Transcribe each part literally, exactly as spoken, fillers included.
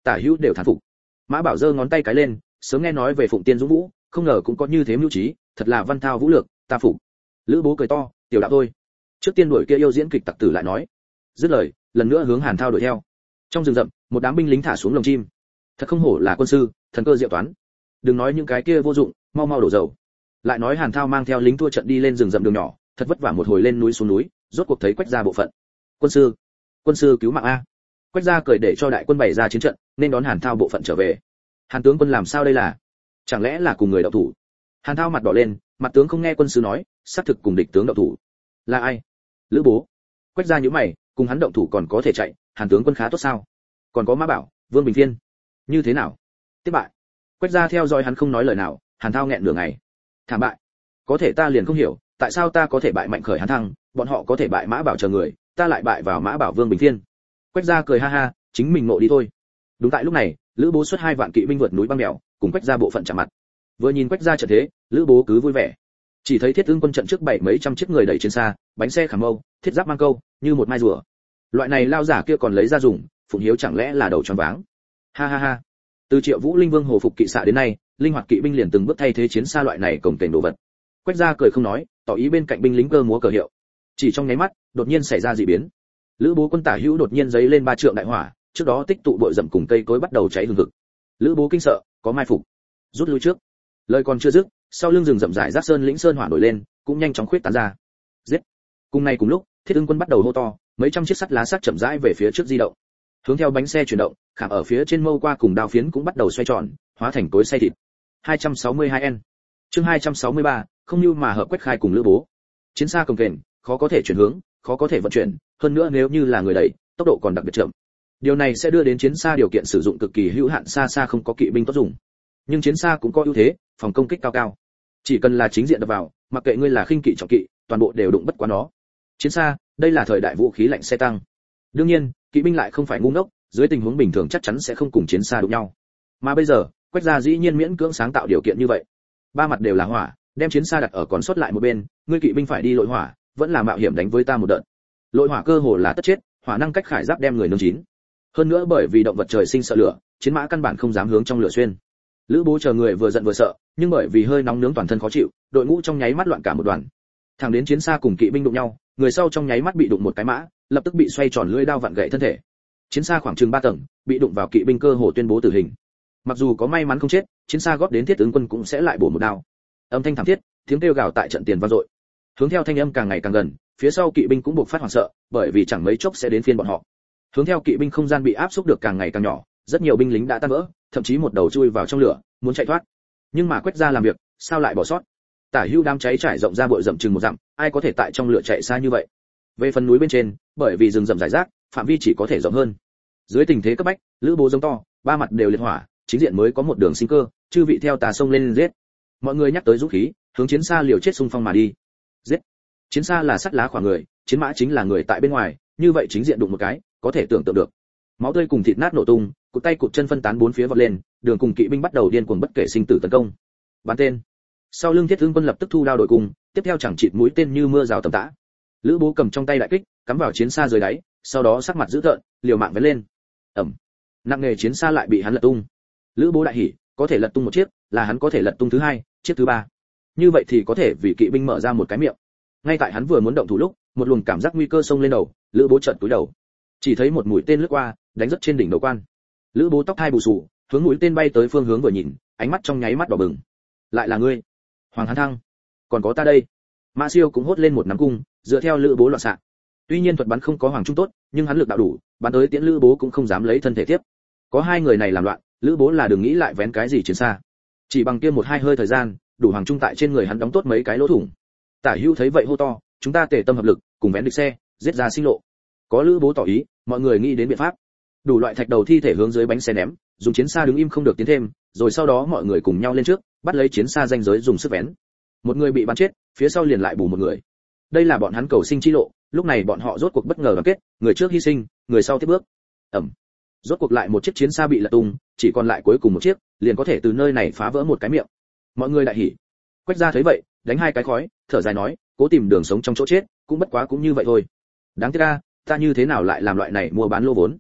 Tả hữu đều thán phục. Mã Bảo giơ ngón tay cái lên, sớm nghe nói về Phụng Tiên Dũng Vũ, không ngờ cũng có như thế mưu trí, thật là văn thao vũ lược, ta phục. Lữ Bố cười to, tiểu đạo thôi. Trước tiên đuổi kia yêu diễn kịch tặc tử lại nói. Dứt lời, lần nữa hướng Hàn Thao đuổi theo. Trong rừng rậm, một đám binh lính thả xuống lồng chim. Thật không hổ là quân sư, thần cơ diệu toán. Đừng nói những cái kia vô dụng, mau mau đổ dầu. Lại nói Hàn Thao mang theo lính thua trận đi lên rừng rậm đường nhỏ, thật vất vả một hồi lên núi xuống núi, rốt cuộc thấy Quách gia bộ phận. Quân sư, quân sư cứu mạng a. Quách gia cười để cho đại quân bày ra chiến trận, nên đón Hàn Thao bộ phận trở về. Hàn tướng quân làm sao đây là? Chẳng lẽ là cùng người động thủ? Hàn Thao mặt đỏ lên, mặt tướng không nghe quân sư nói, xác thực cùng địch tướng động thủ. Là ai? Lữ Bố. Quách gia nhíu mày, cùng hắn động thủ còn có thể chạy, Hàn tướng quân khá tốt sao? Còn có Mã Bảo, Vương Bình Thiên. Như thế nào? Tiếp bại. Quách gia theo dõi hắn không nói lời nào, Hàn Thao nghẹn nửa ngày. Thảm bại. Có thể ta liền không hiểu, tại sao ta có thể bại Mạnh Khởi Hàn Thăng, bọn họ có thể bại Mã Bảo chờ người, ta lại bại vào Mã Bảo Vương Bình Thiên. Quách gia cười ha ha, chính mình ngộ đi thôi. Đúng tại lúc này, Lữ Bố xuất hai vạn kỵ binh vượt núi băng mèo, cùng Quách gia bộ phận chạm mặt. Vừa nhìn Quách gia trận thế, Lữ Bố cứ vui vẻ. Chỉ thấy Thiết Ưng quân trận trước bảy mấy trăm chiếc người đẩy trên xa, bánh xe khảm mâu, thiết giáp mang câu, như một mai rùa. Loại này lao giả kia còn lấy ra dùng, Phụng Hiếu chẳng lẽ là đầu choáng váng. Ha ha ha. Từ Triệu Vũ Linh Vương Hồ phục kỵ xạ đến nay, linh hoạt kỵ binh liền từng bước thay thế chiến xa loại này cổng kềnh đồ vật. Quách gia cười không nói, tỏ ý bên cạnh binh lính cơ múa cờ hiệu. Chỉ trong nháy mắt, đột nhiên xảy ra dị biến. Lữ Bố quân tả hữu đột nhiên giấy lên ba trượng đại hỏa, trước đó tích tụ bụi rậm cùng cây cối bắt đầu cháy hừng hực. Lữ Bố kinh sợ, có mai phục, rút lui trước. Lời còn chưa dứt, sau lưng rừng rậm rải rác sơn lĩnh sơn hỏa nổi lên, cũng nhanh chóng khuyết tán ra. Giết! Cùng ngày cùng lúc, Thiết Ưng quân bắt đầu hô to, mấy trăm chiếc sắt lá sắc chậm rãi về phía trước di động. Hướng theo bánh xe chuyển động, khảm ở phía trên mâu qua cùng đao phiến cũng bắt đầu xoay tròn, hóa thành cối xay thịt. hai trăm sáu mươi hai N. Chương hai trăm sáu mươi ba, không như mà hợp Quách Khai cùng Lữ Bố. Chiến xa cồng kềnh, khó có thể chuyển hướng, khó có thể vận chuyển, hơn nữa nếu như là người đẩy, tốc độ còn đặc biệt chậm. Điều này sẽ đưa đến chiến xa điều kiện sử dụng cực kỳ hữu hạn, xa xa không có kỵ binh tốt dùng. Nhưng chiến xa cũng có ưu thế, phòng công kích cao cao. Chỉ cần là chính diện đập vào, mặc kệ ngươi là khinh kỵ trọng kỵ, toàn bộ đều đụng bất quá nó. Chiến xa, đây là thời đại vũ khí lạnh xe tăng. Đương nhiên, kỵ binh lại không phải ngu ngốc, dưới tình huống bình thường chắc chắn sẽ không cùng chiến xa đụng nhau. Mà bây giờ, Quách gia dĩ nhiên miễn cưỡng sáng tạo điều kiện như vậy. Ba mặt đều là hỏa, đem chiến xa đặt ở còn sót lại một bên, ngươi kỵ binh phải đi lội hỏa, vẫn là mạo hiểm đánh với ta một đợt. Lội hỏa cơ hồ là tất chết, hỏa năng cách khải giáp đem người nướng chín. Hơn nữa bởi vì động vật trời sinh sợ lửa, chiến mã căn bản không dám hướng trong lửa xuyên. Lữ Bố chờ người vừa giận vừa sợ, nhưng bởi vì hơi nóng nướng toàn thân khó chịu, đội ngũ trong nháy mắt loạn cả một đoàn. Thẳng đến chiến xa cùng kỵ binh đụng nhau, người sau trong nháy mắt bị đụng một cái mã, lập tức bị xoay tròn lưỡi đao vặn gãy thân thể. Chiến xa khoảng chừng ba tầng, bị đụng vào kỵ binh cơ hồ tuyên bố tử hình. Mặc dù có may mắn không chết, chiến xa góp đến Thiết Ứng quân cũng sẽ lại bổ một đao. Âm thanh thảm thiết, tiếng kêu gào tại trận tiền vang dội. Hướng theo thanh âm càng ngày càng gần, phía sau kỵ binh cũng buộc phát hoảng sợ, bởi vì chẳng mấy chốc sẽ đến phiên bọn họ. Hướng theo kỵ binh không gian bị áp xúc được càng ngày càng nhỏ, rất nhiều binh lính đã tan vỡ, thậm chí một đầu chui vào trong lửa, muốn chạy thoát. Nhưng mà Quách gia làm việc, sao lại bỏ sót? Tả hữu đám cháy trải rộng ra bụi rậm chừng một dặm, ai có thể tại trong lửa chạy xa như vậy? Về phần núi bên trên, bởi vì rừng rậm rải rác, phạm vi chỉ có thể rộng hơn. Dưới tình thế cấp bách, Lữ Bố giống to, ba mặt đều liệt hỏa, chính diện mới có một đường sinh cơ, chư vị theo tà sông lên giết. Mọi người nhắc tới dũng khí, hướng chiến xa liều chết xung phong mà đi. Giết! Chiến xa là sắt lá khỏa người, chiến mã chính là người tại bên ngoài, như vậy chính diện đụng một cái, có thể tưởng tượng được. Máu tươi cùng thịt nát nổ tung, cụt tay cụt chân phân tán bốn phía vọt lên, đường cùng kỵ binh bắt đầu điên cuồng bất kể sinh tử tấn công. Bắn tên. Sau lưng Thiết Ứng quân lập tức thu đao đội cùng, tiếp theo chẳng chịt mũi tên như mưa rào tầm tã. Lữ Bố cầm trong tay đại kích, cắm vào chiến xa dưới đáy, sau đó sắc mặt dữ tợn, liều mạng vén lên. Ầm. Nặng nghề chiến xa lại bị hắn lật tung. Lữ Bố đại hỉ, có thể lật tung một chiếc, là hắn có thể lật tung thứ hai, chiếc thứ ba. Như vậy thì có thể vì kỵ binh mở ra một cái miệng. Ngay tại hắn vừa muốn động thủ lúc, một luồng cảm giác nguy cơ xông lên đầu, Lữ Bố chợt cúi đầu. Chỉ thấy một mũi tên lướt qua, đánh rất trên đỉnh đầu quan. Lữ Bố tóc hai bù xù, hướng mũi tên bay tới phương hướng vừa nhìn, ánh mắt trong nháy mắt đỏ bừng. Lại là ngươi, Hoàng Hán Thăng, còn có ta đây. Mã Siêu cũng hốt lên một nắm cung, dựa theo Lữ Bố loạn xạ. Tuy nhiên thuật bắn không có Hoàng Trung tốt, nhưng hắn lực đạo đủ, bắn tới tiễn Lữ Bố cũng không dám lấy thân thể tiếp. Có hai người này làm loạn, Lữ Bố là đừng nghĩ lại vén cái gì chiến xa. Chỉ bằng kia một hai hơi thời gian, đủ Hoàng Trung tại trên người hắn đóng tốt mấy cái lỗ thủng. Tả Hữu thấy vậy hô to, chúng ta tề tâm hợp lực, cùng vén địch xe, giết ra sinh lộ. Có Lữ Bố tỏ ý, mọi người nghĩ đến biện pháp. Đủ loại thạch đầu thi thể hướng dưới bánh xe ném, dùng chiến xa đứng im không được tiến thêm, rồi sau đó mọi người cùng nhau lên trước, bắt lấy chiến xa ranh giới dùng sức vén. Một người bị bắn chết, phía sau liền lại bù một người. Đây là bọn hắn cầu sinh chi lộ, lúc này bọn họ rốt cuộc bất ngờ đoàn kết, người trước hy sinh, người sau tiếp bước. Ẩm. Rốt cuộc lại một chiếc chiến xa bị lật tung, chỉ còn lại cuối cùng một chiếc, liền có thể từ nơi này phá vỡ một cái miệng. Mọi người đại hỉ. Quách gia thấy vậy, đánh hai cái khói, thở dài nói, cố tìm đường sống trong chỗ chết, cũng bất quá cũng như vậy thôi. Đáng tiếc a, ta như thế nào lại làm loại này mua bán lô vốn.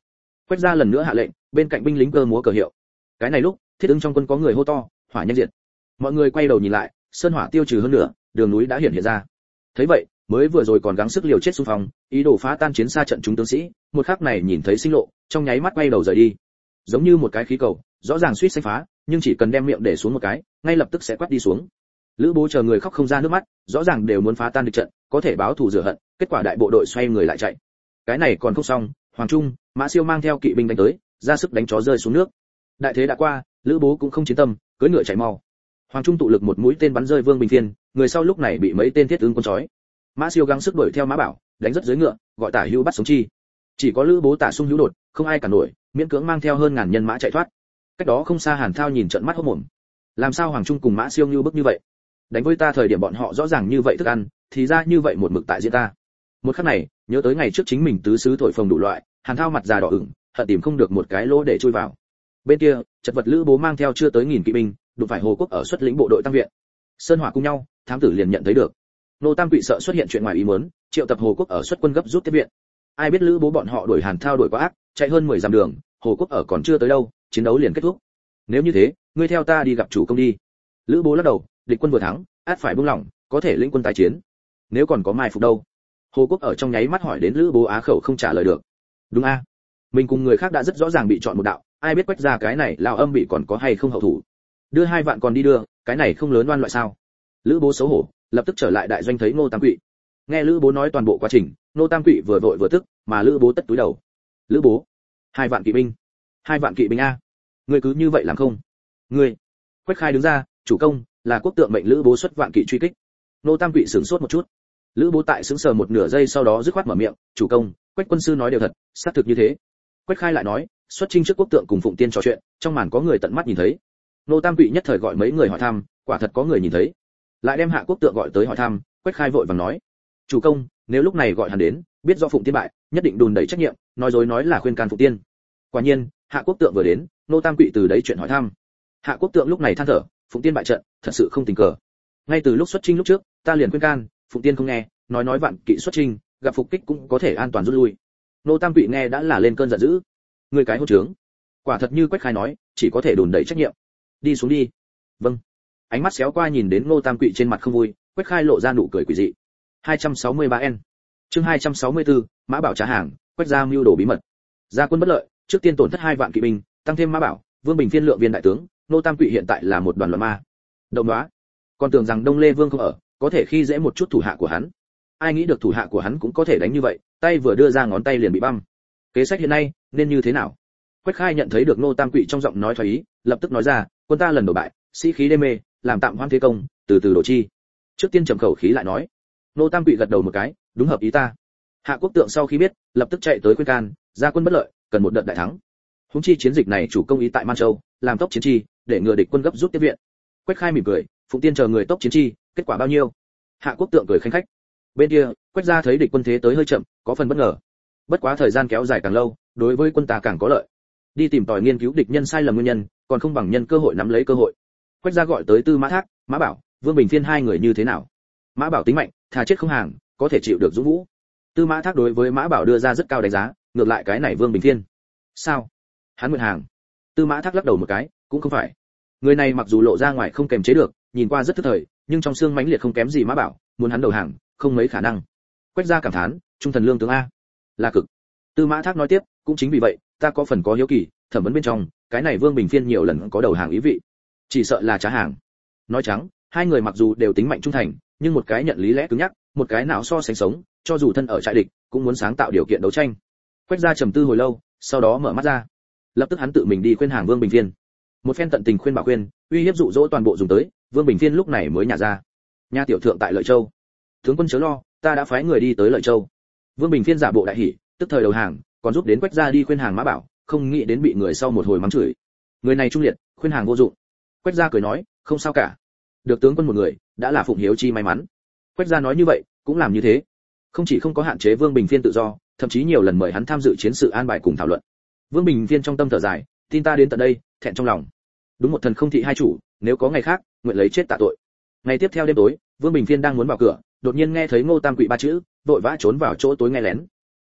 Quách gia lần nữa hạ lệnh, bên cạnh binh lính cơ múa cờ hiệu. Cái này lúc, Thiết Ứng trong quân có người hô to, hỏa nhanh diệt. Mọi người quay đầu nhìn lại, sơn hỏa tiêu trừ hơn nữa, đường núi đã hiện hiện ra. Thấy vậy, mới vừa rồi còn gắng sức liều chết xung phong, ý đồ phá tan chiến xa trận chúng tướng sĩ, một khắc này nhìn thấy sinh lộ, trong nháy mắt quay đầu rời đi. Giống như một cái khí cầu, rõ ràng suýt xanh phá, nhưng chỉ cần đem miệng để xuống một cái, ngay lập tức sẽ quét đi xuống. Lữ Bố chờ người khóc không ra nước mắt, rõ ràng đều muốn phá tan địch trận, có thể báo thù rửa hận, kết quả đại bộ đội xoay người lại chạy. Cái này còn không xong, Hoàng Trung, Mã Siêu mang theo kỵ binh đánh tới, ra sức đánh chó rơi xuống nước. Đại thế đã qua, Lữ Bố cũng không chiến tâm, cưỡi ngựa chạy mau. Hoàng Trung tụ lực một mũi tên bắn rơi Vương Bình Phiên, người sau lúc này bị mấy tên Thiết Ứng quân trói. Mã Siêu gắng sức đuổi theo Mã Bảo, đánh rất dưới ngựa, gọi Tả Hữu bắt sống chi. Chỉ có Lữ Bố Tả Sung hữu đột, không ai cản nổi, miễn cưỡng mang theo hơn ngàn nhân mã chạy thoát. Cách đó không xa Hàn Thao nhìn trận mắt hốt mồm. Làm sao Hoàng Trung cùng Mã Siêu như bức như vậy? Đánh với ta thời điểm bọn họ rõ ràng như vậy thức ăn, thì ra như vậy một mực tại diễn ta. Một khắc này, nhớ tới ngày trước chính mình tứ xứ thổi phồng đủ loại, Hàn Thao mặt già đỏ ửng, hận tìm không được một cái lỗ để chui vào. Bên kia, chật vật Lữ Bố mang theo chưa tới nghìn kỵ binh, đụng phải Hồ Quốc ở xuất lĩnh bộ đội tăng viện. Sơn hỏa cùng nhau, thám tử liền nhận thấy được. Nô Tam Quỵ sợ xuất hiện chuyện ngoài ý muốn, triệu tập Hồ Quốc ở xuất quân gấp rút tiếp viện. Ai biết Lữ Bố bọn họ đuổi Hàn Thao đuổi quá ác, chạy hơn mười dặm đường, Hồ Quốc ở còn chưa tới đâu, chiến đấu liền kết thúc. Nếu như thế, ngươi theo ta đi gặp chủ công đi. Lữ Bố lắc đầu, địch quân vừa thắng, át phải buông lỏng, có thể lĩnh quân tái chiến. Nếu còn có mai phục đâu? Hồ Quốc ở trong nháy mắt hỏi đến Lữ Bố á khẩu không trả lời được. Đúng a, mình cùng người khác đã rất rõ ràng bị chọn một đạo, ai biết Quách gia cái này lão âm bị còn có hay không hậu thủ. Đưa hai vạn còn đi đưa, cái này không lớn oan loại sao? Lữ Bố xấu hổ, lập tức trở lại đại doanh thấy Ngô Tam Quỵ. Nghe Lữ Bố nói toàn bộ quá trình, Ngô Tam Quỵ vừa vội vừa tức, mà Lữ Bố tất túi đầu. Lữ Bố, hai vạn kỵ binh, hai vạn kỵ binh a, ngươi cứ như vậy làm không? Ngươi, Quách Khai đứng ra, chủ công, là quốc tượng mệnh Lữ Bố xuất vạn kỵ truy kích. Ngô Tam Quỵ sửng sốt một chút. Lữ Bố tại sững sờ một nửa giây sau đó dứt khoát mở miệng, chủ công, Quách quân sư nói đều thật, xác thực như thế. Quách Khai lại nói, xuất chinh trước quốc tượng cùng Phụng Tiên trò chuyện, trong màn có người tận mắt nhìn thấy. Ngô Tam Quỵ nhất thời gọi mấy người hỏi thăm, quả thật có người nhìn thấy. Lại đem Hạ quốc tượng gọi tới hỏi thăm, Quách Khai vội vàng nói, chủ công, nếu lúc này gọi hắn đến, biết do Phụng Tiên bại, nhất định đùn đẩy trách nhiệm, nói dối nói là khuyên can Phụng Tiên. Quả nhiên, Hạ quốc tượng vừa đến, Ngô Tam Quỵ từ đấy chuyện hỏi thăm. Hạ quốc tượng lúc này than thở, Phụng Tiên bại trận, thật sự không tình cờ. Ngay từ lúc xuất chinh lúc trước, ta liền khuyên can, Phụng Tiên không nghe, nói nói vạn kỵ xuất chinh, gặp phục kích cũng có thể an toàn rút lui. Ngô Tam Quỵ nghe đã là lên cơn giận dữ. Người cái hỗn trướng. Quả thật như Quách Khai nói, chỉ có thể đùn đẩy trách nhiệm. Đi xuống đi. Vâng. Ánh mắt xéo qua nhìn đến Ngô Tam Quỵ trên mặt không vui, Quách Khai lộ ra nụ cười quỷ dị. hai trăm sáu mươi ba N. Chương hai trăm sáu mươi tư, Mã Bảo trả hàng, Quách gia mưu đồ bí mật. Gia quân bất lợi, trước tiên tổn thất hai vạn kỵ binh, tăng thêm Mã Bảo, Vương Bình Phiên lượng viên đại tướng, Ngô Tam Quỵ hiện tại là một đoàn loạn ma. Động đoá. Còn tưởng rằng Đông Lê Vương không ở, có thể khi dễ một chút thủ hạ của hắn. Ai nghĩ được thủ hạ của hắn cũng có thể đánh như vậy, tay vừa đưa ra ngón tay liền bị băm. Kế sách hiện nay nên như thế nào? Quách Khai nhận thấy được Ngô Tam Quỵ trong giọng nói thoái ý, lập tức nói ra, quân ta lần đổ bại, sĩ khí đê mê, làm tạm hoãn thế công, từ từ đổ chi. Trước tiên trầm khẩu khí lại nói. Ngô Tam Quỵ gật đầu một cái, đúng hợp ý ta. Hạ quốc tượng sau khi biết, lập tức chạy tới khuyên can, gia quân bất lợi, cần một đợt đại thắng. Húng chi chiến dịch này chủ công ý tại Man Châu, làm tốc chiến chi, để ngừa địch quân gấp rút tiếp viện. Quách Khai mỉm cười, Phụng Tiên chờ người tốc chiến chi, kết quả bao nhiêu? Hạ quốc tượng cười khanh khách. Bên kia, Quách gia thấy địch quân thế tới hơi chậm, có phần bất ngờ. Bất quá thời gian kéo dài càng lâu, đối với quân ta càng có lợi. Đi tìm tòi nghiên cứu địch nhân sai lầm nguyên nhân, còn không bằng nhân cơ hội nắm lấy cơ hội. Quách gia gọi tới Tư Mã Thác, Mã Bảo, Vương Bình Phiên hai người như thế nào? Mã Bảo tính mạnh, thà chết không hàng, có thể chịu được dũng vũ. Tư Mã Thác đối với Mã Bảo đưa ra rất cao đánh giá, ngược lại cái này Vương Bình Phiên, sao? Hắn nguyện hàng? Tư Mã Thác lắc đầu một cái, cũng không phải. Người này mặc dù lộ ra ngoài không kềm chế được, nhìn qua rất thức thời, nhưng trong xương mãnh liệt không kém gì Mã Bảo, muốn hắn đầu hàng, không mấy khả năng. Quách gia cảm thán, trung thần lương tướng a, là cực. Tư Mã Thác nói tiếp, cũng chính vì vậy, ta có phần có hiếu kỳ, thẩm vấn bên trong, cái này Vương Bình Phiên nhiều lần có đầu hàng ý vị, chỉ sợ là trá hàng. Nói trắng, hai người mặc dù đều tính mạnh trung thành, nhưng một cái nhận lý lẽ cứng nhắc, một cái não so sánh sống, cho dù thân ở trại địch, cũng muốn sáng tạo điều kiện đấu tranh. Quách gia trầm tư hồi lâu, sau đó mở mắt ra. Lập tức hắn tự mình đi khuyên hàng Vương Bình Phiên. Một phen tận tình khuyên bảo khuyên, uy hiếp dụ dỗ toàn bộ dùng tới, Vương Bình Phiên lúc này mới nhả ra. Nha tiểu thượng tại Lợi Châu. Tướng quân chớ lo, ta đã phái người đi tới Lợi Châu. Vương Bình Phiên giả bộ đại hỉ, tức thời đầu hàng, còn giúp đến Quách gia đi khuyên hàng Mã Bảo, không nghĩ đến bị người sau một hồi mắng chửi. Người này trung liệt, khuyên hàng vô dụng. Quách gia cười nói, không sao cả. Được tướng quân một người, đã là phụng hiếu chi may mắn. Quách gia nói như vậy, cũng làm như thế. Không chỉ không có hạn chế Vương Bình Phiên tự do, thậm chí nhiều lần mời hắn tham dự chiến sự an bài cùng thảo luận. Vương Bình Phiên trong tâm thở dài, tin ta đến tận đây, thẹn trong lòng. Đúng một thần không thị hai chủ, nếu có ngày khác, nguyện lấy chết tạ tội. Ngày tiếp theo đêm tối, Vương Bình Phiên đang muốn vào cửa, đột nhiên nghe thấy Ngô Tam Quỵ ba chữ, vội vã trốn vào chỗ tối nghe lén.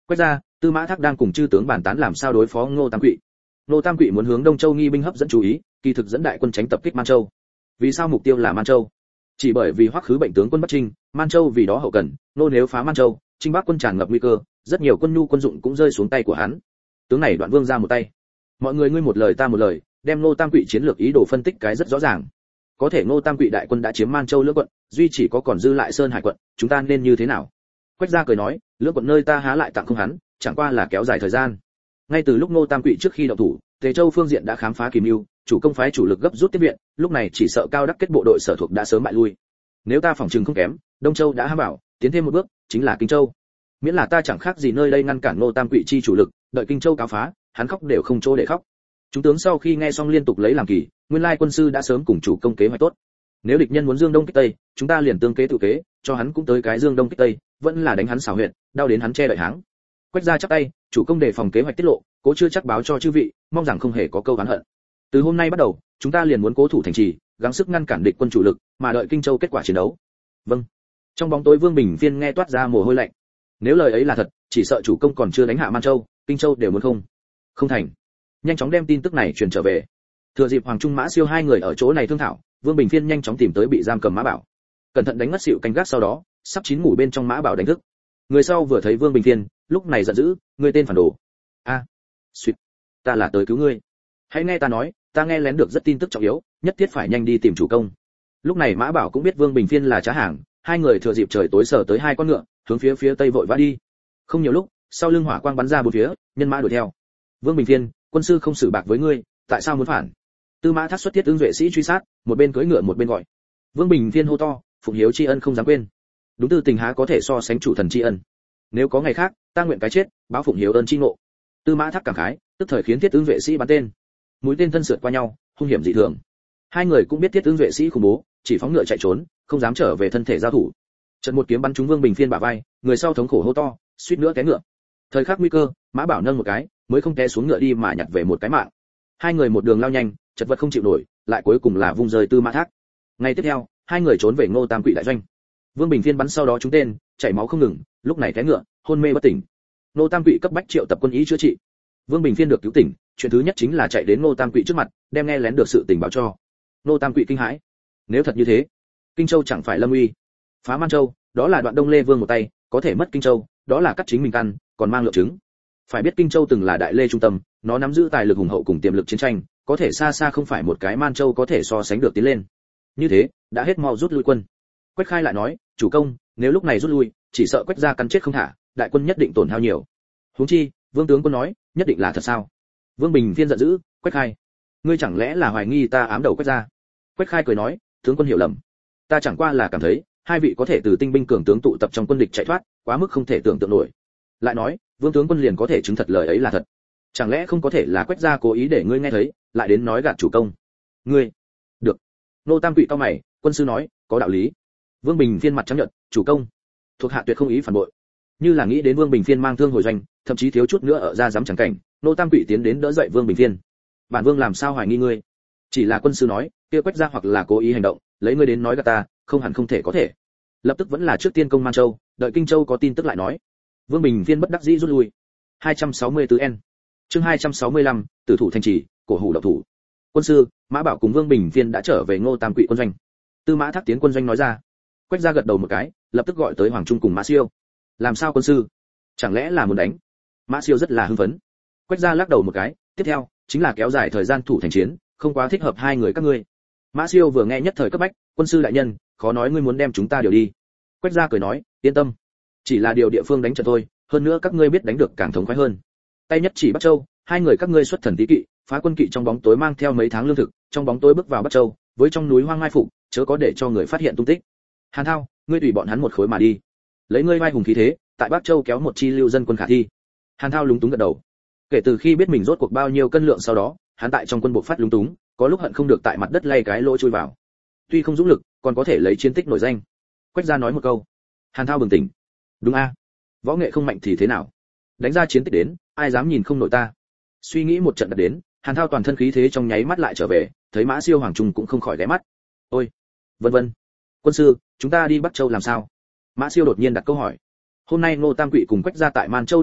Quách gia, Tư Mã Thác đang cùng chư tướng bàn tán làm sao đối phó Ngô Tam Quỵ. Ngô Tam Quỵ muốn hướng Đông Châu nghi binh hấp dẫn chú ý, kỳ thực dẫn đại quân tránh tập kích Man Châu. Vì sao mục tiêu là Man Châu? Chỉ bởi vì Hoắc Khứ bệnh tướng quân Bắc Trinh, Man Châu vì đó hậu cần, nô nếu phá Man Châu, Trinh Bắc quân tràn ngập nguy cơ, rất nhiều quân nhu quân dụng cũng rơi xuống tay của hắn. Tướng này Đoạn Vương ra một tay. Mọi người ngươi một lời ta một lời, đem Ngô Tam Quỵ chiến lược ý đồ phân tích cái rất rõ ràng. Có thể Ngô Tam Quỵ đại quân đã chiếm Man Châu lưỡng quận, duy chỉ có còn dư lại Sơn Hải quận, chúng ta nên như thế nào? Quách gia cười nói, lưỡng quận nơi ta há lại tặng không hắn, chẳng qua là kéo dài thời gian. Ngay từ lúc Ngô Tam Quỵ trước khi động thủ, Tề Châu phương diện đã khám phá kỳ mưu, chủ công phái chủ lực gấp rút tiếp viện, lúc này chỉ sợ Cao Đắc kết bộ đội sở thuộc đã sớm bại lui. Nếu ta phòng trừng không kém, Đông Châu đã hám bảo, tiến thêm một bước, chính là Kinh Châu. Miễn là ta chẳng khác gì nơi đây ngăn cản Ngô Tam Quỵ chi chủ lực, đợi Kinh Châu cáo phá, hắn khóc đều không chỗ để khóc. Chúng tướng sau khi nghe xong liên tục lấy làm kỳ, nguyên lai quân sư đã sớm cùng chủ công kế hoạch tốt. Nếu địch nhân muốn dương đông kích tây, chúng ta liền tương kế tự kế, cho hắn cũng tới cái dương đông kích tây, vẫn là đánh hắn xảo huyệt, đau đến hắn che đợi háng. Quách gia chắp tay, chủ công đề phòng kế hoạch tiết lộ, cố chưa chắc báo cho chư vị, mong rằng không hề có câu oán hận. Từ hôm nay bắt đầu, chúng ta liền muốn cố thủ thành trì, gắng sức ngăn cản địch quân chủ lực, mà đợi Kinh Châu kết quả chiến đấu. Vâng. Trong bóng tối Vương Bình Phiên nghe toát ra mồ hôi lạnh. Nếu lời ấy là thật, chỉ sợ chủ công còn chưa đánh hạ Man Châu, Kinh Châu đều muốn không. Không thành. Nhanh chóng đem tin tức này truyền trở về. Thừa dịp Hoàng Trung Mã Siêu hai người ở chỗ này thương thảo, Vương Bình Phiên nhanh chóng tìm tới bị giam cầm Mã Bảo. Cẩn thận đánh ngất xỉu canh gác sau đó, sắp chín ngủ bên trong Mã Bảo đánh thức. Người sau vừa thấy Vương Bình Phiên, lúc này giận dữ, ngươi tên phản đồ. A, à, suýt, ta là tới cứu ngươi. Hãy nghe ta nói, ta nghe lén được rất tin tức trọng yếu, nhất thiết phải nhanh đi tìm chủ công. Lúc này Mã Bảo cũng biết Vương Bình Phiên là trá hàng, hai người thừa dịp trời tối sờ tới hai con ngựa, hướng phía phía tây vội vã đi. Không nhiều lúc, sau lưng hỏa quang bắn ra bốn phía, nhân mã đuổi theo. Vương Bình Phiên, quân sư không xử bạc với ngươi, tại sao muốn phản? Tư Mã Thác xuất tiết ứng vệ sĩ truy sát, một bên cưỡi ngựa một bên gọi. Vương Bình Phiên hô to, phụng hiếu tri ân không dám quên. Đúng tư tình há có thể so sánh chủ thần tri ân. Nếu có ngày khác, ta nguyện cái chết, báo phụng hiếu ơn chi ngộ. Tư Mã Thác cảm khái, tức thời khiến thiết ứng vệ sĩ bắn tên. Mũi tên thân sượt qua nhau, hung hiểm dị thường. Hai người cũng biết thiết ứng vệ sĩ khủng bố, chỉ phóng ngựa chạy trốn, không dám trở về thân thể giao thủ. Trận một kiếm bắn trúng Vương Bình Phiên bả vai, người sau thống khổ hô to, suýt nữa té ngựa. Thời khắc nguy cơ, Mã Bảo nâng một cái, mới không té xuống ngựa đi mà nhặt về một cái mạng. Hai người một đường lao nhanh, chật vật không chịu nổi, lại cuối cùng là vung rơi Tư Mã Thác. Ngày tiếp theo, hai người trốn về Ngô Tam Quỵ đại doanh. Vương Bình Phiên bắn sau đó trúng tên, chảy máu không ngừng, lúc này té ngựa, hôn mê bất tỉnh. Ngô Tam Quỵ cấp bách triệu tập quân ý chữa trị. Vương Bình Phiên được cứu tỉnh, chuyện thứ nhất chính là chạy đến Ngô Tam Quỵ trước mặt, đem nghe lén được sự tình báo cho. Ngô Tam Quỵ kinh hãi. Nếu thật như thế, Kinh Châu chẳng phải lâm uy. Phá Man Châu, đó là Đoạn Đông Lê Vương một tay, có thể mất Kinh Châu, đó là cắt chính mình căn, còn mang lượng chứng. Phải biết Kinh Châu từng là Đại Lê trung tâm, nó nắm giữ tài lực hùng hậu cùng tiềm lực chiến tranh, có thể xa xa không phải một cái Man Châu có thể so sánh được tiến lên. Như thế, đã hết mau rút lui quân. Quách Khai lại nói, chủ công, nếu lúc này rút lui, chỉ sợ Quách gia cắn chết không thả, đại quân nhất định tổn hao nhiều. Huống chi, Vương tướng quân nói, nhất định là thật sao? Vương Bình Phiên giận dữ, Quách Khai, ngươi chẳng lẽ là hoài nghi ta ám đầu Quách gia? Quách Khai cười nói, tướng quân hiểu lầm, ta chẳng qua là cảm thấy, hai vị có thể từ tinh binh cường tướng tụ tập trong quân địch chạy thoát, quá mức không thể tưởng tượng nổi. Lại nói, Vương tướng quân liền có thể chứng thật lời ấy là thật. Chẳng lẽ không có thể là Quách gia cố ý để ngươi nghe thấy, lại đến nói gạt chủ công? Ngươi, được. Nô Tam Quỵ cao mày, quân sư nói, có đạo lý. Vương Bình Phiên mặt trắng nhợt, chủ công, thuộc hạ tuyệt không ý phản bội. Như là nghĩ đến Vương Bình Phiên mang thương hồi doanh, thậm chí thiếu chút nữa ở ra dám chẳng cảnh, Nô Tam Quỵ tiến đến đỡ dậy Vương Bình Phiên. Bản vương làm sao hoài nghi ngươi? Chỉ là quân sư nói, kia Quách gia hoặc là cố ý hành động, lấy ngươi đến nói gạt ta, không hẳn không thể có thể. Lập tức vẫn là trước tiên công Man Châu, đợi Kinh Châu có tin tức lại nói. Vương Bình Phiên bất đắc dĩ rút lui. hai trăm sáu mươi tư N. Chương hai trăm sáu mươi lăm, tử thủ thành trì, cổ hủ độc thủ. Quân sư, Mã Bảo cùng Vương Bình Phiên đã trở về Ngô Tam Quỵ quân doanh. Tư Mã Thác tiến quân doanh nói ra. Quách gia gật đầu một cái, lập tức gọi tới Hoàng Trung cùng Mã Siêu. Làm sao quân sư? Chẳng lẽ là muốn đánh? Mã Siêu rất là hưng phấn. Quách gia lắc đầu một cái, tiếp theo chính là kéo dài thời gian thủ thành chiến, không quá thích hợp hai người các ngươi. Mã Siêu vừa nghe nhất thời cấp bách, quân sư đại nhân, khó nói ngươi muốn đem chúng ta điều đi. Quách gia cười nói, yên tâm, chỉ là điều địa phương đánh trận thôi, hơn nữa các ngươi biết đánh được càng thống khoái hơn. Tay nhất chỉ Bắc Châu, hai người các ngươi xuất thần tí kỵ, phá quân kỵ trong bóng tối mang theo mấy tháng lương thực, trong bóng tối bước vào Bắc Châu, với trong núi hoang mai phục, chớ có để cho người phát hiện tung tích. Hàn Thao, ngươi tùy bọn hắn một khối mà đi, lấy ngươi vai hùng khí thế, tại Bắc Châu kéo một chi lưu dân quân khả thi. Hàn Thao lúng túng gật đầu. Kể từ khi biết mình rốt cuộc bao nhiêu cân lượng sau đó, hắn tại trong quân bộ phát lúng túng, có lúc hận không được tại mặt đất lay cái lỗ chui vào. Tuy không dũng lực, còn có thể lấy chiến tích nổi danh. Quách gia nói một câu. Hàn Thao bừng tỉnh. Đúng a, võ nghệ không mạnh thì thế nào? Đánh ra chiến tích đến, ai dám nhìn không nổi ta? Suy nghĩ một trận đặt đến, Hàn Thao toàn thân khí thế trong nháy mắt lại trở về, thấy Mã Siêu Hoàng Trung cũng không khỏi ghé mắt. Ôi, vân vân. Quân sư, chúng ta đi Bắc Châu làm sao? Mã Siêu đột nhiên đặt câu hỏi. Hôm nay Ngô Tam Quỵ cùng Quách gia tại Man Châu đốc trác,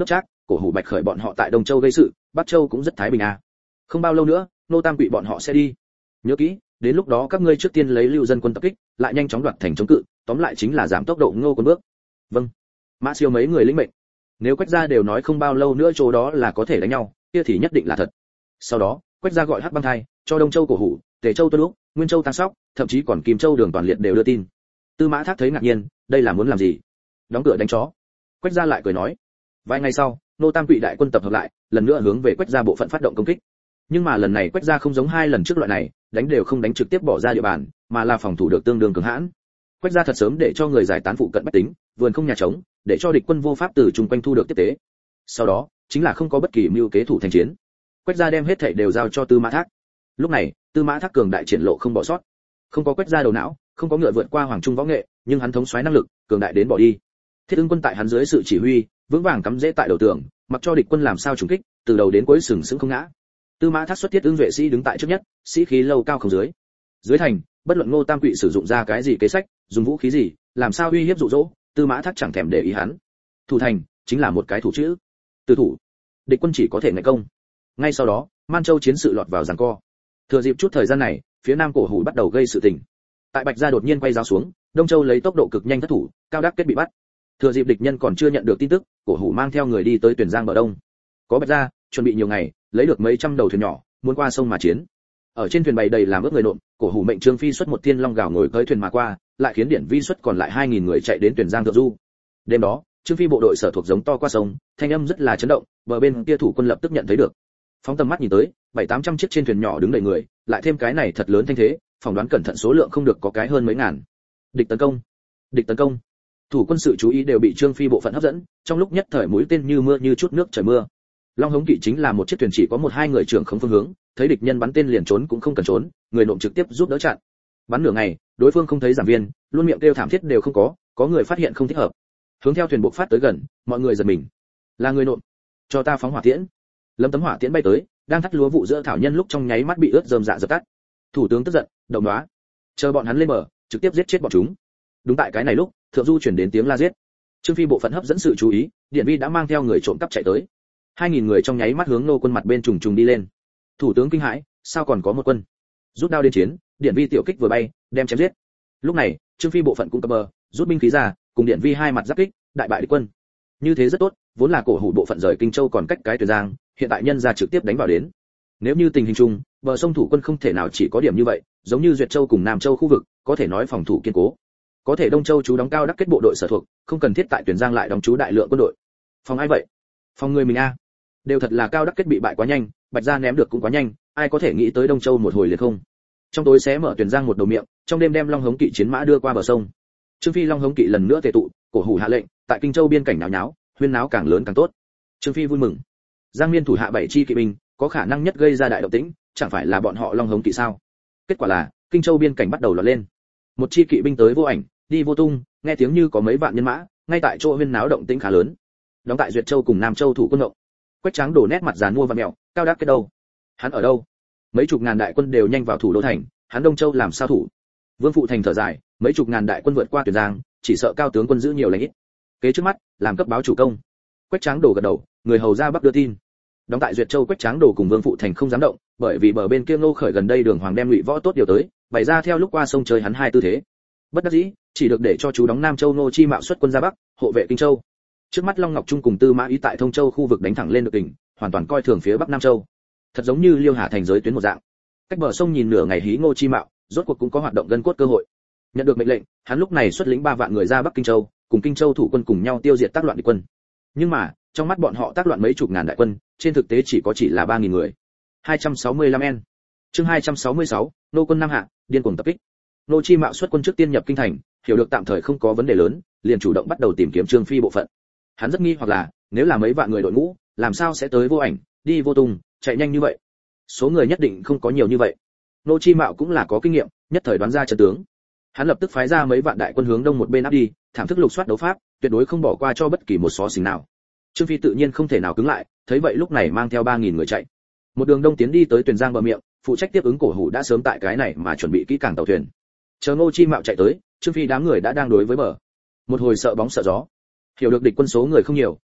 cổ hủ bạch khởi bọn họ tại Đông Châu gây sự, Bắc Châu cũng rất thái bình à. Không bao lâu nữa, nô tam quỷ bọn họ sẽ đi. Nhớ kỹ, đến lúc đó các ngươi trước tiên lấy lưu dân quân tập kích, lại nhanh chóng đoạt thành chống cự, tóm lại chính là giảm tốc độ Ngô quân bước. Vâng. Mã Siêu mấy người lĩnh mệnh. Nếu Quách gia đều nói không bao lâu nữa chỗ đó là có thể đánh nhau, kia thì nhất định là thật. Sau đó, Quách gia gọi Hắc Băng Thai, cho Đông Châu cổ hủ, Tề Châu Tuân Lúc, Nguyên Châu Tăng Sóc, thậm chí còn Kim Châu Đường Toàn Liệt đều đưa tin. Tư Mã Thác thấy ngạc nhiên, đây là muốn làm gì? Đóng cửa đánh chó. Quách gia lại cười nói. Vài ngày sau, nô tam quỷ đại quân tập hợp lại, lần nữa hướng về Quách gia bộ phận phát động công kích. Nhưng mà lần này Quách gia không giống hai lần trước loại này, đánh đều không đánh trực tiếp bỏ ra địa bàn, mà là phòng thủ được tương đương cứng hãn. Quách gia thật sớm để cho người giải tán phụ cận bách tính, vườn không nhà trống, để cho địch quân vô pháp từ chung quanh thu được tiếp tế. Sau đó, chính là không có bất kỳ mưu kế thủ thành chiến. Quách gia đem hết thảy đều giao cho Tư Mã Thác. Lúc này, Tư Mã Thác cường đại triển lộ không bỏ sót. Không có Quách gia đầu não, không có ngựa vượt qua hoàng trung võ nghệ, nhưng hắn thống soái năng lực, cường đại đến bỏ đi. Thiết Ưng quân tại hắn dưới sự chỉ huy, vững vàng cắm rễ tại đầu tường, mặc cho địch quân làm sao trùng kích, từ đầu đến cuối sừng sững không ngã. Tư Mã Thác xuất Thiết Ưng vệ sĩ đứng tại trước nhất, sĩ khí lâu cao không dưới. Dưới thành, bất luận Ngô Tam Quỷ sử dụng ra cái gì kế sách, dùng vũ khí gì, làm sao uy hiếp dụ dỗ, Tư Mã Thác chẳng thèm để ý hắn. Thủ thành chính là một cái thủ chữ. Từ thủ, địch quân chỉ có thể ngại công. Ngay sau đó, Man Châu chiến sự lọt vào giằng co. Thừa dịp chút thời gian này, phía Nam cổ hủ bắt đầu gây sự tình. Tại Bạch Gia đột nhiên quay giáo xuống, Đông Châu lấy tốc độ cực nhanh thất thủ, Cao Đắc Kết bị bắt. Thừa dịp địch nhân còn chưa nhận được tin tức, cổ hủ mang theo người đi tới Tuyển Giang bờ đông. Có Bạch Gia, chuẩn bị nhiều ngày, lấy được mấy trăm đầu thuyền nhỏ, muốn qua sông mà chiến. Ở trên thuyền bày đầy làm ước người nộm, cổ hủ mệnh Trương Phi xuất một thiên long gào ngồi cưỡi thuyền mà qua, lại khiến Điển Vi xuất còn lại hai nghìn người chạy đến Tuyển Giang thượng du. Đêm đó, Trương Phi bộ đội sở thuộc giống to qua sông, thanh âm rất là chấn động, bờ bên kia thủ quân lập tức nhận thấy được. Phóng tầm mắt nhìn tới, bảy tám trăm chiếc trên thuyền nhỏ đứng đầy người, lại thêm cái này thật lớn thanh thế, phỏng đoán cẩn thận số lượng không được có cái hơn mấy ngàn. Địch tấn công, địch tấn công. Thủ quân sự chú ý đều bị Trương Phi bộ phận hấp dẫn, trong lúc nhất thời mũi tên như mưa như chút nước trời mưa. Long Hống Kỵ chính là một chiếc thuyền chỉ có một hai người trưởng không phương hướng, thấy địch nhân bắn tên liền trốn cũng không cần trốn, người nộm trực tiếp giúp đỡ chặn. Bắn nửa ngày, đối phương không thấy giảm viên, luôn miệng kêu thảm thiết đều không có, có người phát hiện không thích hợp. Hướng theo thuyền buộc phát tới gần, mọi người giật mình. Là người nộm, cho ta phóng hỏa tiễn. Lâm tấm hỏa tiễn bay tới, đang thắt lúa vụ giữa thảo nhân lúc trong nháy mắt bị ướt rơm dạ dập tắt. Thủ tướng tức giận, động đóa, chờ bọn hắn lên bờ, trực tiếp giết chết bọn chúng. Đúng tại cái này lúc, thượng du chuyển đến tiếng la giết. Trương Phi bộ phận hấp dẫn sự chú ý, Điện Vi đã mang theo người trộm cắp chạy tới. Hai nghìn người trong nháy mắt hướng nô quân mặt bên trùng trùng đi lên. Thủ tướng kinh hãi, sao còn có một quân? Rút đao đến chiến, Điện Vi tiểu kích vừa bay, đem chém giết. Lúc này, Trương Phi bộ phận cũng cập bờ, rút binh khí ra, cùng Điện Vi hai mặt giáp kích, đại bại địch quân. Như thế rất tốt, vốn là cổ hủ bộ phận rời Kinh Châu còn cách cái Tuyển Giang, hiện tại nhân ra trực tiếp đánh vào đến. Nếu như tình hình chung, bờ sông thủ quân không thể nào chỉ có điểm như vậy, giống như Duyệt Châu cùng Nam Châu khu vực, có thể nói phòng thủ kiên cố. Có thể Đông Châu chú đóng Cao Đắc Kết bộ đội sở thuộc, không cần thiết tại Tuyển Giang lại đóng chú đại lượng quân đội. Phòng ai vậy? Phòng người mình a. Đều thật là Cao Đắc Kết bị bại quá nhanh, Bạch Gia ném được cũng quá nhanh, ai có thể nghĩ tới Đông Châu một hồi liền không. Trong tối xé mở Tuyển Giang một đầu miệng, trong đêm đem Long Hống Kỵ chiến mã đưa qua bờ sông. Trương Phi Long Hống Kỵ lần nữa tề tụ, cổ hủ hạ lệnh, tại Kinh Châu biên cảnh náo nháo, huyên náo càng lớn càng tốt. Trương Phi vui mừng. Giang Miên thủ hạ bảy chi kỵ binh, có khả năng nhất gây ra đại động tĩnh, chẳng phải là bọn họ Long Hống Kỵ sao? Kết quả là, Kinh Châu biên cảnh bắt đầu lọt lên. Một chi kỵ binh tới vô ảnh, đi vô tung, nghe tiếng như có mấy vạn nhân mã, ngay tại chỗ huyên náo động tĩnh khá lớn. Đóng tại Duyệt Châu cùng Nam Châu thủ quân động. Quách Tráng đổ nét mặt giàn mua và mèo, Cao Đắc Kết đâu? Hắn ở đâu? Mấy chục ngàn đại quân đều nhanh vào thủ đô thành, hắn Đông Châu làm sao thủ? Vương Phụ Thành thở dài, mấy chục ngàn đại quân vượt qua Tuyển Giang, chỉ sợ Cao tướng quân giữ nhiều lãnh ít. Kế trước mắt, làm cấp báo chủ công. Quách Tráng đổ gật đầu, người hầu ra bắc đưa tin. Đóng tại Duyệt Châu Quách Tráng đổ cùng Vương Phụ Thành không dám động, bởi vì bờ bên kia Ngô Khởi gần đây Đường Hoàng đem Ngụy Võ tốt điều tới, bày ra theo lúc qua sông chơi hắn hai tư thế. Bất đắc dĩ, chỉ được để cho chú đóng Nam Châu Ngô Chi Mạo xuất quân ra bắc, hộ vệ Kinh Châu. Trước mắt Long Ngọc Trung cùng Tư Mã Ý tại Thông Châu khu vực đánh thẳng lên được đỉnh, hoàn toàn coi thường phía bắc Nam Châu. Thật giống như Liêu Hà thành giới tuyến một dạng. Cách bờ sông nhìn nửa ngày hí Ngô Chi Mạo, rốt cuộc cũng có hoạt động gân cốt cơ hội. Nhận được mệnh lệnh, hắn lúc này xuất lĩnh ba vạn người ra bắc Kinh Châu, cùng Kinh Châu thủ quân cùng nhau tiêu diệt tác loạn địch quân. Nhưng mà, trong mắt bọn họ tác loạn mấy chục ngàn đại quân, trên thực tế chỉ có chỉ là ba nghìn người. hai trăm sáu mươi lăm en. Chương hai trăm sáu mươi sáu, nô quân Nam Hạ, điên cuồng tập kích. Ngô Chi Mạo xuất quân trước tiên nhập kinh thành, hiểu được tạm thời không có vấn đề lớn, liền chủ động bắt đầu tìm kiếm Trương Phi bộ phận. Hắn rất nghi hoặc là, nếu là mấy vạn người đội ngũ, làm sao sẽ tới vô ảnh, đi vô tung, chạy nhanh như vậy? Số người nhất định không có nhiều như vậy. Ngô Chi Mạo cũng là có kinh nghiệm, nhất thời đoán ra trận tướng. Hắn lập tức phái ra mấy vạn đại quân hướng đông một bên áp đi, thảm thức lục soát đấu pháp, tuyệt đối không bỏ qua cho bất kỳ một xó xỉnh nào. Trương Phi tự nhiên không thể nào cứng lại, thấy vậy lúc này mang theo ba nghìn người chạy. Một đường đông tiến đi tới Tuyển Giang bờ miệng, phụ trách tiếp ứng cổ hủ đã sớm tại cái này mà chuẩn bị kỹ càng tàu thuyền. Chờ Ngô Chi Mạo chạy tới, Trương Phi đám người đã đang đối với bờ. Một hồi sợ bóng sợ gió. Hiểu được địch quân số người không nhiều,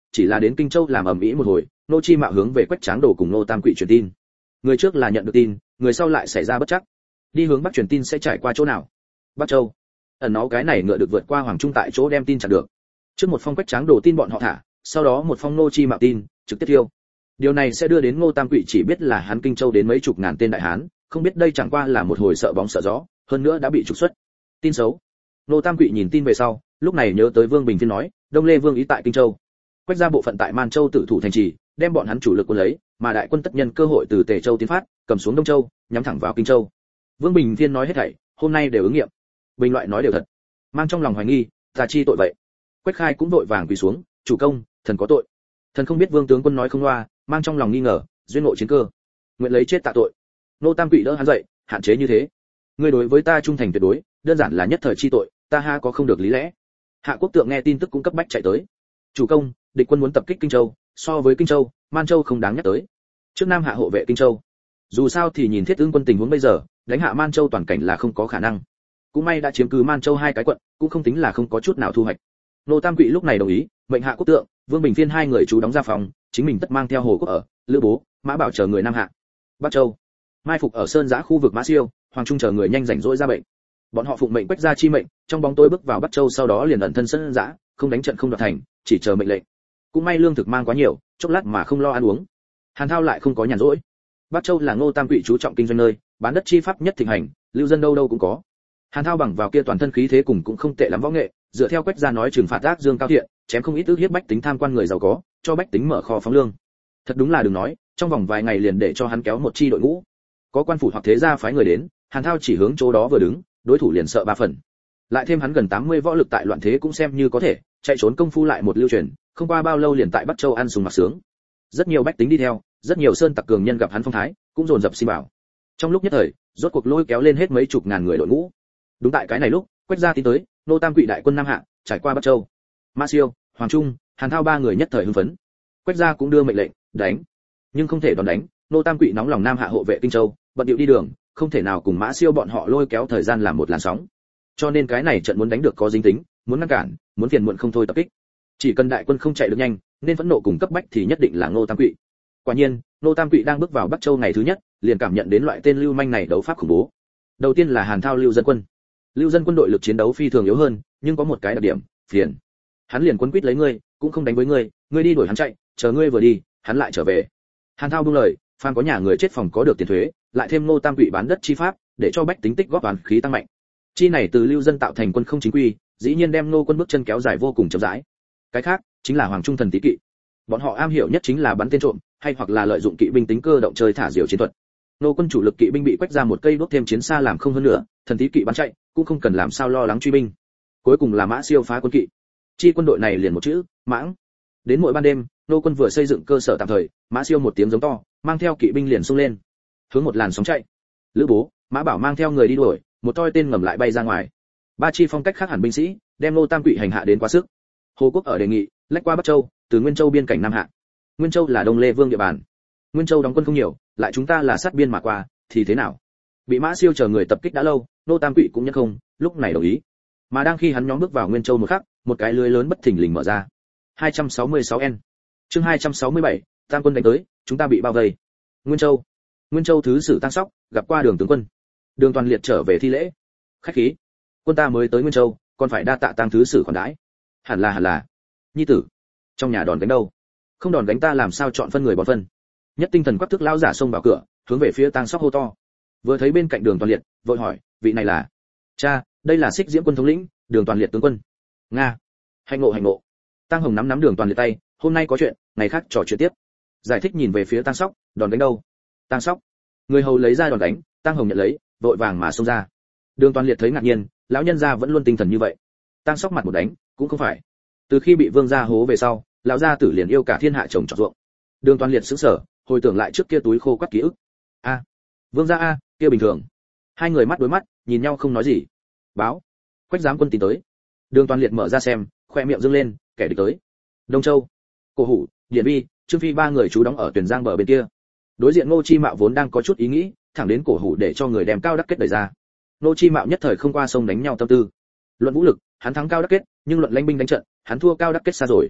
chỉ là đến Kinh Châu làm ầm ĩ một hồi, Nô Chi Mạo hướng về Quách Tráng Đồ cùng Nô Tam Quỷ truyền tin. Người trước là nhận được tin, người sau lại xảy ra bất trắc. Đi hướng bắc truyền tin sẽ trải qua chỗ nào? Bắc Châu. Ẩn nó cái này ngựa được vượt qua Hoàng Trung tại chỗ đem tin chặn được. Trước một phong Quách Tráng Đồ tin bọn họ thả, sau đó một phong Nô Chi Mạo tin, trực tiếp thiêu. Điều này sẽ đưa đến Ngô Tam Quỷ chỉ biết là hắn Kinh Châu đến mấy chục ngàn tên đại hán, không biết đây chẳng qua là một hồi sợ bóng sợ gió, hơn nữa đã bị trục xuất. Tin xấu. Ngô Tam Quỷ nhìn tin về sau, lúc này nhớ tới Vương Bình Phiên nói, Đông Lê Vương ý tại Kinh Châu. Quách ra bộ phận tại Man Châu tự thủ thành trì, đem bọn hắn chủ lực quân lấy, mà đại quân tất nhân cơ hội từ Tề Châu tiến phát, cầm xuống Đông Châu, nhắm thẳng vào Kinh Châu. Vương Bình Phiên nói hết thảy, hôm nay đều ứng nghiệm. Bình loại nói đều thật. Mang trong lòng hoài nghi, ta chi tội vậy. Quách Khai cũng vội vàng quỳ xuống, chủ công, thần có tội. Thần không biết Vương tướng quân nói không loa, mang trong lòng nghi ngờ, duyên ngộ chiến cơ, nguyện lấy chết tạ tội. Nô Tam Quỷ đỡ hắn dậy, hạn chế như thế, ngươi đối với ta trung thành tuyệt đối, đơn giản là nhất thời chi tội, ta ha có không được lý lẽ. Hạ Quốc Tượng nghe tin tức cũng cấp bách chạy tới. Chủ công, địch quân muốn tập kích Kinh Châu, so với Kinh Châu, Man Châu không đáng nhắc tới. Trước Nam hạ hộ vệ Kinh Châu. Dù sao thì nhìn Thiết Ương quân tình huống bây giờ, đánh hạ Man Châu toàn cảnh là không có khả năng. Cũng may đã chiếm cứ Man Châu hai cái quận, cũng không tính là không có chút nào thu hoạch. Nô Tam Quỷ lúc này đồng ý, mệnh Hạ Quốc Tượng, Vương Bình Phiên hai người chú đóng ra phòng, chính mình tất mang theo Hồ Quốc ở, Lữ Bố, Mã Bảo chờ người Nam hạ. Bắc Châu. Mai phục ở sơn giã khu vực Mã Siêu, Hoàng Trung chờ người nhanh rảnh rỗi ra bệnh. Bọn họ phụng mệnh Quách gia chi mệnh, trong bóng tối bước vào Bắc Châu sau đó liền ẩn thân sơn giã, không đánh trận không đoạt thành, chỉ chờ mệnh lệnh. Cũng may lương thực mang quá nhiều, chốc lát mà không lo ăn uống. Hàn Thao lại không có nhàn rỗi. Bắc Châu là Ngô Tam Quỷ chú trọng kinh doanh nơi, bán đất chi pháp nhất thịnh hành, lưu dân đâu đâu cũng có. Hàn Thao bằng vào kia toàn thân khí thế cùng cũng không tệ lắm võ nghệ, dựa theo Quách gia nói trừng phạt ác dương cao thiện, chém không ít ước hiếp bách tính tham quan người giàu có, cho bách tính mở kho phóng lương. Thật đúng là đừng nói, trong vòng vài ngày liền để cho hắn kéo một chi đội ngũ. Có quan phủ hoặc thế gia phái người đến, Hàn Thao chỉ hướng chỗ đó vừa đứng, đối thủ liền sợ ba phần. Lại thêm hắn gần tám mươi võ lực tại loạn thế cũng xem như có thể, chạy trốn công phu lại một lưu truyền, không qua bao lâu liền tại Bắc Châu ăn sùng mặc sướng. Rất nhiều bách tính đi theo, rất nhiều sơn tặc cường nhân gặp hắn phong thái, cũng dồn dập xin bảo. Trong lúc nhất thời, rốt cuộc lôi kéo lên hết mấy chục ngàn người đội ngũ. Đúng tại cái này lúc, Quách gia tin tới, Nô Tam Quỷ đại quân Nam hạ, trải qua Bắc Châu. Mã Siêu, Hoàng Trung, Hàn Thao ba người nhất thời hưng phấn. Quách gia cũng đưa mệnh lệnh, đánh, nhưng không thể đòn đánh. Nô Tam Quỷ nóng lòng Nam hạ hộ vệ Kinh Châu, bận điệu đi đường, không thể nào cùng Mã Siêu bọn họ lôi kéo thời gian làm một làn sóng. Cho nên cái này trận muốn đánh được có dính tính, muốn ngăn cản, muốn phiền muộn không thôi tập kích. Chỉ cần đại quân không chạy được nhanh, nên phẫn nộ cùng cấp bách thì nhất định là Nô Tam Quỷ. Quả nhiên, Nô Tam Quỷ đang bước vào Bắc Châu ngày thứ nhất, liền cảm nhận đến loại tên lưu manh này đấu pháp khủng bố. Đầu tiên là Hàn Thao lưu dân quân. Lưu dân quân đội lực chiến đấu phi thường yếu hơn, nhưng có một cái đặc điểm, phiền. Hắn liền quấn quýt lấy ngươi, cũng không đánh với ngươi, ngươi đi đuổi hắn chạy, chờ ngươi vừa đi, hắn lại trở về. Hàn Thao buông lời, phàm có nhà người chết phòng có được tiền thuế, lại thêm Nô Tam Quỷ bán đất chi pháp, để cho bách tính tích góp toàn khí tăng mạnh. Chi này từ lưu dân tạo thành quân không chính quy, dĩ nhiên đem nô quân bước chân kéo dài vô cùng chậm rãi. Cái khác chính là Hoàng Trung thần tí kỵ. Bọn họ am hiểu nhất chính là bắn tên trộm, hay hoặc là lợi dụng kỵ binh tính cơ động chơi thả diều chiến thuật. Nô quân chủ lực kỵ binh bị quách ra một cây đốt thêm chiến xa làm không hơn nữa, thần tí kỵ bắn chạy, cũng không cần làm sao lo lắng truy binh. Cuối cùng là Mã Siêu phá quân kỵ. Chi quân đội này liền một chữ, mãng. Đến mỗi ban đêm, nô quân vừa xây dựng cơ sở tạm thời, Mã Siêu một tiếng giống to, mang theo kỵ binh liền xông lên, hướng một làn sóng chạy. Lữ Bố, Mã Bảo mang theo người đi đuổi, một toi tên ngầm lại bay ra ngoài. Ba chi phong cách khác hẳn binh sĩ, đem Nô Tam Quỷ hành hạ đến quá sức. Hồ Quốc ở đề nghị, lách qua Bắc Châu, từ Nguyên Châu biên cảnh Nam hạ. Nguyên Châu là Đông Lê Vương địa bàn. Nguyên Châu đóng quân không nhiều, lại chúng ta là sát biên mà qua, thì thế nào? Bị Mã Siêu chờ người tập kích đã lâu, Nô Tam Quỷ cũng nhất không, lúc này đồng ý. Mà đang khi hắn nhóm bước vào Nguyên Châu một khắc, một cái lưới lớn bất thình lình mở ra. hai trăm sáu mươi sáu N. Chương hai trăm sáu mươi bảy, Tam quân đánh tới, chúng ta bị bao vây. Nguyên Châu. Nguyên Châu thứ sử Tăng Sóc, gặp qua Đường tướng quân. Đường Toàn Liệt trở về thi lễ. Khách khí. Quân ta mới tới Nguyên Châu, còn phải đa tạ Tăng thứ sử khoản đãi. Hẳn là hẳn là. Nhi tử, trong nhà đòn đánh đâu? Không đòn đánh ta làm sao chọn phân người bón phân. Nhất Tinh Thần quắc thức lão giả xông vào cửa, hướng về phía Tăng Sóc hô to. Vừa thấy bên cạnh Đường Toàn Liệt, vội hỏi, vị này là? Cha, đây là Xích Diễm quân thống lĩnh, Đường Toàn Liệt tướng quân. Nga. Hành ngộ hành ngộ. Tăng Hồng nắm nắm Đường Toàn Liệt tay, hôm nay có chuyện, ngày khác trò chuyện tiếp. Giải thích nhìn về phía Tăng Sóc, đòn đánh đâu? Tăng Sóc. Người hầu lấy ra đòn đánh, Tăng Hồng nhận lấy, vội vàng mà xông ra. Đường Toàn Liệt thấy ngạc nhiên, lão nhân gia vẫn luôn tinh thần như vậy. Tăng Sóc mặt một đánh, cũng không phải. Từ khi bị Vương gia hố về sau, lão gia tử liền yêu cả thiên hạ trồng trọt ruộng. Đường Toàn Liệt sững sờ, hồi tưởng lại trước kia túi khô quắt ký ức. A, Vương gia a, kia bình thường. Hai người mắt đối mắt, nhìn nhau không nói gì. Báo, Quách giám quân tin tới. Đường Toàn Liệt mở ra xem, khoe miệng dương lên, kẻ địch tới. Đông Châu, Cổ Hủ, Điển Vi, Trương Phi ba người trú đóng ở Tuyền Giang bờ bên kia. Đối diện Ngô Chi Mạo vốn đang có chút ý nghĩ, thẳng đến Cổ Hủ để cho người đem Cao Đắc Kết đẩy ra. Ngô Chi Mạo nhất thời không qua sông đánh nhau tâm tư. Luận vũ lực, hắn thắng Cao Đắc Kết, nhưng luận lãnh binh đánh trận, hắn thua Cao Đắc Kết xa rồi.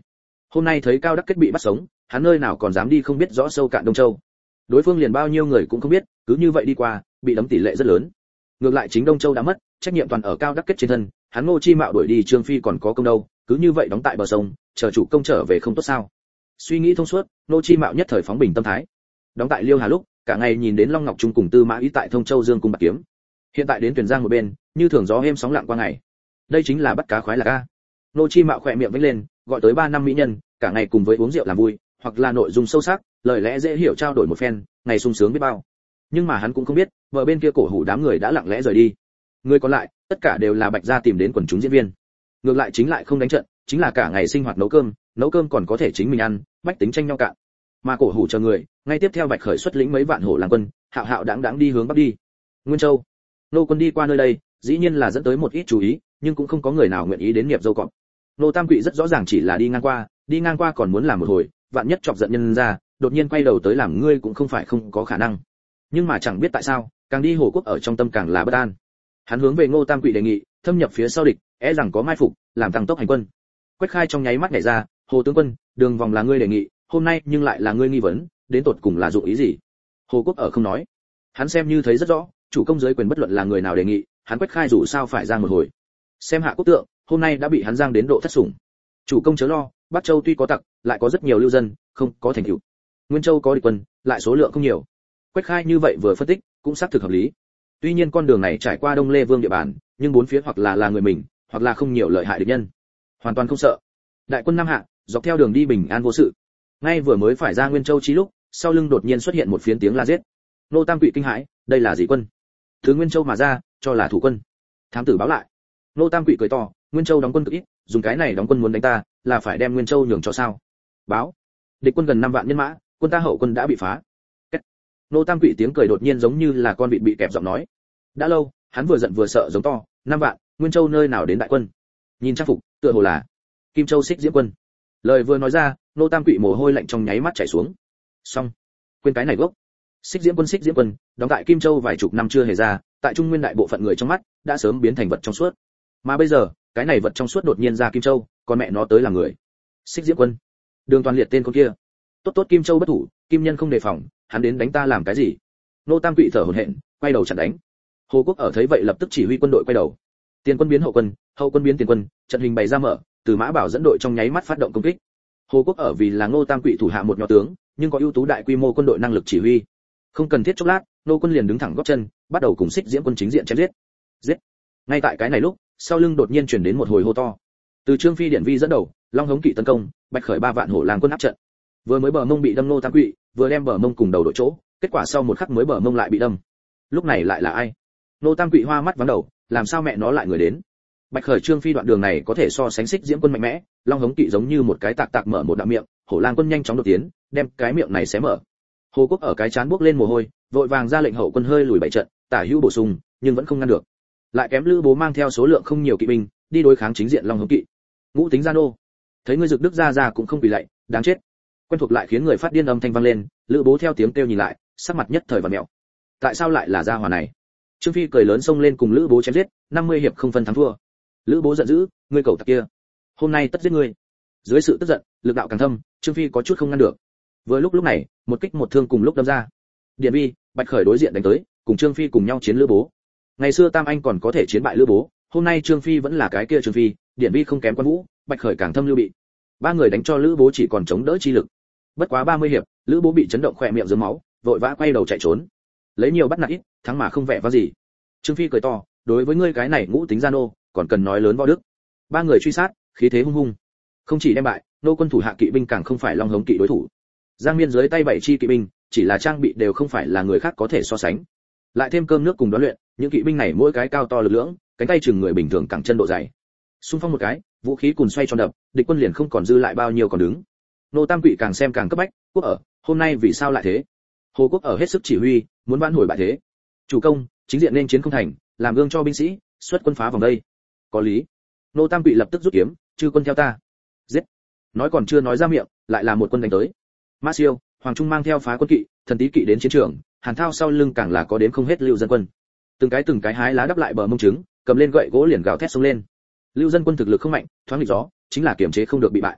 Hôm nay thấy Cao Đắc Kết bị bắt sống, hắn nơi nào còn dám đi không biết rõ sâu cạn Đông Châu. Đối phương liền bao nhiêu người cũng không biết, cứ như vậy đi qua, bị đấm tỷ lệ rất lớn. Ngược lại chính Đông Châu đã mất, trách nhiệm toàn ở Cao Đắc Kết trên thân, hắn Ngô Chi Mạo đuổi đi Trương Phi còn có công đâu, cứ như vậy đóng tại bờ sông, chờ chủ công trở về không tốt sao? Suy nghĩ thông suốt, Ngô Chi Mạo nhất thời phóng bình tâm thái. Đóng tại Liêu Hà lúc, cả ngày nhìn đến Long Ngọc Trung cùng Tư Mã Ý tại Thông Châu Dương cung bạc kiếm. Hiện tại đến Tuyền Giang một bên, như thường gió êm sóng lặng qua ngày. Đây chính là bắt cá khoái lạc a. Ngô Chi Mạo khỏe miệng vẫy lên, gọi tới ba năm mỹ nhân, cả ngày cùng với uống rượu làm vui, hoặc là nội dung sâu sắc, lời lẽ dễ hiểu trao đổi một phen, ngày sung sướng biết bao. Nhưng mà hắn cũng không biết, vợ bên kia cổ hủ đám người đã lặng lẽ rời đi. Người còn lại, tất cả đều là Bạch gia tìm đến quần chúng diễn viên. Ngược lại chính lại không đánh trận, chính là cả ngày sinh hoạt nấu cơm, nấu cơm còn có thể chính mình ăn, bách tính tranh nhau cạn. Mà cổ hủ chờ người, ngay tiếp theo Bạch Khởi xuất lĩnh mấy vạn hổ lang quân, hạo hạo đãng đãng đi hướng bắc đi. Nguyên Châu. Nô quân đi qua nơi đây, dĩ nhiên là dẫn tới một ít chú ý, nhưng cũng không có người nào nguyện ý đến nghiệp dâu cọp. Nô Tam Quỵ rất rõ ràng chỉ là đi ngang qua, đi ngang qua còn muốn làm một hồi, vạn nhất chọc giận nhân ra, đột nhiên quay đầu tới làm ngươi cũng không phải không có khả năng. Nhưng mà chẳng biết tại sao, càng đi Hồ Quốc ở trong tâm càng là bất an. Hắn hướng về Ngô Tam Quỵ đề nghị, thâm nhập phía sau địch, é rằng có mai phục, làm tăng tốc hành quân. Quách Khai trong nháy mắt nhảy ra, Hồ tướng quân, đường vòng là ngươi đề nghị, hôm nay nhưng lại là ngươi nghi vấn, đến tột cùng là dụng ý gì? Hồ Quốc ở không nói. Hắn xem như thấy rất rõ, chủ công giới quyền bất luận là người nào đề nghị, hắn Quách Khai dù sao phải ra một hồi. Xem Hạ Quốc tượng, hôm nay đã bị hắn giang đến độ thất sủng. Chủ công chớ lo, Bắc Châu tuy có tặc, lại có rất nhiều lưu dân, không có thành tựu. Nguyên Châu có địch quân, lại số lượng không nhiều. Quách Khai như vậy vừa phân tích, cũng xác thực hợp lý. Tuy nhiên con đường này trải qua Đông Lê Vương địa bàn, nhưng bốn phía hoặc là là người mình, hoặc là không nhiều lợi hại địch nhân, hoàn toàn không sợ. Đại quân Nam Hạ, dọc theo đường đi bình an vô sự. Ngay vừa mới phải ra Nguyên Châu chí lúc, sau lưng đột nhiên xuất hiện một phiến tiếng la giết. Nô Tam Quỵ kinh hãi, đây là gì quân? Từ Nguyên Châu mà ra, cho là thủ quân. Thám tử báo lại. Nô Tam Quỵ cười to, Nguyên Châu đóng quân cực ít, dùng cái này đóng quân muốn đánh ta, là phải đem Nguyên Châu nhường cho sao? Báo. Địch quân gần năm vạn nhân mã, quân ta hậu quân đã bị phá. Kết. Nô Tam Quỵ tiếng cười đột nhiên giống như là con vịt bị kẹp giọng nói. Đã lâu, hắn vừa giận vừa sợ giống to, năm vạn, Nguyên Châu nơi nào đến đại quân? Nhìn trang phục, tựa hồ là Kim Châu Xích Diễm quân. Lời vừa nói ra, Nô Tam Quỵ mồ hôi lạnh trong nháy mắt chảy xuống. Xong, quên cái này gốc. Xích Diễm quân Xích Diễm quân, đóng tại Kim Châu vài chục năm chưa hề ra, tại Trung Nguyên đại bộ phận người trong mắt, đã sớm biến thành vật trong suốt. Mà bây giờ, cái này vật trong suốt đột nhiên ra Kim Châu, còn mẹ nó tới là người. Xích Diễm quân. Đường Toàn liệt tên con kia. Tốt tốt Kim Châu bất thủ, Kim Nhân không đề phòng, hắn đến đánh ta làm cái gì? Nô Tam Quỵ thở hổn hển, quay đầu chặn đánh. Hồ Quốc ở thấy vậy lập tức chỉ huy quân đội quay đầu. Tiền quân biến hậu quân, hậu quân biến tiền quân, trận hình bày ra mở, Từ Mã Bảo dẫn đội trong nháy mắt phát động công kích. Hồ Quốc ở vì là Ngô Tam Quỵ thủ hạ một nhỏ tướng, nhưng có ưu tú đại quy mô quân đội năng lực chỉ huy. Không cần thiết chốc lát, nô quân liền đứng thẳng gót chân, bắt đầu cùng Xích Diễm quân chính diện chém giết. Giết! Ngay tại cái này lúc, sau lưng đột nhiên truyền đến một hồi hô to. Từ Trương Phi Điển Vi dẫn đầu, Long Hống Kỵ tấn công, Bạch Khởi ba vạn hổ lang quân áp trận. Vừa mới bờ mông bị đâm Ngô Tam Quỵ, vừa đem bờ mông cùng đầu đội chỗ, kết quả sau một khắc mới bờ mông lại bị đâm. Lúc này lại là ai? Ngô Tam Quỵ hoa mắt vắng đầu, làm sao mẹ nó lại người đến? Bạch Khởi Trương Phi đoạn đường này có thể so sánh Xích Diễm quân mạnh mẽ, Long Hống Kỵ giống như một cái tạc tạc mở một đạo miệng, hổ lang quân nhanh chóng đột tiến, đem cái miệng này xé mở. Hồ Quốc ở cái chán bước lên mồ hôi, vội vàng ra lệnh hậu quân hơi lùi bảy trận, tả hữu bổ sung, nhưng vẫn không ngăn được. Lại kém Lữ Bố mang theo số lượng không nhiều kỵ binh, đi đối kháng chính diện Long Hống Kỵ. Ngũ Tính Gia Nô, thấy ngươi Dực Đức ra ra cũng không quỳ lạy, đáng chết. Quen thuộc lại khiến người phát điên âm thanh vang lên, Lữ Bố theo tiếng kêu nhìn lại, sắc mặt nhất thời vặn mèo. Tại sao lại là gia hỏa này? Trương Phi cười lớn xông lên cùng Lữ Bố chém giết, năm mươi hiệp không phân thắng thua. Lữ Bố giận dữ, ngươi cẩu tặc kia, hôm nay tất giết ngươi. Dưới sự tức giận, lực đạo càng thâm, Trương Phi có chút không ngăn được. Vừa lúc lúc này, một kích một thương cùng lúc đâm ra. Điện Vi, Bạch Khởi đối diện đánh tới, cùng Trương Phi cùng nhau chiến Lữ Bố. Ngày xưa Tam Anh còn có thể chiến bại Lữ Bố, hôm nay Trương Phi vẫn là cái kia Trương Phi, Điện Vi không kém Quan Vũ, Bạch Khởi càng thâm lưu bị. Ba người đánh cho Lữ Bố chỉ còn chống đỡ chi lực. Bất quá ba mươi hiệp, Lữ Bố bị chấn động khỏe miệng rớm máu, vội vã quay đầu chạy trốn. Lấy nhiều bắt nạt ít, thắng mà không vẻ vang gì. Trương Phi cười to, đối với ngươi cái này Ngũ Tính Gia Nô, còn cần nói lớn võ đức. Ba người truy sát, khí thế hung hung. Không chỉ đem bại, nô quân thủ hạ kỵ binh càng không phải Long Hống Kỵ đối thủ. Giang Miên dưới tay bảy chi kỵ binh, chỉ là trang bị đều không phải là người khác có thể so sánh. Lại thêm cơm nước cùng đoán luyện, những kỵ binh này mỗi cái cao to lực lưỡng, cánh tay chừng người bình thường cẳng chân độ dày. Xung phong một cái, vũ khí cùng xoay tròn đập, địch quân liền không còn dư lại bao nhiêu còn đứng. Nô Tam Quỵ càng xem càng cấp bách, quốc ở, hôm nay vì sao lại thế? Hồ Quốc ở hết sức chỉ huy, muốn vãn hồi bại thế. Chủ công, chính diện nên chiến không thành, làm gương cho binh sĩ, xuất quân phá vòng đây. Có lý. Nô Tam Quỵ lập tức rút kiếm, chư quân theo ta. Giết. Nói còn chưa nói ra miệng, lại là một quân đánh tới. Mã Siêu, Hoàng Trung mang theo phá quân kỵ, thần tý kỵ đến chiến trường, Hàn Thao sau lưng càng là có đến không hết lưu dân quân. Từng cái từng cái hái lá đắp lại bờ mông trứng, cầm lên gậy gỗ liền gào thét xông lên. Lưu dân quân thực lực không mạnh, thoáng nghịch gió, chính là kiềm chế không được bị bại.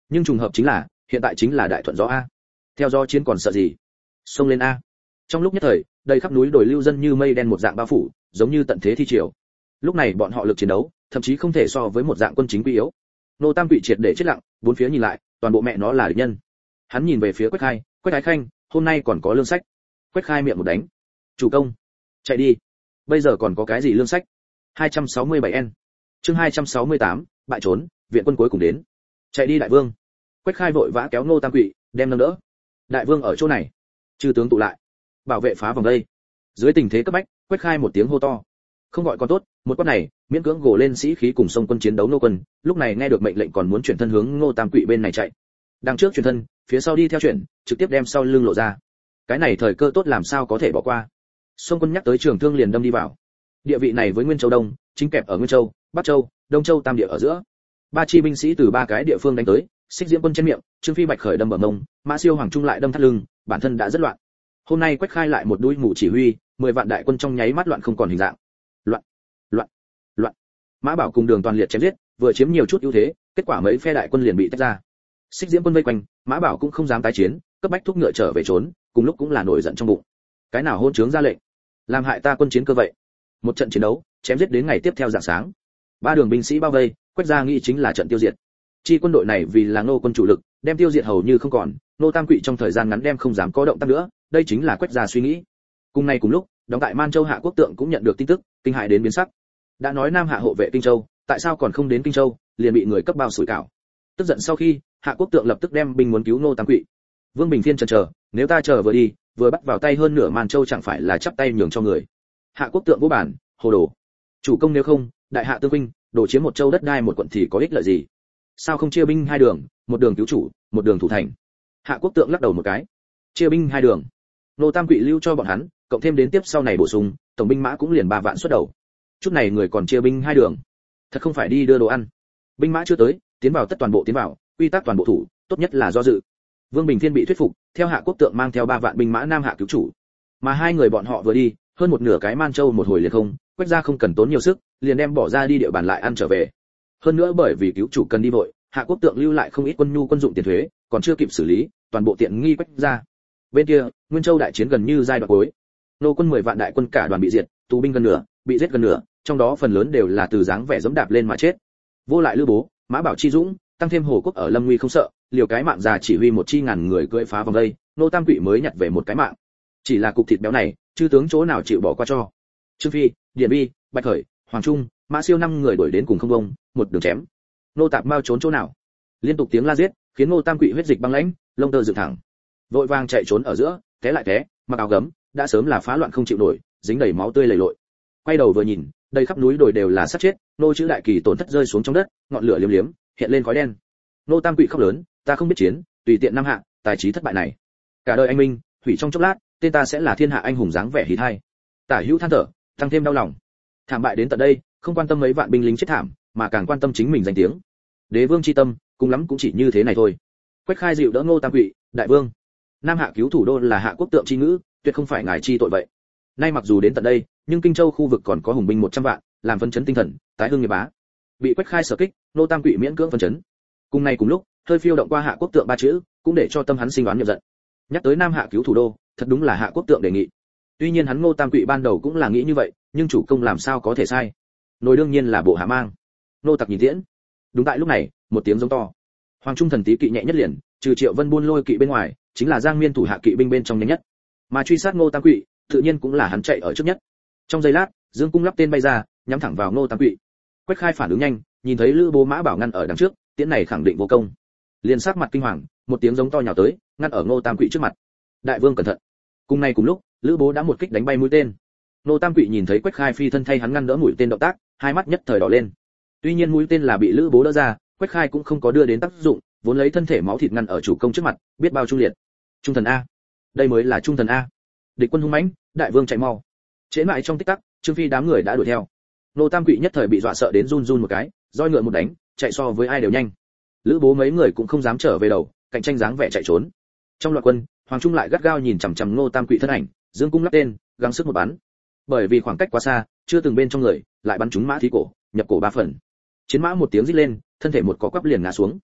Nhưng trùng hợp chính là hiện tại chính là đại thuận gió a. Theo gió chiến còn sợ gì, xông lên a. Trong lúc nhất thời đầy khắp núi đồi lưu dân như mây đen một dạng bao phủ, giống như tận thế thi triều. Lúc này bọn họ lực chiến đấu thậm chí không thể so với một dạng quân chính quy yếu. Nô Tam Quỷ triệt để chết lặng, bốn phía nhìn lại toàn bộ mẹ nó là địch nhân. Hắn nhìn về phía Quách Khai, Quách Ái Khanh, hôm nay còn có lương sách. Quách Khai miệng một đánh, chủ công, chạy đi, bây giờ còn có cái gì lương sách. hai trăm sáu mươi bảy N chương hai trăm sáu mươi tám, bại trốn, viện quân cuối cùng đến. Chạy đi đại vương. Quách Khai vội vã kéo Nô Tam Quỷ đem nâng đỡ. Đại vương ở chỗ này. Chư tướng tụ lại, bảo vệ phá vòng đây. Dưới tình thế cấp bách, Quách Khai một tiếng hô to. Không gọi còn tốt, một quát này miễn cưỡng gồ lên sĩ khí cùng sông quân chiến đấu nô quân, lúc này nghe được mệnh lệnh còn muốn chuyển thân hướng Ngô Tam Quỷ bên này chạy. Đằng trước chuyển thân, phía sau đi theo chuyển, trực tiếp đem sau lưng lộ ra. Cái này thời cơ tốt làm sao có thể bỏ qua. Sông quân nhắc tới trường thương liền đâm đi vào. Địa vị này với Nguyên Châu Đông, chính kẹp ở Nguyên Châu, Bắc Châu, Đông Châu tam địa ở giữa. Ba chi binh sĩ từ ba cái địa phương đánh tới, Xích Diễm quân trên miệng, Trương Phi Bạch khởi đâm bờ mông, Mã Siêu Hoàng Trung lại đâm thắt lưng, bản thân đã rất loạn. Hôm nay Quách Khai lại một đuôi mù chỉ huy, mười vạn đại quân trong nháy mắt loạn không còn hình dạng. Loạn, loạn, loạn. Mã Bảo cùng Đường toàn liệt chém giết, vừa chiếm nhiều chút ưu thế, kết quả mấy phe đại quân liền bị tách ra. Xích Diễm quân vây quanh, Mã Bảo cũng không dám tái chiến, cấp bách thúc ngựa trở về trốn, cùng lúc cũng là nổi giận trong bụng. Cái nào hôn trướng ra lệnh, làm hại ta quân chiến cơ vậy. Một trận chiến đấu, chém giết đến ngày tiếp theo rạng sáng. Ba đường binh sĩ bao vây, Quách gia nghĩ chính là trận tiêu diệt. Chi quân đội này vì là Ngô quân chủ lực, đem tiêu diệt hầu như không còn, Ngô Tam Quỷ trong thời gian ngắn đem không dám có động tác nữa, đây chính là Quách gia suy nghĩ. Cùng ngày cùng lúc, đóng tại Man Châu Hạ Quốc Tượng cũng nhận được tin tức, kinh hại đến biến sắc. Đã nói Nam Hạ hộ vệ Kinh Châu, tại sao còn không đến Kinh Châu, liền bị người cấp bao sủi cảo. Tức giận sau khi, Hạ Quốc Tượng lập tức đem binh muốn cứu Ngô Tam Quỷ. Vương Bình Phiên chần chờ, nếu ta chờ vừa đi, vừa bắt vào tay hơn nửa Man Châu chẳng phải là chắp tay nhường cho người. Hạ Quốc Tượng vô bản, hồ đồ. Chủ công nếu không, đại hạ tương vinh, đổ chiếm một châu đất đai một quận thì có ích lợi gì? Sao không chia binh hai đường, một đường cứu chủ, một đường thủ thành? Hạ Quốc Tượng lắc đầu một cái. Chia binh hai đường. Ngô Tam Quỷ lưu cho bọn hắn, cộng thêm đến tiếp sau này bổ sung, tổng binh mã cũng liền ba vạn xuất đầu. Chút này người còn chia binh hai đường, thật không phải đi đưa đồ ăn. Binh mã chưa tới, tiến vào tất toàn bộ tiến vào, quy tắc toàn bộ thủ, tốt nhất là do dự. Vương Bình Thiên bị thuyết phục, theo Hạ Quốc Tượng mang theo ba vạn binh mã Nam Hạ cứu chủ. Mà hai người bọn họ vừa đi, hơn một nửa cái Man Châu một hồi liền không, Quách gia không cần tốn nhiều sức, liền đem bỏ ra đi địa bàn lại ăn trở về. Hơn nữa bởi vì cứu chủ cần đi vội, Hạ Quốc Tượng lưu lại không ít quân nhu quân dụng tiền thuế, còn chưa kịp xử lý, toàn bộ tiện nghi Quách gia. Bên kia, Nguyên Châu đại chiến gần như giai đoạn cuối. Nô quân mười vạn đại quân cả đoàn bị diệt, tù binh gần nửa, bị giết gần nửa, trong đó phần lớn đều là từ dáng vẻ dẫm đạp lên mà chết. Vô lại Lữ Bố, Mã Bảo Chi Dũng, tăng thêm Hồ Quốc ở Lâm Nguy không sợ, liều cái mạng già chỉ huy một chi ngàn người cưỡi phá vòng đây, Nô Tam Quỷ mới nhặt về một cái mạng. Chỉ là cục thịt béo này, chư tướng chỗ nào chịu bỏ qua cho. Trương Phi, Điền Bi, Bạch Khởi, Hoàng Trung, Mã Siêu năm người đuổi đến cùng không bông, một đường chém. Nô Tạp Mao trốn chỗ nào? Liên tục tiếng la giết, khiến Nô Tam Quỷ huyết dịch băng lãnh, lông tơ dựng thẳng. Vội vàng chạy trốn ở giữa, té lại té, mặc áo gấm, đã sớm là phá loạn không chịu nổi, dính đầy máu tươi lầy lội. Quay đầu vừa nhìn, đầy khắp núi đồi đều là sát chết, nô chữ đại kỳ tổn thất rơi xuống trong đất, ngọn lửa liếm liếm, hiện lên khói đen. Nô Tam Quỷ khóc lớn, ta không biết chiến, tùy tiện Nam Hạ, tài trí thất bại này. Cả đời anh minh, hủy trong chốc lát, tên ta sẽ là thiên hạ anh hùng dáng vẻ hí thai. Tả hữu than thở, tăng thêm đau lòng. Thảm bại đến tận đây, không quan tâm mấy vạn binh lính chết thảm, mà càng quan tâm chính mình danh tiếng. Đế vương chi tâm, cùng lắm cũng chỉ như thế này thôi. Quách Khai dịu đỡ Ngô Tam Quỷ, đại vương, Nam Hạ cứu thủ đô là Hạ Quốc Tượng chi ngữ, tuyệt không phải ngài chi tội vậy. Nay mặc dù đến tận đây, nhưng Kinh Châu khu vực còn có hùng binh một trăm vạn, làm phấn chấn tinh thần, tái hưng nghiệp bá. Bị Quách Khai sở kích, Ngô Tam Quỷ miễn cưỡng phấn chấn. Cùng này cùng lúc, hơi phiêu động qua Hạ Quốc Tượng ba chữ, cũng để cho tâm hắn sinh đoán nghiệp giận. Nhắc tới Nam Hạ cứu thủ đô, thật đúng là Hạ Quốc Tượng đề nghị. Tuy nhiên hắn Ngô Tam Quỷ ban đầu cũng là nghĩ như vậy, nhưng chủ công làm sao có thể sai? Nổi đương nhiên là bộ hạ mang. Nô Tặc nhìn tiễn. Đúng tại lúc này, một tiếng giống to. Hoàng Trung thần tí kỵ nhẹ nhất liền, trừ Triệu Vân buôn lôi kỵ bên ngoài, chính là Giang Miên thủ hạ kỵ binh bên trong nhanh nhất. Mà truy sát Ngô Tam Quỷ, tự nhiên cũng là hắn chạy ở trước nhất. Trong giây lát, Dương cung lắp tên bay ra, nhắm thẳng vào Ngô Tam Quỷ. Quách Khai phản ứng nhanh, nhìn thấy Lữ Bố Mã Bảo ngăn ở đằng trước, tiễn này khẳng định vô công. Liền sắc mặt kinh hoàng, một tiếng giống to nhào tới, ngăn ở Ngô Tam Quỷ trước mặt. Đại vương cẩn thận. Cùng này cùng lúc, Lữ Bố đã một kích đánh bay mũi tên. Ngô Tam Quỷ nhìn thấy Quách Khai phi thân thay hắn ngăn đỡ mũi tên động tác, hai mắt nhất thời đỏ lên. Tuy nhiên mũi tên là bị Lữ Bố đỡ ra, Quách Khai cũng không có đưa đến tác dụng, vốn lấy thân thể máu thịt ngăn ở chủ công trước mặt, biết bao trung liệt. Trung thần a, đây mới là trung thần a. Địch quân hung mãnh, đại vương chạy mau. Chế mãi trong tích tắc, Trương Phi đám người đã đuổi theo. Ngô Tam Quỷ nhất thời bị dọa sợ đến run run một cái, roi ngựa một đánh, chạy so với ai đều nhanh. Lữ Bố mấy người cũng không dám trở về đầu, cạnh tranh dáng vẻ chạy trốn. Trong loạt quân, Hoàng Trung lại gắt gao nhìn chằm chằm Ngô Tam Quỷ thân ảnh, dương cung lắp tên, gắng sức một bắn. Bởi vì khoảng cách quá xa, chưa từng bên trong người, lại bắn trúng mã thí cổ, nhập cổ ba phần. Chiến mã một tiếng rít lên, thân thể một có quắp liền ngã xuống.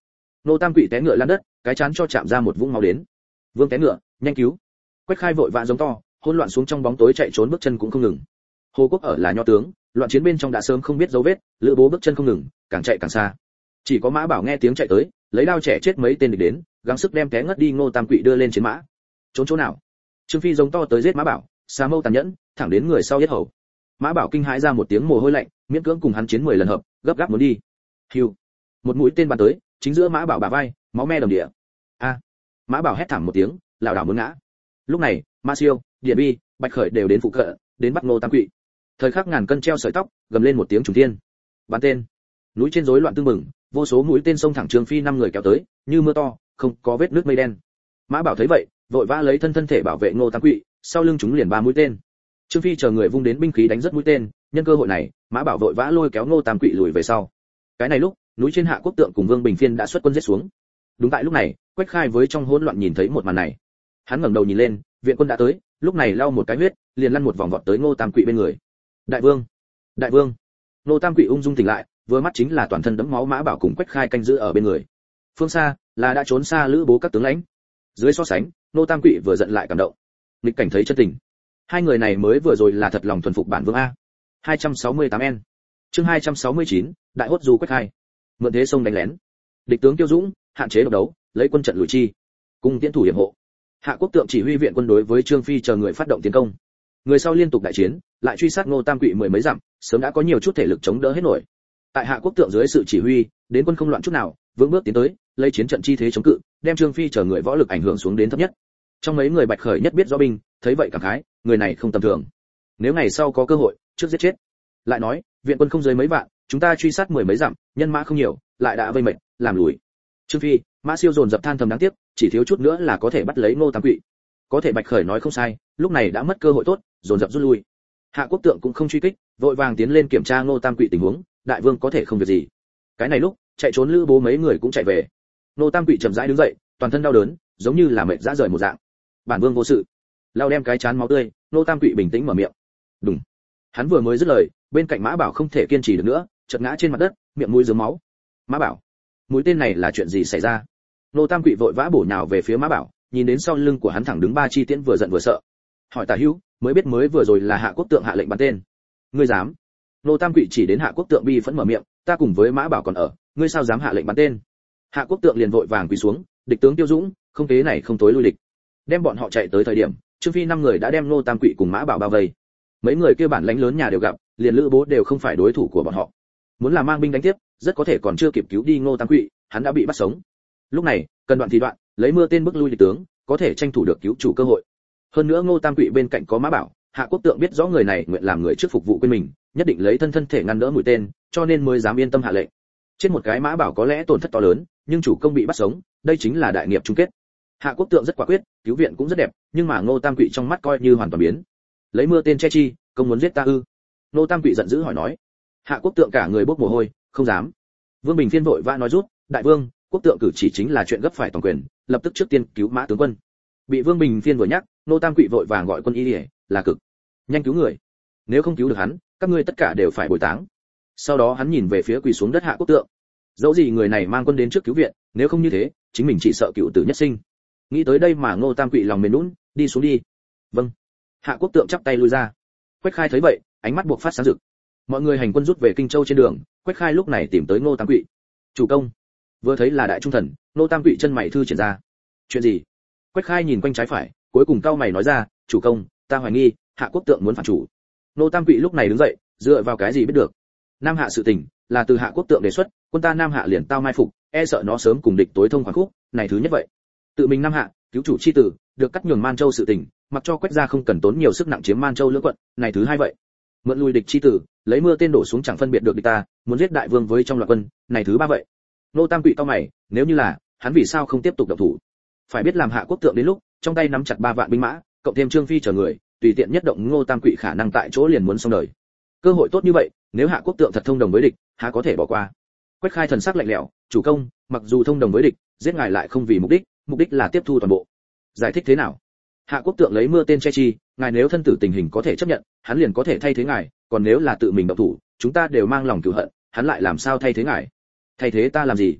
Nô Tam Quỷ té ngựa lăn đất, cái chán cho chạm ra một vũng máu đến. Vương té ngựa, nhanh cứu. Quách Khai vội vã giống to, hỗn loạn xuống trong bóng tối chạy trốn bước chân cũng không ngừng. Hồ Quốc ở là nho tướng, loạn chiến bên trong đã sớm không biết dấu vết, Lữ Bố bước chân không ngừng, càng chạy càng xa. Chỉ có Mã Bảo nghe tiếng chạy tới, lấy đao trẻ chết mấy tên địch đến, gắng sức đem té ngất đi Ngô Tam Quỷ đưa lên chiến mã. Trốn chỗ nào? Trương Phi giống to tới giết Mã Bảo, xà mâu tàn nhẫn, thẳng đến người sau giết hầu. Mã Bảo kinh hãi ra một tiếng mồ hôi lạnh, miễn cưỡng cùng hắn chiến mười lần hợp, gấp gáp muốn đi. Hưu, một mũi tên bắn tới, chính giữa Mã Bảo bả vai, máu me đầm địa. A! Mã Bảo hét thảm một tiếng, lảo đảo muốn ngã. Lúc này, Ma Siêu, Điện Bi, Bạch Khởi đều đến phụ cận, đến bắt Ngô Tam Quỷ. Thời khắc ngàn cân treo sợi tóc, gầm lên một tiếng trùng thiên. Bắn tên. Núi trên rối loạn tương mừng, vô số mũi tên xông thẳng Trương Phi năm người kéo tới, như mưa to, không có vết nước mây đen. Mã Bảo thấy vậy, vội vã lấy thân thân thể bảo vệ Ngô Tam Quỷ, sau lưng chúng liền ba mũi tên. Trương Phi chờ người vung đến binh khí đánh rất mũi tên, nhân cơ hội này, Mã Bảo vội vã lôi kéo Ngô Tam Quỷ lùi về sau. Cái này lúc, núi trên Hạ Quốc Tượng cùng Vương Bình Phiên đã xuất quân giết xuống. Đúng tại lúc này, Quách Khai với trong hỗn loạn nhìn thấy một màn này. Hắn ngẩng đầu nhìn lên, viện quân đã tới, lúc này lau một cái huyết, liền lăn một vòng vọt tới Ngô Tam Quỷ bên người. Đại vương, đại vương. Ngô Tam Quỷ ung dung tỉnh lại, vừa mắt chính là toàn thân đẫm máu Mã Bảo cùng Quách Khai canh giữ ở bên người. Phương xa, là đã trốn xa Lữ Bố các tướng lãnh. Dưới so sánh, Ngô Tam Quỷ vừa giận lại cảm động. Nghịch cảnh thấy chân tình. Hai người này mới vừa rồi là thật lòng thuần phục bản vương a. hai trăm sáu mươi tám N. Chương hai trăm sáu mươi chín, đại hốt du Quách Khai. Mượn thế sông đánh lén. Địch tướng Tiêu Dũng, hạn chế độc đấu, lấy quân trận lùi chi. Cung tiễn thủ hiểm hộ. Hạ Quốc Tượng chỉ huy viện quân đối với Trương Phi chờ người phát động tiến công. Người sau liên tục đại chiến, lại truy sát Ngô Tam Quỷ mười mấy dặm, sớm đã có nhiều chút thể lực chống đỡ hết nổi. Tại Hạ Quốc Tượng dưới sự chỉ huy, đến quân không loạn chút nào, vững bước tiến tới, lấy chiến trận chi thế chống cự, đem Trương Phi chờ người võ lực ảnh hưởng xuống đến thấp nhất. Trong mấy người Bạch Khởi nhất biết rõ binh, thấy vậy cảm khái, người này không tầm thường. Nếu ngày sau có cơ hội, trước giết chết. Lại nói, viện quân không dưới mấy vạn, chúng ta truy sát mười mấy dặm, nhân mã không nhiều, lại đã vây mệt, làm lùi. Trương Phi, Mã Siêu dồn dập than thầm đáng tiếc, chỉ thiếu chút nữa là có thể bắt lấy Ngô Tam Quỷ. Có thể Bạch Khởi nói không sai, lúc này đã mất cơ hội tốt, dồn dập rút lui. Hạ Quốc Tượng cũng không truy kích, vội vàng tiến lên kiểm tra Ngô Tam Quỷ tình huống, đại vương có thể không việc gì. Cái này lúc, chạy trốn Lữ Bố mấy người cũng chạy về. Ngô Tam Quỷ chậm rãi đứng dậy, toàn thân đau đớn, giống như là mệt rã rời một dạng. Bản vương vô sự. Lao đem cái chán máu tươi, Ngô Tam Quỷ bình tĩnh mở miệng. Đúng. Hắn vừa mới dứt lời, bên cạnh Mã Bảo không thể kiên trì được nữa, chợt ngã trên mặt đất, miệng mũi rớm máu. Mã Bảo, mũi tên này là chuyện gì xảy ra? Ngô Tam Quỷ vội vã bổ nhào về phía Mã Bảo, nhìn đến sau lưng của hắn thẳng đứng ba chi tiễn vừa giận vừa sợ. Hỏi Tả Hữu, mới biết mới vừa rồi là Hạ Quốc Tượng hạ lệnh bắn tên. Ngươi dám? Ngô Tam Quỷ chỉ đến Hạ Quốc Tượng bi phẫn mở miệng, ta cùng với Mã Bảo còn ở, ngươi sao dám hạ lệnh bắn tên? Hạ Quốc Tượng liền vội vàng quỳ xuống, địch tướng Tiêu Dũng, không kế này không tối lui địch. Đem bọn họ chạy tới thời điểm, Trương Phi năm người đã đem Ngô Tam Quỷ cùng Mã Bảo bao vây. Mấy người kia bản lãnh lớn nhà đều gặp, liền Lữ Bố đều không phải đối thủ của bọn họ. Muốn là mang binh đánh tiếp, rất có thể còn chưa kịp cứu đi Ngô Tam Quỷ, hắn đã bị bắt sống. Lúc này, cần đoạn thì đoạn, lấy mưa tên bức lui địch tướng, có thể tranh thủ được cứu chủ cơ hội. Hơn nữa Ngô Tam Quỷ bên cạnh có Mã Bảo, Hạ Quốc Tượng biết rõ người này nguyện làm người trước phục vụ quên mình, nhất định lấy thân thân thể ngăn đỡ mũi tên, cho nên mới dám yên tâm hạ lệnh. Trên một cái Mã Bảo có lẽ tổn thất to lớn, nhưng chủ công bị bắt sống, đây chính là đại nghiệp chung kết. Hạ Quốc Tượng rất quả quyết, cứu viện cũng rất đẹp, nhưng mà Ngô Tam Quỷ trong mắt coi như hoàn toàn biến. Lấy mưa tên che chi, công muốn giết ta ư? Ngô Tam Quỷ giận dữ hỏi nói. Hạ Quốc Tượng cả người bốc mồ hôi, không dám. Vương Bình Phiên vội vã nói rút, đại vương, Quốc Tượng cử chỉ chính là chuyện gấp phải toàn quyền, lập tức trước tiên cứu Mã tướng quân. Bị Vương Bình Phiên vừa nhắc, Ngô Tam Quỷ vội vàng gọi quân y liễu, là cực, nhanh cứu người. Nếu không cứu được hắn, các ngươi tất cả đều phải bồi táng. Sau đó hắn nhìn về phía quỳ xuống đất Hạ Quốc Tượng. Dẫu gì người này mang quân đến trước cứu viện, nếu không như thế, chính mình chỉ sợ cựu tử nhất sinh. Nghĩ tới đây mà Ngô Tam Quỷ lòng mềm nhũn, đi xuống đi. Vâng. Hạ Quốc Tượng chắp tay lui ra. Quách Khai thấy vậy, ánh mắt buộc phát sáng rực. Mọi người hành quân rút về Kinh Châu trên đường, Quách Khai lúc này tìm tới Ngô Tam Quỷ. Chủ công. Vừa thấy là đại trung thần, Ngô Tam Quỷ chân mày thư triển ra. Chuyện gì? Quách Khai nhìn quanh trái phải, cuối cùng cau mày nói ra, chủ công, ta hoài nghi Hạ Quốc Tượng muốn phản chủ. Ngô Tam Quỷ lúc này đứng dậy, dựa vào cái gì biết được? Nam Hạ sự tình là từ Hạ Quốc Tượng đề xuất, quân ta Nam Hạ liền tao mai phục, e sợ nó sớm cùng địch tối thông khoảng khúc, này thứ nhất vậy. Tự mình Nam Hạ, cứu chủ chi tử, được cắt nhường Man Châu sự tình, mặc cho Quách gia không cần tốn nhiều sức nặng chiếm Man Châu lưỡng quận, này thứ hai vậy. Mượn lui địch chi tử, lấy mưa tên đổ xuống chẳng phân biệt được địch ta, muốn giết đại vương với trong loạn quân, này thứ ba vậy. Ngô Tam Quỷ cau mày, nếu như là, hắn vì sao không tiếp tục động thủ? Phải biết làm Hạ Quốc Tượng đến lúc, trong tay nắm chặt ba vạn binh mã, cộng thêm Trương Phi chờ người, tùy tiện nhất động Ngô Tam Quỷ khả năng tại chỗ liền muốn xong đời. Cơ hội tốt như vậy, nếu Hạ Quốc Tượng thật thông đồng với địch, há có thể bỏ qua? Quách Khai thần sắc lạnh lẽo, chủ công, mặc dù thông đồng với địch, giết ngài lại không vì mục đích, mục đích là tiếp thu toàn bộ. Giải thích thế nào? Hạ Quốc Tượng lấy mưa tên che chi, ngài nếu thân tử tình hình có thể chấp nhận, hắn liền có thể thay thế ngài, còn nếu là tự mình động thủ, chúng ta đều mang lòng cừu hận, hắn lại làm sao thay thế ngài? Thay thế ta làm gì?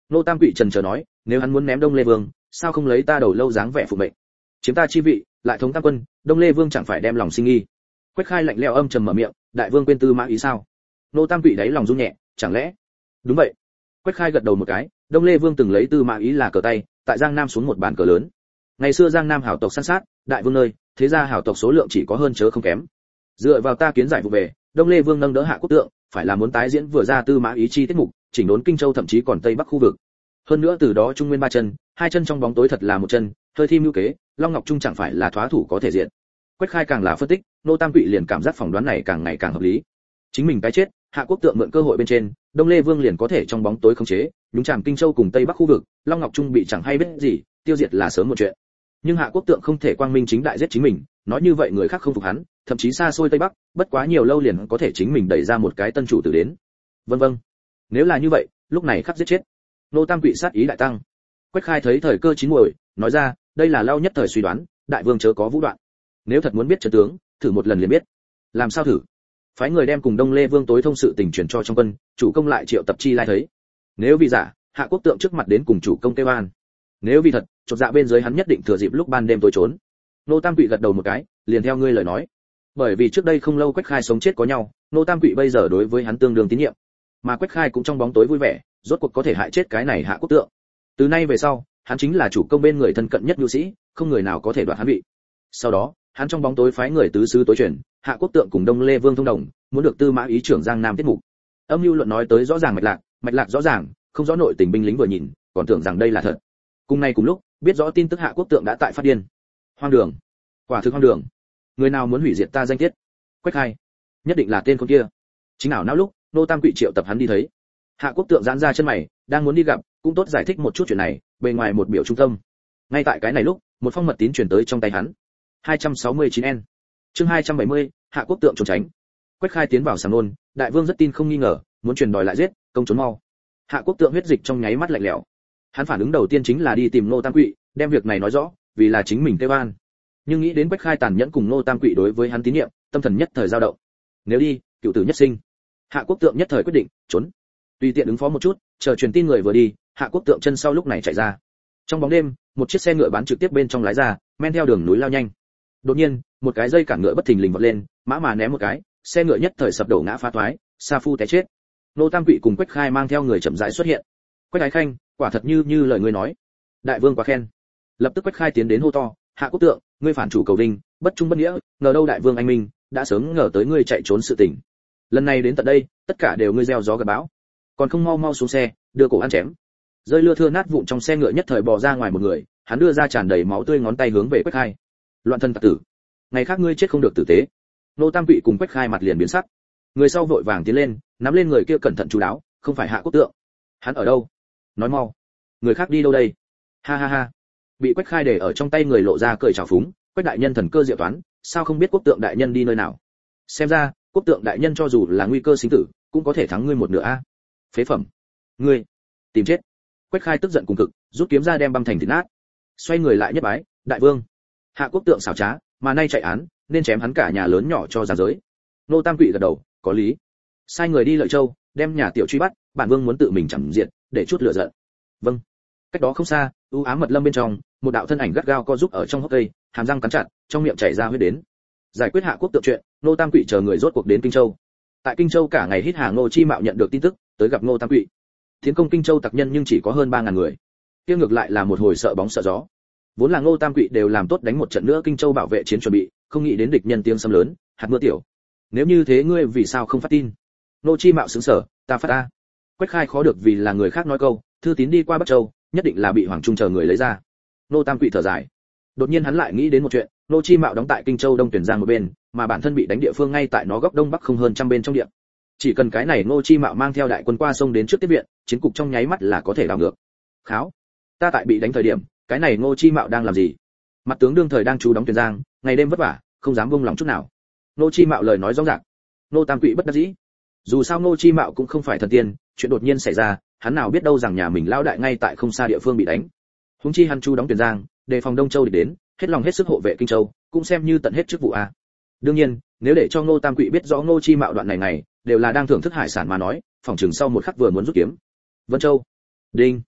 Nô Tam Quỷ trần chờ nói, nếu hắn muốn ném Đông Lê Vương, sao không lấy ta đầu lâu dáng vẻ phụ mệnh, chiếm ta chi vị, lại thống tam quân, Đông Lê Vương chẳng phải đem lòng sinh nghi. Quách Khai lạnh lẽo âm trầm mở miệng, đại vương quên Tư Mã Ý sao? Nô Tam Quỷ đáy lòng run nhẹ, chẳng lẽ? Đúng vậy. Quách Khai gật đầu một cái, Đông Lê Vương từng lấy Tư Mã Ý là cờ tay, tại Giang Nam xuống một bàn cờ lớn. Ngày xưa Giang Nam hảo tộc san sát, đại vương nơi, thế ra hảo tộc số lượng chỉ có hơn chớ không kém. Dựa vào ta kiến giải vụ về, Đông Lê Vương nâng đỡ Hạ Quốc Tượng, phải là muốn tái diễn vừa ra Tư Mã Ý chi tiết mục, chỉnh đốn Kinh Châu thậm chí còn Tây Bắc khu vực. Hơn nữa từ đó Trung Nguyên ba chân, hai chân trong bóng tối thật là một chân, hơi thi mưu kế, Long Ngọc Trung chẳng phải là thoá thủ có thể diện. Quách Khai càng là phân tích, Nô Tam Quỷ liền cảm giác phỏng đoán này càng ngày càng hợp lý. Chính mình cái chết, Hạ Quốc Tượng mượn cơ hội bên trên, Đông Lê Vương liền có thể trong bóng tối khống chế, nhúng chàm Kinh Châu cùng Tây Bắc khu vực, Long Ngọc Trung bị chẳng hay biết gì, tiêu diệt là sớm một chuyện. Nhưng Hạ Quốc Tượng không thể quang minh chính đại giết chính mình, nói như vậy người khác không phục hắn, thậm chí xa xôi Tây Bắc, bất quá nhiều lâu liền có thể chính mình đẩy ra một cái tân chủ tử đến. Vân vân. Nếu là như vậy, lúc này khắc giết chết. Nô Tam Quỷ sát ý đại tăng. Quách Khai thấy thời cơ chín muồi, nói ra, đây là lao nhất thời suy đoán, đại vương chớ có vũ đoạn. Nếu thật muốn biết trận tướng, thử một lần liền biết. Làm sao thử? Phái người đem cùng Đông Lê Vương tối thông sự tình truyền cho trong quân, chủ công lại triệu tập chi lai thấy. Nếu vì giả, Hạ Quốc Tượng trước mặt đến cùng chủ công kêu an. Nếu vì thật, chột dạ bên dưới hắn nhất định thừa dịp lúc ban đêm tối trốn. Nô Tam Quỷ gật đầu một cái, liền theo ngươi lời nói. Bởi vì trước đây không lâu Quách Khai sống chết có nhau, Nô Tam Quỷ bây giờ đối với hắn tương đương tín nhiệm. Mà Quách Khai cũng trong bóng tối vui vẻ, rốt cuộc có thể hại chết cái này Hạ Quốc Tượng. Từ nay về sau, hắn chính là chủ công bên người thân cận nhất nhu sĩ, không người nào có thể đoạt hắn vị. Sau đó, hắn trong bóng tối phái người tứ sứ tối truyền, Hạ Quốc Tượng cùng Đông Lê Vương thông đồng, muốn được Tư Mã Ý trưởng Giang Nam tiết mục. Âm mưu luận nói tới rõ ràng mạch lạc, mạch lạc rõ ràng, không rõ nội tình binh lính vừa nhìn, còn tưởng rằng đây là thật. Cùng ngày cùng lúc, biết rõ tin tức Hạ Quốc Tượng đã tại phát điên. Hoang đường, quả thực hoang đường. Người nào muốn hủy diệt ta danh tiết? Quách Khai, nhất định là tên con kia. Chính nào não lúc, Nô Tam Quỷ triệu tập hắn đi thấy. Hạ Quốc Tượng giãn ra chân mày, đang muốn đi gặp, cũng tốt giải thích một chút chuyện này, bề ngoài một biểu trung tâm. Ngay tại cái này lúc, một phong mật tín truyền tới trong tay hắn. hai trăm sáu mươi chín N. Chương hai trăm bảy mươi, Hạ Quốc Tượng trốn tránh. Quách Khai tiến vào sàng nôn, đại vương rất tin không nghi ngờ, muốn truyền đòi lại giết, công trốn mau. Hạ Quốc Tượng huyết dịch trong nháy mắt lạnh lẽo. Hắn phản ứng đầu tiên chính là đi tìm Nô Tam Quỷ, đem việc này nói rõ, vì là chính mình kêu an. Nhưng nghĩ đến Quách Khai tàn nhẫn cùng Nô Tam Quỷ đối với hắn tín nhiệm, tâm thần nhất thời dao động. Nếu đi, cựu tử nhất sinh. Hạ Quốc Tượng nhất thời quyết định, trốn. Tùy tiện ứng phó một chút, chờ truyền tin người vừa đi, Hạ Quốc Tượng chân sau lúc này chạy ra. Trong bóng đêm, một chiếc xe ngựa bán trực tiếp bên trong lái ra, men theo đường núi lao nhanh. Đột nhiên, một cái dây cản ngựa bất thình lình vọt lên, mã mà ném một cái, xe ngựa nhất thời sập đổ ngã phá toái, sa phu té chết. Nô Tam Quỷ cùng Quách Khai mang theo người chậm rãi xuất hiện. Quách Ái Khanh, quả thật như như lời ngươi nói. Đại vương quá khen. Lập tức Quách Khai tiến đến hô to, Hạ Quốc Tượng, ngươi phản chủ cầu vinh, bất trung bất nghĩa, ngờ đâu đại vương anh minh, đã sớm ngờ tới ngươi chạy trốn sự tình. Lần này đến tận đây, tất cả đều ngươi gieo gió gặt bão. Còn không mau mau xuống xe, đưa cổ ăn chém. Rơi lưa thưa nát vụn trong xe ngựa nhất thời bò ra ngoài một người, hắn đưa ra tràn đầy máu tươi ngón tay hướng về Quách Khai. Loạn thân tặc tử, ngày khác ngươi chết không được tử tế. Nô Tam Quỷ cùng Quách Khai mặt liền biến sắc. Người sau vội vàng tiến lên, nắm lên người kia cẩn thận chú đáo, không phải Hạ Quốc Tượng. Hắn ở đâu? Nói mau. Người khác đi đâu đây? Ha ha ha. Bị Quách Khai để ở trong tay người lộ ra cười trào phúng, Quách đại nhân thần cơ diệu toán, sao không biết Quốc Tượng đại nhân đi nơi nào? Xem ra, Quốc Tượng đại nhân cho dù là nguy cơ sinh tử, cũng có thể thắng ngươi một nửa a. Phế phẩm. Ngươi, tìm chết. Quách Khai tức giận cùng cực, rút kiếm ra đem băm thành thịt nát. Xoay người lại nhất bái, đại vương. Hạ Quốc Tượng xảo trá, mà nay chạy án, nên chém hắn cả nhà lớn nhỏ cho ra giới. Nô Tam Quỷ gật đầu, có lý. Sai người đi Lợi Châu, đem nhà tiểu truy bắt, bản vương muốn tự mình chẳng diện, để chút lửa giận. Vâng. Cách đó không xa, u ám mật lâm bên trong, một đạo thân ảnh gắt gao co giúp ở trong hốc cây, hàm răng cắn chặt, trong miệng chảy ra huyết đến. Giải quyết Hạ Quốc Tượng chuyện, Nô Tam Quỷ chờ người rốt cuộc đến Kinh Châu. Tại Kinh Châu cả ngày hít hà Ngô Chi Mạo nhận được tin tức, tới gặp Nô Tam Quỷ. Tiến công Kinh Châu tặc nhân nhưng chỉ có hơn ba ngàn người. Kia ngược lại là một hồi sợ bóng sợ gió. Vốn là Ngô Tam Quỷ đều làm tốt đánh một trận nữa Kinh Châu bảo vệ chiến chuẩn bị, không nghĩ đến địch nhân tiếng sấm lớn, hạt mưa tiểu. Nếu như thế ngươi vì sao không phát tin? Nô Chi Mạo sững sờ, ta phát a. Quách Khai khó được vì là người khác nói câu, thư tín đi qua Bắc Châu, nhất định là bị Hoàng Trung chờ người lấy ra. Nô Tam Quỷ thở dài. Đột nhiên hắn lại nghĩ đến một chuyện, Nô Chi Mạo đóng tại Kinh Châu Đông Tuyển Giang một bên, mà bản thân bị đánh địa phương ngay tại nó góc đông bắc không hơn trăm bên trong địa. Chỉ cần cái này Nô Chi Mạo mang theo đại quân qua sông đến trước tiếp viện, chiến cục trong nháy mắt là có thể đảo ngược. Kháo, ta tại bị đánh thời điểm, cái này Nô Chi Mạo đang làm gì? Mặt tướng đương thời đang trú đóng Tuyển Giang, ngày đêm vất vả, không dám buông lòng chút nào. Nô Chi Mạo lời nói rõ ràng. Nô Tam Quỷ bất đắc dĩ. Dù sao Nô Chi Mạo cũng không phải thần tiên, chuyện đột nhiên xảy ra, hắn nào biết đâu rằng nhà mình lão đại ngay tại không xa địa phương bị đánh. Huống chi hắn trú đóng Tuyển Giang, đề phòng Đông Châu địch đến, hết lòng hết sức hộ vệ Kinh Châu, cũng xem như tận hết chức vụ a. Đương nhiên, nếu để cho Ngô Tam Quỷ biết rõ Ngô Chi Mạo đoạn này này, đều là đang thưởng thức hải sản mà nói, phòng trường sau một khắc vừa muốn rút kiếm. Vân Châu. Đinh.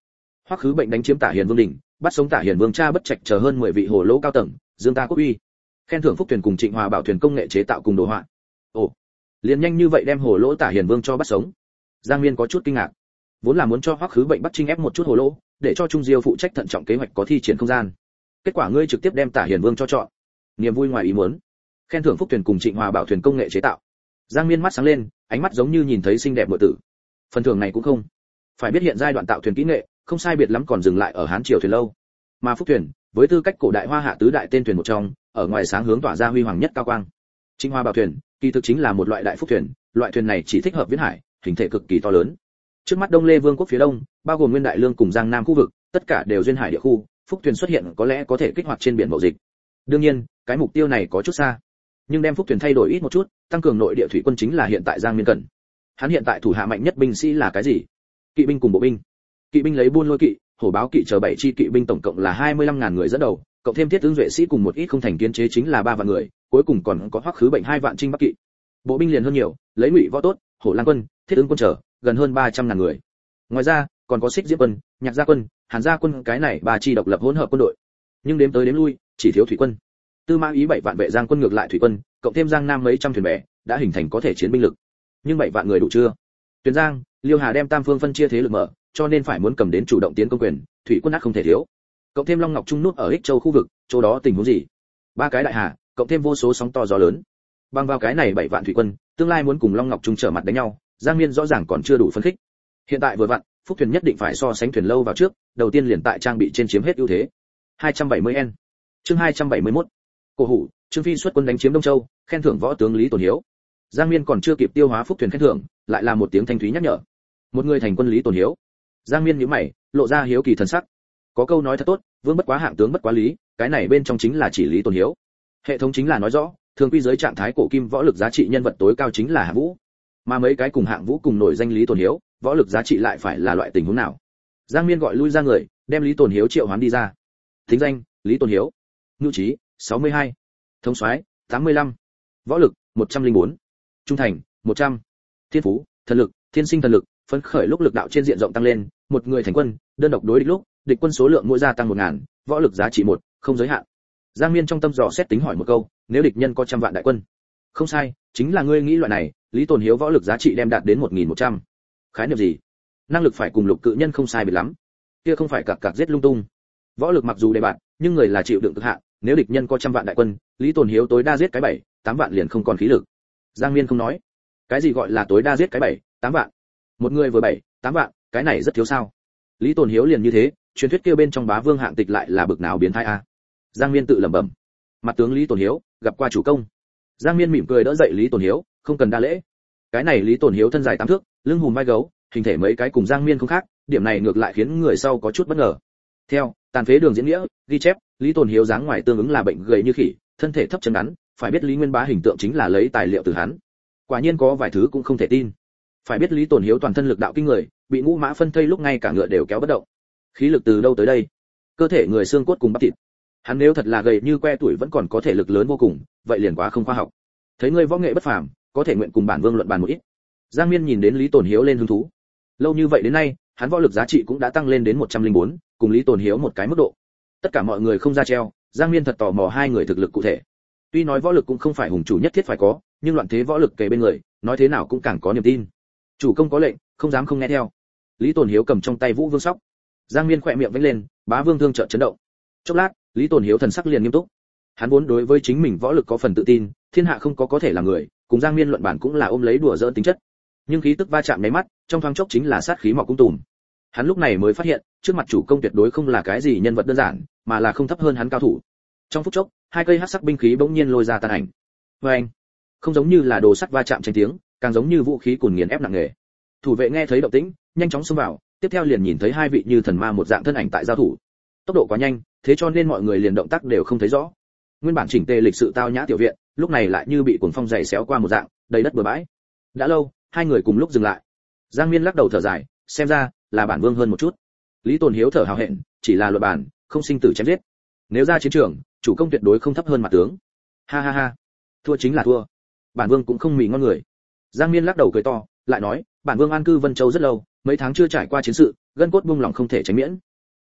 Hoắc Khứ Bệnh đánh chiếm Tả Hiền Vương đỉnh, bắt sống Tả Hiền Vương cha Bất Trạch chờ hơn mười vị hồ lỗ cao tầng, dương ta quốc uy. Khen thưởng Phúc Thuyền cùng Trịnh Hòa Bảo thuyền công nghệ chế tạo cùng đồ họa. Ồ, liền nhanh như vậy đem hồ lỗ Tả Hiền Vương cho bắt sống. Giang Miên có chút kinh ngạc. Vốn là muốn cho Hoắc Khứ Bệnh bắt chinh ép một chút hồ lỗ, để cho Trung Diêu phụ trách thận trọng kế hoạch có thi triển không gian. Kết quả ngươi trực tiếp đem Tả Hiền Vương cho chọn. Niềm vui ngoài ý muốn. Khen thưởng Phúc Thuyền cùng Trịnh Hòa Bảo thuyền công nghệ chế tạo. Giang Miên mắt sáng lên, ánh mắt giống như nhìn thấy xinh đẹp muội tử. Phần thưởng này cũng không. Phải biết hiện giai đoạn tạo thuyền kỹ nghệ, không sai biệt lắm còn dừng lại ở Hán triều thuyền lâu. Mà Phúc Thuyền, với tư cách cổ đại Hoa Hạ tứ đại tên thuyền một trong, ở ngoài sáng hướng tỏa ra huy hoàng nhất cao quang. Trịnh Hòa Bảo thuyền, kỳ thực chính là một loại đại phúc thuyền, loại thuyền này chỉ thích hợp viễn hải, hình thể cực kỳ to lớn. Trước mắt Đông Lê Vương quốc phía đông, bao gồm Nguyên Đại Lương cùng Giang Nam khu vực, tất cả đều duyên hải địa khu, phúc thuyền xuất hiện có lẽ có thể kích hoạt trên biển mậu dịch. Đương nhiên, cái mục tiêu này có chút xa, nhưng đem phúc thuyền thay đổi ít một chút, tăng cường nội địa thủy quân chính là hiện tại Giang Miên cần. Hắn hiện tại thủ hạ mạnh nhất binh sĩ là cái gì? Kỵ binh cùng bộ binh. Kỵ binh lấy buôn lôi kỵ, hổ báo kỵ chờ bảy chi kỵ binh tổng cộng là hai mươi lăm ngàn người dẫn đầu, cộng thêm thiết ứng duệ sĩ cùng một ít không thành kiến chế chính là ba vạn người, cuối cùng còn có Hoắc Khứ Bệnh hai vạn trinh bắc kỵ. Bộ binh liền hơn nhiều, lấy Ngụy Võ Tốt, Hổ Lang quân, thiết ứng quân trở, gần hơn ba trăm ngàn người. Ngoài ra, còn có Xích Diễm quân, Nhạc Gia quân, Hàn Gia quân, cái này ba chi độc lập hỗn hợp quân đội. Nhưng đếm tới đếm lui, chỉ thiếu thủy quân. Tư Mã Ý bảy vạn vệ Giang quân ngược lại thủy quân, cộng thêm Giang Nam mấy trăm thuyền bè, đã hình thành có thể chiến binh lực. Nhưng bảy vạn người đủ chưa? Tuyền Giang, Liêu Hà đem tam phương phân chia thế lực mở, cho nên phải muốn cầm đến chủ động tiến công quyền, thủy quân ắt không thể thiếu. Cộng thêm Long Ngọc Trung nút ở Ích Châu khu vực, chỗ đó tình huống gì? Ba cái đại hà, cộng thêm vô số sóng to gió lớn. Bằng vào cái này bảy vạn thủy quân, tương lai muốn cùng Long Ngọc Trung trở mặt đánh nhau, Giang Miên rõ ràng còn chưa đủ phân khích. Hiện tại vừa vặn, Phúc thuyền nhất định phải so sánh thuyền lâu vào trước, đầu tiên liền tại trang bị trên chiếm hết ưu thế. hai trăm bảy mươi N. Chương hai trăm bảy mươi mốt. Cổ hủ, Trương Phi xuất quân đánh chiếm Đông Châu, khen thưởng võ tướng Lý Tồn Hiếu. Giang Miên còn chưa kịp tiêu hóa Phúc thuyền khen thưởng, lại là một tiếng thanh thúy nhắc nhở. Một người thành quân Lý Tồn Hiếu. Giang Miên nhíu mày, lộ ra hiếu kỳ thần sắc. Có câu nói thật tốt, vương bất quá hạng tướng bất quá lý, cái này bên trong chính là chỉ Lý Tồn Hiếu. Hệ thống chính là nói rõ, thường quy giới trạng thái cổ kim võ lực giá trị nhân vật tối cao chính là hạng vũ. Mà mấy cái cùng hạng vũ cùng nổi danh Lý Tồn Hiếu, võ lực giá trị lại phải là loại tình huống nào? Giang Miên gọi lui ra người, đem Lý Tồn Hiếu triệu hoán đi ra. Thính danh: Lý Tồn Hiếu. Nhu trí: sáu mươi hai. Thống soái: tám mươi lăm. Võ lực: một trăm lẻ bốn. Trung thành: một trăm. Thiên phú: thần lực, thiên sinh thần lực, phấn khởi lúc lực đạo trên diện rộng tăng lên, một người thành quân, đơn độc đối địch lúc, địch quân số lượng mỗi gia tăng một ngàn, võ lực giá trị một, không giới hạn. Giang Miên trong tâm dò xét tính hỏi một câu, nếu địch nhân có trăm vạn đại quân? Không sai, chính là ngươi nghĩ loại này, Lý Tồn Hiếu võ lực giá trị đem đạt đến một nghìn một trăm. Khái niệm gì? Năng lực phải cùng lục cự nhân không sai biệt lắm. Kia không phải cặc cặc giết lung tung. Võ lực mặc dù đề bạt, nhưng người là chịu đựng cực hạn, nếu địch nhân có trăm vạn đại quân, Lý Tồn Hiếu tối đa giết cái bảy, tám vạn liền không còn khí lực. Giang Miên không nói. Cái gì gọi là tối đa giết cái bảy, tám vạn? Một người vừa bảy, tám vạn, cái này rất thiếu sao? Lý Tồn Hiếu liền như thế, truyền thuyết kia bên trong bá vương hạng tịch lại là bực nào biến thái a? Giang Miên tự lẩm bẩm. Mặt tướng Lý Tồn Hiếu, gặp qua chủ công. Giang Miên mỉm cười đỡ dậy Lý Tồn Hiếu, không cần đa lễ. Cái này Lý Tồn Hiếu thân dài tám thước, lưng hùm vai gấu, hình thể mấy cái cùng Giang Miên không khác, điểm này ngược lại khiến người sau có chút bất ngờ. Theo tàn phế đường diễn nghĩa ghi chép, Lý Tồn Hiếu dáng ngoài tương ứng là bệnh gầy như khỉ, thân thể thấp chân ngắn, phải biết Lý Nguyên Bá hình tượng chính là lấy tài liệu từ hắn. Quả nhiên có vài thứ cũng không thể tin. Phải biết Lý Tồn Hiếu toàn thân lực đạo kinh người, bị ngũ mã phân thây lúc ngay cả ngựa đều kéo bất động. Khí lực từ đâu tới đây? Cơ thể người xương cốt cùng bắp thịt. Hắn nếu thật là gầy như que tuổi vẫn còn có thể lực lớn vô cùng, vậy liền quá không khoa học. Thấy ngươi võ nghệ bất phàm, có thể nguyện cùng bản vương luận bàn một ít. Giang Miên nhìn đến Lý Tồn Hiếu lên hứng thú. Lâu như vậy đến nay, hắn võ lực giá trị cũng đã tăng lên đến một trăm lẻ bốn, cùng Lý Tồn Hiếu một cái mức độ. Tất cả mọi người không ra treo, Giang Miên thật tò mò hai người thực lực cụ thể. Tuy nói võ lực cũng không phải hùng chủ nhất thiết phải có, nhưng loạn thế võ lực kề bên người, nói thế nào cũng càng có niềm tin. Chủ công có lệnh, không dám không nghe theo. Lý Tồn Hiếu cầm trong tay Vũ Vương sóc. Giang Miên khỏe miệng vẫy lên, bá vương thương chợt chấn động. Chốc lát, Lý Tồn Hiếu thần sắc liền nghiêm túc. Hắn vốn đối với chính mình võ lực có phần tự tin, thiên hạ không có có thể là người, cùng Giang Miên luận bản cũng là ôm lấy đùa giỡn tính chất. Nhưng khí tức va chạm mấy mắt, trong thoáng chốc chính là sát khí mọc cung tùm. Hắn lúc này mới phát hiện, trước mặt chủ công tuyệt đối không là cái gì nhân vật đơn giản, mà là không thấp hơn hắn cao thủ. Trong phút chốc, hai cây hắc sắc binh khí bỗng nhiên lôi ra tàn ảnh. Oeng! Không giống như là đồ sắt va chạm tranh tiếng, càng giống như vũ khí cuồn nghiền ép nặng nề. Thủ vệ nghe thấy động tĩnh, nhanh chóng xông vào, tiếp theo liền nhìn thấy hai vị như thần ma một dạng thân ảnh tại giao thủ. Tốc độ quá nhanh, thế cho nên mọi người liền động tác đều không thấy rõ. Nguyên bản chỉnh tề lịch sự tao nhã tiểu viện, lúc này lại như bị cuồng phong giày xéo qua một dạng, đầy đất bừa bãi. Đã lâu, hai người cùng lúc dừng lại. Giang Miên lắc đầu thở dài, xem ra là bản vương hơn một chút. Lý Tồn Hiếu thở hào hẹn, chỉ là luật bản, không sinh tử chém giết. Nếu ra chiến trường, chủ công tuyệt đối không thấp hơn mặt tướng. Ha ha ha, thua chính là thua. Bản vương cũng không mì ngon người. Giang Miên lắc đầu cười to, lại nói, bản vương an cư Vân Châu rất lâu, mấy tháng chưa trải qua chiến sự, gân cốt buông lỏng không thể tránh miễn.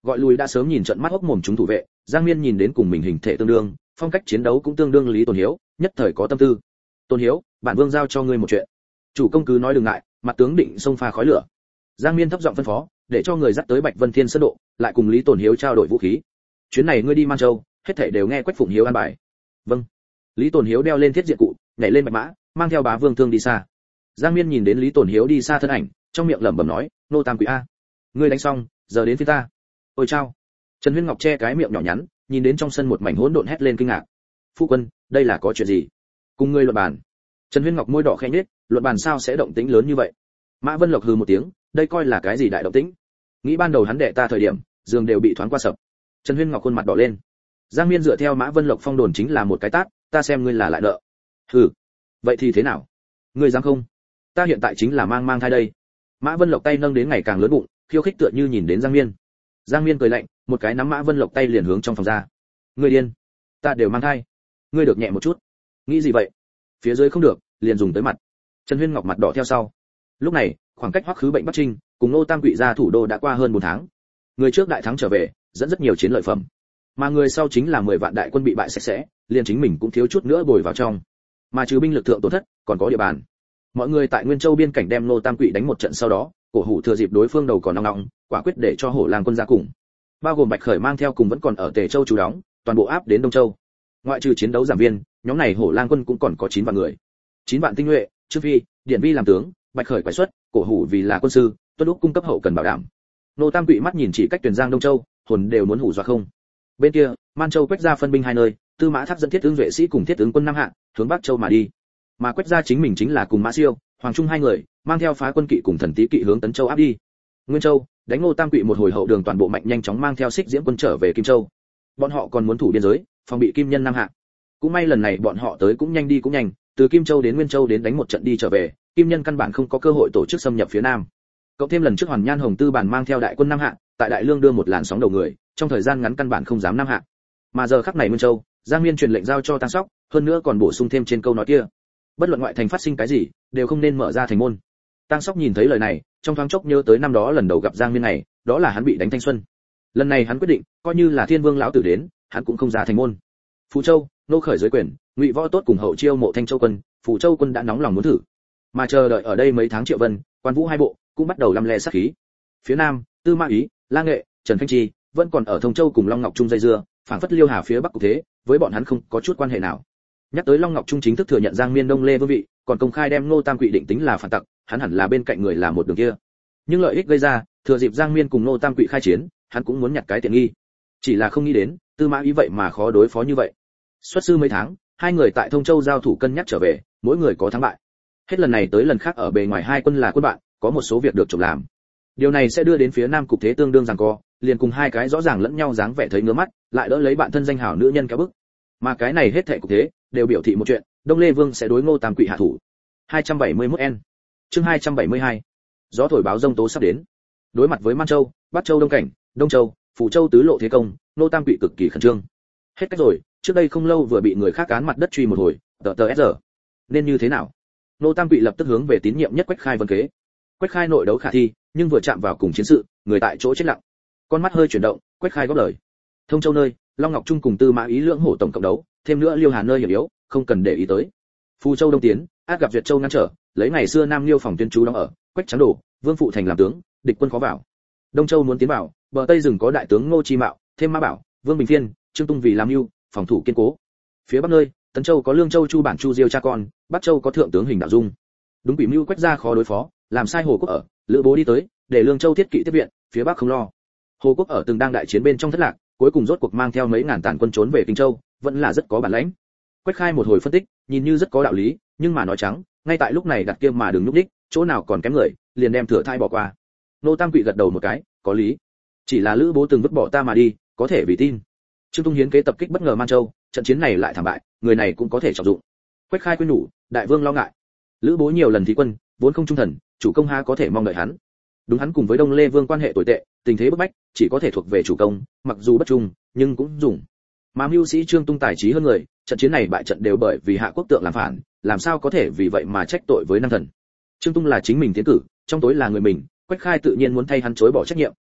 Gọi lùi đã sớm nhìn trận mắt hốc mồm chúng thủ vệ, Giang Miên nhìn đến cùng mình hình thể tương đương, phong cách chiến đấu cũng tương đương Lý Tồn Hiếu, nhất thời có tâm tư. Tôn Hiếu, bản vương giao cho ngươi một chuyện. Chủ công cứ nói đừng ngại, mặt tướng định xông pha khói lửa. Giang Miên thấp giọng phân phó, để cho người dắt tới Bạch Vân Thiên Sơn độ, lại cùng Lý Tồn Hiếu trao đổi vũ khí. Chuyến này ngươi đi Man Châu, hết thảy đều nghe Quách Phụng Hiếu an bài. Vâng. Lý Tồn Hiếu đeo lên thiết diện cụ, nhảy lên bạch mã, mang theo bá vương thương đi xa. Giang Miên nhìn đến Lý Tồn Hiếu đi xa thân ảnh, trong miệng lẩm bẩm nói, nô tam quỷ a, ngươi đánh xong, giờ đến phía ta. Ôi chao. Trần Huyên Ngọc che cái miệng nhỏ nhắn, nhìn đến trong sân một mảnh hỗn độn hét lên kinh ngạc. Phu quân, đây là có chuyện gì? Cùng ngươi luận bàn. Trần Huyên Ngọc môi đỏ khẽ nhếch, luận bàn sao sẽ động tĩnh lớn như vậy? Mã Vân Lộc hừ một tiếng, đây coi là cái gì đại động tĩnh? Nghĩ ban đầu hắn đệ ta thời điểm, giường đều bị thoáng qua sập. Trần Huyên Ngọc khuôn mặt đỏ lên. Giang Miên dựa theo Mã Vân Lộc phong đồn chính là một cái tát, ta xem ngươi là lại nợ. Hừ, vậy thì thế nào? Ngươi dám không? Ta hiện tại chính là mang mang thai đây. Mã Vân Lộc tay nâng đến ngày càng lớn bụng, khiêu khích tựa như nhìn đến Giang Miên. Giang Miên cười lạnh, một cái nắm Mã Vân Lộc tay liền hướng trong phòng ra. Ngươi điên, ta đều mang thai. Ngươi được nhẹ một chút. Nghĩ gì vậy? Phía dưới không được, liền dùng tới mặt. Trần Huyên Ngọc mặt đỏ theo sau. Lúc này, khoảng cách Hoắc Khứ Bệnh Bắc Trinh, cùng Nô Tam Quỷ ra thủ đô đã qua hơn bốn tháng. Người trước đại thắng trở về, dẫn rất nhiều chiến lợi phẩm. Mà người sau chính là mười vạn đại quân bị bại sạch sẽ, liền chính mình cũng thiếu chút nữa bồi vào trong. Mà trừ binh lực thượng tổn thất, còn có địa bàn. Mọi người tại Nguyên Châu biên cảnh đem Nô Tam Quỷ đánh một trận sau đó, Cổ Hủ thừa dịp đối phương đầu còn nóng nóng, quả quyết để cho Hổ Lang quân ra cùng. Bao gồm Bạch Khởi mang theo cùng vẫn còn ở Tề Châu trú đóng, toàn bộ áp đến Đông Châu. Ngoại trừ chiến đấu giảm viên, nhóm này Hổ Lang quân cũng còn có chín vạn người. chín vạn tinh nhuệ, Trương Phi, Điển Vi làm tướng, Bạch Khởi quái xuất, Cổ Hủ vì là quân sư, Tuân Úc cung cấp hậu cần bảo đảm. Nô Tam Quỷ mắt nhìn chỉ cách Tuyền Giang Đông Châu, hồn đều muốn hủ dọa không. Bên kia, Man Châu Quách gia phân binh hai nơi, Tư Mã Thác dẫn thiết ứng vệ sĩ cùng thiết ứng quân Nam Hạ, hướng Bắc Châu mà đi. Mà Quách gia chính mình chính là cùng Mã Siêu, Hoàng Trung hai người, mang theo phá quân kỵ cùng thần tý kỵ hướng Tấn Châu áp đi. Nguyên Châu, đánh Nô Tam Quỷ một hồi hậu đường toàn bộ mạnh nhanh chóng mang theo Xích Diễm quân trở về Kim Châu. Bọn họ còn muốn thủ biên giới, phòng bị Kim Nhân Nam Hạ. Cũng may lần này bọn họ tới cũng nhanh đi cũng nhanh, từ Kim Châu đến Nguyên Châu đến đánh một trận đi trở về, Kim Nhân căn bản không có cơ hội tổ chức xâm nhập phía Nam. Cộng thêm lần trước Hoàn Nhan Hồng Tư bản mang theo đại quân Nam Hạ, tại Đại Lương đưa một làn sóng đầu người, trong thời gian ngắn căn bản không dám Nam Hạ. Mà giờ khắc này Nguyên Châu, Giang Miên truyền lệnh giao cho Tăng Sóc, hơn nữa còn bổ sung thêm trên câu nói kia, bất luận ngoại thành phát sinh cái gì, đều không nên mở ra thành môn. Tăng Sóc nhìn thấy lời này, trong thoáng chốc nhớ tới năm đó lần đầu gặp Giang Miên này, đó là hắn bị đánh thanh xuân. Lần này hắn quyết định, coi như là Thiên Vương lão tử đến, hắn cũng không ra thành môn. Phú Châu, nô khởi dưới quyền, Ngụy Võ Tốt cùng hậu chiêu mộ Thanh Châu quân, Phú Châu quân đã nóng lòng muốn thử. Mà chờ đợi ở đây mấy tháng Triệu Vân, Quan Vũ hai bộ cũng bắt đầu lăm le sát khí. Phía Nam, Tư Mã Ý, La Nghệ, Trần Khanh Chi vẫn còn ở Thông Châu cùng Long Ngọc Trung dây dưa, phảng phất Liêu Hà phía Bắc cục thế, với bọn hắn không có chút quan hệ nào. Nhắc tới Long Ngọc Trung chính thức thừa nhận Giang Miên Đông Lê vương vị, còn công khai đem Ngô Tam Quỷ định tính là phản tặc, hắn hẳn là bên cạnh người là một đường kia. Nhưng lợi ích gây ra, thừa dịp Giang Miên cùng Ngô Tam Quỷ khai chiến, hắn cũng muốn nhặt cái tiện nghi. Chỉ là không nghĩ đến, Tư Mã Ý vậy mà khó đối phó như vậy. Xuất sư mấy tháng, hai người tại Thông Châu giao thủ cân nhắc trở về, mỗi người có thắng bại. Hết lần này tới lần khác ở bề ngoài hai quân là quân bạn, có một số việc được trộm làm. Điều này sẽ đưa đến phía Nam cục thế tương đương giằng co, liền cùng hai cái rõ ràng lẫn nhau dáng vẻ thấy ngứa mắt, lại đỡ lấy bạn thân danh hảo nữ nhân kéo bức. Mà cái này hết thảy cục thế đều biểu thị một chuyện, Đông Lê Vương sẽ đối Ngô Tam Quỷ hạ thủ. hai trăm bảy mươi mốt N. Chương hai trăm bảy mươi hai. Gió thổi báo rông tố sắp đến. Đối mặt với Man Châu, Bắc Châu Đông Cảnh, Đông Châu, Phủ Châu tứ lộ thế công, Ngô Tam Quỷ cực kỳ khẩn trương. Hết cách rồi, trước đây không lâu vừa bị người khác cán mặt đất truy một hồi, tờ tờ giờ. Nên như thế nào? Ngô Tam Quỷ lập tức hướng về tín nhiệm nhất Quách Khai vân kế. Quách Khai nội đấu khả thi, nhưng vừa chạm vào cùng chiến sự, người tại chỗ chết lặng. Con mắt hơi chuyển động, Quách Khai góp lời. Thông Châu nơi, Long Ngọc Trung cùng Tư Mã Ý lưỡng hổ tổng cộng đấu, thêm nữa Liêu Hà nơi hiểm yếu, không cần để ý tới. Phù Châu đông tiến, át gặp Duyệt Châu ngăn trở, lấy ngày xưa Nam Liêu phòng tuyên trú đóng ở, Quách Trắng Đổ, Vương Phụ Thành làm tướng, địch quân khó vào. Đông Châu muốn tiến vào, bờ Tây rừng có đại tướng Ngô Chi Mạo, thêm Mã Bảo, Vương Bình Phiên, Trương Tung vì làm mưu, phòng thủ kiên cố. Phía Bắc nơi, Tấn Châu có Lương Châu Chu bản Chu Diêu cha con, Bắc Châu có thượng tướng Hình Đạo Dung. Đúng bị mưu Quách gia khó đối phó, làm sai Hồ Quốc ở, Lữ Bố đi tới, để Lương Châu thiết kỵ tiếp viện, phía Bắc không lo. Hồ Quốc ở từng đang đại chiến bên trong thất lạc, cuối cùng rốt cuộc mang theo mấy ngàn tàn quân trốn về Kinh Châu, vẫn là rất có bản lĩnh. Quách Khai một hồi phân tích, nhìn như rất có đạo lý, nhưng mà nói trắng, ngay tại lúc này đặt kia mà đừng núp đích, chỗ nào còn kém người, liền đem thừa thai bỏ qua. Nô Tam Quỷ gật đầu một cái, có lý. Chỉ là Lữ Bố từng vứt bỏ ta mà đi, có thể vì tin. Trương Tung hiến kế tập kích bất ngờ Man Châu, trận chiến này lại thảm bại, người này cũng có thể trọng dụng. Quách Khai khuyên nhủ, đại vương lo ngại. Lữ Bố nhiều lần thí quân, vốn không trung thần, chủ công ha có thể mong đợi hắn. Đúng hắn cùng với Đông Lê Vương quan hệ tồi tệ, tình thế bức bách, chỉ có thể thuộc về chủ công, mặc dù bất trung, nhưng cũng dùng. Mà mưu sĩ Trương Tung tài trí hơn người, trận chiến này bại trận đều bởi vì Hạ Quốc tượng làm phản, làm sao có thể vì vậy mà trách tội với Nam Thần. Trương Tung là chính mình tiến cử, trong tối là người mình, Quách Khai tự nhiên muốn thay hắn chối bỏ trách nhiệm.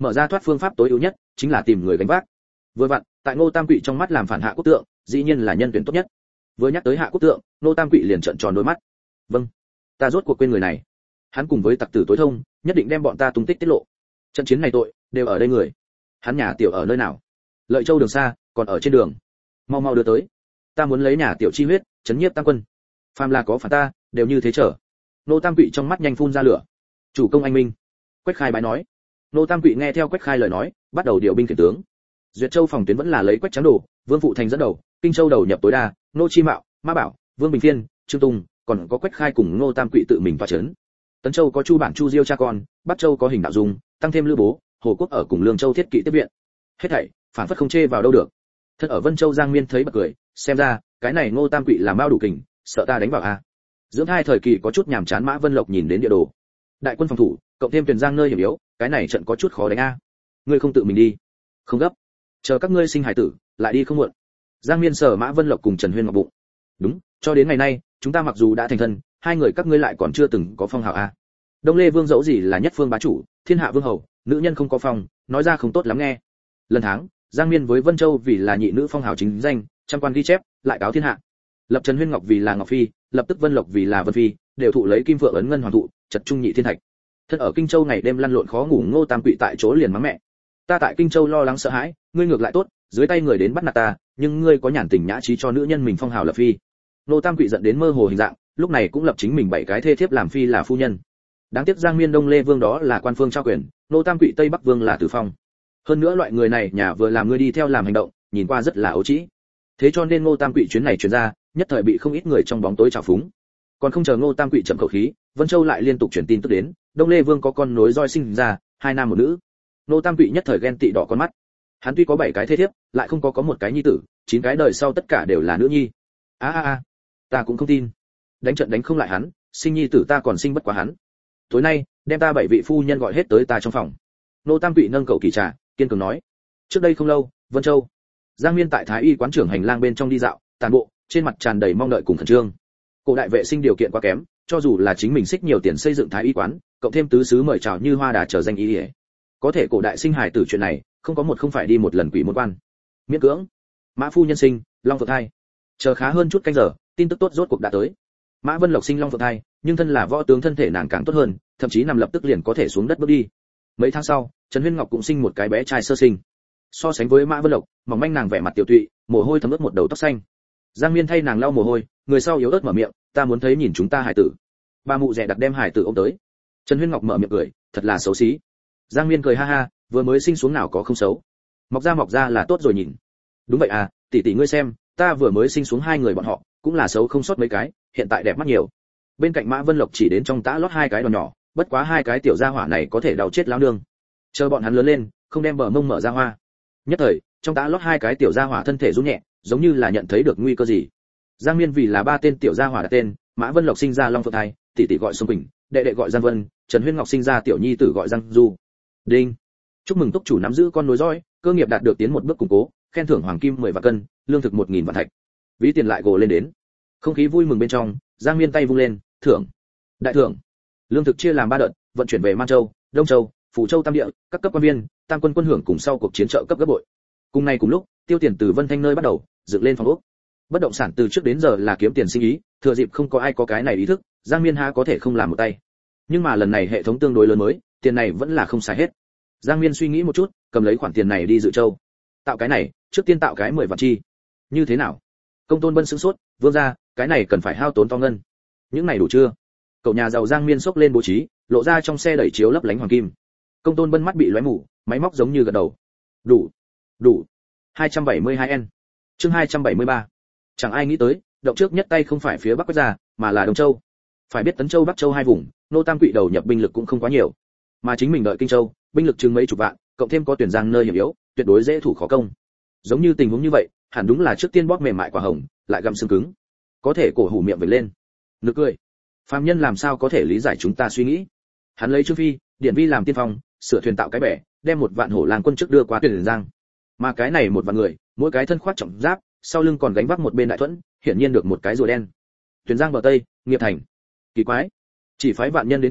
mở ra thoát phương pháp tối ưu nhất chính là tìm người gánh vác. Vừa vặn, tại Ngô Tam Quỵ trong mắt làm phản Hạ Quốc Tượng, dĩ nhiên là nhân tuyển tốt nhất. Vừa nhắc tới Hạ Quốc Tượng, Ngô Tam Quỵ liền trợn tròn đôi mắt. Vâng, ta rốt cuộc quên người này. Hắn cùng với tặc tử tối thông, nhất định đem bọn ta tung tích tiết lộ. Trận chiến này tội đều ở đây người. Hắn nhà tiểu ở nơi nào? Lợi Châu đường xa, còn ở trên đường. Mau mau đưa tới. Ta muốn lấy nhà tiểu chi huyết, chấn nhiếp tam quân. Phàm là có phản ta, đều như thế trở. Ngô Tam Quỵ trong mắt nhanh phun ra lửa. Chủ công anh minh. Quách Khai bái nói. Ngô Tam Quỵ nghe theo Quách Khai lời nói, bắt đầu điều binh khiển tướng. Duyệt Châu phòng tuyến vẫn là lấy Quách Trắng Đồ, Vương Phụ Thành dẫn đầu, Kinh Châu đầu nhập tối đa, Ngô Chi Mạo, Mã Bảo, Vương Bình Phiên, Trương Tùng, còn có Quách Khai cùng Ngô Tam Quỵ tự mình tọa chấn. Tấn Châu có Chu Bản Chu Diêu cha con, Bắc Châu có Hình Đạo Dung, tăng thêm Lữ Bố, Hồ Quốc ở cùng Lương Châu thiết kỵ tiếp viện. Hết thảy, phản phất không chê vào đâu được. Thân ở Vân Châu Giang Miên thấy bật cười, xem ra, cái này Ngô Tam Quỵ làm bao đủ kình, sợ ta đánh vào a. Dưỡng hai thời kỳ có chút nhàm chán, Mã Vân Lộc nhìn đến địa đồ. Đại quân phòng thủ, cộng thêm Tuyền Giang nơi hiểm yếu, cái này trận có chút khó đánh a. Ngươi không tự mình đi? Không gấp, chờ các ngươi sinh hải tử, lại đi không muộn. Giang Miên sở Mã Vân Lộc cùng Trần Huyên ngọc bụng. Đúng, cho đến ngày nay, chúng ta mặc dù đã thành thân, hai người các ngươi lại còn chưa từng có phong hào a. Đông Lê Vương dẫu gì là nhất phương bá chủ, thiên hạ vương hầu, nữ nhân không có phong, nói ra không tốt lắm nghe. Lần tháng, Giang Miên với Vân Châu vì là nhị nữ phong hào chính danh, trăm quan ghi chép, lại cáo thiên hạ. Lập Trần Huyên Ngọc vì là Ngọc phi, lập tức Vân Lộc vì là Vân phi, đều thụ lấy kim phượng ấn ngân hoàng thụ, chật trung nhị thiên thạch. Thân ở Kinh Châu ngày đêm lăn lộn khó ngủ, Ngô Tam Quỵ tại chỗ liền mắng mẹ. Ta tại Kinh Châu lo lắng sợ hãi, ngươi ngược lại tốt, dưới tay người đến bắt nạt ta, nhưng ngươi có nhàn tình nhã trí cho nữ nhân mình phong hào lập phi. Ngô Tam Quỵ giận đến mơ hồ hình dạng, lúc này cũng lập chính mình bảy cái thê thiếp làm phi là phu nhân. Đáng tiếc Giang Miên Đông Lê Vương đó là quan phương trao quyền, Ngô Tam Quỵ Tây Bắc Vương là tử phong. Hơn nữa loại người này nhà vừa làm ngươi đi theo làm hành động, nhìn qua rất là ấu trĩ. Thế cho nên Ngô Tam Quỵ chuyến này truyền ra, nhất thời bị không ít người trong bóng tối trào phúng. Còn không chờ Ngô Tam Quỵ chậm khẩu khí, Vân Châu lại liên tục truyền tin tức đến, Đông Lê Vương có con nối roi sinh ra, hai nam một nữ. Ngô Tam Quỵ nhất thời ghen tị đỏ con mắt. Hắn tuy có bảy cái thê thiếp, lại không có có một cái nhi tử, chín cái đời sau tất cả đều là nữ nhi. A a a, ta cũng không tin. Đánh trận đánh không lại hắn, sinh nhi tử ta còn sinh bất quá hắn. Tối nay, đem ta bảy vị phu nhân gọi hết tới ta trong phòng. Ngô Tam Quỵ nâng cậu kỳ trà, kiên cường nói. Trước đây không lâu, Vân Châu, Giang Miên tại Thái Y quán trưởng hành lang bên trong đi dạo, tàn bộ, trên mặt tràn đầy mong đợi cùng khẩn trương. Cổ đại vệ sinh điều kiện quá kém, cho dù là chính mình xích nhiều tiền xây dựng Thái Y quán, cộng thêm tứ xứ mời chào như hoa đà trở danh y y. Có thể cổ đại sinh hài tử chuyện này, không có một không phải đi một lần quỷ môn quan. Miễn cưỡng. Mã phu nhân sinh, long phượng thai. Chờ khá hơn chút canh giờ, tin tức tốt rốt cuộc đã tới. Mã Vân Lộc sinh long phượng thai, nhưng thân là võ tướng thân thể nàng càng tốt hơn, thậm chí nằm lập tức liền có thể xuống đất bước đi. Mấy tháng sau, Trần Huyên Ngọc cũng sinh một cái bé trai sơ sinh. So sánh với Mã Vân Lộc, mỏng manh nàng vẻ mặt tiểu tụy, mồ hôi thấm ướt một đầu tóc xanh. Giang Miên thay nàng lau mồ hôi, người sau yếu ớt mở miệng, ta muốn thấy nhìn chúng ta hải tử. Ba mụ rẻ đặt đem hải tử ôm tới. Trần Huyên Ngọc mở miệng cười, thật là xấu xí. Giang Miên cười ha ha, vừa mới sinh xuống nào có không xấu. Mọc ra mọc ra là tốt rồi nhìn. Đúng vậy à, tỷ tỷ ngươi xem, ta vừa mới sinh xuống hai người bọn họ, cũng là xấu không sót mấy cái, hiện tại đẹp mắt nhiều. Bên cạnh Mã Vân Lộc chỉ đến trong tã lót hai cái đòn nhỏ, bất quá hai cái tiểu gia hỏa này có thể đau chết lão nương. Chờ bọn hắn lớn lên, không đem bờ mông mở ra hoa. Nhất thời, trong tã lót hai cái tiểu gia hỏa thân thể run nhẹ, giống như là nhận thấy được nguy cơ gì. Giang Miên vì là ba tên tiểu gia hỏa đặt tên, Mã Vân Lộc sinh ra Long Phượng Thai, tỷ tỷ gọi Xuân Quỳnh, đệ đệ gọi Giang Vân, Trần Huyên Ngọc sinh ra tiểu nhi tử gọi Giang Du. Đinh. Chúc mừng túc chủ nắm giữ con nối dõi, cơ nghiệp đạt được tiến một bước củng cố, khen thưởng hoàng kim mười vạn cân, lương thực một nghìn vạn thạch. Ví tiền lại gồ lên đến. Không khí vui mừng bên trong, Giang Miên tay vung lên, thưởng. Đại thưởng. Lương thực chia làm ba đợt, vận chuyển về Man Châu, Đông Châu, Phủ Châu tam địa, các cấp quan viên, tam quân quân hưởng cùng sau cuộc chiến trợ cấp gấp bội. Cùng ngày cùng lúc, tiêu tiền từ Vân Thanh nơi bắt đầu, dựng lên phòng ốc. Bất động sản từ trước đến giờ là kiếm tiền sinh ý, thừa dịp không có ai có cái này ý thức, Giang Miên há có thể không làm một tay. Nhưng mà lần này hệ thống tương đối lớn mới, tiền này vẫn là không xài hết. Giang Miên suy nghĩ một chút, cầm lấy khoản tiền này đi Dự Châu. Tạo cái này, trước tiên tạo cái mười vạn chi. Như thế nào? Công Tôn Bân sững sốt, vương gia, cái này cần phải hao tốn to ngân. Những này đủ chưa? Cậu nhà giàu Giang Miên xốc lên bố trí, lộ ra trong xe đẩy chiếu lấp lánh hoàng kim. Công Tôn Bân mắt bị lóe mù, máy móc giống như gật đầu. Đủ, đủ. hai trăm bảy mươi hai N. Chương hai trăm bảy mươi ba. Chẳng ai nghĩ tới, động trước nhất tay không phải phía Bắc Quốc gia, mà là Đông Châu. Phải biết Tấn Châu Bắc Châu hai vùng, nô Tam Quỵ đầu nhập binh lực cũng không quá nhiều, mà chính mình đợi Kinh Châu, binh lực chừng mấy chục vạn, cộng thêm có Tuyển Giang nơi hiểm yếu, tuyệt đối dễ thủ khó công. Giống như tình huống như vậy, hẳn đúng là trước tiên bóp mềm mại quả hồng, lại gặm xương cứng. Có thể cổ hủ miệng vểnh lên. Nực cười. Phàm nhân làm sao có thể lý giải chúng ta suy nghĩ? Hắn lấy Trương Phi, Điển Vi làm tiên phong, sửa thuyền tạo cái bè, đem một vạn hổ làng quân trước đưa qua Tuyển Giang. Mà cái này một vạn người, mỗi cái thân khoác trọng giáp, sau lưng còn gánh vác một bên đại thuẫn, hiển nhiên được một cái rùa đen. Tuyển Giang bờ Tây, Nghiệp Thành. Kỳ quái, chỉ phái vạn nhân đến công,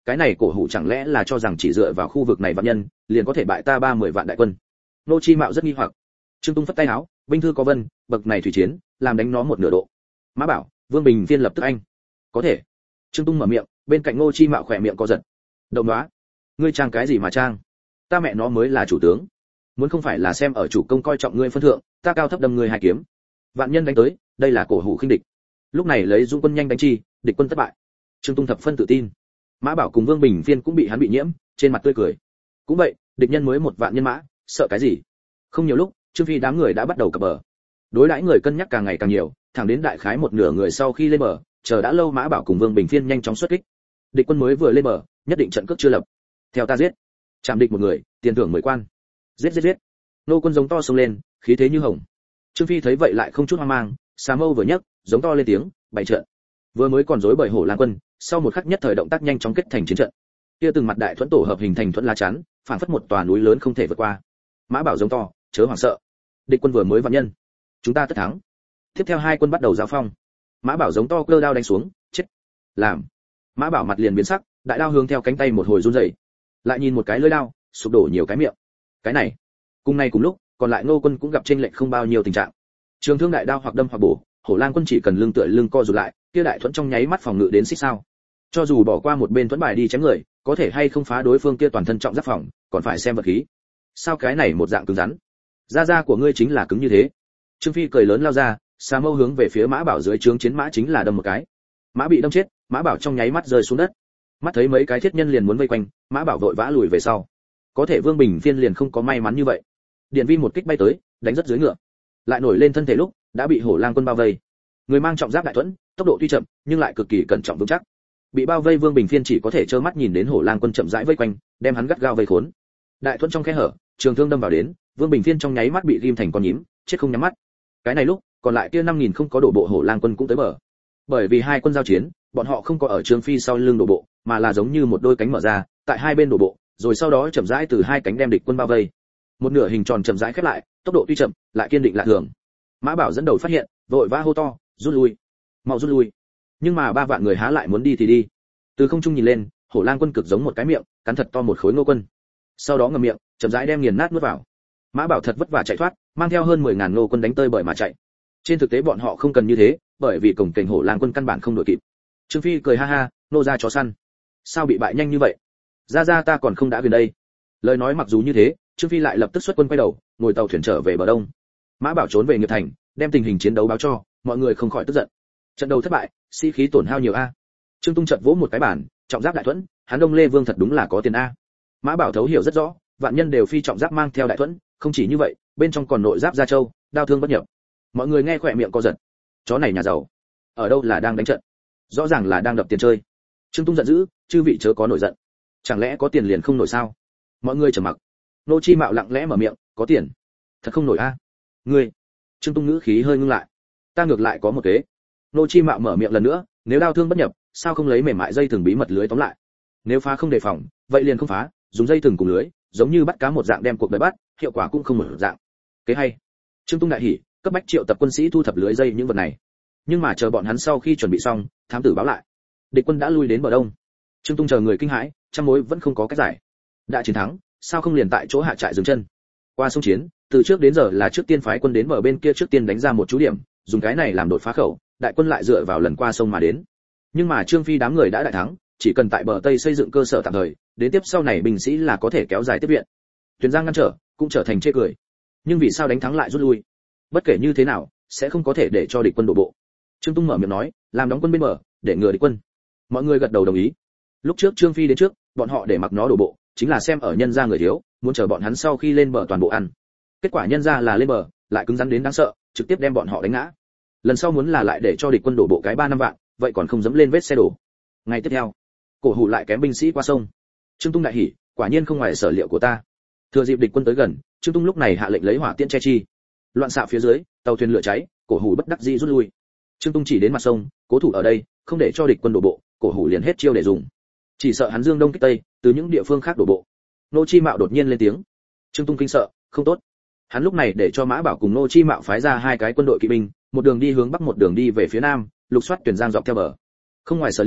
cái này cổ hủ chẳng lẽ là cho rằng chỉ dựa vào khu vực này vạn nhân liền có thể bại ta ba mươi vạn đại quân? Nô Chi Mạo rất nghi hoặc. Trương Tung phất tay áo, binh thư có vân, bậc này thủy chiến, làm đánh nó một nửa độ. Mã Bảo, Vương Bình Phiên lập tức anh. Có thể. Trương Tung mở miệng, bên cạnh Nô Chi Mạo khỏe miệng co giật. Động đoá, ngươi trang cái gì mà trang? Ta mẹ nó mới là chủ tướng. Muốn không phải là xem ở chủ công coi trọng ngươi phân thượng, ta cao thấp đâm ngươi hai kiếm. Vạn nhân đánh tới, đây là cổ hủ khinh địch. Lúc này lấy dũng quân nhanh đánh chi, địch quân thất bại. Trương Tung thập phân tự tin. Mã Bảo cùng Vương Bình Phiên cũng bị hắn bị nhiễm, trên mặt tươi cười. Cũng vậy, địch nhân mới một vạn nhân mã, sợ cái gì? Không nhiều lúc, Trương Phi đám người đã bắt đầu cập bờ. Đối đãi người cân nhắc càng ngày càng nhiều, thẳng đến đại khái một nửa người sau khi lên bờ, chờ đã lâu Mã Bảo cùng Vương Bình Phiên nhanh chóng xuất kích. Địch quân mới vừa lên bờ, nhất định trận cước chưa lập. Theo ta giết. Chạm địch một người, tiền thưởng mười quan. Giết giết giết. Nô quân giống to xông lên, khí thế như hồng. Trương Phi thấy vậy lại không chút hoang mang, xà mâu vừa nhấc, giống to lên tiếng, bày trận. Vừa mới còn rối bời hổ Lan quân, sau một khắc nhất thời động tác nhanh chóng kết thành chiến trận. Kia từng mặt đại thuẫn tổ hợp hình thành thuẫn lá chắn, phản phất một tòa núi lớn không thể vượt qua. Mã Bảo giống to, chớ hoảng sợ. Địch quân vừa mới vạn nhân, chúng ta tất thắng. Tiếp theo hai quân bắt đầu giao phong. Mã Bảo giống to cơ đao đánh xuống, chết. Làm. Mã Bảo mặt liền biến sắc, đại đao hướng theo cánh tay một hồi run rẩy. Lại nhìn một cái lưỡi đao, sụp đổ nhiều cái miệng. Cái này, cùng này cùng lúc, còn lại Ngô quân cũng gặp chênh lệch không bao nhiêu tình trạng. Trường thương đại đao hoặc đâm hoặc bổ, Hổ Lang quân chỉ cần lưng tựa lưng co rụt lại, kia đại thuẫn trong nháy mắt phòng ngự đến xích sao. Cho dù bỏ qua một bên thuẫn bài đi chém người, có thể hay không phá đối phương kia toàn thân trọng giáp phòng, còn phải xem vật khí. Sao cái này một dạng cứng rắn? Da da của ngươi chính là cứng như thế. Trương Phi cười lớn lao ra, xà mâu hướng về phía Mã Bảo dưới trướng chiến mã chính là đâm một cái. Mã bị đâm chết, Mã Bảo trong nháy mắt rơi xuống đất. Mắt thấy mấy cái thiết nhân liền muốn vây quanh, Mã Bảo vội vã lùi về sau. Có thể Vương Bình Phiên liền không có may mắn như vậy. Điện vi một kích bay tới, đánh rất dưới ngựa. Lại nổi lên thân thể lúc, đã bị Hổ Lang quân bao vây. Người mang trọng giáp đại thuẫn, tốc độ tuy chậm, nhưng lại cực kỳ cẩn trọng vững chắc. Bị bao vây Vương Bình Phiên chỉ có thể trơ mắt nhìn đến Hổ Lang quân chậm rãi vây quanh, đem hắn gắt gao vây khốn. Đại thuẫn trong khe hở, trường thương đâm vào đến, Vương Bình Phiên trong nháy mắt bị ghim thành con nhím, chết không nhắm mắt. Cái này lúc, còn lại kia năm nghìn không có đổ bộ Hổ Lang quân cũng tới bờ. Bởi vì hai quân giao chiến, bọn họ không có ở Trương Phi sau lưng đổ bộ, mà là giống như một đôi cánh mở ra, tại hai bên đổ bộ, rồi sau đó chậm rãi từ hai cánh đem địch quân bao vây. Một nửa hình tròn chậm rãi khép lại, tốc độ tuy chậm, lại kiên định lạ thường. Mã Bảo dẫn đầu phát hiện, vội vã hô to, rút lui, mau rút lui. Nhưng mà ba vạn người há lại muốn đi thì đi. Từ không trung nhìn lên, Hổ Lang quân cực giống một cái miệng, cắn thật to một khối Ngô quân. Sau đó ngậm miệng, chậm rãi đem nghiền nát nuốt vào. Mã Bảo thật vất vả chạy thoát, mang theo hơn mười ngàn Ngô quân đánh tơi bời mà chạy. Trên thực tế bọn họ không cần như thế, bởi vì cổng cảnh Hổ Lang quân căn bản không đội kịp. Trương Phi cười ha ha, nô ra chó săn. Sao bị bại nhanh như vậy? Ra ra ta còn không đã về đây. Lời nói mặc dù như thế, Trương Phi lại lập tức xuất quân quay đầu, ngồi tàu thuyền trở về bờ đông. Mã Bảo trốn về Nghiệp Thành, đem tình hình chiến đấu báo cho, mọi người không khỏi tức giận. Trận đấu thất bại, sĩ khí tổn hao nhiều a. Trương Tung chợt vỗ một cái bản, trọng giáp đại thuẫn, hắn Đông Lê Vương thật đúng là có tiền a. Mã Bảo thấu hiểu rất rõ, vạn nhân đều phi trọng giáp mang theo đại thuẫn, không chỉ như vậy, bên trong còn nội giáp gia châu, đao thương bất nhập. Mọi người nghe khỏe miệng co giật. Chó này nhà giàu, ở đâu là đang đánh trận, rõ ràng là đang đập tiền chơi. Trương Tung giận dữ, chư vị chớ có nổi giận. Chẳng lẽ có tiền liền không nổi sao? Mọi người trầm mặc. Nô Chi Mạo lặng lẽ mở miệng, có tiền, thật không nổi a. Ngươi. Trương Tung ngữ khí hơi ngưng lại. Ta ngược lại có một kế. Nô Chi Mạo mở miệng lần nữa, nếu đao thương bất nhập, sao không lấy mềm mại dây thừng bí mật lưới tóm lại? Nếu phá không đề phòng, vậy liền không phá, dùng dây thừng cùng lưới, giống như bắt cá một dạng đem cuộc đời bắt, hiệu quả cũng không một dạng. Kế hay. Trương Tung đại hỉ, cấp bách triệu tập quân sĩ thu thập lưới dây những vật này. Nhưng mà chờ bọn hắn sau khi chuẩn bị xong, thám tử báo lại, địch quân đã lui đến bờ đông. Trương Tung chờ người kinh hãi, trăm mối vẫn không có cách giải. Đã chiến thắng, sao không liền tại chỗ hạ trại dừng chân? Qua sông chiến, từ trước đến giờ là trước tiên phái quân đến bờ bên kia trước tiên đánh ra một chú điểm, dùng cái này làm đột phá khẩu, đại quân lại dựa vào lần qua sông mà đến. Nhưng mà Trương Phi đám người đã đại thắng, chỉ cần tại bờ tây xây dựng cơ sở tạm thời, đến tiếp sau này binh sĩ là có thể kéo dài tiếp viện. Tuyền Giang ngăn trở, cũng trở thành chê cười. Nhưng vì sao đánh thắng lại rút lui? Bất kể như thế nào, sẽ không có thể để cho địch quân đổ bộ. Trương Tung mở miệng nói, làm đóng quân bên bờ, để ngừa địch quân. Mọi người gật đầu đồng ý. Lúc trước Trương Phi đến trước, bọn họ để mặc nó đổ bộ, chính là xem ở nhân gia người thiếu, muốn chờ bọn hắn sau khi lên bờ toàn bộ ăn. Kết quả nhân gia là lên bờ, lại cứng rắn đến đáng sợ, trực tiếp đem bọn họ đánh ngã. Lần sau muốn là lại để cho địch quân đổ bộ cái ba năm vạn, vậy còn không dẫm lên vết xe đổ. Ngày tiếp theo, cổ hủ lại kém binh sĩ qua sông. Trương Tung đại hỉ, quả nhiên không ngoài sở liệu của ta. Thừa dịp địch quân tới gần, Trương Tung lúc này hạ lệnh lấy hỏa tiễn che chi. Loạn xạ phía dưới, tàu thuyền lửa cháy, cổ hủ bất đắc dĩ rút lui. Trương Tung chỉ đến mặt sông, cố thủ ở đây, không để cho địch quân đổ bộ, cổ hủ liền hết chiêu để dùng. Chỉ sợ hắn dương đông kích tây, từ những địa phương khác đổ bộ. Nô Chi Mạo đột nhiên lên tiếng. Trương Tung kinh sợ, không tốt. Hắn lúc này để cho Mã Bảo cùng Nô Chi Mạo phái ra hai cái quân đội kỵ binh, một đường đi hướng bắc một đường đi về phía nam, lục soát Tuyển Giang dọc theo bờ. Không ngoài sở liệu,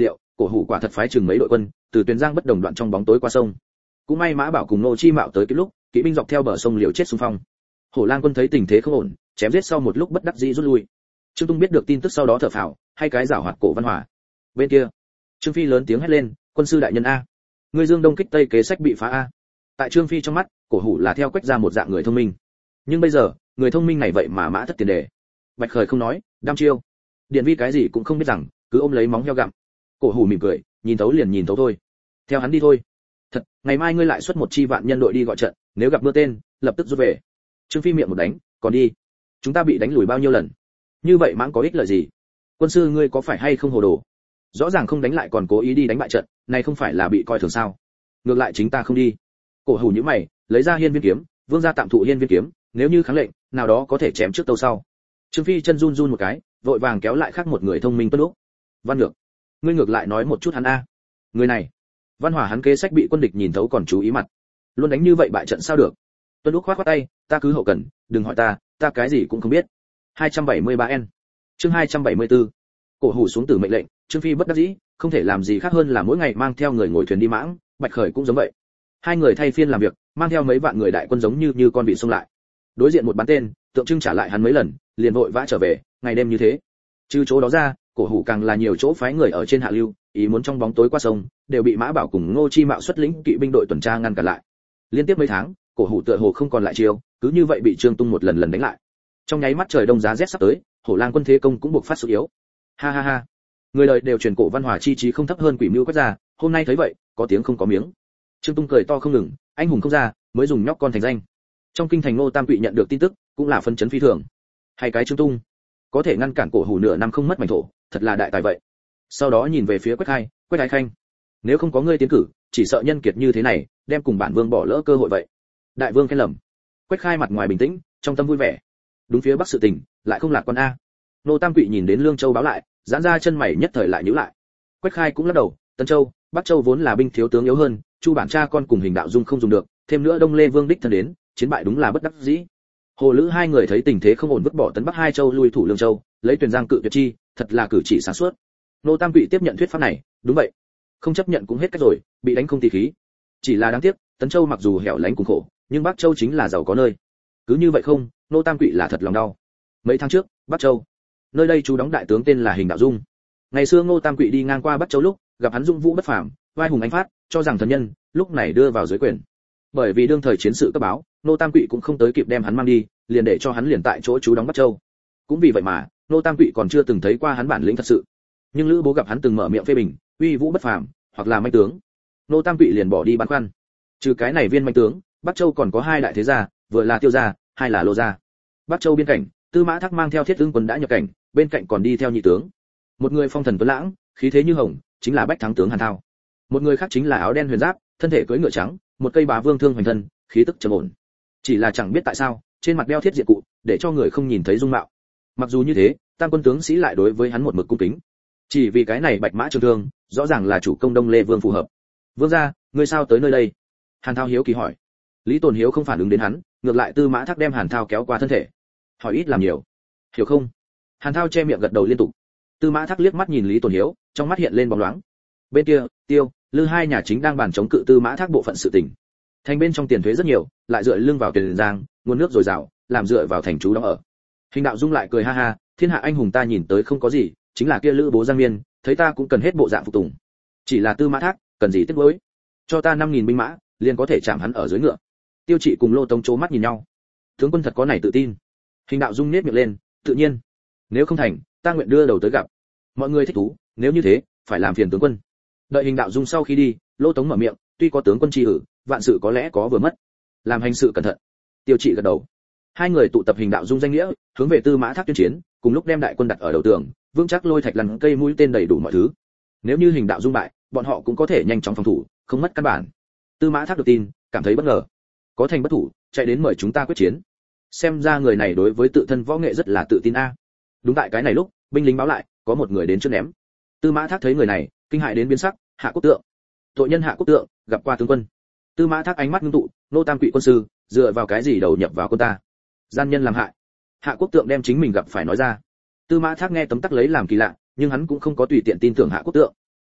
cổ hủ quả thật phái chừng mấy đội quân từ Tuyền Giang bất đồng đoạn trong bóng tối qua sông. Cũng may Mã Bảo cùng Nô Chi Mạo tới kịp lúc, kỵ binh dọc theo bờ sông liều chết xung phong. Hổ Lang quân thấy tình thế không ổn, chém giết sau một lúc bất đắc dĩ rút lui. Trương Tung biết được tin tức sau đó thở phào, hay cái giảo hoạt Cổ Văn Hòa. Bên kia, Trương Phi lớn tiếng hét lên, quân sư đại nhân a, ngươi Dương Đông kích Tây kế sách bị phá a. Tại Trương Phi trong mắt, cổ hủ là theo Quách ra một dạng người thông minh. Nhưng bây giờ, người thông minh này vậy mà mã thất tiền đề. Bạch Khởi không nói, đăm chiêu. Điện Vi cái gì cũng không biết rằng, cứ ôm lấy móng heo gặm. Cổ hủ mỉm cười, nhìn thấu liền nhìn thấu thôi. Theo hắn đi thôi. Thật, ngày mai ngươi lại xuất một chi vạn nhân đội đi gọi trận, nếu gặp mưa tên, lập tức rút về. Trương Phi miệng một đánh, còn đi. Chúng ta bị đánh lùi bao nhiêu lần? Như vậy mãng có ích lợi gì? Quân sư ngươi có phải hay không hồ đồ? Rõ ràng không đánh lại còn cố ý đi đánh bại trận, này không phải là bị coi thường sao? Ngược lại chính ta không đi. Cổ hủ nhíu mày, lấy ra hiên viên kiếm, vương gia tạm thụ hiên viên kiếm, nếu như kháng lệnh, nào đó có thể chém trước tâu sau. Trương Phi chân run run một cái, vội vàng kéo lại khác một người thông minh Tuân Úc. Văn Nhược, ngươi ngược lại nói một chút hắn a. Người này, Văn Hỏa hắn kế sách bị quân địch nhìn thấu còn chú ý mặt, luôn đánh như vậy bại trận sao được? Tuân Úc khoát khoát tay, ta cứ hậu cần, đừng hỏi ta, ta cái gì cũng không biết. hai trăm bảy mươi ba N. Chương hai trăm bảy mươi tư. Cổ hủ xuống từ mệnh lệnh, Trương Phi bất đắc dĩ, không thể làm gì khác hơn là mỗi ngày mang theo người ngồi thuyền đi mãng, Bạch Khởi cũng giống vậy. Hai người thay phiên làm việc, mang theo mấy vạn người đại quân giống như như con bị xông lại. Đối diện một bắn tên, tượng trưng trả lại hắn mấy lần, liền vội vã trở về, ngày đêm như thế. Trừ chỗ đó ra, cổ hủ càng là nhiều chỗ phái người ở trên hạ lưu, ý muốn trong bóng tối qua sông, đều bị Mã Bảo cùng Ngô Chi Mạo xuất lĩnh kỵ binh đội tuần tra ngăn cản lại. Liên tiếp mấy tháng, cổ hủ tựa hồ không còn lại chiêu, cứ như vậy bị Trương Tung một lần lần đánh lại. Trong nháy mắt trời đông giá rét sắp tới, Hổ Lang quân thế công cũng buộc phát sự yếu. Ha ha ha. Người đời đều truyền cổ Văn Hòa chi trí không thấp hơn quỷ mưu quét ra, hôm nay thấy vậy, có tiếng không có miếng. Trương Tung cười to không ngừng, anh hùng không ra, mới dùng nhóc con thành danh. Trong kinh thành Ngô Tam Quỵ nhận được tin tức, cũng là phân chấn phi thường. Hay cái Trương Tung, có thể ngăn cản cổ hủ nửa năm không mất mảnh thổ, thật là đại tài vậy. Sau đó nhìn về phía Quách Khai, Quách Ái Khanh, nếu không có ngươi tiến cử, chỉ sợ nhân kiệt như thế này, đem cùng bản vương bỏ lỡ cơ hội vậy. Đại vương khen lầm. Quách Khai mặt ngoài bình tĩnh, trong tâm vui vẻ. Đúng phía bắc sự tình, lại không lạc quan a. Ngô Tam Quỵ nhìn đến Lương Châu báo lại, giãn ra chân mày nhất thời lại nhíu lại. Quách Khai cũng lắc đầu, Tân Châu, Bắc Châu vốn là binh thiếu tướng yếu hơn, Chu bản cha con cùng Hình Đạo Dung không dùng được, thêm nữa Đông Lê Vương đích thân đến, chiến bại đúng là bất đắc dĩ. Hồ Lữ hai người thấy tình thế không ổn vứt bỏ Tấn Bắc hai châu lui thủ Lương Châu, lấy Tuyền Giang cự tuyệt chi, thật là cử chỉ sáng suốt. Ngô Tam Quỵ tiếp nhận thuyết pháp này, đúng vậy, không chấp nhận cũng hết cách rồi, bị đánh không tỉ khí. Chỉ là đáng tiếc, Tấn Châu mặc dù hẻo lánh cùng khổ, nhưng Bắc Châu chính là giàu có nơi. Cứ như vậy không, Ngô Tam Quỵ là thật lòng đau. Mấy tháng trước, Bắc Châu, nơi đây chú đóng đại tướng tên là Hình Đạo Dung. Ngày xưa Ngô Tam Quỵ đi ngang qua Bắc Châu lúc, gặp hắn dung vũ bất phàm, vai hùng ánh phát, cho rằng thần nhân, lúc này đưa vào dưới quyền. Bởi vì đương thời chiến sự cấp báo, Ngô Tam Quỵ cũng không tới kịp đem hắn mang đi, liền để cho hắn liền tại chỗ chú đóng Bắc Châu. Cũng vì vậy mà, Ngô Tam Quỵ còn chưa từng thấy qua hắn bản lĩnh thật sự. Nhưng Lữ Bố gặp hắn từng mở miệng phê bình, uy vũ bất phàm, hoặc là manh tướng. Ngô Tam Quỵ liền bỏ đi băn khoăn. Trừ cái này viên manh tướng, Bắc Châu còn có hai đại thế gia, vừa là Tiêu gia, hai là Lô gia. Bắc Châu biên cảnh, Tư Mã Thác mang theo Thiết Ưng quân đã nhập cảnh, bên cạnh còn đi theo nhị tướng. Một người phong thần tuấn lãng, khí thế như hồng, chính là Bách Thắng tướng Hàn Thao. Một người khác chính là áo đen huyền giáp, thân thể cưỡi ngựa trắng, một cây bá vương thương hoành thân, khí tức trầm ổn. Chỉ là chẳng biết tại sao, trên mặt đeo thiết diện cụ, để cho người không nhìn thấy dung mạo. Mặc dù như thế, tam quân tướng sĩ lại đối với hắn một mực cung kính. Chỉ vì cái này Bạch Mã Trường Thương, rõ ràng là chủ công Đông Lê Vương phù hợp. Vương gia, ngươi sao tới nơi đây? Hàn Thao hiếu kỳ hỏi. Lý Tồn Hiếu không phản ứng đến hắn, ngược lại Tư Mã Thác đem Hàn Thao kéo qua thân thể. Hỏi ít làm nhiều, hiểu không? Hàn Thao che miệng gật đầu liên tục. Tư Mã Thác liếc mắt nhìn Lý Tồn Hiếu, trong mắt hiện lên bóng loáng. Bên kia, Tiêu, Lư hai nhà chính đang bàn chống cự Tư Mã Thác bộ phận sự tình. Thành bên trong tiền thuế rất nhiều, lại dựa lưng vào Tiền Giang, nguồn nước dồi dào, làm dựa vào thành trú đóng ở. Hình Đạo Dung lại cười ha ha, thiên hạ anh hùng ta nhìn tới không có gì, chính là kia Lữ Bố Giang Miên, thấy ta cũng cần hết bộ dạng phục tùng. Chỉ là Tư Mã Thác, cần gì tiếc nuối? Cho ta năm nghìn binh mã, liền có thể chạm hắn ở dưới ngựa. Tiêu Trị cùng Lô Tống chố mắt nhìn nhau. Tướng quân thật có này tự tin. Hình Đạo Dung nhếch miệng lên, tự nhiên. Nếu không thành, ta nguyện đưa đầu tới gặp. Mọi người thích thú, nếu như thế, phải làm phiền tướng quân. Đợi Hình Đạo Dung sau khi đi, Lô Tống mở miệng, tuy có tướng quân chi ử, vạn sự có lẽ có vừa mất. Làm hành sự cẩn thận. Tiêu Trị gật đầu. Hai người tụ tập Hình Đạo Dung danh nghĩa, hướng về Tư Mã Thác tuyên chiến, cùng lúc đem đại quân đặt ở đầu tường, vững chắc lôi thạch lằn cây mũi tên đầy đủ mọi thứ. Nếu như Hình Đạo Dung bại, bọn họ cũng có thể nhanh chóng phòng thủ, không mất căn bản. Tư Mã Thác được tin, cảm thấy bất ngờ. Có thành bất thủ, chạy đến mời chúng ta quyết chiến. Xem ra người này đối với tự thân võ nghệ rất là tự tin a. Đúng tại cái này lúc, binh lính báo lại, có một người đến trước ném. Tư Mã Thác thấy người này, kinh hãi đến biến sắc, Hạ Quốc Tượng. Tội nhân Hạ Quốc Tượng, gặp qua tướng quân. Tư Mã Thác ánh mắt ngưng tụ, Nô Tam Quỵ quân sư, dựa vào cái gì đầu nhập vào quân ta? Gian nhân làm hại. Hạ Quốc Tượng đem chính mình gặp phải nói ra. Tư Mã Thác nghe tấm tắc lấy làm kỳ lạ, nhưng hắn cũng không có tùy tiện tin tưởng Hạ Quốc Tượng.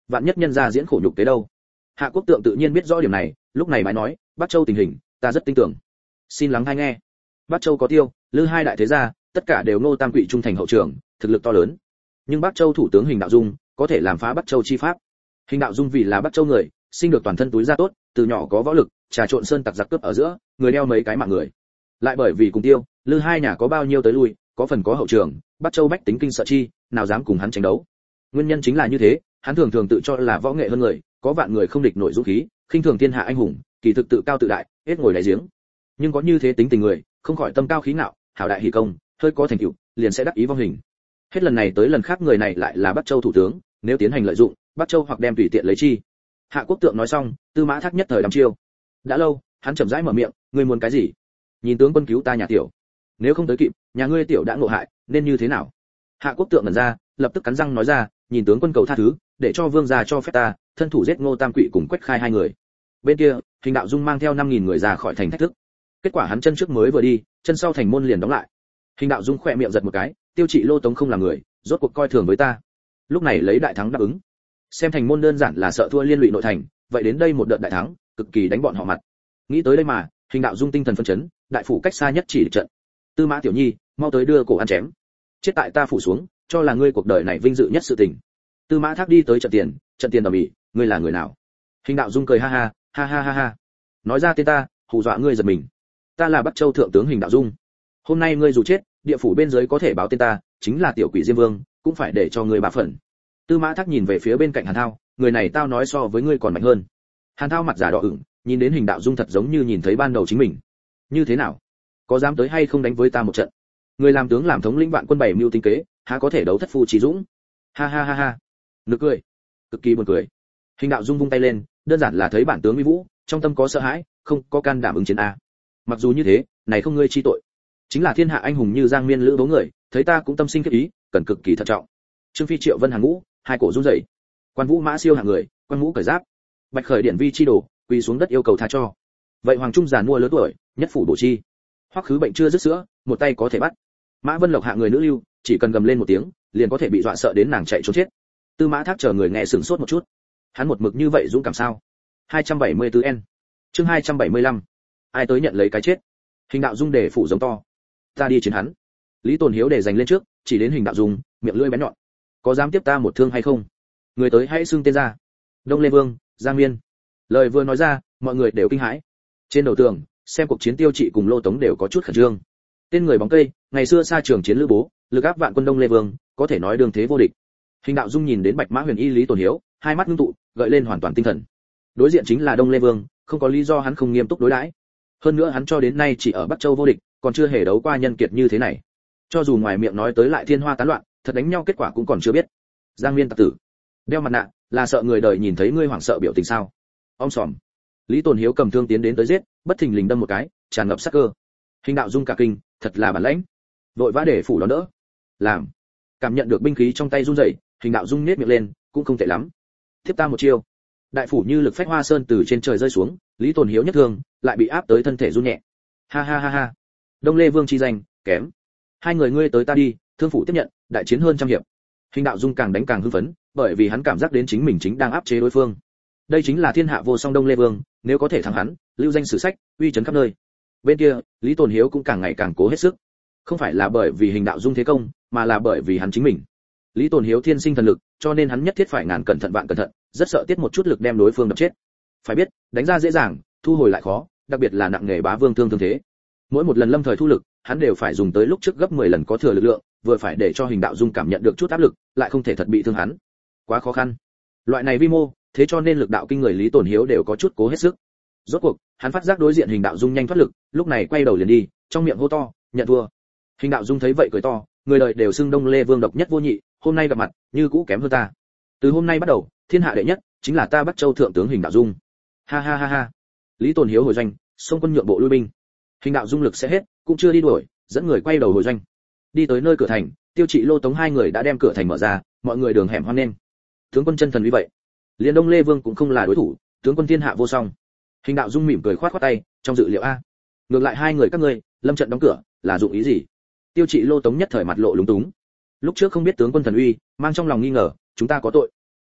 vạn nhất nhân gia diễn khổ nhục kế đâu. Hạ Quốc Tượng tự nhiên biết rõ điểm này, lúc này mới nói, Bắc Châu tình hình, ta rất tin tưởng. Xin lắng hay nghe. Bắc Châu có Tiêu, Lư hai đại thế gia, tất cả đều Ngô Tam Quỷ trung thành hậu trường, thực lực to lớn. Nhưng Bắc Châu thủ tướng Hình Đạo Dung có thể làm phá Bắc Châu chi pháp. Hình Đạo Dung vì là Bắc Châu người, sinh được toàn thân túi da tốt, từ nhỏ có võ lực, trà trộn sơn tặc giặc cướp ở giữa, người đeo mấy cái mạng người. Lại bởi vì cùng Tiêu, Lư hai nhà có bao nhiêu tới lui, có phần có hậu trường, Bắc Châu bách tính kinh sợ chi, nào dám cùng hắn tranh đấu. Nguyên nhân chính là như thế, hắn thường thường tự cho là võ nghệ hơn người, có vạn người không địch nổi dũng khí, khinh thường thiên hạ anh hùng, kỳ thực tự cao tự đại, hết ngồi đáy giếng. Nhưng có như thế tính tình người, không khỏi tâm cao khí ngạo, hảo đại hỉ công, hơi có thành tựu, liền sẽ đắc ý vong hình. Hết lần này tới lần khác người này lại là Bắc Châu thủ tướng, nếu tiến hành lợi dụng, Bắc Châu hoặc đem tùy tiện lấy chi. Hạ Quốc Tượng nói xong, Tư Mã Thác nhất thời đăm chiêu. Đã lâu, hắn chậm rãi mở miệng, ngươi muốn cái gì? Nhìn tướng quân cứu ta nhà tiểu. Nếu không tới kịp, nhà ngươi tiểu đã ngộ hại, nên như thế nào? Hạ Quốc Tượng ngẩn ra, lập tức cắn răng nói ra, nhìn tướng quân cầu tha thứ, để cho vương gia cho phép ta, thân thủ giết Ngô Tam Quỷ cùng Quách Khai hai người. Bên kia, Hình Đạo Dung mang theo năm nghìn người ra khỏi thành thách thức. Kết quả hắn chân trước mới vừa đi, chân sau thành môn liền đóng lại. Hình Đạo Dung khỏe miệng giật một cái, Tiêu Trị Lô Tống không là người, rốt cuộc coi thường với ta. Lúc này lấy đại thắng đáp ứng. Xem thành môn đơn giản là sợ thua liên lụy nội thành, vậy đến đây một đợt đại thắng, cực kỳ đánh bọn họ mặt. Nghĩ tới đây mà, Hình Đạo Dung tinh thần phấn chấn, đại phủ cách xa nhất chỉ địch trận. Tư Mã Tiểu Nhi, mau tới đưa cổ ăn chém. Chết tại ta phủ xuống, cho là ngươi cuộc đời này vinh dự nhất sự tình. Tư Mã Thác đi tới trận tiền, trận tiền ầm ĩ, ngươi là người nào? Hình Đạo Dung cười ha ha, ha ha ha ha. Nói ra tên ta, hù dọa ngươi giật mình. Ta là Bắc Châu thượng tướng Hình Đạo Dung. Hôm nay ngươi dù chết, địa phủ bên dưới có thể báo tên ta, chính là tiểu quỷ Diêm Vương, cũng phải để cho ngươi bá phần. Tư Mã Thác nhìn về phía bên cạnh Hàn Thao, người này tao nói so với ngươi còn mạnh hơn. Hàn Thao mặt giả đỏ ửng, nhìn đến Hình Đạo Dung thật giống như nhìn thấy ban đầu chính mình. Như thế nào? Có dám tới hay không đánh với ta một trận? Người làm tướng làm thống lĩnh vạn quân bảy mưu tinh kế, há có thể đấu thất phu trí dũng? Ha ha ha ha. Nực cười, cực kỳ buồn cười. Hình Đạo Dung vung tay lên, đơn giản là thấy bản tướng uy vũ, trong tâm có sợ hãi, không có can đảm ứng chiến a. Mặc dù như thế, này không ngươi chi tội. Chính là thiên hạ anh hùng như Giang Miên Lữ bố người, thấy ta cũng tâm sinh kết ý, cần cực kỳ thận trọng. Trương Phi Triệu Vân hàng ngũ, hai cổ run rẩy. Quan Vũ Mã Siêu hạng người, quan ngũ cởi giáp. Bạch Khởi Điển Vi chi đồ, quỳ xuống đất yêu cầu tha cho. Vậy Hoàng Trung giàn mua lớn tuổi, nhất phủ bổ chi. Hoắc Khứ bệnh chưa dứt sữa, một tay có thể bắt. Mã Vân Lộc hạ người nữ lưu, chỉ cần gầm lên một tiếng, liền có thể bị dọa sợ đến nàng chạy trốn chết. Tư Mã Thác chờ người nghe sửng sốt một chút. Hắn một mực như vậy dũng cảm sao? hai trăm bảy mươi tư N. Chương hai trăm bảy mươi lăm. Ai tới nhận lấy cái chết? Hình Đạo Dung để phủ giống to. Ta đi chiến hắn. Lý Tồn Hiếu để giành lên trước, chỉ đến Hình Đạo Dung, miệng lưỡi bén nhọn. Có dám tiếp ta một thương hay không? Người tới hãy xưng tên ra. Đông Lê Vương, Giang Miên. Lời vừa nói ra, mọi người đều kinh hãi. Trên đầu tường, xem cuộc chiến Tiêu Trị cùng Lô Tống đều có chút khẩn trương. Tên người bóng cây, ngày xưa xa trường chiến lữ bố, lực áp vạn quân Đông Lê Vương, có thể nói đường thế vô địch. Hình Đạo Dung nhìn đến Bạch Mã Huyền Y Lý Tồn Hiếu, hai mắt ngưng tụ, gợi lên hoàn toàn tinh thần. Đối diện chính là Đông Lê Vương, không có lý do hắn không nghiêm túc đối đãi. Hơn nữa hắn cho đến nay chỉ ở Bắc Châu vô địch, còn chưa hề đấu qua nhân kiệt như thế này. Cho dù ngoài miệng nói tới lại thiên hoa tán loạn, thật đánh nhau kết quả cũng còn chưa biết. Giang Miên tặc tử, đeo mặt nạ, là sợ người đời nhìn thấy ngươi hoảng sợ biểu tình sao? Ông sòm. Lý Tồn Hiếu cầm thương tiến đến tới giết, bất thình lình đâm một cái, tràn ngập sát cơ. Hình Đạo Dung cả kinh, thật là bản lãnh. Vội vã để phủ đón đỡ. Làm. Cảm nhận được binh khí trong tay run rẩy, Hình Đạo Dung nhếch miệng lên, cũng không tệ lắm. Tiếp ta một chiêu. Đại phủ như lực phách hoa sơn từ trên trời rơi xuống, Lý Tồn Hiếu nhất thương, lại bị áp tới thân thể run nhẹ. Ha ha ha ha. Đông Lê Vương chi danh, kém. Hai người ngươi tới ta đi, thương phủ tiếp nhận, đại chiến hơn trăm hiệp. Hình Đạo Dung càng đánh càng hưng phấn, bởi vì hắn cảm giác đến chính mình chính đang áp chế đối phương. Đây chính là thiên hạ vô song Đông Lê Vương, nếu có thể thắng hắn, lưu danh sử sách, uy chấn khắp nơi. Bên kia, Lý Tồn Hiếu cũng càng ngày càng cố hết sức. Không phải là bởi vì Hình Đạo Dung thế công, mà là bởi vì hắn chính mình. Lý Tồn Hiếu thiên sinh thần lực, cho nên hắn nhất thiết phải ngàn cẩn thận vạn cẩn thận, rất sợ tiết một chút lực đem đối phương đập chết. Phải biết, đánh ra dễ dàng, thu hồi lại khó, đặc biệt là nặng nghề bá vương thương thương thế. Mỗi một lần lâm thời thu lực, hắn đều phải dùng tới lúc trước gấp mười lần có thừa lực lượng, vừa phải để cho Hình Đạo Dung cảm nhận được chút áp lực, lại không thể thật bị thương hắn. Quá khó khăn. Loại này vi mô, thế cho nên lực đạo kinh người Lý Tồn Hiếu đều có chút cố hết sức. Rốt cuộc, hắn phát giác đối diện Hình Đạo Dung nhanh thoát lực, lúc này quay đầu liền đi, trong miệng hô to, nhận thua. Hình Đạo Dung thấy vậy cười to, người đời đều xưng Đông Lê Vương độc nhất vô nhị, hôm nay gặp mặt, như cũ kém hơn ta. Từ hôm nay bắt đầu, thiên hạ đệ nhất chính là ta Bắc Châu thượng tướng Hình Đạo Dung. Ha ha ha ha. Lý Tồn Hiếu hồi doanh, xông quân nhượng bộ lui binh. Hình Đạo Dung lực sẽ hết, cũng chưa đi đuổi, dẫn người quay đầu hồi doanh. Đi tới nơi cửa thành, Tiêu Trị Lô Tống hai người đã đem cửa thành mở ra, mọi người đường hẻm hoan nghênh. Tướng quân chân thần như vậy, liền Đông Lê Vương cũng không là đối thủ, tướng quân thiên hạ vô song. Hình Đạo Dung mỉm cười khoát khoát tay, trong dự liệu a. Ngược lại hai người các ngươi, lâm trận đóng cửa, là dụng ý gì? Tiêu Trị Lô Tống nhất thời mặt lộ lúng túng. Lúc trước không biết tướng quân thần uy, mang trong lòng nghi ngờ, chúng ta có tội.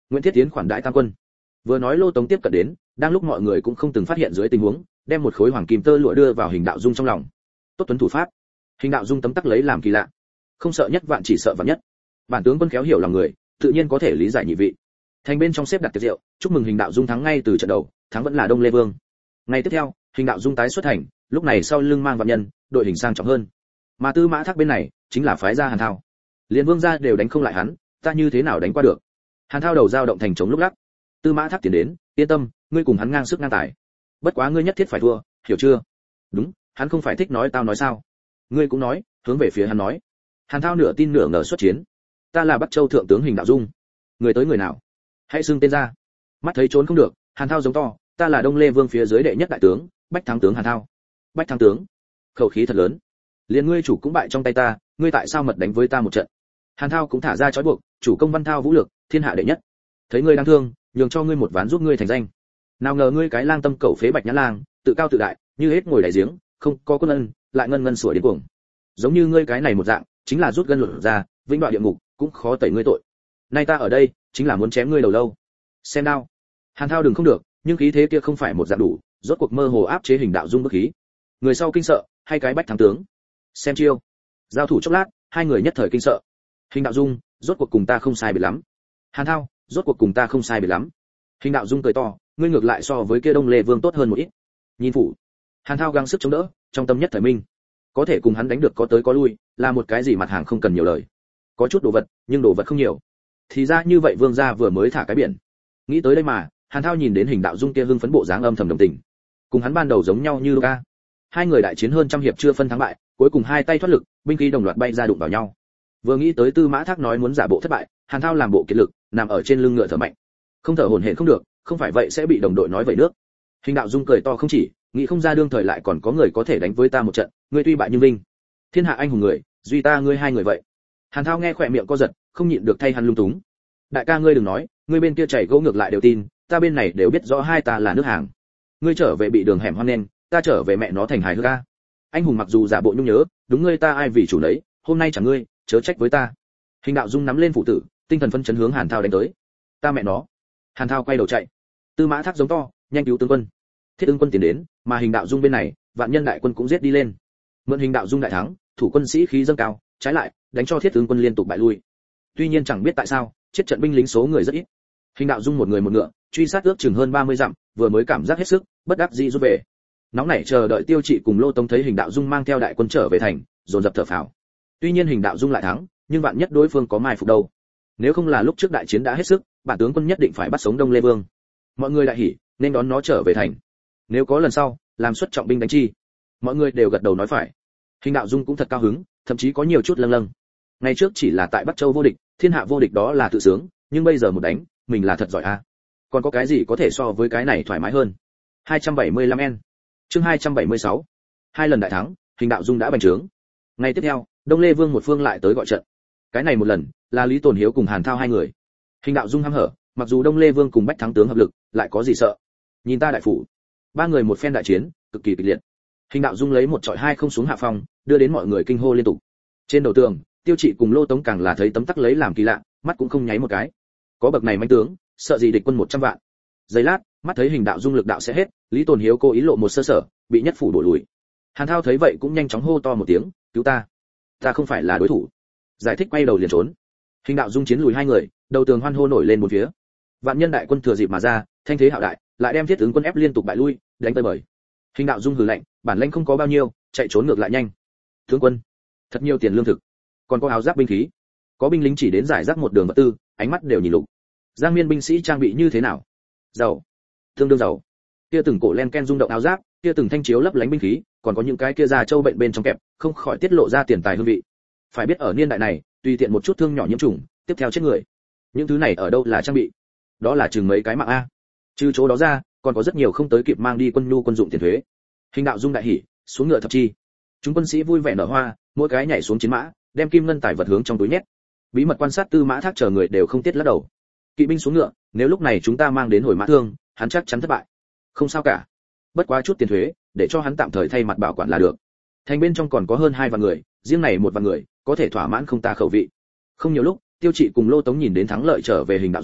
Nguyễn Thiết Tiến khoản đại tam quân. Vừa nói Lô Tống tiếp cận đến, đang lúc mọi người cũng không từng phát hiện dưới tình huống, đem một khối hoàng kim tơ lụa đưa vào Hình Đạo Dung trong lòng. Tốt tuấn thủ pháp. Hình Đạo Dung tấm tắc lấy làm kỳ lạ. Không sợ nhất vạn chỉ sợ vạn nhất. Bản tướng quân khéo hiểu lòng người, tự nhiên có thể lý giải nhị vị. Thành bên trong xếp đặt tiệc rượu, chúc mừng Hình Đạo Dung thắng ngay từ trận đầu, thắng vẫn là Đông Lê Vương. Ngày tiếp theo, Hình Đạo Dung tái xuất thành, lúc này sau lưng mang vạn nhân, đội hình sang trọng hơn. Mà Tư Mã Thác bên này, chính là phái gia Hàn Thao. Liên Vương gia đều đánh không lại hắn, ta như thế nào đánh qua được? Hàn Thao đầu dao động thành chống lúc lắc. Tư Mã Thác tiến đến, yên tâm, ngươi cùng hắn ngang sức ngang tài. Bất quá ngươi nhất thiết phải thua, hiểu chưa? Đúng, hắn không phải thích nói tao nói sao? Ngươi cũng nói, hướng về phía hắn nói. Hàn Thao nửa tin nửa ngờ xuất chiến. Ta là Bắc Châu thượng tướng Hình Đạo Dung. Người tới người nào? Hãy xưng tên ra. Mắt thấy trốn không được, Hàn Thao giống to, ta là Đông Lê Vương phía dưới đệ nhất đại tướng, Bách Thắng tướng Hàn Thao. Bách Thắng tướng? Khẩu khí thật lớn. Liên ngươi chủ cũng bại trong tay ta, ngươi tại sao mật đánh với ta một trận? Hàn Thao cũng thả ra trói buộc, chủ công văn thao vũ lược, thiên hạ đệ nhất. Thấy ngươi đang thương, nhường cho ngươi một ván giúp ngươi thành danh. Nào ngờ ngươi cái lang tâm cẩu phế Bạch Nhã Lang, tự cao tự đại, như hết ngồi đáy giếng, không có quân ân, lại ngân ngân sủa đến cuồng. Giống như ngươi cái này một dạng, chính là rút gân luận ra, vĩnh đoạn địa ngục, cũng khó tẩy ngươi tội. Nay ta ở đây, chính là muốn chém ngươi đầu lâu. Xem đao. Hàn Thao đừng không được, nhưng khí thế kia không phải một dạng đủ, rốt cuộc mơ hồ áp chế Hình Đạo Dung bức khí. Người sau kinh sợ, hay cái Bách Thắng tướng. Xem chiêu. Giao thủ chốc lát, hai người nhất thời kinh sợ. Hình Đạo Dung, rốt cuộc cùng ta không sai biệt lắm. Hàn Thao, rốt cuộc cùng ta không sai biệt lắm. Hình Đạo Dung cười to, ngươi ngược lại so với kia Đông Lê Vương tốt hơn một ít. Nhìn phủ. Hàn Thao gắng sức chống đỡ, trong tâm nhất thời minh. Có thể cùng hắn đánh được có tới có lui, là một cái gì mặt hàng không cần nhiều lời. Có chút đồ vật, nhưng đồ vật không nhiều. Thì ra như vậy Vương gia vừa mới thả cái biển. Nghĩ tới đây mà, Hàn Thao nhìn đến Hình Đạo Dung kia hưng phấn bộ dáng âm thầm đồng tình. Cùng hắn ban đầu giống nhau như ca. Hai người đại chiến hơn trăm hiệp chưa phân thắng bại, cuối cùng hai tay thoát lực, binh khí đồng loạt bay ra đụng vào nhau. Vừa nghĩ tới Tư Mã Thác nói muốn giả bộ thất bại, Hàn Thao làm bộ kiệt lực, nằm ở trên lưng ngựa thở mạnh. Không thở hổn hển không được, không phải vậy sẽ bị đồng đội nói vậy nước. Hình Đạo Dung cười to không chỉ, nghĩ không ra đương thời lại còn có người có thể đánh với ta một trận, ngươi tuy bại nhưng vinh. Thiên hạ anh hùng người, duy ta ngươi hai người vậy. Hàn Thao nghe khỏe miệng co giật, không nhịn được thay hắn lung túng. Đại ca ngươi đừng nói, ngươi bên kia chảy gỗ ngược lại đều tin, ta bên này đều biết rõ hai ta là nước hàng. Ngươi trở về bị đường hẻm hoan nên, ta trở về mẹ nó thành hài hước ca. Anh hùng mặc dù giả bộ nhung nhớ, đúng ngươi ta ai vì chủ nấy, hôm nay chẳng ngươi, chớ trách với ta. Hình Đạo Dung nắm lên phụ tử, tinh thần phân chấn hướng Hàn Thao đánh tới. Ta mẹ nó. Hàn Thao quay đầu chạy. Tư Mã Thác giống to, nhanh cứu tướng quân. Thiết Ưng quân tiến đến, mà Hình Đạo Dung bên này, vạn nhân đại quân cũng giết đi lên. Mượn Hình Đạo Dung đại thắng, thủ quân sĩ khí dâng cao, trái lại, đánh cho Thiết Ưng quân liên tục bại lui. Tuy nhiên chẳng biết tại sao, chết trận binh lính số người rất ít. Hình Đạo Dung một người một ngựa, truy sát ước chừng hơn ba mươi dặm, vừa mới cảm giác hết sức, bất đắc dĩ rút về. Nóng nảy chờ đợi Tiêu Trị cùng Lô Tống thấy Hình Đạo Dung mang theo đại quân trở về thành, dồn dập thở phào. Tuy nhiên Hình Đạo Dung lại thắng, nhưng vạn nhất đối phương có mai phục đâu. Nếu không là lúc trước đại chiến đã hết sức, bản tướng quân nhất định phải bắt sống Đông Lê Vương. Mọi người đại hỉ, nên đón nó trở về thành. Nếu có lần sau, làm xuất trọng binh đánh chi. Mọi người đều gật đầu nói phải. Hình Đạo Dung cũng thật cao hứng, thậm chí có nhiều chút lâng lâng. Ngày trước chỉ là tại Bắc Châu vô địch, thiên hạ vô địch đó là tự sướng, nhưng bây giờ một đánh, mình là thật giỏi a. À. Còn có cái gì có thể so với cái này thoải mái hơn? hai trăm bảy mươi lăm en. Chương hai trăm bảy mươi sáu. Hai lần đại thắng, Hình Đạo Dung đã bành trướng. Ngày tiếp theo, Đông Lê Vương một phương lại tới gọi trận. Cái này một lần, là Lý Tồn Hiếu cùng Hàn Thao hai người. Hình Đạo Dung hăm hở, mặc dù Đông Lê Vương cùng Bách Thắng tướng hợp lực, lại có gì sợ? Nhìn ta đại phủ. Ba người một phen đại chiến, cực kỳ kịch liệt. Hình Đạo Dung lấy một trọi hai không xuống hạ phong, đưa đến mọi người kinh hô liên tục. Trên đầu tường, Tiêu Trị cùng Lô Tống càng là thấy tấm tắc lấy làm kỳ lạ, mắt cũng không nháy một cái. Có bậc này manh tướng, sợ gì địch quân một trăm vạn. Giây lát, mắt thấy Hình Đạo Dung lực đạo sẽ hết, Lý Tồn Hiếu cố ý lộ một sơ sở, bị nhất phủ đổ lùi. Hàn Thao thấy vậy cũng nhanh chóng hô to một tiếng, cứu ta, ta không phải là đối thủ. Giải thích quay đầu liền trốn. Hình Đạo Dung chiến lùi hai người, đầu tường hoan hô nổi lên một phía. Vạn nhân đại quân thừa dịp mà ra, thanh thế hạo đại, lại đem Thiết Ứng quân ép liên tục bại lui, đánh tới bời. Hình Đạo Dung hừ lạnh, bản lãnh không có bao nhiêu, chạy trốn ngược lại nhanh. Tướng quân, thật nhiều tiền lương thực, còn có áo giáp binh khí, có binh lính chỉ đến giải rác một đường vật tư, ánh mắt đều nhìn lục. Giang Miên binh sĩ trang bị như thế nào? Giàu, tương đương giàu. Kia từng cổ len ken rung động áo giáp, kia từng thanh chiếu lấp lánh binh khí, còn có những cái kia da châu bệnh bên trong kẹp, không khỏi tiết lộ ra tiền tài hương vị. Phải biết ở niên đại này, tùy tiện một chút thương nhỏ nhiễm trùng, tiếp theo chết người. Những thứ này ở đâu là trang bị? Đó là chừng mấy cái mạng a. Trừ chỗ đó ra, còn có rất nhiều không tới kịp mang đi quân nhu quân dụng tiền thuế. Hình Đạo Dung đại hỉ, xuống ngựa thập chi. Chúng quân sĩ vui vẻ nở hoa, mỗi cái nhảy xuống chiến mã, đem kim ngân tài vật hướng trong túi nhét. Bí mật quan sát Tư Mã Thác chờ người đều không tiết lắc đầu. Kỵ binh xuống ngựa, nếu lúc này chúng ta mang đến hồi mã thương, hắn chắc chắn thất bại. Không sao cả, bất quá chút tiền thuế, để cho hắn tạm thời thay mặt bảo quản là được. Thành bên trong còn có hơn hai vạn người, riêng này một vạn người, có thể thỏa mãn không ta khẩu vị. Không nhiều lúc, Tiêu Trị cùng Lô Tống nhìn đến thắng lợi trở về Hình Đạo Dung,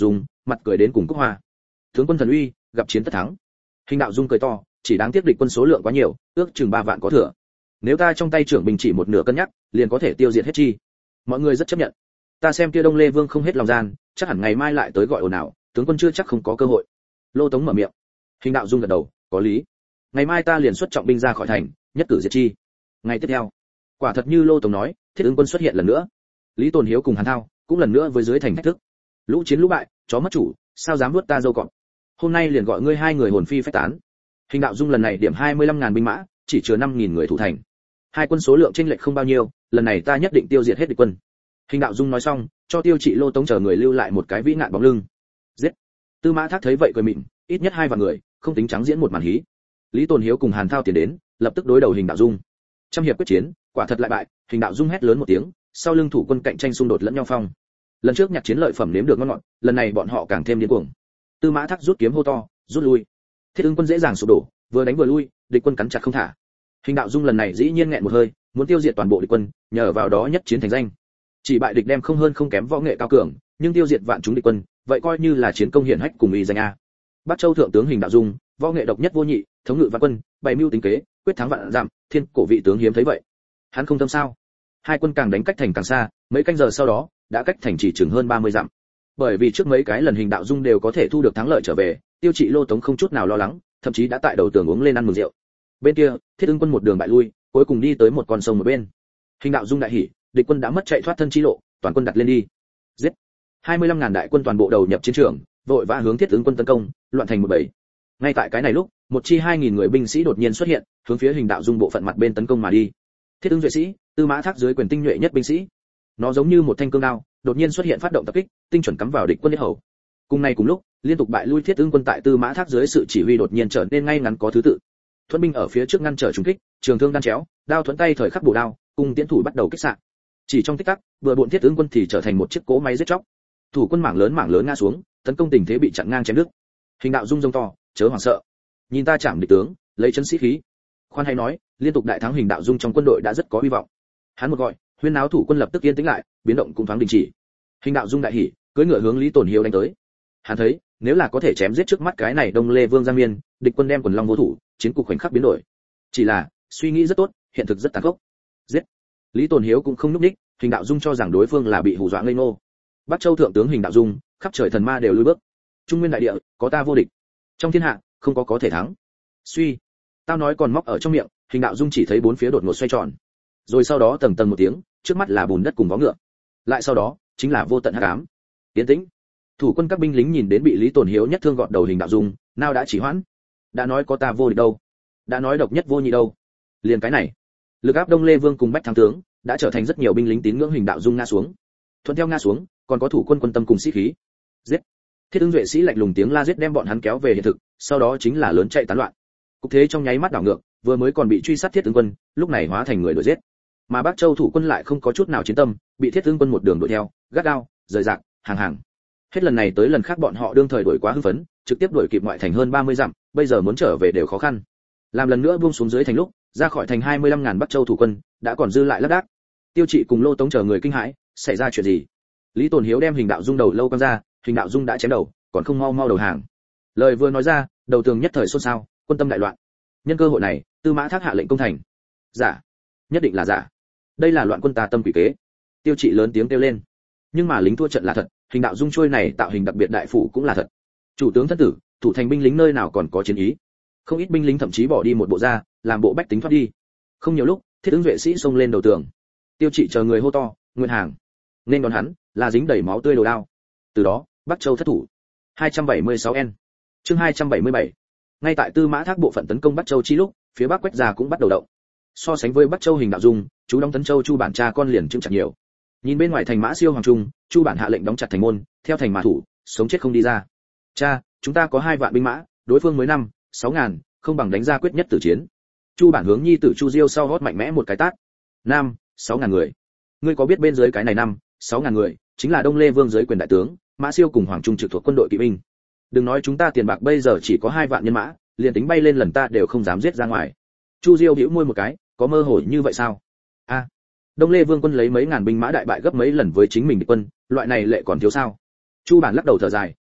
mặt cười đến cùng cúc hoa. Tướng quân thần uy, gặp chiến tất thắng. Hình đạo dung cười to, chỉ đáng tiếc địch quân số lượng quá nhiều, ước chừng ba vạn có thừa. Nếu ta trong tay trưởng binh chỉ một nửa cân nhắc, liền có thể tiêu diệt hết chi. Mọi người rất chấp nhận. Ta xem kia Đông Lê Vương không hết lòng gian, chắc hẳn ngày mai lại tới gọi ồn ào, tướng quân chưa chắc không có cơ hội. Lô Tống mở miệng. Hình đạo dung gật đầu, có lý. Ngày mai ta liền xuất trọng binh ra khỏi thành, nhất cử diệt chi. Ngày tiếp theo, quả thật như Lô Tống nói, Thiết Ứng quân xuất hiện lần nữa. Lý Tồn Hiếu cùng Hàn Thao cũng lần nữa với dưới thành thách thức. Lũ chiến lũ bại, chó mất chủ, sao dám nuốt ta dâu cọp. Hôm nay liền gọi ngươi hai người hồn phi phách tán. Hình đạo dung lần này điểm hai mươi lăm ngàn binh mã, chỉ chứa năm nghìn người thủ thành. Hai quân số lượng chênh lệch không bao nhiêu, lần này ta nhất định tiêu diệt hết địch quân. Hình đạo dung nói xong, cho Tiêu Trị Lô Tống chờ người lưu lại một cái vĩ ngạn bóng lưng. Giết. Tư Mã Thác thấy vậy cười mỉm, ít nhất hai vạn người, không tính trắng diễn một màn hí. Lý Tồn Hiếu cùng Hàn Thao tiến đến, lập tức đối đầu Hình đạo dung. Trăm hiệp quyết chiến, quả thật lại bại, Hình đạo dung hét lớn một tiếng, sau lưng thủ quân cạnh tranh xung đột lẫn nhau phong. Lần trước nhặt chiến lợi phẩm nếm được ngon ngọt, lần này bọn họ càng thêm điên cuồng. Tư Mã Thác rút kiếm hô to, rút lui. Thiết Ứng quân dễ dàng sụp đổ, vừa đánh vừa lui, địch quân cắn chặt không thả. Hình đạo dung lần này dĩ nhiên nghẹn một hơi, muốn tiêu diệt toàn bộ địch quân, nhờ vào đó nhất chiến thành danh. Chỉ bại địch đem không hơn không kém võ nghệ cao cường, nhưng tiêu diệt vạn chúng địch quân, vậy coi như là chiến công hiển hách cùng uy danh a. Bắc Châu thượng tướng Hình đạo dung, võ nghệ độc nhất vô nhị, thống ngự vạn quân, bày mưu tính kế, quyết thắng vạn giảm, thiên cổ vị tướng hiếm thấy vậy. Hắn không tâm sao? Hai quân càng đánh cách thành càng xa, mấy canh giờ sau đó, đã cách thành chỉ chừng hơn ba mươi dặm. Bởi vì trước mấy cái lần Hình đạo dung đều có thể thu được thắng lợi trở về, Tiêu Trị Lô Tống không chút nào lo lắng, thậm chí đã tại đầu tường uống lên ăn mừng rượu. Bên kia, Thiết Ứng quân một đường bại lui, cuối cùng đi tới một con sông một bên. Hình đạo dung đại hỉ, địch quân đã mất chạy thoát thân chi lộ, toàn quân đặt lên đi. Giết. hai mươi lăm ngàn đại quân toàn bộ đầu nhập chiến trường, vội vã hướng Thiết Ứng quân tấn công, loạn thành một bầy. Ngay tại cái này lúc, một chi hai nghìn người binh sĩ đột nhiên xuất hiện, hướng phía Hình đạo dung bộ phận mặt bên tấn công mà đi. Thiết Ứng duệ sĩ, Tư Mã Thác dưới quyền tinh nhuệ nhất binh sĩ. Nó giống như một thanh cương đao, đột nhiên xuất hiện phát động tập kích, tinh chuẩn cắm vào địch quân yết hầu. Cùng này cùng lúc, liên tục bại lui Thiết Ứng quân tại Tư Mã Thác dưới sự chỉ huy đột nhiên trở nên ngay ngắn có thứ tự. Thuẫn binh ở phía trước ngăn trở trùng kích, trường thương đan chéo, đao thuẫn tay thời khắc bổ đao, cùng tiến thủ bắt đầu kích xạ. Chỉ trong tích tắc, vừa bộn Thiết Ứng quân thì trở thành một chiếc cỗ máy giết chóc. Thủ quân mảng lớn mảng lớn ngã xuống, tấn công tình thế bị chặn ngang chém đứt. Hình đạo dung rông to, chớ hoảng sợ. Nhìn ta chạm địch tướng, lấy chân sĩ khí. Khoan hay nói, liên tục đại thắng Hình đạo dung trong quân đội đã rất có hy vọng. Hắn một gọi, huyên náo thủ quân lập tức yên tĩnh lại, biến động cũng thoáng đình chỉ. Hình đạo dung đại hỉ, cưỡi ngựa hướng Lý Tồn Hiếu đánh tới. Hắn thấy, nếu là có thể chém giết trước mắt cái này Đông Lê Vương Giang Miên, địch quân đem quần long vô thủ, chiến cục khoảnh khắc biến đổi. Chỉ là, suy nghĩ rất tốt, hiện thực rất tàn khốc. Giết. Lý Tồn Hiếu cũng không núp đích, Hình đạo dung cho rằng đối phương là bị hù dọa ngây ngô. Bắc Châu thượng tướng Hình đạo dung, khắp trời thần ma đều lùi bước. Trung nguyên đại địa, có ta vô địch. Trong thiên hạ, không có có thể thắng. Suy. Tao nói còn móc ở trong miệng, Hình đạo dung chỉ thấy bốn phía đột ngột xoay tròn. Rồi sau đó tầng tầng một tiếng, trước mắt là bùn đất cùng vó ngựa. Lại sau đó, chính là vô tận hắc ám. Tiến tĩnh. Thủ quân các binh lính nhìn đến bị Lý Tồn Hiếu nhất thương gọt đầu Hình đạo dung, nào đã chỉ hoãn. Đã nói có ta vô địch đâu, đã nói độc nhất vô nhị đâu. Liền cái này, lực áp Đông Lê Vương cùng Bách Thắng tướng, đã trở thành rất nhiều binh lính tín ngưỡng Hình đạo dung ngã xuống. Thuận theo ngã xuống, còn có thủ quân quân tâm cùng sĩ khí. Giết. Thiết Ứng duệ sĩ lạnh lùng tiếng la giết đem bọn hắn kéo về hiện thực, sau đó chính là lớn chạy tán loạn. Cục thế trong nháy mắt đảo ngược, vừa mới còn bị truy sát Thiết Ứng quân, lúc này hóa thành người đuổi giết. Mà Bắc Châu thủ quân lại không có chút nào chiến tâm, bị Thiết Ứng quân một đường đuổi theo, gắt gao, rời rạc, hàng hàng. Hết lần này tới lần khác bọn họ đương thời đuổi quá hưng phấn, trực tiếp đuổi kịp ngoại thành hơn ba mươi dặm, bây giờ muốn trở về đều khó khăn. Làm lần nữa buông xuống dưới thành lúc, ra khỏi thành hai mươi lăm ngàn Bắc Châu thủ quân, đã còn dư lại lác đác. Tiêu Trị cùng Lô Tống chờ người kinh hãi, xảy ra chuyện gì? Lý Tồn Hiếu đem Hình đạo dung đầu lâu quăng ra, Hình đạo dung đã chém đầu, còn không mau mau đầu hàng. Lời vừa nói ra, đầu tường nhất thời xôn xao, quân tâm đại loạn. Nhân cơ hội này, Tư Mã Thác hạ lệnh công thành. Giả, nhất định là giả. Đây là loạn quân tà tâm quỷ kế. Tiêu Trị lớn tiếng kêu lên. Nhưng mà lính thua trận là thật, Hình đạo dung trôi này tạo hình đặc biệt đại phủ cũng là thật. Chủ tướng thất tử, thủ thành binh lính nơi nào còn có chiến ý. Không ít binh lính thậm chí bỏ đi một bộ da, làm bộ bách tính thoát đi. Không nhiều lúc, Thiết Ứng duệ sĩ xông lên đầu tường. Tiêu Trị chờ người hô to, nguyện hàng. Nên đón hắn là dính đầy máu tươi đồ đao. Từ đó, Bắc Châu thất thủ. hai trăm bảy mươi sáu N. Chương hai trăm bảy mươi bảy. Ngay tại Tư Mã Thác bộ phận tấn công Bắc Châu chi lúc, phía Bắc Quách gia cũng bắt đầu động. So sánh với Bắc Châu Hình đạo dung, chú đóng Tấn Châu Chu bản cha con liền chững chặt nhiều. Nhìn bên ngoài thành Mã Siêu hoàng trung, Chu bản hạ lệnh đóng chặt thành môn, theo thành mà thủ, sống chết không đi ra. Cha, chúng ta có hai vạn binh mã, đối phương mới năm, sáu ngàn, không bằng đánh ra quyết nhất tử chiến. Chu bản hướng nhi tử Chu Diêu sau hót mạnh mẽ một cái tát. Nam, sáu ngàn người. Ngươi có biết bên dưới cái này năm, sáu ngàn người, chính là Đông Lê Vương dưới quyền đại tướng, Mã Siêu cùng Hoàng Trung trực thuộc quân đội kỵ binh. Đừng nói chúng ta tiền bạc bây giờ chỉ có hai vạn nhân mã, liền tính bay lên lần ta đều không dám giết ra ngoài. Chu Diêu bĩu môi một cái, có mơ hồ như vậy sao? A, à, Đông Lê Vương quân lấy mấy ngàn binh mã đại bại gấp mấy lần với chính mình địch quân, loại này lệ còn thiếu sao? Chu bản lắc đầu thở dài,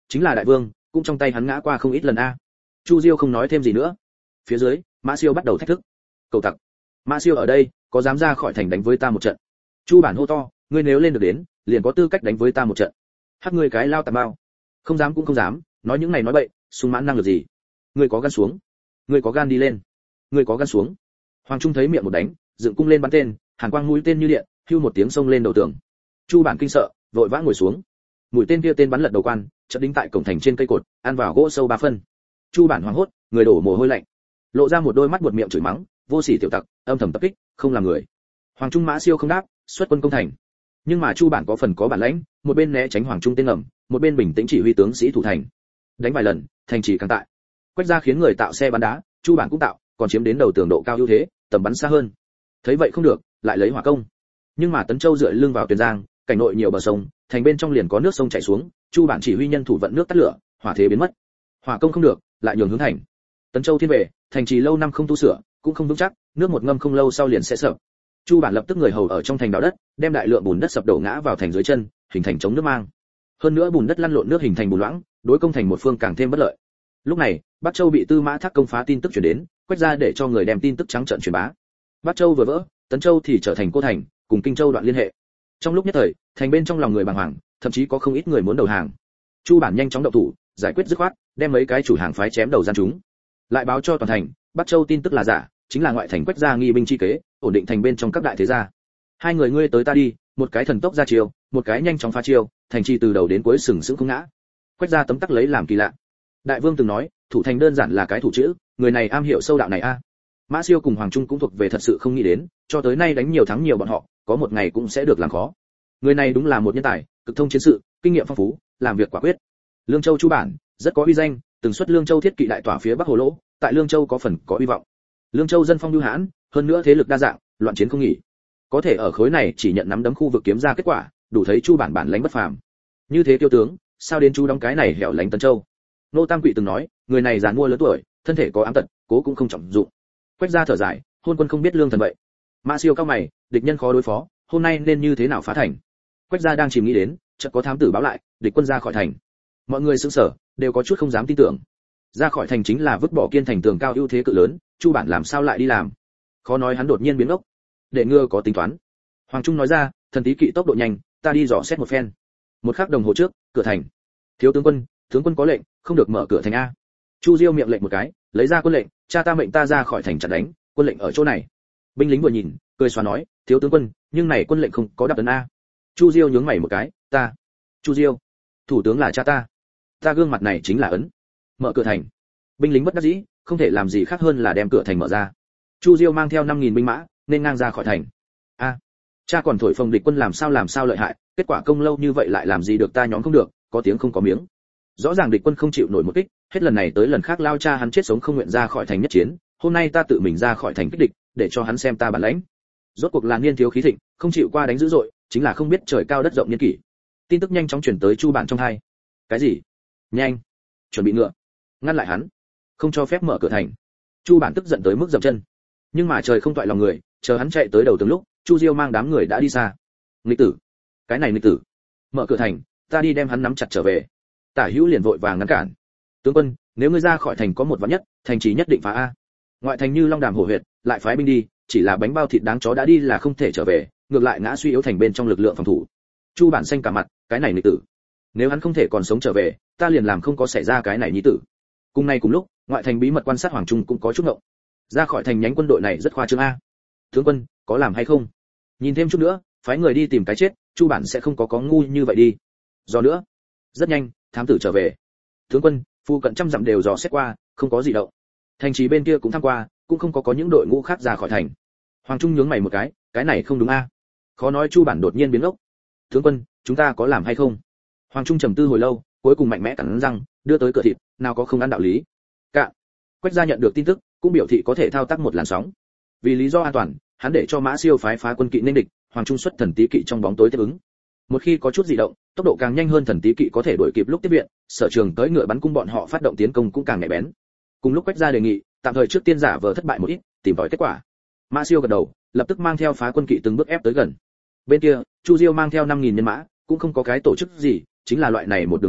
chính là đại vương, cũng trong tay hắn ngã qua không ít lần a. Chu Diêu không nói thêm gì nữa. Phía dưới, Mã Siêu bắt đầu thách thức. Cầu tặc, Mã Siêu ở đây, có dám ra khỏi thành đánh với ta một trận? Chu Bản hô to, ngươi nếu lên được đến, liền có tư cách đánh với ta một trận. Hắc ngươi cái lao tạp bao. Không dám cũng không dám, nói những này nói bậy, sung mãn năng lực gì? Ngươi có gan xuống, ngươi có gan đi lên, ngươi có gan xuống. Hoàng Trung thấy miệng một đánh, dựng cung lên bắn tên, hàn quang mũi tên như điện, hưu một tiếng xông lên đầu tường. Chu Bản kinh sợ, vội vã ngồi xuống. Mũi tên kia tên bắn lật đầu quan, chợt đính tại cổng thành trên cây cột, ăn vào gỗ sâu ba phân. Chu Bản hoảng hốt, người đổ mồ hôi lạnh, lộ ra một đôi mắt buột miệng chửi mắng, vô sỉ tiểu tặc, âm thầm tập kích, không làm người. Hoàng Trung Mã Siêu không đáp, xuất quân công thành. Nhưng mà Chu Bản có phần có bản lãnh, một bên né tránh Hoàng Trung tên ngầm, một bên bình tĩnh chỉ huy tướng sĩ thủ thành. Đánh vài lần, thành trì càng tại. Quách gia khiến người tạo xe bắn đá, Chu Bản cũng tạo, còn chiếm đến đầu tường độ cao ưu thế, tầm bắn xa hơn. Thấy vậy không được, lại lấy hỏa công. Nhưng mà Tấn Châu dựa lưng vào Tuyền Giang, cảnh nội nhiều bờ sông, thành bên trong liền có nước sông chảy xuống, Chu Bản chỉ huy nhân thủ vận nước tắt lửa, hỏa thế biến mất. Hỏa công không được, lại nhường hướng thành. Tấn Châu thiên về, thành trì lâu năm không tu sửa, cũng không vững chắc, nước một ngâm không lâu sau liền sẽ sập. Chu Bản lập tức người hầu ở trong thành đào đất, đem đại lượng bùn đất sập đổ ngã vào thành dưới chân, hình thành chống nước mang. Hơn nữa bùn đất lăn lộn nước hình thành bùn loãng, đối công thành một phương càng thêm bất lợi. Lúc này, Bắc Châu bị Tư Mã Thác công phá tin tức truyền đến, Quách gia để cho người đem tin tức trắng trợn truyền bá. Bắc Châu vừa vỡ, Tấn Châu thì trở thành cô thành, cùng Kinh Châu đoạn liên hệ. Trong lúc nhất thời, thành bên trong lòng người bàng hoàng, thậm chí có không ít người muốn đầu hàng. Chu Bản nhanh chóng động thủ, giải quyết dứt khoát, đem mấy cái chủ hàng phái chém đầu gian chúng. Lại báo cho toàn thành, Bắc Châu tin tức là giả, chính là ngoại thành Quách gia nghi binh chi kế, ổn định thành bên trong các đại thế gia. Hai người ngươi tới ta đi, một cái thần tốc ra chiêu, một cái nhanh chóng phá chiêu, thành chi từ đầu đến cuối sừng sững không ngã. Quách gia tấm tắc lấy làm kỳ lạ. Đại vương từng nói, thủ thành đơn giản là cái thủ chữ, người này am hiểu sâu đạo này a. Mã Siêu cùng Hoàng Trung cũng thuộc về thật sự không nghĩ đến, cho tới nay đánh nhiều thắng nhiều bọn họ, có một ngày cũng sẽ được làm khó. Người này đúng là một nhân tài, cực thông chiến sự, kinh nghiệm phong phú, làm việc quả quyết. Lương Châu Chu Bản rất có uy danh, từng xuất Lương Châu thiết kỵ đại tỏa phía Bắc Hồ Lỗ, tại Lương Châu có phần có uy vọng. Lương Châu dân phong lưu hãn, hơn nữa thế lực đa dạng, loạn chiến không nghỉ. Có thể ở khối này chỉ nhận nắm đấm khu vực kiếm ra kết quả, đủ thấy Chu Bản bản lãnh bất phàm. Như thế tiêu tướng, sao đến chú đóng cái này hẻo lánh Tấn Châu? Nô Tam Quỵ từng nói, người này già mua lớn tuổi, thân thể có ám tật, cố cũng không trọng dụng. Quách gia thở dài, hôn quân không biết lương thần vậy. Mã Siêu cao mày, địch nhân khó đối phó, hôm nay nên như thế nào phá thành? Quách gia đang chìm nghĩ đến, chợt có thám tử báo lại, địch quân ra khỏi thành. Mọi người sững sờ, đều có chút không dám tin tưởng. Ra khỏi thành chính là vứt bỏ Kiên thành tường cao ưu thế cự lớn, Chu Bản làm sao lại đi làm? Khó nói hắn đột nhiên biến ốc. Để ngừa có tính toán. Hoàng Trung nói ra, thần tí kỵ tốc độ nhanh, ta đi dò xét một phen. Một khắc đồng hồ trước, cửa thành. Thiếu tướng quân, tướng quân có lệnh, không được mở cửa thành a. Chu Diêu miệng lệnh một cái, lấy ra quân lệnh, cha ta mệnh ta ra khỏi thành chặn đánh, quân lệnh ở chỗ này. Binh lính vừa nhìn, cười xóa nói, thiếu tướng quân, nhưng này quân lệnh không có đáp ấn a. Chu Diêu nhướng mày một cái, ta. Chu Diêu, thủ tướng là cha ta. Ta gương mặt này chính là ấn. Mở cửa thành. Binh lính bất đắc dĩ, không thể làm gì khác hơn là đem cửa thành mở ra. Chu Diêu mang theo năm nghìn binh mã, nên ngang ra khỏi thành. A, cha còn thổi phồng địch quân làm sao làm sao lợi hại, kết quả công lâu như vậy lại làm gì được ta nhóm không được, có tiếng không có miếng. Rõ ràng địch quân không chịu nổi một kích, hết lần này tới lần khác lao cha hắn chết sống không nguyện ra khỏi thành nhất chiến, hôm nay ta tự mình ra khỏi thành kích địch, để cho hắn xem ta bản lãnh. Rốt cuộc là niên thiếu khí thịnh, không chịu qua đánh dữ dội, chính là không biết trời cao đất rộng niên kỷ. Tin tức nhanh chóng truyền tới Chu Bản trong hai. Cái gì? Nhanh, chuẩn bị ngựa, ngăn lại hắn, không cho phép mở cửa thành. Chu Bản tức giận tới mức dậm chân. Nhưng mà trời không toại lòng người, chờ hắn chạy tới đầu tường lúc, Chu Diêu mang đám người đã đi xa. Nghịch tử, cái này nghịch tử, mở cửa thành, ta đi đem hắn nắm chặt trở về. Tả Hữu liền vội vàng ngăn cản. Tướng quân, nếu ngươi ra khỏi thành có một vạn nhất, thành trì nhất định phá a. Ngoại thành như Long Đàm hổ huyệt, lại phái binh đi, chỉ là bánh bao thịt đáng chó đã đi là không thể trở về, ngược lại ngã suy yếu thành bên trong lực lượng phòng thủ. Chu Bản xanh cả mặt, cái này nghịch tử, nếu hắn không thể còn sống trở về, ta liền làm không có xảy ra cái này nhi tử. Cùng nay cùng lúc, ngoại thành bí mật quan sát Hoàng Trung cũng có chút ngộng. Ra khỏi thành nhánh quân đội này rất khoa trương a. Tướng quân, có làm hay không? Nhìn thêm chút nữa, phái người đi tìm cái chết, Chu Bản sẽ không có có ngu như vậy đi. Do nữa, rất nhanh, thám tử trở về. Tướng quân, phu cận trăm dặm đều dò xét qua, không có gì động. Thành trì bên kia cũng tham qua, cũng không có có những đội ngũ khác ra khỏi thành. Hoàng Trung nhướng mày một cái, cái này không đúng a. Khó nói Chu Bản đột nhiên biến ốc. Tướng quân, chúng ta có làm hay không? Hoàng Trung trầm tư hồi lâu, cuối cùng mạnh mẽ cắn răng, đưa tới cửa thịt, nào có không ăn đạo lý. Cạn. Quách gia nhận được tin tức, cũng biểu thị có thể thao tác một làn sóng. Vì lý do an toàn, hắn để cho Mã Siêu phái phá quân kỵ nên địch, Hoàng Trung xuất thần tí kỵ trong bóng tối tiếp ứng. Một khi có chút dị động, tốc độ càng nhanh hơn thần tí kỵ có thể đuổi kịp lúc tiếp viện, Sở Trường tới ngựa bắn cung bọn họ phát động tiến công cũng càng nhạy bén. Cùng lúc Quách gia đề nghị, tạm thời trước tiên giả vờ thất bại một ít, tìm tòi kết quả. Mã Siêu gật đầu, lập tức mang theo phá quân kỵ từng bước ép tới gần. Bên kia, Chu Diêu mang theo năm nghìn nhân mã, cũng không có cái tổ chức gì, chính là loại này một đường mãng,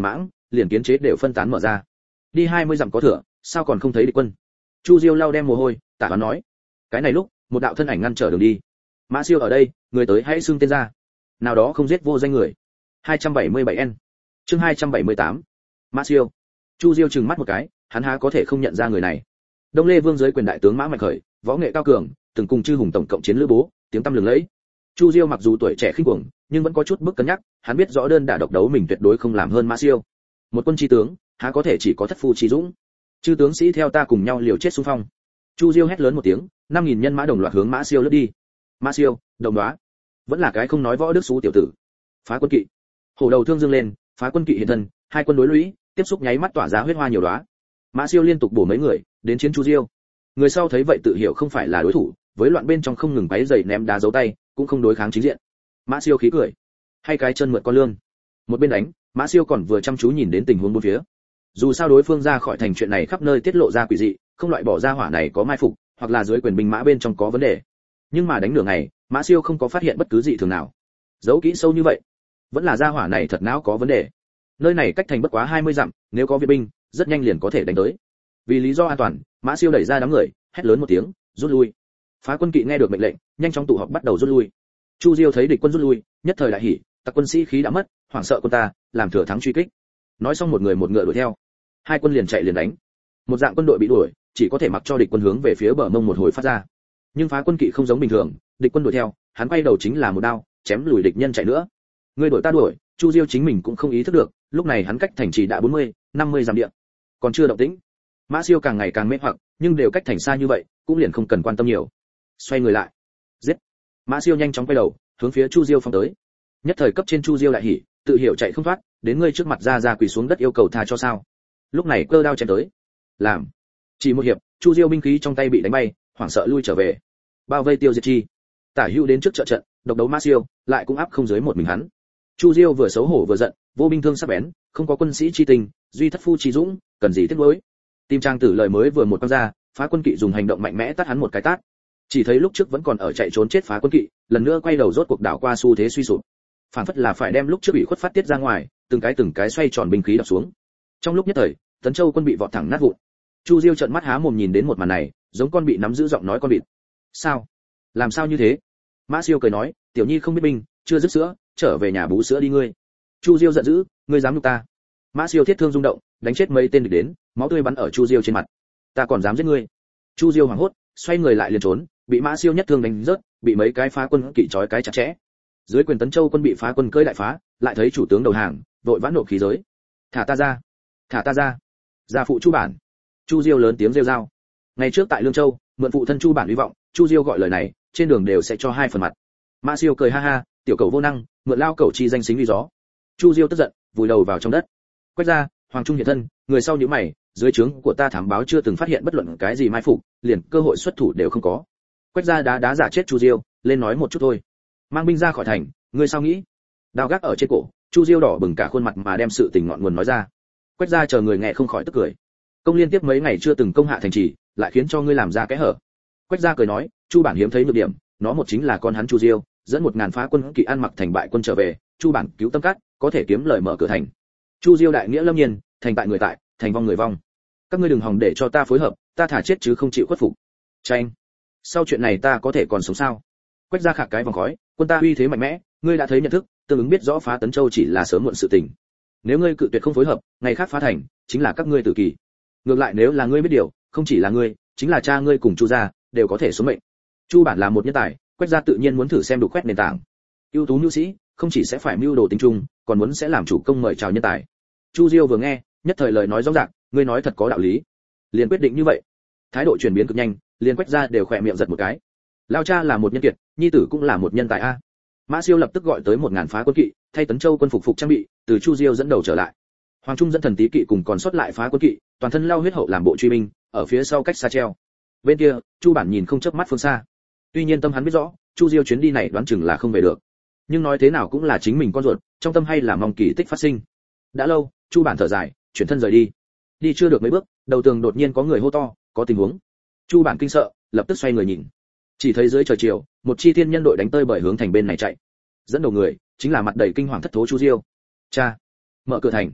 liền kiến chế đều phân tán mở ra. Đi hai mươi dặm có thừa, sao còn không thấy địch quân? Chu Diêu lau đem mồ hôi, tả đoán nói. Cái này lúc, một đạo thân ảnh ngăn trở đường đi. Mã Siêu ở đây, người tới hãy xưng tên ra. Nào đó không giết vô danh người. hai trăm bảy mươi bảy N. Chương hai trăm bảy mươi tám. Mã Siêu. Chu Diêu trừng mắt một cái, hắn há có thể không nhận ra người này. Đông Lê Vương dưới quyền đại tướng Mã Mạnh Khởi, võ nghệ cao cường, từng cùng chư hùng tổng cộng chiến lữ bố, tiếng tăm lừng lẫy. Chu Diêu mặc dù tuổi trẻ khinh cuồng, nhưng vẫn có chút bức cân nhắc, hắn biết rõ đơn đả độc đấu mình tuyệt đối không làm hơn Mã Siêu. Một quân chi tướng, há có thể chỉ có thất phu chi dũng. Chư tướng sĩ theo ta cùng nhau liều chết xung phong. Chu Diêu hét lớn một tiếng, năm nghìn nhân mã đồng loạt hướng Mã Siêu lướt đi. Mã Siêu, đồng đoá, vẫn là cái không nói võ đức xú tiểu tử. Phá quân kỵ. Hổ đầu thương dương lên, phá quân kỵ hiện thân, hai quân đối lũy, tiếp xúc nháy mắt tỏa ra huyết hoa nhiều đóa. Mã Siêu liên tục bổ mấy người, đến chiến Chu Diêu. Người sau thấy vậy tự hiểu không phải là đối thủ, với loạn bên trong không ngừng báy giày ném đá giấu tay, cũng không đối kháng chính diện. Mã Siêu khí cười, hay cái chân mượn con lương. Một bên đánh, Mã Siêu còn vừa chăm chú nhìn đến tình huống bốn phía. Dù sao đối phương ra khỏi thành chuyện này khắp nơi tiết lộ ra quỷ dị, không loại bỏ ra hỏa này có mai phục, hoặc là dưới quyền binh mã bên trong có vấn đề. Nhưng mà đánh nửa ngày, Mã Siêu không có phát hiện bất cứ dị thường nào. Giấu kỹ sâu như vậy, vẫn là ra hỏa này thật não có vấn đề. Nơi này cách thành bất quá hai mươi dặm, nếu có viện binh, rất nhanh liền có thể đánh tới. Vì lý do an toàn, Mã Siêu đẩy ra đám người, hét lớn một tiếng, rút lui. Phá quân kỵ nghe được mệnh lệnh, nhanh chóng tụ họp bắt đầu rút lui. Chu Diêu thấy địch quân rút lui, nhất thời đại hỉ, tặc quân sĩ khí đã mất, hoảng sợ quân ta, làm thừa thắng truy kích. Nói xong một người một ngựa đuổi theo. Hai quân liền chạy liền đánh. Một dạng quân đội bị đuổi, chỉ có thể mặc cho địch quân hướng về phía bờ mông một hồi phát ra. Nhưng phá quân kỵ không giống bình thường, địch quân đuổi theo, hắn quay đầu chính là một đao, chém lùi địch nhân chạy nữa. Người đuổi ta đuổi, Chu Diêu chính mình cũng không ý thức được, lúc này hắn cách thành trì đã bốn mươi, năm mươi dặm địa, còn chưa động tĩnh. Mã Siêu càng ngày càng mê hoặc, nhưng đều cách thành xa như vậy, cũng liền không cần quan tâm nhiều. Xoay người lại, giết. Mã Siêu nhanh chóng quay đầu, hướng phía Chu Diêu phóng tới. Nhất thời cấp trên Chu Diêu lại hỉ, tự hiểu chạy không thoát, đến ngươi trước mặt ra ra quỳ xuống đất yêu cầu tha cho sao? Lúc này cơ đao chém tới. Làm. Chỉ một hiệp, Chu Diêu binh khí trong tay bị đánh bay, hoảng sợ lui trở về. Bao vây tiêu diệt chi. Tả Hữu đến trước trợ trận, độc đấu Mã Siêu, lại cũng áp không dưới một mình hắn. Chu Diêu vừa xấu hổ vừa giận, vô binh thương sắc bén, không có quân sĩ chi tình, duy thất phu chi dũng, cần gì tiếc nuối. Tim Trang Tử lời mới vừa một quăng ra, phá quân kỵ dùng hành động mạnh mẽ tát hắn một cái tát. Chỉ thấy lúc trước vẫn còn ở chạy trốn chết phá quân kỵ, lần nữa quay đầu rốt cuộc đảo qua xu thế suy sụp. Phản phất là phải đem lúc trước bị khuất phát tiết ra ngoài, từng cái từng cái xoay tròn binh khí đập xuống. Trong lúc nhất thời, Tấn Châu quân bị vọt thẳng nát vụn. Chu Diêu trợn mắt há mồm nhìn đến một màn này, giống con bị nắm giữ giọng nói con vịt. Sao? Làm sao như thế? Mã Siêu cười nói, tiểu nhi không biết binh, chưa dứt sữa, trở về nhà bú sữa đi ngươi. Chu Diêu giận dữ, ngươi dám nhục ta? Mã Siêu thiết thương rung động, đánh chết mấy tên địch đến, máu tươi bắn ở Chu Diêu trên mặt. Ta còn dám giết ngươi? Chu Diêu hoảng hốt, xoay người lại liền trốn, bị Mã Siêu nhất thương đánh rớt, bị mấy cái phá quân kỵ trói cái chặt chẽ. Dưới quyền Tấn Châu quân bị phá quân cưỡi đại phá, lại thấy chủ tướng đầu hàng, vội vã nộp khí giới. Thả ta ra, thả ta ra. Gia phụ Chu Bản. Chu Diêu lớn tiếng rêu rao. Ngày trước tại Lương Châu, mượn phụ thân Chu Bản hy vọng, Chu Diêu gọi lời này, trên đường đều sẽ cho hai phần mặt. Mã Siêu cười ha ha, tiểu cầu vô năng, mượn lao cẩu chi danh xính uy gió. Chu Diêu tức giận, vùi đầu vào trong đất. Quét ra, Hoàng Trung hiện thân, người sau nhíu mày, dưới trướng của ta thám báo chưa từng phát hiện bất luận cái gì mai phục, liền cơ hội xuất thủ đều không có. Quét ra đá đá giả chết Chu Diêu, lên nói một chút thôi. Mang binh ra khỏi thành, ngươi sao nghĩ? Đao gác ở trên cổ, Chu Diêu đỏ bừng cả khuôn mặt mà đem sự tình ngọn nguồn nói ra. Quét ra chờ người nghe không khỏi tức cười. Công liên tiếp mấy ngày chưa từng công hạ thành trì, lại khiến cho ngươi làm ra cái hở. Quét ra cười nói, Chu Bản hiếm thấy nhược điểm, nó một chính là con hắn Chu Diêu, dẫn một ngàn phá quân kỵ ăn mặc thành bại quân trở về, Chu Bản cứu tâm cát, có thể kiếm lời mở cửa thành. Chu Diêu đại nghĩa lâm nhiên, thành tại người tại, thành vong người vong. Các ngươi đừng hòng để cho ta phối hợp, ta thả chết chứ không chịu khuất phục. Tranh. Sau chuyện này ta có thể còn sống sao? Quét ra khạc cái vòng khói, quân ta uy thế mạnh mẽ, ngươi đã thấy nhận thức, tương ứng biết rõ phá Tấn Châu chỉ là sớm muộn sự tình. Nếu ngươi cự tuyệt không phối hợp, ngày khác phá thành, chính là các ngươi tử kỳ. Ngược lại nếu là ngươi biết điều, không chỉ là ngươi, chính là cha ngươi cùng Chu gia, đều có thể số mệnh. Chu Bản là một nhân tài, Quét ra tự nhiên muốn thử xem đủ quét nền tảng. Ưu tú nữ sĩ, không chỉ sẽ phải mưu đồ tính trung, còn muốn sẽ làm chủ công mời chào nhân tài. Chu Diêu vừa nghe, nhất thời lời nói rõ ràng, ngươi nói thật có đạo lý. Liền quyết định như vậy. Thái độ chuyển biến cực nhanh, liền Quét ra đều khỏe miệng giật một cái. Lao cha là một nhân kiệt, nhi tử cũng là một nhân tài a. Mã Siêu lập tức gọi tới một ngàn phá quân kỵ, thay Tấn Châu quân phục phục trang bị, từ Chu Diêu dẫn đầu trở lại. Hoàng Trung dẫn thần tí kỵ cùng còn sót lại phá quân kỵ, toàn thân lao huyết hậu làm bộ truy binh, ở phía sau cách xa treo. Bên kia, Chu Bản nhìn không chớp mắt phương xa. Tuy nhiên tâm hắn biết rõ, Chu Diêu chuyến đi này đoán chừng là không về được. Nhưng nói thế nào cũng là chính mình con ruột, trong tâm hay là mong kỳ tích phát sinh. Đã lâu, Chu Bản thở dài, chuyển thân rời đi. Đi chưa được mấy bước, đầu tường đột nhiên có người hô to, có tình huống. Chu Bản kinh sợ, lập tức xoay người nhìn. Chỉ thấy dưới trời chiều, một chi thiên nhân đội đánh tơi bởi hướng thành bên này chạy. Dẫn đầu người chính là mặt đầy kinh hoàng thất thố Chu Diêu. Cha, mở cửa thành.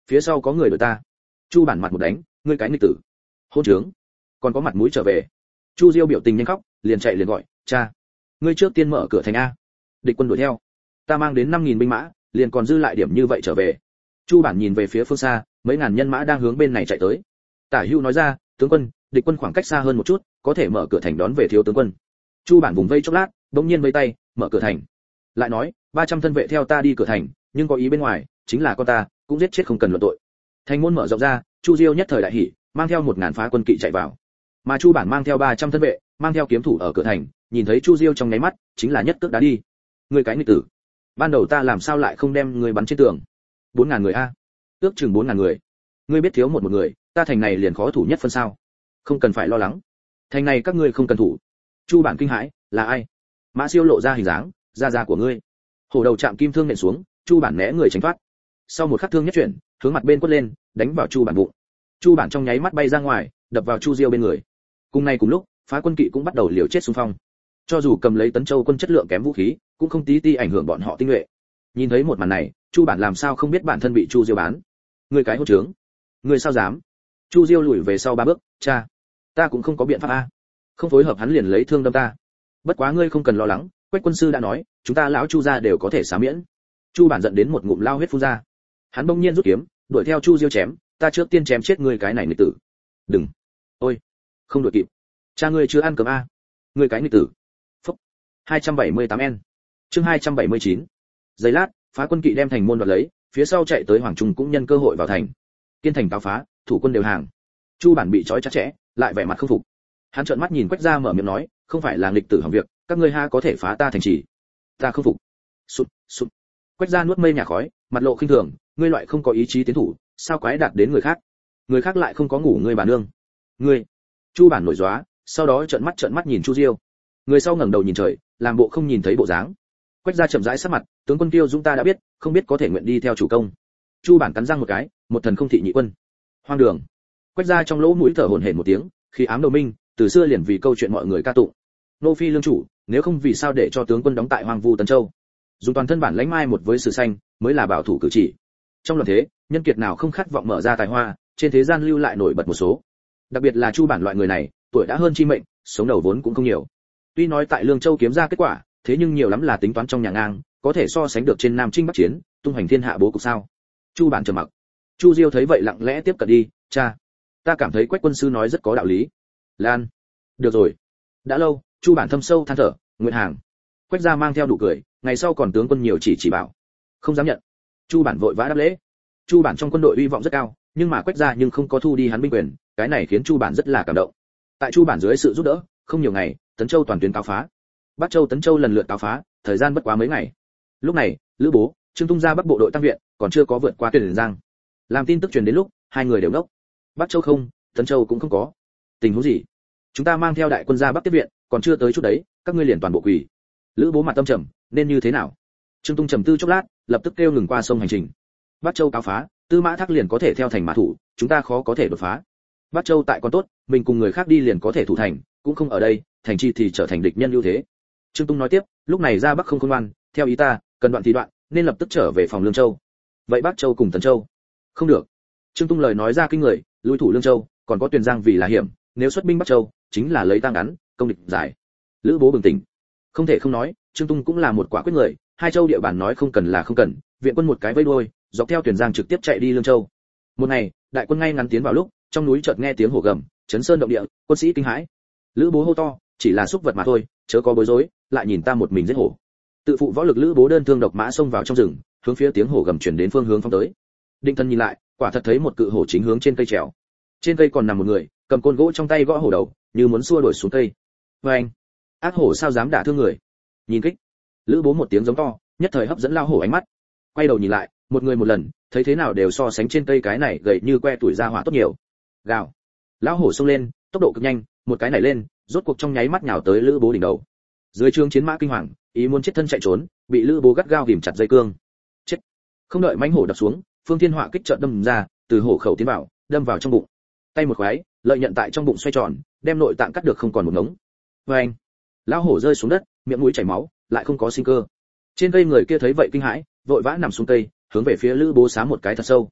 phía sau có người đuổi ta. Chu bản mặt một đánh, ngươi cái nghịch tử, hôn trướng, còn có mặt mũi trở về. Chu Diêu biểu tình nhanh khóc, liền chạy liền gọi, cha, ngươi trước tiên mở cửa thành a. Địch quân đuổi theo, ta mang đến năm nghìn binh mã, liền còn dư lại điểm như vậy trở về. Chu bản nhìn về phía phương xa, mấy ngàn nhân mã đang hướng bên này chạy tới. Tả Hưu nói ra, tướng quân, địch quân khoảng cách xa hơn một chút, có thể mở cửa thành đón về thiếu tướng quân. Chu bản vùng vây chốc lát, bỗng nhiên vây tay, mở cửa thành. Lại nói, ba trăm thân vệ theo ta đi cửa thành, nhưng có ý bên ngoài, chính là con ta, cũng giết chết không cần luận tội. Thành môn mở rộng ra, Chu Diêu nhất thời đại hỉ, mang theo một ngàn phá quân kỵ chạy vào. Mà Chu bản mang theo ba trăm thân vệ, mang theo kiếm thủ ở cửa thành, nhìn thấy Chu Diêu trong nháy mắt, chính là nhất cước đá đi. Người cái nghịch tử, ban đầu ta làm sao lại không đem người bắn trên tường? Bốn ngàn người a, ước chừng bốn ngàn người. Ngươi biết thiếu một một người, ta thành này liền khó thủ nhất phân sao? Không cần phải lo lắng, thành này các ngươi không cần thủ. Chu bản kinh hãi, là ai? Mã Siêu lộ ra hình dáng, gia gia của ngươi. Hổ đầu chạm kim thương nện xuống, Chu bản né người tránh thoát. Sau một khắc thương nhất chuyển, hướng mặt bên quất lên, đánh vào Chu bản bụng. Chu bản trong nháy mắt bay ra ngoài, đập vào Chu Diêu bên người. Cùng ngày cùng lúc, phá quân kỵ cũng bắt đầu liều chết xung phong. Cho dù cầm lấy Tấn Châu quân chất lượng kém vũ khí, cũng không tí ti ảnh hưởng bọn họ tinh nhuệ. Nhìn thấy một màn này, Chu bản làm sao không biết bản thân bị Chu Diêu bán? Ngươi cái hỗn trướng, ngươi sao dám? Chu Diêu lùi về sau ba bước, cha, ta cũng không có biện pháp a. Không phối hợp hắn liền lấy thương đâm ta. Bất quá ngươi không cần lo lắng, Quách quân sư đã nói, chúng ta lão Chu gia đều có thể xá miễn. Chu bản giận đến một ngụm lao huyết phun ra. Hắn bỗng nhiên rút kiếm, đuổi theo Chu Diêu chém, ta trước tiên chém chết ngươi cái này nghịch tử. Đừng. Ôi, không đuổi kịp. Cha ngươi chưa ăn cơm a. Ngươi cái nghịch tử. Phốc. hai trăm bảy mươi tám N. Chương hai trăm bảy mươi chín. Giây lát, phá quân kỵ đem thành môn đoạt lấy, phía sau chạy tới Hoàng Trung cũng nhân cơ hội vào thành. Kiên thành cáo phá, thủ quân đều hàng. Chu bản bị trói chặt chẽ, lại vẻ mặt không phục. Hắn trợn mắt nhìn Quách gia mở miệng nói, không phải là nghịch tử hỏng việc, các ngươi ha có thể phá ta thành trì. Ta không phục. Sụt, sụt. Quách gia nuốt mây nhà khói, mặt lộ khinh thường, ngươi loại không có ý chí tiến thủ, sao quái đạt đến người khác? Người khác lại không có ngủ ngươi bà nương. Ngươi. Chu bản nổi gióa, sau đó trợn mắt trợn mắt nhìn Chu Diêu. Người sau ngẩng đầu nhìn trời, làm bộ không nhìn thấy bộ dáng. Quách gia chậm rãi sắc mặt, tướng quân Tiêu Dũng ta đã biết, không biết có thể nguyện đi theo chủ công. Chu bản cắn răng một cái, một thần không thị nhị quân. Hoang đường. Quách gia trong lỗ mũi thở hổn hển một tiếng, khi ám đầu minh, từ xưa liền vì câu chuyện mọi người ca tụng. Nô phi lương chủ, nếu không vì sao để cho tướng quân đóng tại Hoang Vu Tấn Châu? Dùng toàn thân bản lãnh mai một với sử xanh, mới là bảo thủ cử chỉ. Trong loạn thế, nhân kiệt nào không khát vọng mở ra tài hoa, trên thế gian lưu lại nổi bật một số. Đặc biệt là Chu bản loại người này, tuổi đã hơn chi mệnh, sống đầu vốn cũng không nhiều. Tuy nói tại Lương Châu kiếm ra kết quả, thế nhưng nhiều lắm là tính toán trong nhà ngang, có thể so sánh được trên Nam Trinh Bắc Chiến, tung hoành thiên hạ bố cục sao? Chu bản trầm mặc. Chu Diêu thấy vậy lặng lẽ tiếp cận đi, cha, ta cảm thấy Quách quân sư nói rất có đạo lý. Lan, được rồi. Đã lâu, Chu bản thâm sâu than thở, nguyện hàng. Quách gia mang theo đủ cười, ngày sau còn tướng quân nhiều chỉ chỉ bảo. Không dám nhận. Chu bản vội vã đáp lễ. Chu bản trong quân đội uy vọng rất cao, nhưng mà Quách gia nhưng không có thu đi hắn binh quyền, cái này khiến Chu bản rất là cảm động. Tại Chu bản dưới sự giúp đỡ, không nhiều ngày, Tấn Châu toàn tuyến cáo phá. Bắc Châu Tấn Châu lần lượt cáo phá, thời gian bất quá mấy ngày. Lúc này, Lữ Bố, Trương Tung ra Bắc bộ đội tăng viện, còn chưa có vượt qua Tuyển Giang. Làm tin tức truyền đến lúc, hai người đều ngốc. Bắc Châu không, Tấn Châu cũng không có. Tình huống gì? Chúng ta mang theo đại quân ra Bắc tiếp viện, còn chưa tới chút đấy, các ngươi liền toàn bộ quỳ. Lữ Bố mặt tâm trầm, nên như thế nào? Trương Tung trầm tư chốc lát, lập tức kêu ngừng qua sông hành trình. Bắc Châu cáo phá, Tư Mã Thác liền có thể theo thành mã thủ, chúng ta khó có thể đột phá. Bắc Châu tại còn tốt, mình cùng người khác đi liền có thể thủ thành, cũng không ở đây, thành chi thì trở thành địch nhân ưu thế. Trương Tung nói tiếp, lúc này ra Bắc không khôn ngoan, theo ý ta, cần đoạn thì đoạn, nên lập tức trở về phòng Lương Châu. Vậy Bắc Châu cùng Tấn Châu? Không được. Trương Tung lời nói ra kinh người, lui thủ Lương Châu, còn có Tuyền Giang vì là hiểm, nếu xuất binh Bắc Châu, chính là lấy tang ngắn, công địch giải. Lữ Bố bừng tỉnh. Không thể không nói, Trương Tung cũng là một quả quyết người, hai châu địa bàn nói không cần là không cần, viện quân một cái vây đuôi, dọc theo Tuyền Giang trực tiếp chạy đi Lương Châu. Một ngày, đại quân ngay ngắn tiến vào lúc, trong núi chợt nghe tiếng hổ gầm, chấn sơn động địa, quân sĩ kinh hãi. Lữ Bố hô to, chỉ là xúc vật mà thôi, chớ có bối rối, lại nhìn ta một mình giết hổ. Tự phụ võ lực Lữ Bố đơn thương độc mã xông vào trong rừng, hướng phía tiếng hổ gầm chuyển đến phương hướng phóng tới. Định Thần nhìn lại, quả thật thấy một cự hổ chính hướng trên cây trèo. Trên cây còn nằm một người, cầm côn gỗ trong tay gõ hổ đầu, như muốn xua đuổi xuống cây. Và anh, ác hổ sao dám đả thương người? Nhìn kích. Lữ Bố một tiếng giống to, nhất thời hấp dẫn lao hổ ánh mắt. Quay đầu nhìn lại, một người một lần, thấy thế nào đều so sánh trên cây cái này gầy như que tuổi ra hỏa tốt nhiều. Gào. Lão hổ xông lên, tốc độ cực nhanh, một cái nảy lên, rốt cuộc trong nháy mắt nhào tới Lữ Bố đỉnh đầu. Dưới trướng chiến mã kinh hoàng, ý muốn chết thân chạy trốn, bị Lữ Bố gắt gao ghìm chặt dây cương. Chết. Không đợi mãnh hổ đập xuống, Phương Thiên Họa kích trợn đâm ra, từ hổ khẩu tiến vào, đâm vào trong bụng. Tay một khoái, lợi nhận tại trong bụng xoay tròn, đem nội tạng cắt được không còn một ngống. Oeng! Lão hổ rơi xuống đất, miệng mũi chảy máu, lại không có sinh cơ. Trên cây người kia thấy vậy kinh hãi, vội vã nằm xuống cây, hướng về phía Lữ Bố xá một cái thật sâu.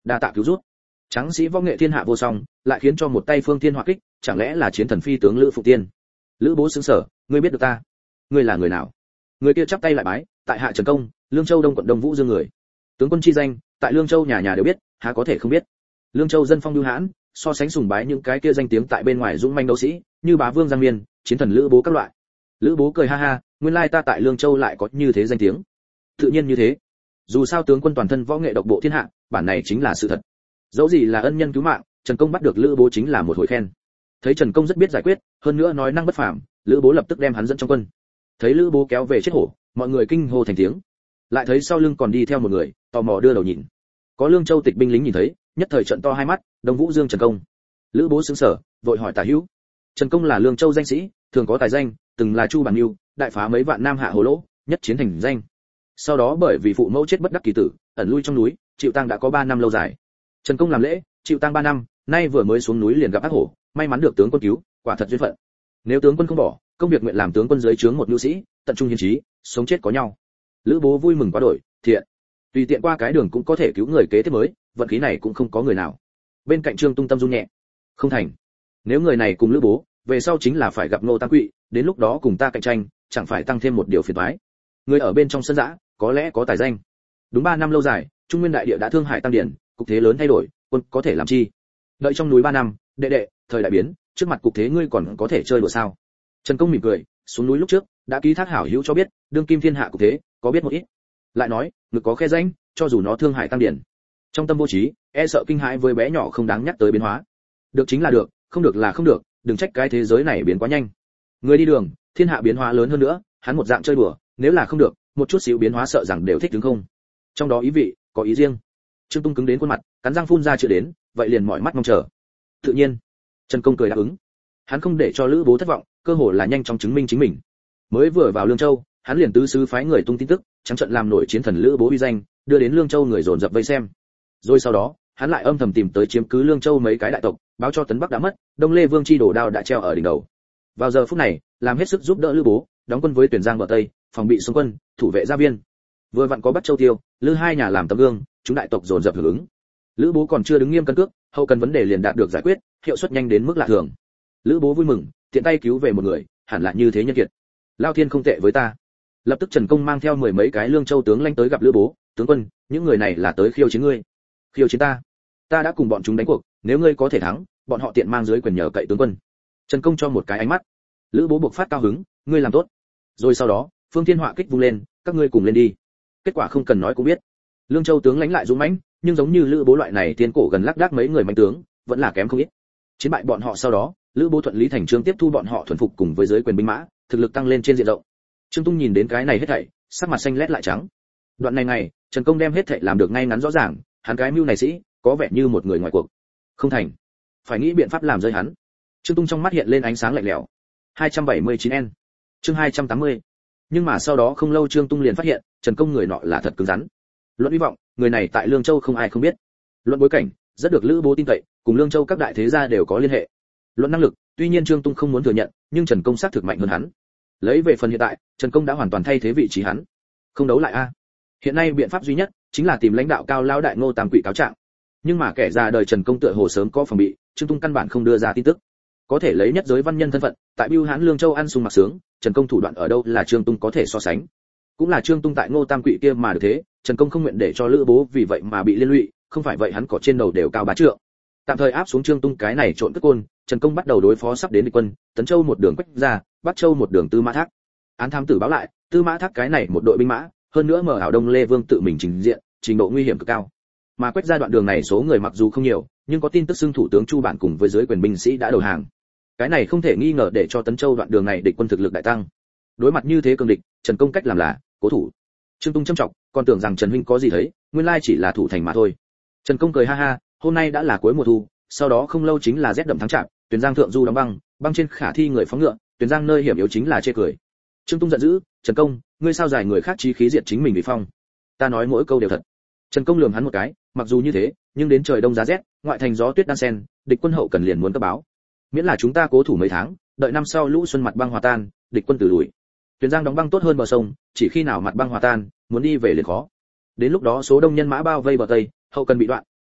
đa tạ cứu giúp. Tráng sĩ võ nghệ thiên hạ vô song, lại khiến cho một tay phương thiên hỏa kích, chẳng lẽ là chiến thần phi tướng Lữ Phụ Tiên? Lữ Bố sững sờ, ngươi biết được ta? Ngươi là người nào? Người kia chắp tay lại bái, tại hạ Trần Công, Lương Châu Đông quận Đông Vũ Dương người. Tướng quân chi danh, tại Lương Châu nhà nhà đều biết, há có thể không biết. Lương Châu dân phong lưu hãn, so sánh sùng bái những cái kia danh tiếng tại bên ngoài dũng manh đấu sĩ, như Bá Vương Giang Miên, chiến thần Lữ Bố các loại. Lữ Bố cười ha ha, nguyên lai ta tại Lương Châu lại có như thế danh tiếng. Tự nhiên như thế. Dù sao tướng quân toàn thân võ nghệ độc bộ thiên hạ, bản này chính là sự thật. Dẫu gì là ân nhân cứu mạng, Trần Công bắt được Lữ Bố chính là một hồi khen. Thấy Trần Công rất biết giải quyết, hơn nữa nói năng bất phàm, Lữ Bố lập tức đem hắn dẫn trong quân. Thấy Lữ Bố kéo về chết hổ, mọi người kinh hô thành tiếng. Lại thấy sau lưng còn đi theo một người, tò mò đưa đầu nhìn. Có Lương Châu tịch binh lính nhìn thấy, nhất thời trợn to hai mắt, Đông Vũ Dương Trần Công. Lữ Bố sững sờ, vội hỏi Tả Hữu. Trần Công là Lương Châu danh sĩ, thường có tài danh, từng là Chu Bản Nưu, đại phá mấy vạn nam hạ hồ lỗ, nhất chiến thành danh. Sau đó bởi vì phụ mẫu chết bất đắc kỳ tử, ẩn lui trong núi, chịu tang đã có ba năm lâu dài. Trần Công làm lễ, chịu tang ba năm, nay vừa mới xuống núi liền gặp ác hổ, may mắn được tướng quân cứu, quả thật duyên phận. Nếu tướng quân không bỏ, công việc nguyện làm tướng quân dưới trướng một nhu sĩ, tận trung hiến trí, sống chết có nhau. Lữ Bố vui mừng quá đổi, thiện. Tùy tiện qua cái đường cũng có thể cứu người kế tiếp mới, vận khí này cũng không có người nào. Bên cạnh Trương Tung tâm run nhẹ. Không thành. Nếu người này cùng Lữ Bố, về sau chính là phải gặp Ngô Tam Quỵ, đến lúc đó cùng ta cạnh tranh, chẳng phải tăng thêm một điều phiền toái. Người ở bên trong sân dã, có lẽ có tài danh. Đúng ba năm lâu dài, Trung Nguyên đại địa đã thương hại tăng điển, cục thế lớn thay đổi, quân có thể làm chi? Đợi trong núi ba năm, đệ đệ, thời đại biến, trước mặt cục thế ngươi còn có thể chơi đùa sao? Trần Công mỉm cười, xuống núi lúc trước, đã ký thác hảo hữu cho biết, đương kim thiên hạ cục thế, có biết một ít. Lại nói, ngực có khe rãnh, cho dù nó thương hại tăng điển. Trong tâm vô trí, e sợ kinh hãi với bé nhỏ không đáng nhắc tới biến hóa. Được chính là được, không được là không được, đừng trách cái thế giới này biến quá nhanh. Người đi đường, thiên hạ biến hóa lớn hơn nữa, hắn một dạng chơi đùa, nếu là không được, một chút xíu biến hóa sợ rằng đều thích đứng không. Trong đó ý vị, có ý riêng. Trương Tung cứng đến khuôn mặt, cắn răng phun ra chưa đến, vậy liền mỏi mắt mong chờ. Tự nhiên, Trần Công cười đáp ứng. Hắn không để cho Lữ Bố thất vọng, cơ hội là nhanh chóng chứng minh chính mình. Mới vừa vào Lương Châu, hắn liền tứ sứ phái người tung tin tức, trắng trận làm nổi chiến thần Lữ Bố uy danh, đưa đến Lương Châu người dồn dập vây xem. Rồi sau đó, hắn lại âm thầm tìm tới chiếm cứ Lương Châu mấy cái đại tộc, báo cho Tấn Bắc đã mất, Đông Lê Vương chi đổ đao đã treo ở đỉnh đầu. Vào giờ phút này, làm hết sức giúp đỡ Lữ Bố, đóng quân với Tuyển Giang bờ Tây, phòng bị xung quân, thủ vệ gia viên. Vừa vặn có Bắc Châu Tiêu, Lư hai nhà làm tấm gương, chúng đại tộc dồn dập hưởng ứng. Lữ Bố còn chưa đứng nghiêm cân cước, hậu cần vấn đề liền đạt được giải quyết, hiệu suất nhanh đến mức lạ thường. Lữ Bố vui mừng, tiện tay cứu về một người, hẳn là như thế nhân kiệt. Lao Thiên không tệ với ta. Lập tức Trần Công mang theo mười mấy cái Lương Châu tướng lãnh tới gặp Lữ Bố, tướng quân, những người này là tới khiêu chiến ngươi. Khiêu chiến ta? Ta đã cùng bọn chúng đánh cuộc, nếu ngươi có thể thắng, bọn họ tiện mang dưới quyền nhờ cậy tướng quân. Trần Công cho một cái ánh mắt. Lữ Bố buộc phát cao hứng, ngươi làm tốt. Rồi sau đó, Phương Thiên Họa kích vung lên, các ngươi cùng lên đi. Kết quả không cần nói cũng biết. Lương Châu tướng lãnh lại dũng mãnh, nhưng giống như Lữ Bố loại này tiên cổ gần lác đác mấy người mạnh tướng, vẫn là kém không ít. Chiến bại bọn họ sau đó, Lữ Bố thuận lý thành chương tiếp thu bọn họ thuần phục cùng với dưới quyền binh mã, thực lực tăng lên trên diện rộng. Trương Tung nhìn đến cái này hết thảy, sắc mặt xanh lét lại trắng. Đoạn này này, Trần Công đem hết thảy làm được ngay ngắn rõ ràng, hắn cái mưu này sĩ, có vẻ như một người ngoài cuộc. Không thành, phải nghĩ biện pháp làm rơi hắn. Trương Tung trong mắt hiện lên ánh sáng lạnh lẽo. hai trăm bảy mươi chín N. Chương hai trăm tám mươi. Nhưng mà sau đó không lâu Trương Tung liền phát hiện, Trần Công người nọ là thật cứng rắn. Luận hy vọng, người này tại Lương Châu không ai không biết. Luận bối cảnh, rất được Lữ Bố tin cậy, cùng Lương Châu các đại thế gia đều có liên hệ. Luận năng lực, tuy nhiên Trương Tung không muốn thừa nhận, nhưng Trần Công xác thực mạnh hơn hắn. Lấy về phần hiện tại, Trần Công đã hoàn toàn thay thế vị trí hắn. Không đấu lại a. Hiện nay biện pháp duy nhất chính là tìm lãnh đạo cao lão đại Ngô Tam Quỵ cáo trạng. Nhưng mà kẻ già đời Trần Công tựa hồ sớm có phòng bị, Trương Tung căn bản không đưa ra tin tức. Có thể lấy nhất giới văn nhân thân phận, tại Bưu Hán Lương Châu ăn sung mặc sướng, Trần Công thủ đoạn ở đâu là Trương Tung có thể so sánh. Cũng là Trương Tung tại Ngô Tam Quỵ kia mà được thế, Trần Công không nguyện để cho Lữ Bố vì vậy mà bị liên lụy, không phải vậy hắn có trên đầu đều cao bá trượng. Tạm thời áp xuống Trương Tung cái này trộn cất côn, Trần Công bắt đầu đối phó sắp đến địch quân, Tấn Châu một đường Quách ra, Bắc Châu một đường Tư Mã Thác. Án thám tử báo lại, Tư Mã Thác cái này một đội binh mã, hơn nữa mở ảo Đông Lê Vương tự mình trình diện, trình độ nguy hiểm cực cao. Mà Quách ra đoạn đường này số người mặc dù không nhiều, nhưng có tin tức xưng thủ tướng Chu Bản cùng với dưới quyền binh sĩ đã đầu hàng. Cái này không thể nghi ngờ để cho Tấn Châu đoạn đường này địch quân thực lực đại tăng. Đối mặt như thế cường địch, Trần Công cách làm là cố thủ. Trương Tung trầm trọng, còn tưởng rằng Trần huynh có gì thấy, nguyên lai chỉ là thủ thành mà thôi. Trần Công cười ha ha, hôm nay đã là cuối mùa thu, sau đó không lâu chính là rét đậm tháng chạp, Tuyền Giang thượng du đóng băng, băng trên khả thi người phóng ngựa, Tuyền Giang nơi hiểm yếu chính là chê cười. Trương Tung giận dữ, Trần Công, ngươi sao giải người khác chí khí diệt chính mình vì phong? Ta nói mỗi câu đều thật. Trần Công lườm hắn một cái, mặc dù như thế, nhưng đến trời đông giá rét, ngoại thành gió tuyết đan sen, địch quân hậu cần liền muốn cấp báo. Miễn là chúng ta cố thủ mấy tháng, đợi năm sau lũ xuân mặt băng hòa tan, địch quân từ lùi. Tuyền Giang đóng băng tốt hơn bờ sông, chỉ khi nào mặt băng hòa tan, muốn đi về liền khó. Đến lúc đó số đông nhân mã bao vây bờ tây, hậu cần bị đoạn,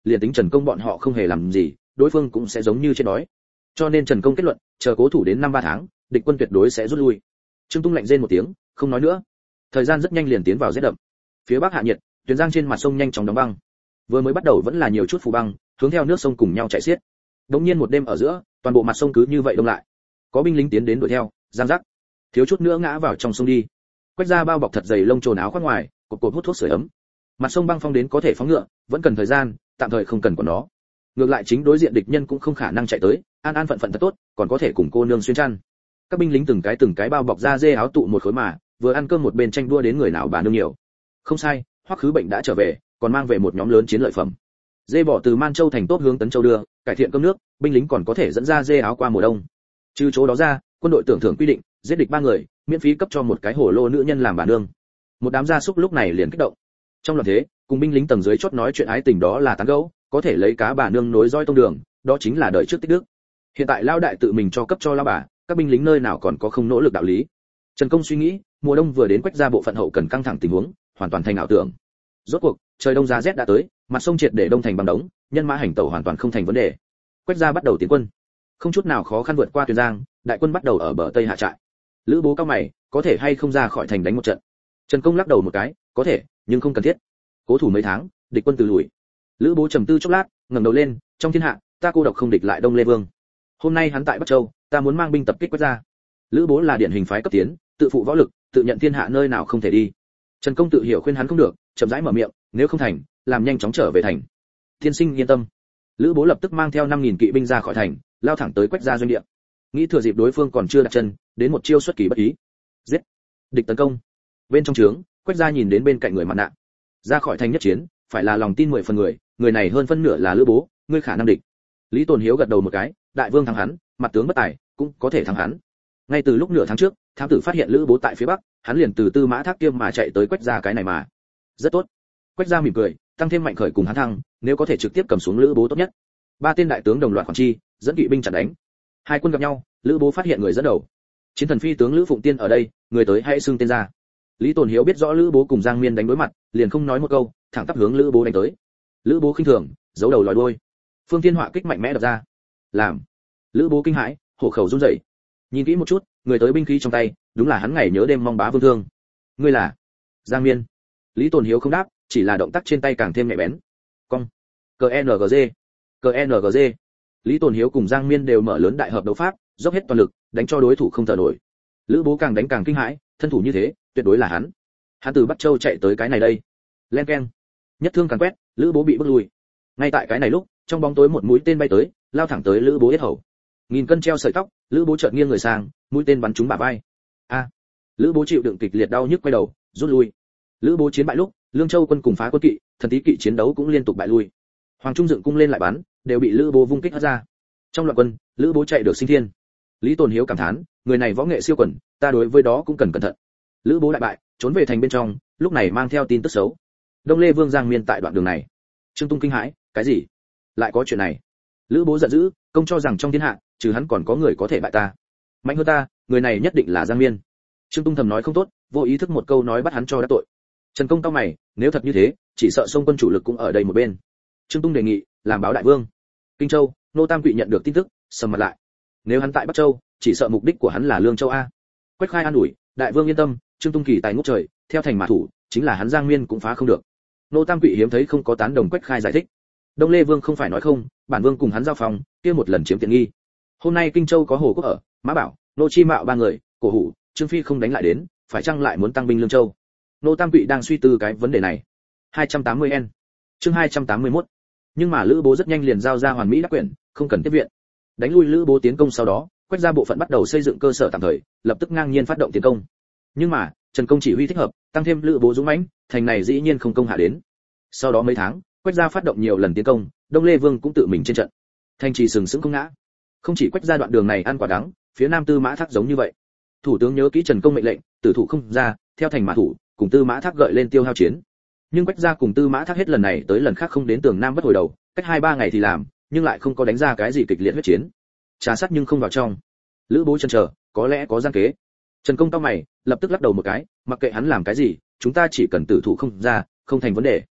liền tính Trần Công bọn họ không hề làm gì, đối phương cũng sẽ giống như chết đói. Cho nên Trần Công kết luận, chờ cố thủ đến năm ba tháng, địch quân tuyệt đối sẽ rút lui. Trương Tung lạnh rên một tiếng, không nói nữa. Thời gian rất nhanh liền tiến vào rét đậm. Phía bắc hạ nhiệt, tuyến giang trên mặt sông nhanh chóng đóng băng. Vừa mới bắt đầu vẫn là nhiều chút phù băng, hướng theo nước sông cùng nhau chảy xiết. Đống nhiên một đêm ở giữa, toàn bộ mặt sông cứ như vậy đông lại. Có binh lính tiến đến đuổi theo, giang rắc, thiếu chút nữa ngã vào trong sông đi. Quách Gia bao bọc thật dày lông trồn áo khoác ngoài, cột cột hút thuốc sưởi ấm. Mặt sông băng phong đến có thể phóng ngựa, vẫn cần thời gian, tạm thời không cần của nó. Ngược lại chính đối diện địch nhân cũng không khả năng chạy tới, an an phận phận thật tốt, còn có thể cùng cô nương xuyên chăn. Các binh lính từng cái từng cái bao bọc ra dê áo tụ một khối mà, vừa ăn cơm một bên tranh đua đến người nào bà nương nhiều. Không sai, Hoắc Khứ Bệnh đã trở về, còn mang về một nhóm lớn chiến lợi phẩm. Dê bò từ Man Châu thành tốt hướng Tấn Châu đưa, cải thiện cơm nước, binh lính còn có thể dẫn ra dê áo qua mùa đông. Trừ chỗ đó ra, quân đội tưởng thưởng quy định, giết địch ba người, miễn phí cấp cho một cái hồ lô nữ nhân làm bà nương. Một đám gia súc lúc này liền kích động. Trong loạn thế, cùng binh lính tầng dưới chót nói chuyện ái tình đó là tán gẫu, có thể lấy cá bà nương nối roi tông đường, đó chính là đời trước tích đức. Hiện tại lao đại tự mình cho cấp cho lao bà, các binh lính nơi nào còn có không nỗ lực đạo lý. Trần Công suy nghĩ, mùa đông vừa đến Quách Gia bộ phận hậu cần căng thẳng tình huống, hoàn toàn thành ảo tưởng. Rốt cuộc, trời đông giá rét đã tới, mặt sông triệt để đông thành băng đống, nhân mã hành tẩu hoàn toàn không thành vấn đề. Quách Gia bắt đầu tiến quân, không chút nào khó khăn vượt qua Tuyền Giang, đại quân bắt đầu ở bờ tây hạ trại. Lữ Bố cao mày, có thể hay không ra khỏi thành đánh một trận? Trần Công lắc đầu một cái, có thể, nhưng không cần thiết. Cố thủ mấy tháng, địch quân từ lùi. Lữ Bố trầm tư chốc lát, ngẩng đầu lên, trong thiên hạ, ta cô độc không địch lại Đông Lê Vương. Hôm nay hắn tại Bắc Châu, ta muốn mang binh tập kích Quách Gia. Lữ Bố là điển hình phái cấp tiến, tự phụ võ lực, tự nhận thiên hạ nơi nào không thể đi. Trần Công tự hiểu khuyên hắn không được, chậm rãi mở miệng, nếu không thành, làm nhanh chóng trở về thành. Thiên sinh yên tâm. Lữ Bố lập tức mang theo năm nghìn kỵ binh ra khỏi thành, lao thẳng tới Quách Gia doanh địa. Nghĩ thừa dịp đối phương còn chưa đặt chân, đến một chiêu xuất kỳ bất ý. Giết! Địch tấn công. Bên trong trướng, Quách Gia nhìn đến bên cạnh người mặt nạ. Ra khỏi thành nhất chiến, phải là lòng tin mười phần người, người này hơn phân nửa là Lữ Bố, ngươi khả năng địch. Lý Tồn Hiếu gật đầu một cái, đại vương thắng hắn, mặt tướng bất tài, cũng có thể thắng hắn. Ngay từ lúc nửa tháng trước, thám tử phát hiện Lữ Bố tại phía bắc, hắn liền từ Tư Mã Thác Kiêm mà chạy tới Quách Gia cái này mà. Rất tốt. Quách Gia mỉm cười, tăng thêm mạnh khởi cùng hắn thăng, nếu có thể trực tiếp cầm xuống Lữ Bố tốt nhất. Ba tên đại tướng đồng loạt khoản chi, dẫn kỵ binh chặn đánh. Hai quân gặp nhau, Lữ Bố phát hiện người dẫn đầu. Chiến thần phi tướng Lữ Phụng Tiên ở đây, người tới hãy xưng tên ra. Lý Tồn Hiếu biết rõ Lữ Bố cùng Giang Miên đánh đối mặt, liền không nói một câu, thẳng tắp hướng Lữ Bố đánh tới. Lữ Bố khinh thường, giấu đầu lòi đuôi. Phương Thiên Họa kích mạnh mẽ đập ra. Làm. Lữ Bố kinh hãi, hổ khẩu run rẩy. Nhìn kỹ một chút, người tới binh khí trong tay, đúng là hắn ngày nhớ đêm mong bá vương thương. Ngươi là? Giang Miên. Lý Tồn Hiếu không đáp, chỉ là động tác trên tay càng thêm nhạy bén. Cong. Cờ en giê. Cờ en giê. Lý Tồn Hiếu cùng Giang Miên đều mở lớn đại hợp đấu pháp, dốc hết toàn lực, đánh cho đối thủ không thở nổi. Lữ Bố càng đánh càng kinh hãi, thân thủ như thế, tuyệt đối là hắn. Hắn từ Bắc Châu chạy tới cái này đây. Len keng. Nhất thương càng quét, Lữ Bố bị bước lui. Ngay tại cái này lúc, trong bóng tối một mũi tên bay tới, lao thẳng tới Lữ Bố yết hầu. Nghìn cân treo sợi tóc, Lữ Bố chợt nghiêng người sang, mũi tên bắn trúng bả vai. A! Lữ Bố chịu đựng kịch liệt đau nhức quay đầu, rút lui. Lữ Bố chiến bại lúc, Lương Châu quân cùng phá quân kỵ, thần tí kỵ chiến đấu cũng liên tục bại lui. Hoàng Trung dựng cung lên lại bắn, đều bị Lữ Bố vung kích hất ra. Trong loạn quân, Lữ Bố chạy được sinh thiên. Lý Tồn Hiếu cảm thán, người này võ nghệ siêu quần, ta đối với đó cũng cần cẩn thận. Lữ Bố đại bại, trốn về thành bên trong, lúc này mang theo tin tức xấu. Đông Lê Vương Giang Miên tại đoạn đường này. Trương Tung kinh hãi, cái gì? Lại có chuyện này? Lữ Bố giận dữ, công cho rằng trong thiên hạ, trừ hắn còn có người có thể bại ta. Mạnh hơn ta, người này nhất định là Giang Miên. Trương Tung thầm nói không tốt, vô ý thức một câu nói bắt hắn cho đã tội. Trần Công cao mày, nếu thật như thế, chỉ sợ sông quân chủ lực cũng ở đây một bên. Trương Tung đề nghị, làm báo đại vương. Kinh Châu, Nô Tam Quỵ nhận được tin tức, sầm mặt lại. Nếu hắn tại Bắc Châu, chỉ sợ mục đích của hắn là Lương Châu a. Quách Khai an ủi, đại vương yên tâm, Trương Tung kỳ tài ngút trời, theo thành mã thủ, chính là hắn Giang Miên cũng phá không được. Nô Tam Quỵ hiếm thấy không có tán đồng Quách Khai giải thích. Đông Lê Vương không phải nói không, bản vương cùng hắn giao phòng, kia một lần chiếm tiện nghi. Hôm nay Kinh Châu có Hồ Quốc ở, Mã Bảo, Nô Chi Mạo ba người, Cổ Hủ, Trương Phi không đánh lại đến, phải chăng lại muốn tăng binh Lương Châu? Nô Tam Quỵ đang suy tư cái vấn đề này. hai trăm tám mươi N. Chương hai trăm tám mươi mốt. Nhưng mà Lữ Bố rất nhanh liền giao ra hoàn mỹ đắc quyển, không cần tiếp viện. Đánh lui Lữ Bố tiến công sau đó, Quách Gia bộ phận bắt đầu xây dựng cơ sở tạm thời, lập tức ngang nhiên phát động tiến công. Nhưng mà, Trần Công chỉ huy thích hợp, tăng thêm Lữ Bố dũng mãnh, thành này dĩ nhiên không công hạ đến. Sau đó mấy tháng, Quách Gia phát động nhiều lần tiến công, Đông Lê Vương cũng tự mình trên trận. Thành trì sừng sững không ngã. Không chỉ Quách Gia đoạn đường này ăn quả đắng, phía Nam Tư Mã Thác giống như vậy. Thủ tướng nhớ kỹ Trần Công mệnh lệnh, tử thủ không ra, theo thành mã thủ, cùng Tư Mã Thác gợi lên tiêu hao chiến. Nhưng Quách Gia cùng Tư Mã Thác hết lần này tới lần khác không đến tường Nam bất hồi đầu, cách hai ba ngày thì làm, nhưng lại không có đánh ra cái gì kịch liệt huyết chiến. Trà sắt nhưng không vào trong. Lữ Bố chần chờ, có lẽ có gian kế. Trần Công cau mày, lập tức lắc đầu một cái, mặc kệ hắn làm cái gì, chúng ta chỉ cần tử thủ không ra, không thành vấn đề.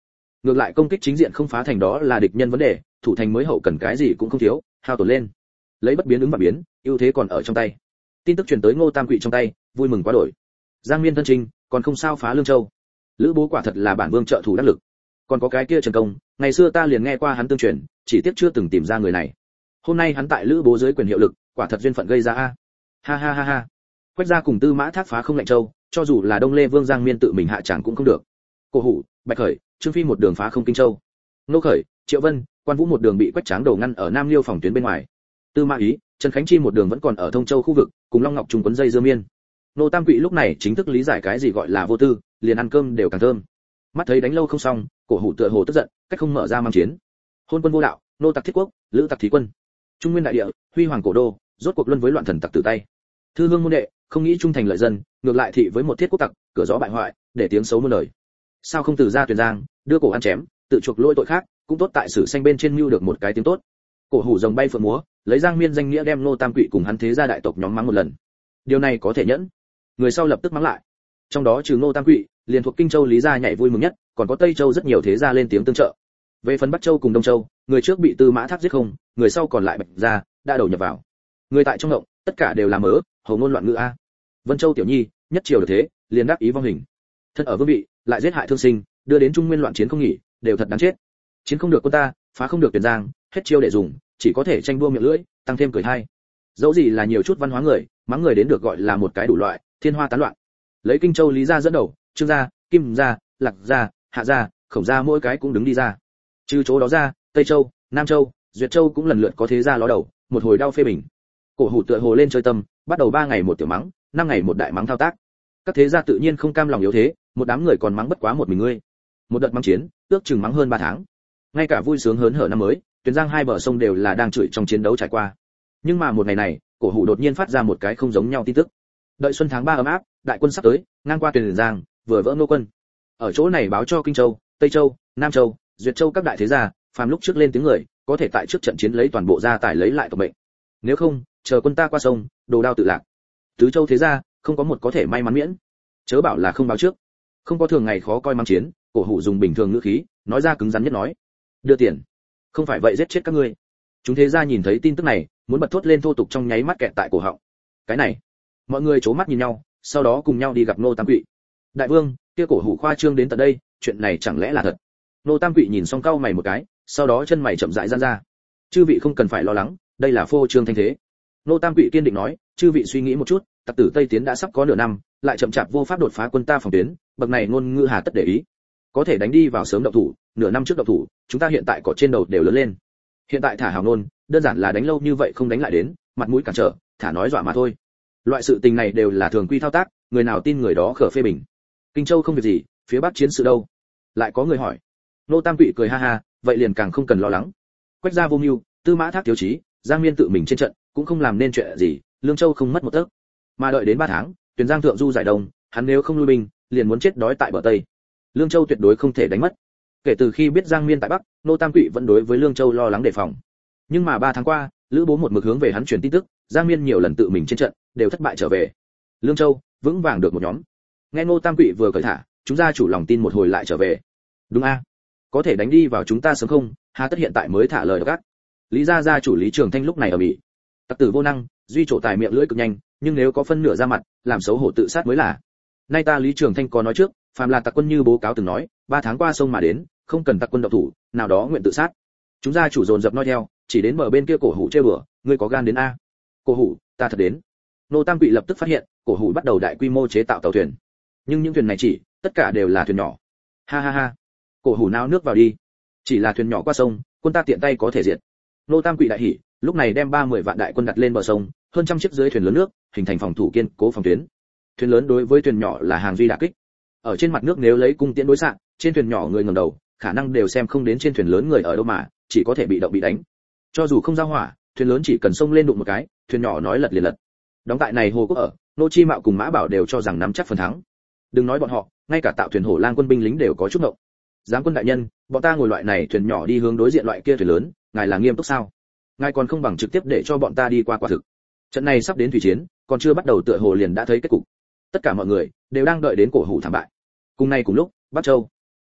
ngược lại công kích chính diện không phá thành đó là địch nhân vấn đề, thủ thành mới hậu cần cái gì cũng không thiếu, hao tổn lên. Lấy bất biến ứng và biến, ưu thế còn ở trong tay. Tin tức truyền tới Ngô Tam Quỵ trong tay, vui mừng quá đổi. Giang Miên thân trình, còn không sao phá Lương Châu. Lữ Bố quả thật là bản vương trợ thủ đắc lực. Còn có cái kia Trần Công, ngày xưa ta liền nghe qua hắn tương truyền, chỉ tiếc chưa từng tìm ra người này. Hôm nay hắn tại Lữ Bố dưới quyền hiệu lực, quả thật duyên phận gây ra a. Ha ha ha ha. Quách gia cùng Tư Mã Thác phá không lạnh châu, cho dù là Đông Lê Vương Giang Miên tự mình hạ tràng cũng không được. Cổ Hủ, Bạch Khởi, Trương Phi một đường phá không Kinh Châu. Nô Khởi, Triệu Vân, Quan Vũ một đường bị Quách Tráng đầu ngăn ở Nam Liêu phòng tuyến bên ngoài. Tư Mã Ý, Trần Khánh Chi một đường vẫn còn ở Thông Châu khu vực, cùng Long Ngọc trùng quấn dây dưa miên. Nô Tam Quỵ lúc này chính thức lý giải cái gì gọi là vô tư, liền ăn cơm đều càng thơm. Mắt thấy đánh lâu không xong, Cổ Hủ tựa hồ tức giận, cách không mở ra mang chiến. Hôn quân vô đạo, nô tặc thiết quốc, lữ tặc thí quân. Trung nguyên đại địa, huy hoàng cổ đô, rốt cuộc luân với loạn thần tặc tự tay. Thư hương môn đệ, không nghĩ trung thành lợi dân, ngược lại thị với một thiết quốc tặc, cửa gió bại hoại, để tiếng xấu muôn đời. Sao không từ ra Tuyền Giang, đưa cổ ăn chém, tự chuộc lỗi tội khác, cũng tốt tại sử xanh bên trên mưu được một cái tiếng tốt. Cổ Hủ rồng bay phượng múa, lấy Giang Miên danh nghĩa đem Nô Tam Quỵ cùng hắn thế gia đại tộc nhóm mắng một lần. Điều này có thể nhẫn. Người sau lập tức mắng lại. Trong đó trừ Nô Tam Quỵ, liền thuộc Kinh Châu Lý gia nhảy vui mừng nhất, còn có Tây Châu rất nhiều thế gia lên tiếng tương trợ. Về phần Bắc Châu cùng Đông Châu, người trước bị Tư Mã Thác giết không, người sau còn lại Bạch gia đã đầu nhập vào. Người tại trong động, tất cả đều là mớ, hầu ngôn loạn ngữ a. Vân Châu tiểu nhi, nhất triều được thế, liền đắc ý vong hình. Thân ở vương vị, lại giết hại thương sinh, đưa đến Trung Nguyên loạn chiến không nghỉ, đều thật đáng chết. Chiến không được quân ta, phá không được Tuyền Giang, hết chiêu để dùng, chỉ có thể tranh đua miệng lưỡi, tăng thêm cười hay. Dẫu gì là nhiều chút văn hóa người, mắng người đến được gọi là một cái đủ loại, thiên hoa tán loạn. Lấy Kinh Châu Lý gia dẫn đầu, Trương gia, Kim gia, Lạc gia, Hạ gia, Khổng gia mỗi cái cũng đứng đi ra. Trừ chỗ đó ra, Tây Châu, Nam Châu, Duyệt Châu cũng lần lượt có thế gia ló đầu, một hồi đau phê bình. Cổ Hủ tựa hồ lên chơi tâm, bắt đầu ba ngày một tiểu mắng, năm ngày một đại mắng thao tác. Các thế gia tự nhiên không cam lòng yếu thế, một đám người còn mắng bất quá một mình ngươi. Một đợt mắng chiến, ước chừng mắng hơn ba tháng. Ngay cả vui sướng hớn hở năm mới, Tuyền Giang hai bờ sông đều là đang chửi trong chiến đấu trải qua. Nhưng mà một ngày này, Cổ Hủ đột nhiên phát ra một cái không giống nhau tin tức. Đợi xuân tháng ba ấm áp, đại quân sắp tới, ngang qua Tuyền Giang, vừa vỡ nô quân. Ở chỗ này báo cho Kinh Châu, Tây Châu, Nam Châu, Duyệt Châu các đại thế gia, phàm lúc trước lên tiếng người, có thể tại trước trận chiến lấy toàn bộ gia tài lấy lại tộc mệnh. Nếu không, chờ quân ta qua sông, đồ đao tự lạc. Tứ Châu thế gia, không có một có thể may mắn miễn. Chớ bảo là không báo trước. Không có thường ngày khó coi mang chiến, Cổ Hủ dùng bình thường ngữ khí, nói ra cứng rắn nhất nói: "Đưa tiền, không phải vậy giết chết các ngươi." Chúng thế gia nhìn thấy tin tức này, muốn bật thốt lên thô tục trong nháy mắt kẹt tại cổ họng. Cái này, mọi người chố mắt nhìn nhau, sau đó cùng nhau đi gặp Nô Tam Quỵ. Đại vương, kia Cổ Hủ khoa trương đến tận đây, chuyện này chẳng lẽ là thật? Nô Tam Quỵ nhìn xong cau mày một cái, sau đó chân mày chậm rãi giãn ra. Chư vị không cần phải lo lắng, đây là phô trương thanh thế. Nô Tam Quỵ kiên định nói, chư vị suy nghĩ một chút, tặc tử Tây tiến đã sắp có nửa năm, lại chậm chạp vô pháp đột phá quân ta phòng tuyến, bậc này ngôn ngữ hà tất để ý. Có thể đánh đi vào sớm động thủ, nửa năm trước động thủ, chúng ta hiện tại có trên đầu đều lớn lên. Hiện tại thả hào nôn, đơn giản là đánh lâu như vậy không đánh lại đến, mặt mũi cản trở, thả nói dọa mà thôi. Loại sự tình này đều là thường quy thao tác, người nào tin người đó khở phê bình. Kinh Châu không việc gì, phía Bắc chiến sự đâu? Lại có người hỏi. Nô Tam Quỵ cười ha ha, vậy liền càng không cần lo lắng. Quách gia vô mưu, Tư Mã Thác thiếu chí, Giang Miên tự mình trên trận, cũng không làm nên chuyện gì, Lương Châu không mất một tấc. Mà đợi đến ba tháng, Tuyền Giang thượng du giải đông, hắn nếu không lui binh, liền muốn chết đói tại bờ Tây. Lương Châu tuyệt đối không thể đánh mất. Kể từ khi biết Giang Miên tại Bắc, Nô Tam Quỵ vẫn đối với Lương Châu lo lắng đề phòng. Nhưng mà ba tháng qua, Lữ Bố một mực hướng về hắn truyền tin tức, Giang Miên nhiều lần tự mình trên trận, đều thất bại trở về. Lương Châu vững vàng được một nhóm. Nghe Nô Tam Quỵ vừa cởi thả, chúng gia chủ lòng tin một hồi lại trở về. Đúng a, có thể đánh đi vào chúng ta sớm không? Hà tất hiện tại mới thả lời gắt. Lý gia gia chủ Lý Trường Thanh lúc này ở mỹ, tặc tử vô năng, duy trổ tài miệng lưỡi cực nhanh, nhưng nếu có phân nửa ra mặt, làm xấu hổ tự sát mới là. Nay ta Lý Trường Thanh có nói trước, phàm là tặc quân như bố cáo từng nói, ba tháng qua sông mà đến, không cần tặc quân động thủ, nào đó nguyện tự sát. Chúng gia chủ dồn dập nói theo, chỉ đến bờ bên kia Cổ Hủ chơi bừa, ngươi có gan đến a? Cổ Hủ, ta thật đến. Nô Tam Quỵ lập tức phát hiện, Cổ Hủ bắt đầu đại quy mô chế tạo tàu thuyền. Nhưng những thuyền này chỉ, tất cả đều là thuyền nhỏ. Ha ha ha. Cổ Hủ nao nước vào đi. Chỉ là thuyền nhỏ qua sông, quân ta tiện tay có thể diệt. Nô Tam Quỵ đại hỉ, lúc này đem ba mươi vạn đại quân đặt lên bờ sông, hơn trăm chiếc dưới thuyền lớn nước, hình thành phòng thủ kiên cố phòng tuyến. Thuyền lớn đối với thuyền nhỏ là hàng duy đả kích. Ở trên mặt nước nếu lấy cung tiễn đối xạ, trên thuyền nhỏ người ngẩng đầu, khả năng đều xem không đến trên thuyền lớn người ở đâu mà, chỉ có thể bị động bị đánh. Cho dù không giao hỏa, thuyền lớn chỉ cần xông lên đụng một cái, thuyền nhỏ nói lật liền lật. Đóng tại này Hồ Quốc ở, Nô Chi Mạo cùng Mã Bảo đều cho rằng nắm chắc phần thắng. Đừng nói bọn họ, ngay cả tạo thuyền Hổ Lang quân binh lính đều có chút ngộng. Giám quân đại nhân, bọn ta ngồi loại này thuyền nhỏ đi hướng đối diện loại kia thuyền lớn, ngài là nghiêm túc sao? Ngài còn không bằng trực tiếp để cho bọn ta đi qua quả thực. Trận này sắp đến thủy chiến, còn chưa bắt đầu tựa hồ liền đã thấy kết cục. Tất cả mọi người đều đang đợi đến Cổ Hủ thảm bại. Cùng nay cùng lúc, Bắc Châu,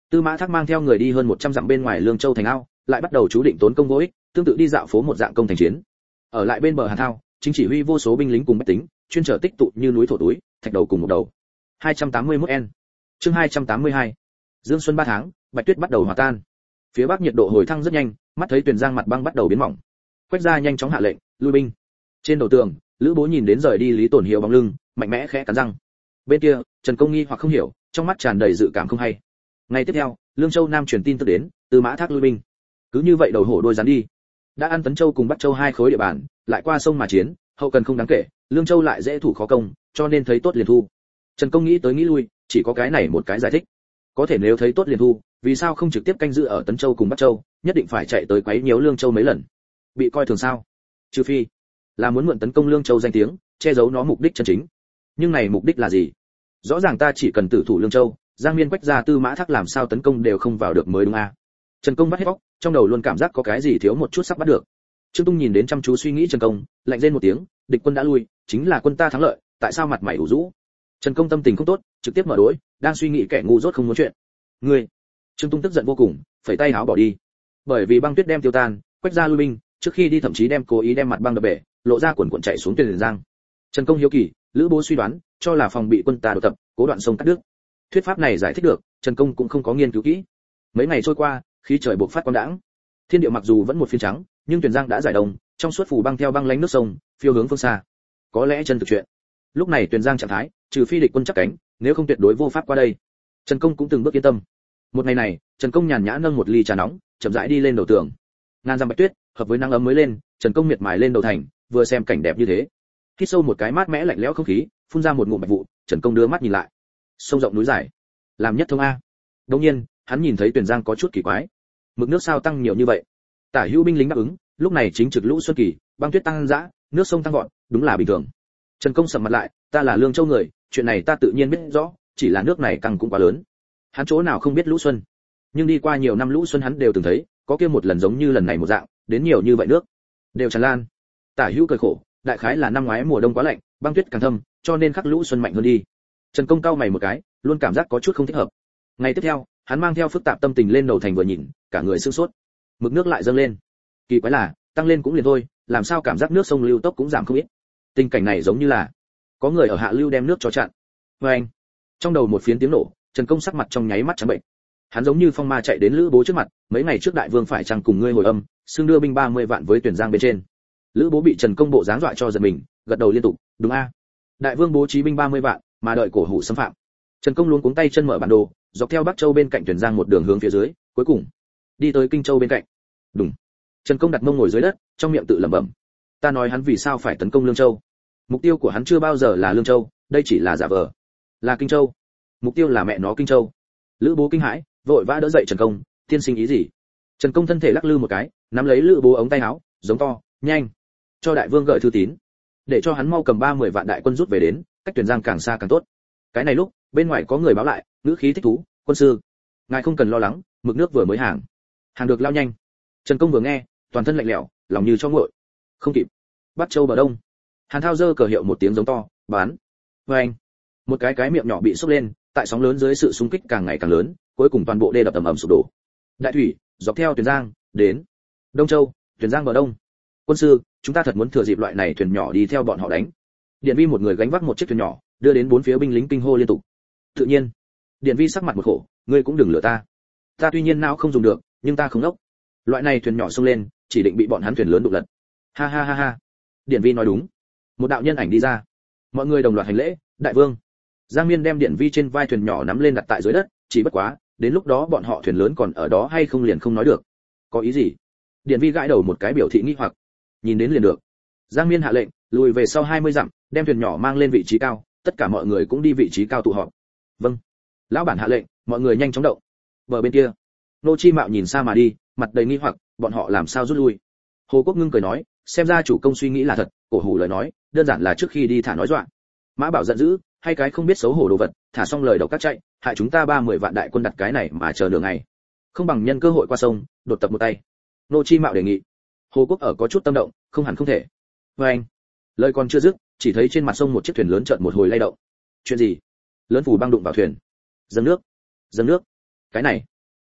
Tư Mã Thác mang theo người đi hơn một trăm dặm bên ngoài Lương Châu thành ao, lại bắt đầu chú định tốn công vô ích, tương tự đi dạo phố một dạng công thành chiến. Ở lại bên bờ Hàn Thao, chính chỉ huy vô số binh lính cùng bách tính, chuyên trở tích tụ như núi thổ túi, thạch đầu cùng một đầu. hai trăm tám mươi mốt N. Chương hai trăm tám mươi hai. Dương xuân ba tháng, bạch tuyết bắt đầu hòa tan. Phía bắc nhiệt độ hồi thăng rất nhanh, mắt thấy Tuyền Giang mặt băng bắt đầu biến mỏng. Quách gia nhanh chóng hạ lệnh, lui binh. Trên đầu tường, Lữ Bố nhìn đến rời đi Lý Tổn Hiếu bóng lưng, mạnh mẽ khẽ cắn răng. Bên kia, Trần Công nghi hoặc không hiểu, trong mắt tràn đầy dự cảm không hay. Ngày tiếp theo, Lương Châu Nam truyền tin tức đến, Tư Mã Thác lui binh. Cứ như vậy đầu hổ đôi rắn đi. Đã ăn Tấn Châu cùng Bắc Châu hai khối địa bàn, lại qua sông mà chiến, hậu cần không đáng kể, Lương Châu lại dễ thủ khó công, cho nên thấy tốt liền thu. Trần Công nghĩ tới nghĩ lui, chỉ có cái này một cái giải thích. Có thể nếu thấy tốt liền thu, vì sao không trực tiếp canh giữ ở Tấn Châu cùng Bắc Châu, nhất định phải chạy tới quấy nhiễu Lương Châu mấy lần? Bị coi thường sao? Trừ phi là muốn mượn tấn công Lương Châu danh tiếng, che giấu nó mục đích chân chính. Nhưng này mục đích là gì? Rõ ràng ta chỉ cần tử thủ Lương Châu, Giang Miên Quách gia Tư Mã Thác làm sao tấn công đều không vào được mới đúng a. À? Trần Công bắt hết óc, trong đầu luôn cảm giác có cái gì thiếu một chút sắp bắt được. Trương Tung nhìn đến chăm chú suy nghĩ Trần Công, lạnh rên một tiếng, địch quân đã lui, chính là quân ta thắng lợi, tại sao mặt mày ủ rũ? Trần Công tâm tình không tốt, trực tiếp mở đối, đang suy nghĩ kẻ ngu dốt không muốn chuyện. Ngươi! Trương Tung tức giận vô cùng, phẩy tay áo bỏ đi. Bởi vì băng tuyết đem tiêu tan, Quách gia lui binh, trước khi đi thậm chí đem cố ý đem mặt băng đập bể, lộ ra cuộn cuộn chạy xuống Tuyền Giang. Trần Công hiếu kỳ, Lữ Bố suy đoán, cho là phòng bị quân ta đột tập, cố đoạn sông cắt đứt. Thuyết pháp này giải thích được, Trần Công cũng không có nghiên cứu kỹ. Mấy ngày trôi qua, khí trời bộc phát quang đãng. Thiên địa mặc dù vẫn một phiến trắng, nhưng Tuyền Giang đã giải đông, trong suốt phủ băng theo băng lánh nước sông, phiêu hướng phương xa. Có lẽ chân thực chuyện. Lúc này Tuyền Giang trạng thái, trừ phi địch quân chắc cánh, nếu không tuyệt đối vô pháp qua đây. Trần Công cũng từng bước yên tâm. Một ngày này, Trần Công nhàn nhã nâng một ly trà nóng, chậm rãi đi lên đầu tường. Ngàn dặm bạch tuyết, hợp với nắng ấm mới lên, Trần Công miệt mài lên đầu thành, vừa xem cảnh đẹp như thế. Hít sâu một cái mát mẽ lạnh lẽo không khí, phun ra một ngụm bạch vụ, Trần Công đưa mắt nhìn lại. Sông rộng núi dài, làm nhất thông a. Đương nhiên, hắn nhìn thấy Tuyền Giang có chút kỳ quái. Mực nước sao tăng nhiều như vậy? Tả hữu binh lính đáp ứng, lúc này chính trực lũ xuân kỳ, băng tuyết tăng dã, nước sông tăng vọt, đúng là bình thường. Trần Công sầm mặt lại, ta là Lương Châu người, chuyện này ta tự nhiên biết rõ, chỉ là nước này tăng cũng quá lớn. Hắn chỗ nào không biết lũ xuân, nhưng đi qua nhiều năm lũ xuân hắn đều từng thấy, có kia một lần giống như lần này một dạng, đến nhiều như vậy nước đều tràn lan. Tả hữu cười khổ, đại khái là năm ngoái mùa đông quá lạnh, băng tuyết càng thâm, cho nên khắc lũ xuân mạnh hơn đi. Trần Công cau mày một cái, luôn cảm giác có chút không thích hợp. Ngày tiếp theo, hắn mang theo phức tạp tâm tình lên đầu thành vừa nhìn, cả người sưng sốt. Mực nước lại dâng lên. Kỳ quái là, tăng lên cũng liền thôi, làm sao cảm giác nước sông lưu tốc cũng giảm không ít. Tình cảnh này giống như là có người ở hạ lưu đem nước cho chặn. Oeng! Trong đầu một phiến tiếng nổ, Trần Công sắc mặt trong nháy mắt trắng bệnh. Hắn giống như phong ma chạy đến Lữ Bố trước mặt, mấy ngày trước đại vương phải chăng cùng ngươi hồi âm, xưng đưa binh ba mươi vạn với Tuyền Giang bên trên. Lữ Bố bị Trần Công bộ dáng dọa cho giật mình, gật đầu liên tục, đúng a. Đại vương bố trí binh ba mươi vạn, mà đợi cổ hủ xâm phạm. Trần Công luống cuống tay chân mở bản đồ, dọc theo Bắc Châu bên cạnh Tuyền Giang một đường hướng phía dưới, cuối cùng đi tới Kinh Châu bên cạnh. Đúng. Trần Công đặt mông ngồi dưới đất, trong miệng tự lẩm bẩm. Ta nói hắn vì sao phải tấn công Lương Châu? Mục tiêu của hắn chưa bao giờ là Lương Châu, đây chỉ là giả vờ. Là Kinh Châu. Mục tiêu là mẹ nó Kinh Châu. Lữ Bố kinh hãi, vội vã đỡ dậy Trần Công, tiên sinh ý gì? Trần Công thân thể lắc lư một cái, nắm lấy Lữ Bố ống tay áo, giống to, nhanh, cho đại vương gợi thư tín, để cho hắn mau cầm ba mươi vạn đại quân rút về đến, cách Tuyền Giang càng xa càng tốt. Cái này lúc, bên ngoài có người báo lại, ngữ khí thích thú, quân sư, ngài không cần lo lắng, mực nước vừa mới hàng, hàng được lao nhanh. Trần Công vừa nghe, toàn thân lạnh lẽo, lòng như cho nguội. Không kịp. Bắc Châu bờ đông. Hàn Thao giơ cờ hiệu một tiếng giống to, bán. Oeng. Một cái cái miệng nhỏ bị sốc lên, tại sóng lớn dưới sự xung kích càng ngày càng lớn, cuối cùng toàn bộ đê đập ầm ầm sụp đổ. Đại thủy, dọc theo Tuyền Giang, đến Đông Châu, Tuyền Giang bờ đông. Quân sư, chúng ta thật muốn thừa dịp loại này thuyền nhỏ đi theo bọn họ đánh. Điện Vi một người gánh vác một chiếc thuyền nhỏ, đưa đến bốn phía binh lính kinh hô liên tục. Tự nhiên, Điện Vi sắc mặt một khổ, ngươi cũng đừng lừa ta. Ta tuy nhiên não không dùng được, nhưng ta không ngốc. Loại này thuyền nhỏ xông lên, chỉ định bị bọn hắn thuyền lớn đụng lật. Ha ha ha ha. Điện Vi nói đúng. Một đạo nhân ảnh đi ra. Mọi người đồng loạt hành lễ, đại vương. Giang Miên đem Điện Vi trên vai thuyền nhỏ nắm lên đặt tại dưới đất, chỉ bất quá, đến lúc đó bọn họ thuyền lớn còn ở đó hay không liền không nói được. Có ý gì? Điện Vi gãi đầu một cái biểu thị nghi hoặc. Nhìn đến liền được. Giang Miên hạ lệnh, lùi về sau hai mươi dặm, đem thuyền nhỏ mang lên vị trí cao, tất cả mọi người cũng đi vị trí cao tụ họp. Vâng. Lão bản hạ lệnh, mọi người nhanh chóng động. Bờ bên kia, Nô Chi Mạo nhìn xa mà đi, mặt đầy nghi hoặc, bọn họ làm sao rút lui? Hồ Quốc Ngưng cười nói, xem ra chủ công suy nghĩ là thật, cổ hủ lời nói, đơn giản là trước khi đi thả nói dọa. Mã Bảo giận dữ, hay cái không biết xấu hổ đồ vật, thả xong lời độc các chạy, hại chúng ta ba mươi vạn đại quân đặt cái này mà chờ nửa ngày. Không bằng nhân cơ hội qua sông, đột tập một tay. Nô Chi Mạo đề nghị. Hồ Quốc ở có chút tâm động, không hẳn không thể. Và anh, lời còn chưa dứt, chỉ thấy trên mặt sông một chiếc thuyền lớn chợt một hồi lay động. Chuyện gì? Lớn phủ băng đụng vào thuyền. Dâng nước, dâng nước. Cái này,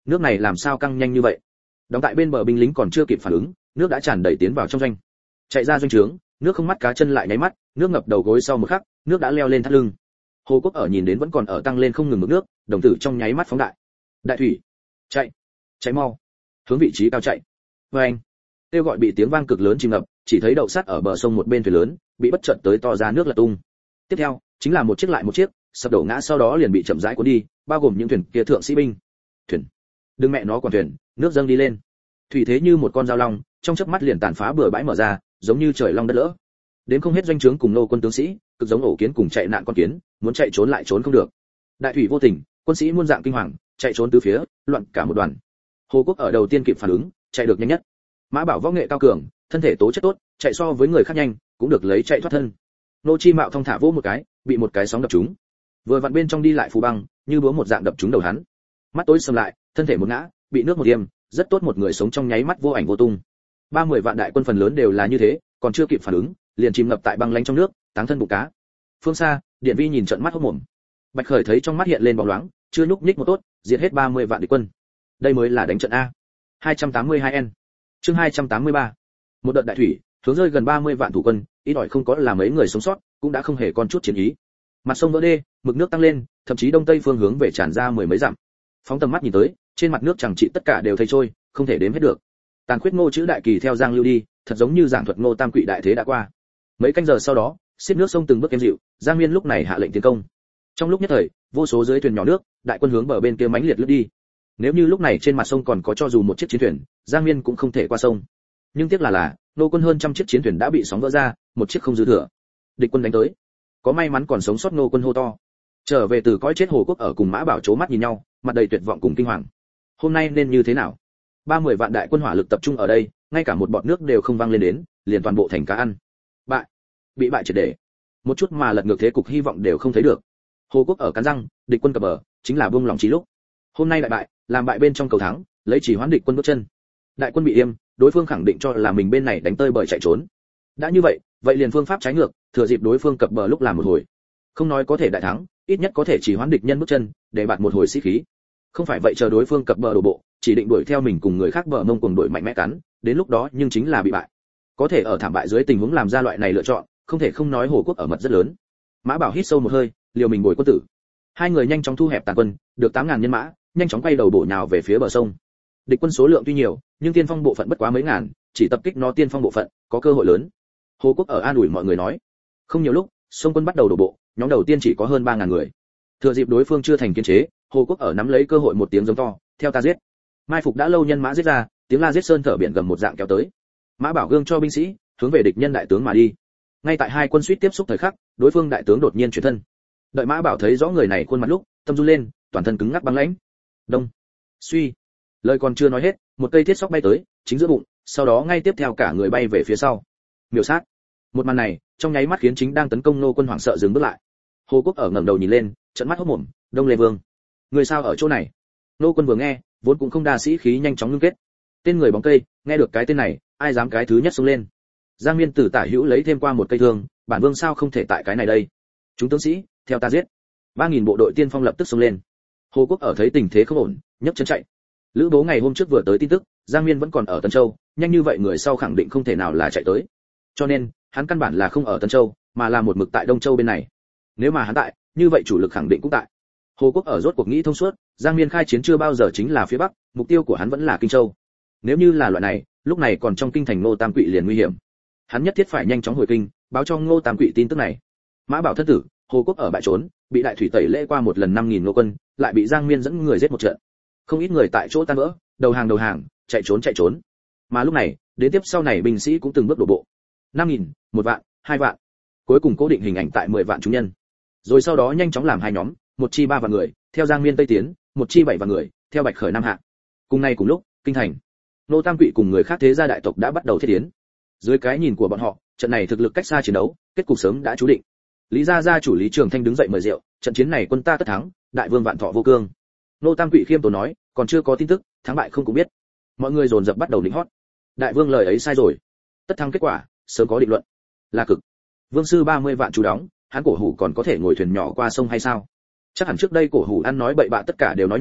nước này làm sao căng nhanh như vậy? Đóng tại bên bờ binh lính còn chưa kịp phản ứng, nước đã tràn đầy tiến vào trong doanh. Chạy ra doanh trướng, nước không mắt cá chân lại nháy mắt, nước ngập đầu gối sau một khắc, nước đã leo lên thắt lưng. Hồ Quốc ở nhìn đến vẫn còn ở tăng lên không ngừng mực nước, đồng tử trong nháy mắt phóng đại. Đại thủy, chạy, chạy mau, hướng vị trí cao chạy. Và anh, kêu gọi bị tiếng vang cực lớn chìm ngập, chỉ thấy đậu sắt ở bờ sông một bên thuyền lớn, bị bất chợt tới to ra nước lật tung. Tiếp theo, chính là một chiếc lại một chiếc, sập đổ ngã sau đó liền bị chậm rãi cuốn đi, bao gồm những thuyền kia thượng sĩ binh. Thuyền, đừng mẹ nó còn thuyền, nước dâng đi lên. Thủy thế như một con dao long, trong chớp mắt liền tàn phá bừa bãi mở ra, giống như trời long đất lỡ. Đến không hết doanh trướng cùng nô quân tướng sĩ, cực giống ổ kiến cùng chạy nạn con kiến, muốn chạy trốn lại trốn không được. Đại thủy vô tình, quân sĩ muôn dạng kinh hoàng, chạy trốn tứ phía, loạn cả một đoàn. Hồ Quốc ở đầu tiên kịp phản ứng, chạy được nhanh nhất. Mã Bảo võ nghệ cao cường, thân thể tố chất tốt, chạy so với người khác nhanh, cũng được lấy chạy thoát thân. Nô Chi Mạo thông thả vỗ một cái, bị một cái sóng đập trúng. Vừa vặn bên trong đi lại phù băng, như búa một dạng đập trúng đầu hắn. Mắt tối sầm lại, thân thể một ngã, bị nước một yêm, rất tốt một người sống trong nháy mắt vô ảnh vô tung. Ba mươi vạn đại quân phần lớn đều là như thế, còn chưa kịp phản ứng, liền chìm ngập tại băng lánh trong nước, táng thân bụng cá. Phương xa, Điện Vi nhìn trận mắt hốt mồm. Bạch Khởi thấy trong mắt hiện lên bóng loáng, chưa nhúc nhích một tốt, diệt hết ba mươi vạn địch quân. Đây mới là đánh trận a. hai trăm tám mươi hai N. Chương hai trăm tám mươi ba. Một đợt đại thủy, hướng rơi gần ba mươi vạn thủ quân, ít ỏi không có là mấy người sống sót, cũng đã không hề còn chút chiến ý. Mặt sông vỡ đê, mực nước tăng lên, thậm chí đông tây phương hướng về tràn ra mười mấy dặm. Phóng tầm mắt nhìn tới, trên mặt nước chẳng trị tất cả đều thây trôi, không thể đếm hết được. Tàn khuyết Ngô chữ đại kỳ theo giang lưu đi, thật giống như giảng thuật Ngô Tam Quỷ đại thế đã qua. Mấy canh giờ sau đó, xiết nước sông từng bước êm dịu, Giang Miên lúc này hạ lệnh tiến công. Trong lúc nhất thời, vô số dưới thuyền nhỏ nước, đại quân hướng bờ bên kia mãnh liệt lướt đi. Nếu như lúc này trên mặt sông còn có cho dù một chiếc chiến thuyền, Giang Miên cũng không thể qua sông. Nhưng tiếc là là, nô quân hơn trăm chiếc chiến thuyền đã bị sóng vỡ ra, một chiếc không dư thừa. Địch quân đánh tới, có may mắn còn sống sót nô quân hô to. Trở về từ cõi chết Hồ Quốc ở cùng Mã Bảo chố mắt nhìn nhau, mặt đầy tuyệt vọng cùng kinh hoàng. Hôm nay nên như thế nào? ba mươi vạn đại quân hỏa lực tập trung ở đây, ngay cả một bọt nước đều không văng lên đến, liền toàn bộ thành cá ăn. Bại, bị bại triệt để. Một chút mà lật ngược thế cục hy vọng đều không thấy được. Hồ Quốc ở cắn răng, địch quân cập bờ, chính là buông lòng trí lúc. Hôm nay đại bại, làm bại bên trong cầu thắng, lấy chỉ hoán địch quân bước chân. Đại quân bị im, đối phương khẳng định cho là mình bên này đánh tơi bời chạy trốn. Đã như vậy, vậy liền phương pháp trái ngược, thừa dịp đối phương cập bờ lúc làm một hồi. Không nói có thể đại thắng, ít nhất có thể chỉ hoán địch nhân bước chân, để bạt một hồi sĩ khí. Không phải vậy chờ đối phương cập bờ đổ bộ, chỉ định đuổi theo mình cùng người khác bờ mông cùng đuổi mạnh mẽ cắn, đến lúc đó nhưng chính là bị bại. Có thể ở thảm bại dưới tình huống làm ra loại này lựa chọn, không thể không nói Hồ Quốc ở mật rất lớn. Mã Bảo hít sâu một hơi, liều mình bồi quân tử. Hai người nhanh chóng thu hẹp tàn quân, được tám ngàn nhân mã, nhanh chóng quay đầu bổ nhào về phía bờ sông. Địch quân số lượng tuy nhiều, nhưng tiên phong bộ phận bất quá mấy ngàn, chỉ tập kích nó tiên phong bộ phận, có cơ hội lớn. Hồ Quốc ở an ủi mọi người nói, không nhiều lúc, sông quân bắt đầu đổ bộ, nhóm đầu tiên chỉ có hơn ba ngàn người. Thừa dịp đối phương chưa thành kiên chế, Hồ Quốc ở nắm lấy cơ hội một tiếng giống to, theo ta giết. Mai phục đã lâu nhân mã giết ra, tiếng la giết sơn thở biển gầm một dạng kéo tới. Mã Bảo gương cho binh sĩ, hướng về địch nhân đại tướng mà đi. Ngay tại hai quân suýt tiếp xúc thời khắc, đối phương đại tướng đột nhiên chuyển thân. Đợi Mã Bảo thấy rõ người này khuôn mặt lúc, tâm run lên, toàn thân cứng ngắc băng lãnh. Đông, suy. Lời còn chưa nói hết, một cây thiết sóc bay tới, chính giữa bụng, sau đó ngay tiếp theo cả người bay về phía sau. Miểu sát. Một màn này, trong nháy mắt khiến chính đang tấn công nô quân hoảng sợ dừng bước lại. Hồ Quốc ở ngẩng đầu nhìn lên, trợn mắt hốt mồm, Đông Lê Vương, người sao ở chỗ này? Nô quân vừa nghe, vốn cũng không đa sĩ khí nhanh chóng ngưng kết. Tên người bóng cây, nghe được cái tên này, ai dám cái thứ nhất xông lên. Giang Miên từ tả hữu lấy thêm qua một cây thương, bản vương sao không thể tại cái này đây? Chúng tướng sĩ, theo ta giết. Ba nghìn bộ đội tiên phong lập tức xông lên. Hồ Quốc ở thấy tình thế không ổn, nhấc chân chạy. Lữ Bố ngày hôm trước vừa tới tin tức, Giang Miên vẫn còn ở Tân Châu, nhanh như vậy người sau khẳng định không thể nào là chạy tới. Cho nên, hắn căn bản là không ở Tân Châu, mà là một mực tại Đông Châu bên này. Nếu mà hắn tại, như vậy chủ lực khẳng định cũng tại. Hồ Quốc ở rốt cuộc nghĩ thông suốt, Giang Miên khai chiến chưa bao giờ chính là phía Bắc, mục tiêu của hắn vẫn là Kinh Châu. Nếu như là loại này, lúc này còn trong kinh thành Ngô Tam Quỷ liền nguy hiểm. Hắn nhất thiết phải nhanh chóng hồi kinh, báo cho Ngô Tam Quỷ tin tức này. Mã Bảo thất tử, Hồ Quốc ở bại trốn, bị đại thủy tẩy lễ qua một lần năm nghìn nô quân, lại bị Giang Miên dẫn người giết một trận. Không ít người tại chỗ tan vỡ, đầu hàng đầu hàng, chạy trốn chạy trốn. Mà lúc này, đến tiếp sau này binh sĩ cũng từng bước đổ bộ. năm nghìn, một vạn, hai vạn. Cuối cùng cố định hình ảnh tại mười vạn chúng nhân. Rồi sau đó nhanh chóng làm hai nhóm, một chi ba vạn người, theo Giang Miên tây tiến, một chi bảy vạn người, theo Bạch Khởi nam hạ. Cùng ngày cùng lúc, kinh thành, Nô Tam Quỷ cùng người khác thế gia đại tộc đã bắt đầu thiết tiến. Dưới cái nhìn của bọn họ, trận này thực lực cách xa chiến đấu, kết cục sớm đã chú định. Lý gia gia chủ Lý Trường Thanh đứng dậy mời rượu, trận chiến này quân ta tất thắng, đại vương vạn thọ vô cương. Nô Tam Quỷ khiêm tốn nói, còn chưa có tin tức, thắng bại không cũng biết. Mọi người dồn dập bắt đầu lĩnh hót. Đại vương lời ấy sai rồi, tất thắng kết quả sớm có định luận. Là cực. Vương sư ba mươi vạn chú đóng, hắn cổ hủ còn có thể ngồi thuyền nhỏ qua sông hay sao? Chắc hẳn trước đây cổ hủ ăn nói bậy bạ tất cả đều nói nhảm,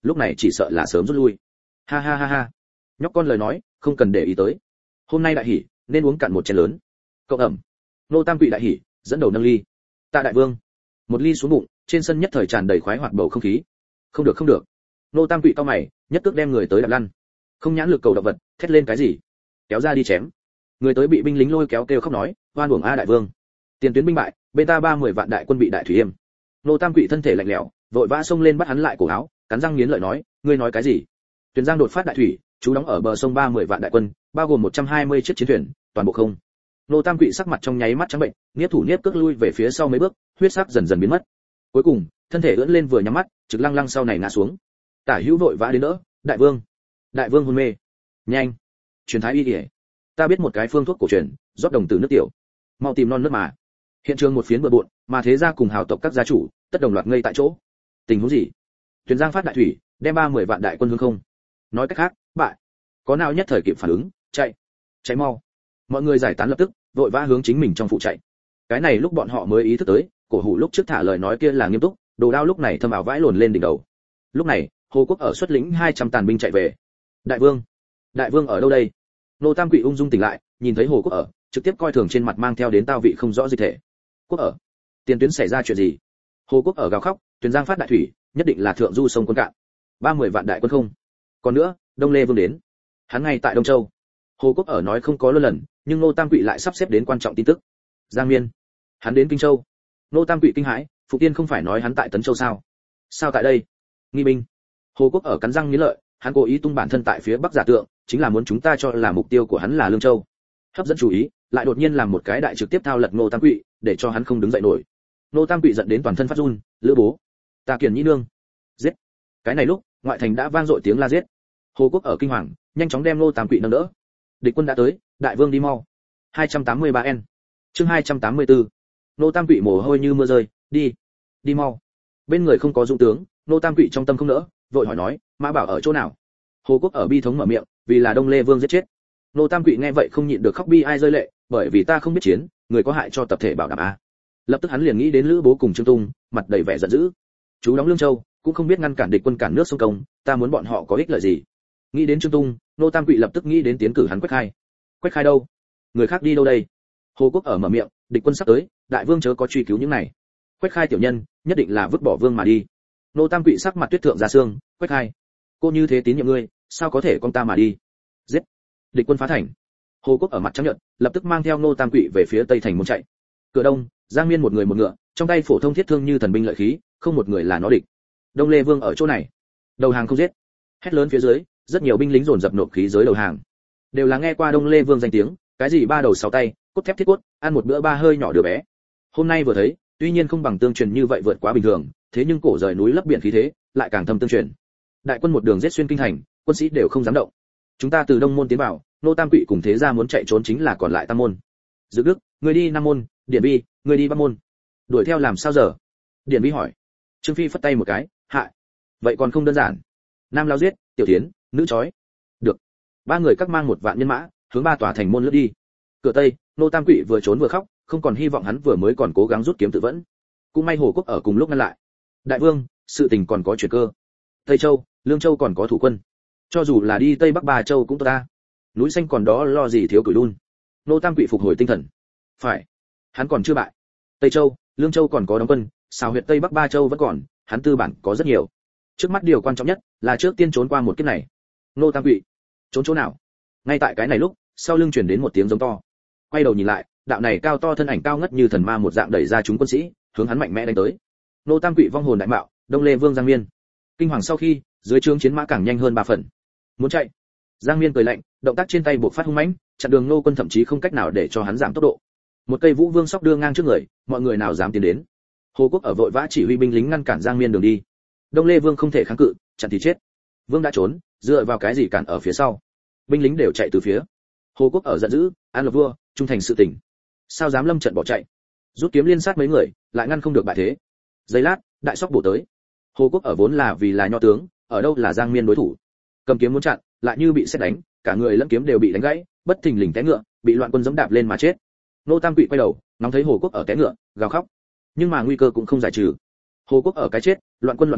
lúc này chỉ sợ là sớm rút lui. Ha ha ha ha. Nhóc con lời nói, không cần để ý tới. Hôm nay đại hỉ, nên uống cạn một chén lớn. Cậu ẩm. Nô Tam Quỷ đại hỉ, dẫn đầu nâng ly. Tạ đại vương. Một ly xuống bụng, trên sân nhất thời tràn đầy khoái hoạt bầu không khí. Không được không được. Nô Tam Quỷ cao mày, nhất cước đem người tới đạp lăn. Không nhãn lực cầu động vật, thét lên cái gì? Kéo ra đi chém. Người tới bị binh lính lôi kéo kêu khóc nói, oan uổng a đại vương. Tiền tuyến binh bại, bên ta ba mươi vạn đại quân bị đại thủy yêm. Nô Tam Quỷ thân thể lạnh lẽo, vội vã xông lên bắt hắn lại cổ áo, cắn răng nghiến lợi nói, ngươi nói cái gì? Tuyền Giang đột phát đại thủy, chú đóng ở bờ sông ba mươi vạn đại quân, bao gồm một trăm hai mươi chiếc chiến thuyền, toàn bộ không. Nô Tam Quỷ sắc mặt trong nháy mắt trắng bệnh, niết thủ niết cước lui về phía sau mấy bước, huyết sắc dần dần biến mất. Cuối cùng, thân thể ưỡn lên vừa nhắm mắt, trực lăng lăng sau này ngã xuống. Tả Hữu vội vã đến đỡ, đại vương, đại vương hôn mê, nhanh, truyền thái y y. Ta biết một cái phương thuốc cổ truyền, rót đồng tử nước tiểu, mau tìm non nước mà. Hiện trường một phiến bừa bộn, mà thế gia cùng hào tộc các gia chủ, tất đồng loạt ngây tại chỗ. Tình huống gì? Tuyền Giang phát đại thủy, đem ba mươi vạn đại quân hướng không. Nói cách khác, bại. Có nào nhất thời kịp phản ứng, chạy, chạy mau. Mọi người giải tán lập tức, vội vã hướng chính mình trong phụ chạy. Cái này lúc bọn họ mới ý thức tới, cổ hủ lúc trước thả lời nói kia là nghiêm túc, đồ đao lúc này thâm ảo vãi lồn lên đỉnh đầu. Lúc này, Hồ Quốc ở xuất lĩnh hai trăm tàn binh chạy về. Đại vương, đại vương ở đâu đây? Nô Tam Quỷ ung dung tỉnh lại, nhìn thấy Hồ Quốc ở, trực tiếp coi thường trên mặt mang theo đến tao vị không rõ dịch thể. Quốc ở, tiền tuyến xảy ra chuyện gì? Hồ Quốc ở gào khóc, Tuyền Giang phát đại thủy, nhất định là thượng du sông quân cạn. ba mươi vạn đại quân không. Còn nữa, Đông Lê Vương đến. Hắn ngay tại Đông Châu. Hồ Quốc ở nói không có luân lần, nhưng Nô Tam Quỷ lại sắp xếp đến quan trọng tin tức. Giang Miên, hắn đến Kinh Châu. Nô Tam Quỷ kinh hãi, Phục Tiên không phải nói hắn tại Tấn Châu sao? Sao tại đây? Nghi binh. Hồ Quốc ở cắn răng nghiến lợi, hắn cố ý tung bản thân tại phía bắc giả tượng, chính là muốn chúng ta cho là mục tiêu của hắn là Lương Châu. Hấp dẫn chú ý, lại đột nhiên làm một cái đại trực tiếp thao lật Nô Tam Quỷ, để cho hắn không đứng dậy nổi. Nô Tam Quỷ giận đến toàn thân phát run, lữ bố, ta kiền nhĩ nương, giết. Cái này lúc, ngoại thành đã vang dội tiếng la giết. Hồ Quốc ở kinh hoàng, nhanh chóng đem Nô Tam Quỷ nâng đỡ. Địch quân đã tới, đại vương đi mau. hai trăm tám mươi ba N. Chương hai trăm tám mươi tư. Nô Tam Quỷ mồ hôi như mưa rơi, đi, đi mau. Bên người không có dũng tướng, Nô Tam Quỷ trong tâm không nỡ, vội hỏi nói, Mã Bảo ở chỗ nào? Hồ Quốc ở bi thống mở miệng, vì là Đông Lê Vương giết chết. Nô Tam Quỷ nghe vậy không nhịn được khóc bi ai rơi lệ, bởi vì ta không biết chiến, người có hại cho tập thể bảo đảm a. Lập tức hắn liền nghĩ đến Lữ Bố cùng Trương Tung, mặt đầy vẻ giận dữ. Chú đóng Lương Châu, cũng không biết ngăn cản địch quân cản nước sông công, ta muốn bọn họ có ích lợi gì? Nghĩ đến Trương Tung, Nô Tam Quỷ lập tức nghĩ đến tiến cử hắn Quách Khai. Quách Khai đâu? Người khác đi đâu đây? Hồ Quốc ở mở miệng, địch quân sắp tới, đại vương chớ có truy cứu những này. Quách Khai tiểu nhân, nhất định là vứt bỏ vương mà đi. Nô Tam Quỷ sắc mặt tuyết thượng ra xương, Quách Khai, cô như thế tín nhiệm ngươi, sao có thể con ta mà đi? Giết! Địch quân phá thành. Hồ Quốc ở mặt trắng nhợt, lập tức mang theo Nô Tam Quỷ về phía tây thành muốn chạy. Cửa đông, Giang Miên một người một ngựa, trong tay phổ thông thiết thương như thần binh lợi khí, không một người là nó địch. Đông Lê Vương ở chỗ này, đầu hàng không giết. Hét lớn phía dưới, rất nhiều binh lính dồn dập nộp khí giới đầu hàng. Đều là nghe qua Đông Lê Vương danh tiếng, cái gì ba đầu sáu tay, cốt thép thiết cốt, ăn một bữa ba hơi nhỏ đứa bé. Hôm nay vừa thấy, tuy nhiên không bằng tương truyền như vậy vượt quá bình thường, thế nhưng cổ rời núi lấp biển khí thế, lại càng thâm tương truyền. Đại quân một đường giết xuyên kinh thành, quân sĩ đều không dám động. Chúng ta từ Đông môn tiến vào, Nô Tam Quỷ cùng thế gia muốn chạy trốn chính là còn lại Tam môn. Dự Đức, người đi Nam môn, Điển Vi, người đi Bắc môn. Đuổi theo làm sao giờ? Điển Vi hỏi. Trương Phi phất tay một cái, hạ. Vậy còn không đơn giản. Nam lao giết, tiểu thiến, nữ chói. Được. Ba người các mang một vạn nhân mã, hướng ba tòa thành môn lướt đi. Cửa tây, Nô Tam Quỷ vừa trốn vừa khóc, không còn hy vọng hắn vừa mới còn cố gắng rút kiếm tự vẫn. Cũng may Hồ Quốc ở cùng lúc ngăn lại. Đại vương, sự tình còn có chuyển cơ. Tây Châu, Lương Châu còn có thủ quân. Cho dù là đi Tây Bắc Ba Châu cũng tốt ta. Núi xanh còn đó lo gì thiếu cửi đun. Nô Tam Quỷ phục hồi tinh thần. Phải, hắn còn chưa bại. Tây Châu, Lương Châu còn có đóng quân, xào huyệt Tây Bắc Ba Châu vẫn còn, hắn tư bản có rất nhiều. Trước mắt điều quan trọng nhất là trước tiên trốn qua một kiếp này. Nô Tam Quỷ, trốn chỗ nào? Ngay tại cái này lúc, sau lưng truyền đến một tiếng giống to. Quay đầu nhìn lại, đạo này cao to thân ảnh cao ngất như thần ma một dạng đẩy ra chúng quân sĩ, hướng hắn mạnh mẽ đánh tới. Nô Tam Quỷ vong hồn đại mạo, Đông Lê Vương Giang Miên. Kinh hoàng sau khi, dưới trướng chiến mã càng nhanh hơn ba phần. Muốn chạy. Giang Miên cười lạnh, động tác trên tay buộc phát hung mãnh, chặn đường nô quân thậm chí không cách nào để cho hắn giảm tốc độ. Một cây Vũ Vương sóc đưa ngang trước người, mọi người nào dám tiến đến. Hồ Quốc ở vội vã chỉ huy binh lính ngăn cản Giang Miên đường đi. Đông Lê Vương không thể kháng cự, chặn thì chết. Vương đã trốn, dựa vào cái gì cản ở phía sau? Binh lính đều chạy từ phía. Hồ Quốc ở giận dữ, An Lộc vua, trung thành sự tình. Sao dám lâm trận bỏ chạy? Rút kiếm liên sát mấy người, lại ngăn không được bại thế. Giây lát, đại sóc bổ tới. Hồ Quốc ở vốn là vì là nho tướng, ở đâu là Giang Miên đối thủ. Cầm kiếm muốn chặn, lại như bị sét đánh, cả người lẫn kiếm đều bị đánh gãy, bất thình lình té ngựa, bị loạn quân giẫm đạp lên mà chết. Nô Tam Quỷ quay đầu, ngóng thấy Hồ Quốc ở té ngựa, gào khóc. Nhưng mà nguy cơ cũng không giải trừ. Hồ Quốc ở cái chết, loạn quân loạn hơn,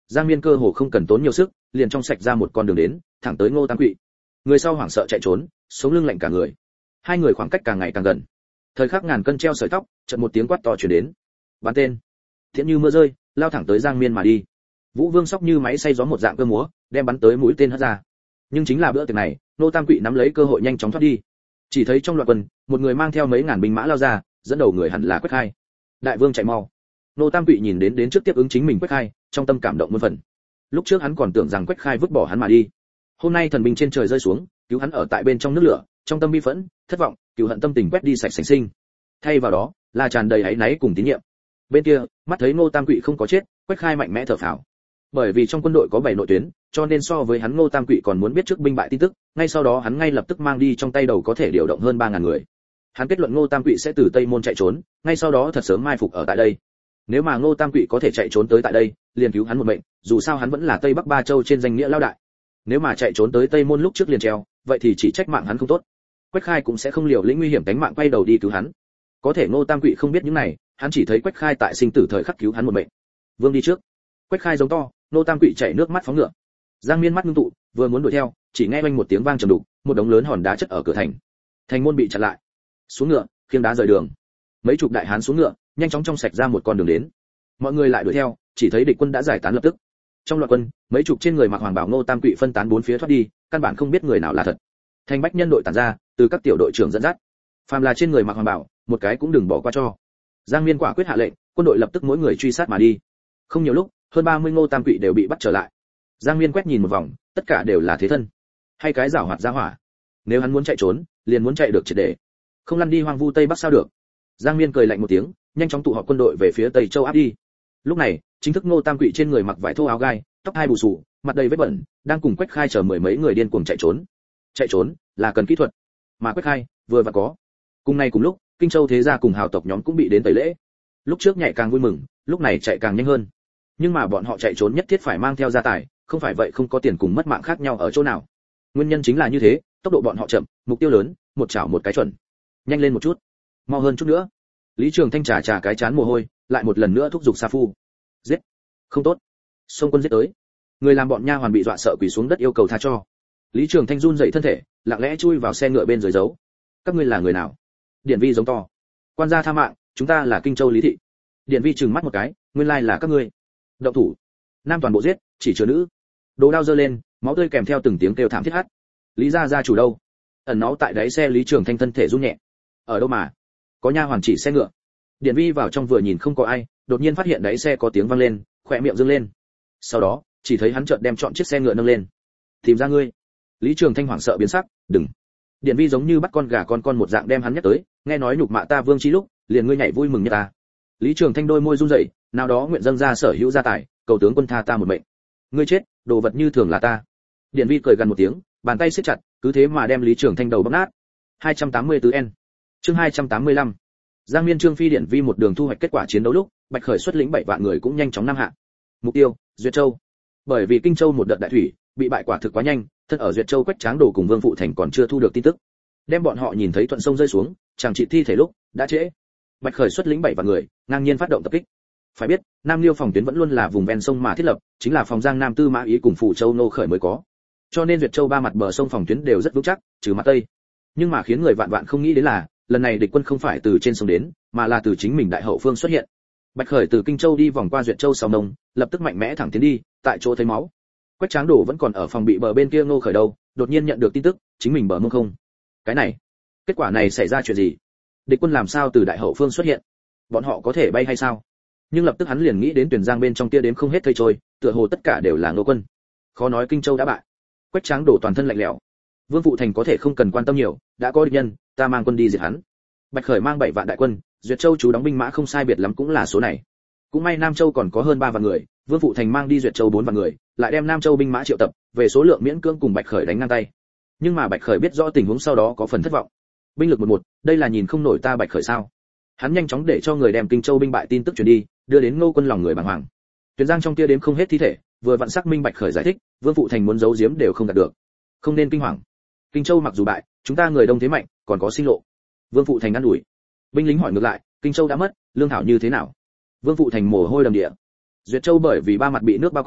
Giang Miên cơ hồ không cần tốn nhiều sức, liền trong sạch ra một con đường đến, thẳng tới Ngô Tam Quỵ. Người sau hoảng sợ chạy trốn, sống lưng lạnh cả người. Hai người khoảng cách càng ngày càng gần. Thời khắc ngàn cân treo sợi tóc, chợt một tiếng quát to truyền đến. Bắn tên. Thiện như mưa rơi, lao thẳng tới Giang Miên mà đi. Vũ Vương sóc như máy xay gió một dạng cơ múa, đem bắn tới mũi tên hất ra. Nhưng chính là bữa tiệc này, Ngô Tam Quỵ nắm lấy cơ hội nhanh chóng thoát đi. Chỉ thấy trong loạn quân, một người mang theo mấy ngàn binh mã lao ra, dẫn đầu người hẳn là Quách Khai. Đại vương chạy mau. Ngô Tam Quỵ nhìn đến đến trước tiếp ứng chính mình Quách Khai, trong tâm cảm động muôn phần. Lúc trước hắn còn tưởng rằng Quách Khai vứt bỏ hắn mà đi. Hôm nay thần binh trên trời rơi xuống, cứu hắn ở tại bên trong nước lửa, trong tâm bi phẫn, thất vọng, cừu hận tâm tình quét đi sạch sành sinh. Thay vào đó, là tràn đầy áy náy cùng tín nhiệm. Bên kia, mắt thấy Ngô Tam Quỵ không có chết, Quách Khai mạnh mẽ thở phào. Bởi vì trong quân đội có bảy nội tuyến, cho nên so với hắn Ngô Tam Quỵ còn muốn biết trước binh bại tin tức, ngay sau đó hắn ngay lập tức mang đi trong tay đầu có thể điều động hơn ba ngàn người. Hắn kết luận Ngô Tam Quỵ sẽ từ Tây Môn chạy trốn, ngay sau đó thật sớm mai phục ở tại đây. Nếu mà Ngô Tam Quỵ có thể chạy trốn tới tại đây, liền cứu hắn một mệnh, dù sao hắn vẫn là Tây Bắc Ba Châu trên danh nghĩa lao đại. Nếu mà chạy trốn tới Tây Môn lúc trước liền treo, vậy thì chỉ trách mạng hắn không tốt. Quách Khai cũng sẽ không liều lĩnh nguy hiểm đánh mạng quay đầu đi cứu hắn. Có thể Ngô Tam Quỵ không biết những này, hắn chỉ thấy Quách Khai tại sinh tử thời khắc cứu hắn một mệnh. Vương đi trước. Quách Khai giống to, Ngô Tam Quỵ chảy nước mắt phóng ngựa. Giang Miên mắt ngưng tụ, vừa muốn đuổi theo, chỉ nghe oanh một tiếng vang trầm đục, một đống lớn hòn đá chất ở cửa thành. Thành môn bị chặn lại. Xuống ngựa, khiêng đá rời đường. Mấy chục đại hán xuống ngựa, nhanh chóng trong sạch ra một con đường đến. Mọi người lại đuổi theo, chỉ thấy địch quân đã giải tán lập tức. Trong loạt quân, mấy chục trên người mặc hoàng bào Ngô Tam Quỵ phân tán bốn phía thoát đi, căn bản không biết người nào là thật. Thành bách nhân đội tản ra, từ các tiểu đội trưởng dẫn dắt. Phàm là trên người mặc hoàng bào, một cái cũng đừng bỏ qua cho. Giang Miên quả quyết hạ lệnh, quân đội lập tức mỗi người truy sát mà đi. Không nhiều lúc, hơn ba mươi Ngô Tam Quỵ đều bị bắt trở lại. Giang Miên quét nhìn một vòng, tất cả đều là thế thân, hay cái giảo hoạt ra hỏa. Nếu hắn muốn chạy trốn, liền muốn chạy được triệt để, không lăn đi hoang vu Tây Bắc sao được. Giang Miên cười lạnh một tiếng, nhanh chóng tụ họp quân đội về phía Tây Châu áp đi. Lúc này, chính thức Ngô Tam Quỵ trên người mặc vải thô áo gai, tóc hai bù xù, mặt đầy vết bẩn, đang cùng Quách Khai chờ mười mấy người điên cuồng chạy trốn. Chạy trốn là cần kỹ thuật, mà Quách Khai vừa và có. Cùng ngày cùng lúc, Kinh Châu thế gia cùng hào tộc nhóm cũng bị đến tẩy lễ. Lúc trước nhảy càng vui mừng, lúc này chạy càng nhanh hơn. Nhưng mà bọn họ chạy trốn nhất thiết phải mang theo gia tài, không phải vậy không có tiền cùng mất mạng khác nhau ở chỗ nào. Nguyên nhân chính là như thế, tốc độ bọn họ chậm, mục tiêu lớn, một chảo một cái chuẩn. Nhanh lên một chút, mau hơn chút nữa. Lý Trường Thanh trà trà cái chán mồ hôi, lại một lần nữa thúc giục Sa Phu. Giết, không tốt. Xông quân giết tới. Người làm bọn nha hoàn bị dọa sợ quỳ xuống đất yêu cầu tha cho. Lý Trường Thanh run dậy thân thể, lặng lẽ chui vào xe ngựa bên dưới giấu. Các ngươi là người nào? Điển Vi giống to. Quan gia tha mạng, chúng ta là Kinh Châu Lý thị. Điển Vi trừng mắt một cái, nguyên lai là các ngươi. Động thủ. Nam toàn bộ giết, chỉ chứa nữ. Đồ đao giơ lên, máu tươi kèm theo từng tiếng kêu thảm thiết hát. Lý gia gia chủ đâu? Ẩn náu tại đáy xe Lý Trường Thanh thân thể run nhẹ. Ở đâu mà? Có nha hoàn chỉ xe ngựa. Điển Vi vào trong vừa nhìn không có ai, đột nhiên phát hiện đáy xe có tiếng vang lên, khóe miệng dương lên. Sau đó, chỉ thấy hắn chợt đem chọn chiếc xe ngựa nâng lên. Tìm ra ngươi. Lý Trường Thanh hoảng sợ biến sắc, đừng. Điển Vi giống như bắt con gà con con một dạng đem hắn nhắc tới, nghe nói nhục mạ ta vương chi lúc, liền ngươi nhảy vui mừng như ta. Lý Trường Thanh đôi môi run rẩy, nào đó nguyện dâng ra sở hữu gia tài, cầu tướng quân tha ta một mệnh. Ngươi chết, đồ vật như thường là ta. Điển Vi cười gần một tiếng, bàn tay siết chặt, cứ thế mà đem Lý Trường Thanh đầu bóp nát. hai trăm tám mươi tư N. Chương hai trăm tám mươi lăm. Giang Miên Trương Phi Điển Vi một đường thu hoạch kết quả chiến đấu lúc, Bạch Khởi xuất lĩnh bảy vạn người cũng nhanh chóng nam hạ. Mục tiêu, Duyệt Châu. Bởi vì Kinh Châu một đợt đại thủy, bị bại quả thực quá nhanh, thân ở Duyệt Châu Quách Tráng Đồ cùng Vương Phụ Thành còn chưa thu được tin tức. Đem bọn họ nhìn thấy thuận sông rơi xuống, chẳng trị thi thể lúc, đã trễ. Bạch Khởi xuất lĩnh bảy vạn người, ngang nhiên phát động tập kích. Phải biết, Nam Liêu phòng tuyến vẫn luôn là vùng ven sông mà thiết lập, chính là phòng Giang Nam Tư Mã Ý cùng Phủ Châu nô khởi mới có. Cho nên Duyệt Châu ba mặt bờ sông phòng tuyến đều rất vững chắc, trừ mặt Tây. Nhưng mà khiến người vạn vạn không nghĩ đến là, lần này địch quân không phải từ trên sông đến, mà là từ chính mình đại hậu phương xuất hiện. Bạch Khởi từ Kinh Châu đi vòng qua Duyệt Châu sau nông, lập tức mạnh mẽ thẳng tiến đi, tại chỗ thấy máu. Quách Tráng Đồ vẫn còn ở phòng bị bờ bên kia nô khởi đâu, đột nhiên nhận được tin tức, chính mình bờ mông không. Cái này, kết quả này xảy ra chuyện gì? Địch quân làm sao từ đại hậu phương xuất hiện? Bọn họ có thể bay hay sao? Nhưng lập tức hắn liền nghĩ đến Tuyển Giang bên trong kia đếm không hết thây trôi, tựa hồ tất cả đều là nô quân. Khó nói Kinh Châu đã bại. Quách Tráng Đồ toàn thân lạnh lẽo. Vương Phụ Thành có thể không cần quan tâm nhiều, đã có địch nhân, ta mang quân đi diệt hắn. Bạch Khởi mang bảy vạn đại quân, Duyệt Châu chú đóng binh mã không sai biệt lắm cũng là số này. Cũng may Nam Châu còn có hơn ba vạn người, Vương Phụ Thành mang đi Duyệt Châu bốn vạn người, lại đem Nam Châu binh mã triệu tập, về số lượng miễn cưỡng cùng Bạch Khởi đánh ngang tay. Nhưng mà Bạch Khởi biết rõ tình huống sau đó có phần thất vọng. Binh lực một một, đây là nhìn không nổi ta Bạch Khởi sao? Hắn nhanh chóng để cho người đem Kinh Châu binh bại tin tức truyền đi, đưa đến Ngô quân lòng người bàng hoàng. Tuyển Giang trong kia đếm không hết thi thể, vừa vặn xác minh Bạch Khởi giải thích, Vương Phụ Thành muốn giấu giếm đều không đạt được. Không nên kinh hoàng. Kinh Châu mặc dù bại, chúng ta người đông thế mạnh, còn có sinh lộ. Vương Phụ Thành ngăn đuổi. Binh lính hỏi ngược lại, Kinh Châu đã mất, lương thảo như thế nào? Vương Phụ Thành mồ hôi đầm địa. Duyệt Châu bởi vì ba mặt bị nước bao quanh,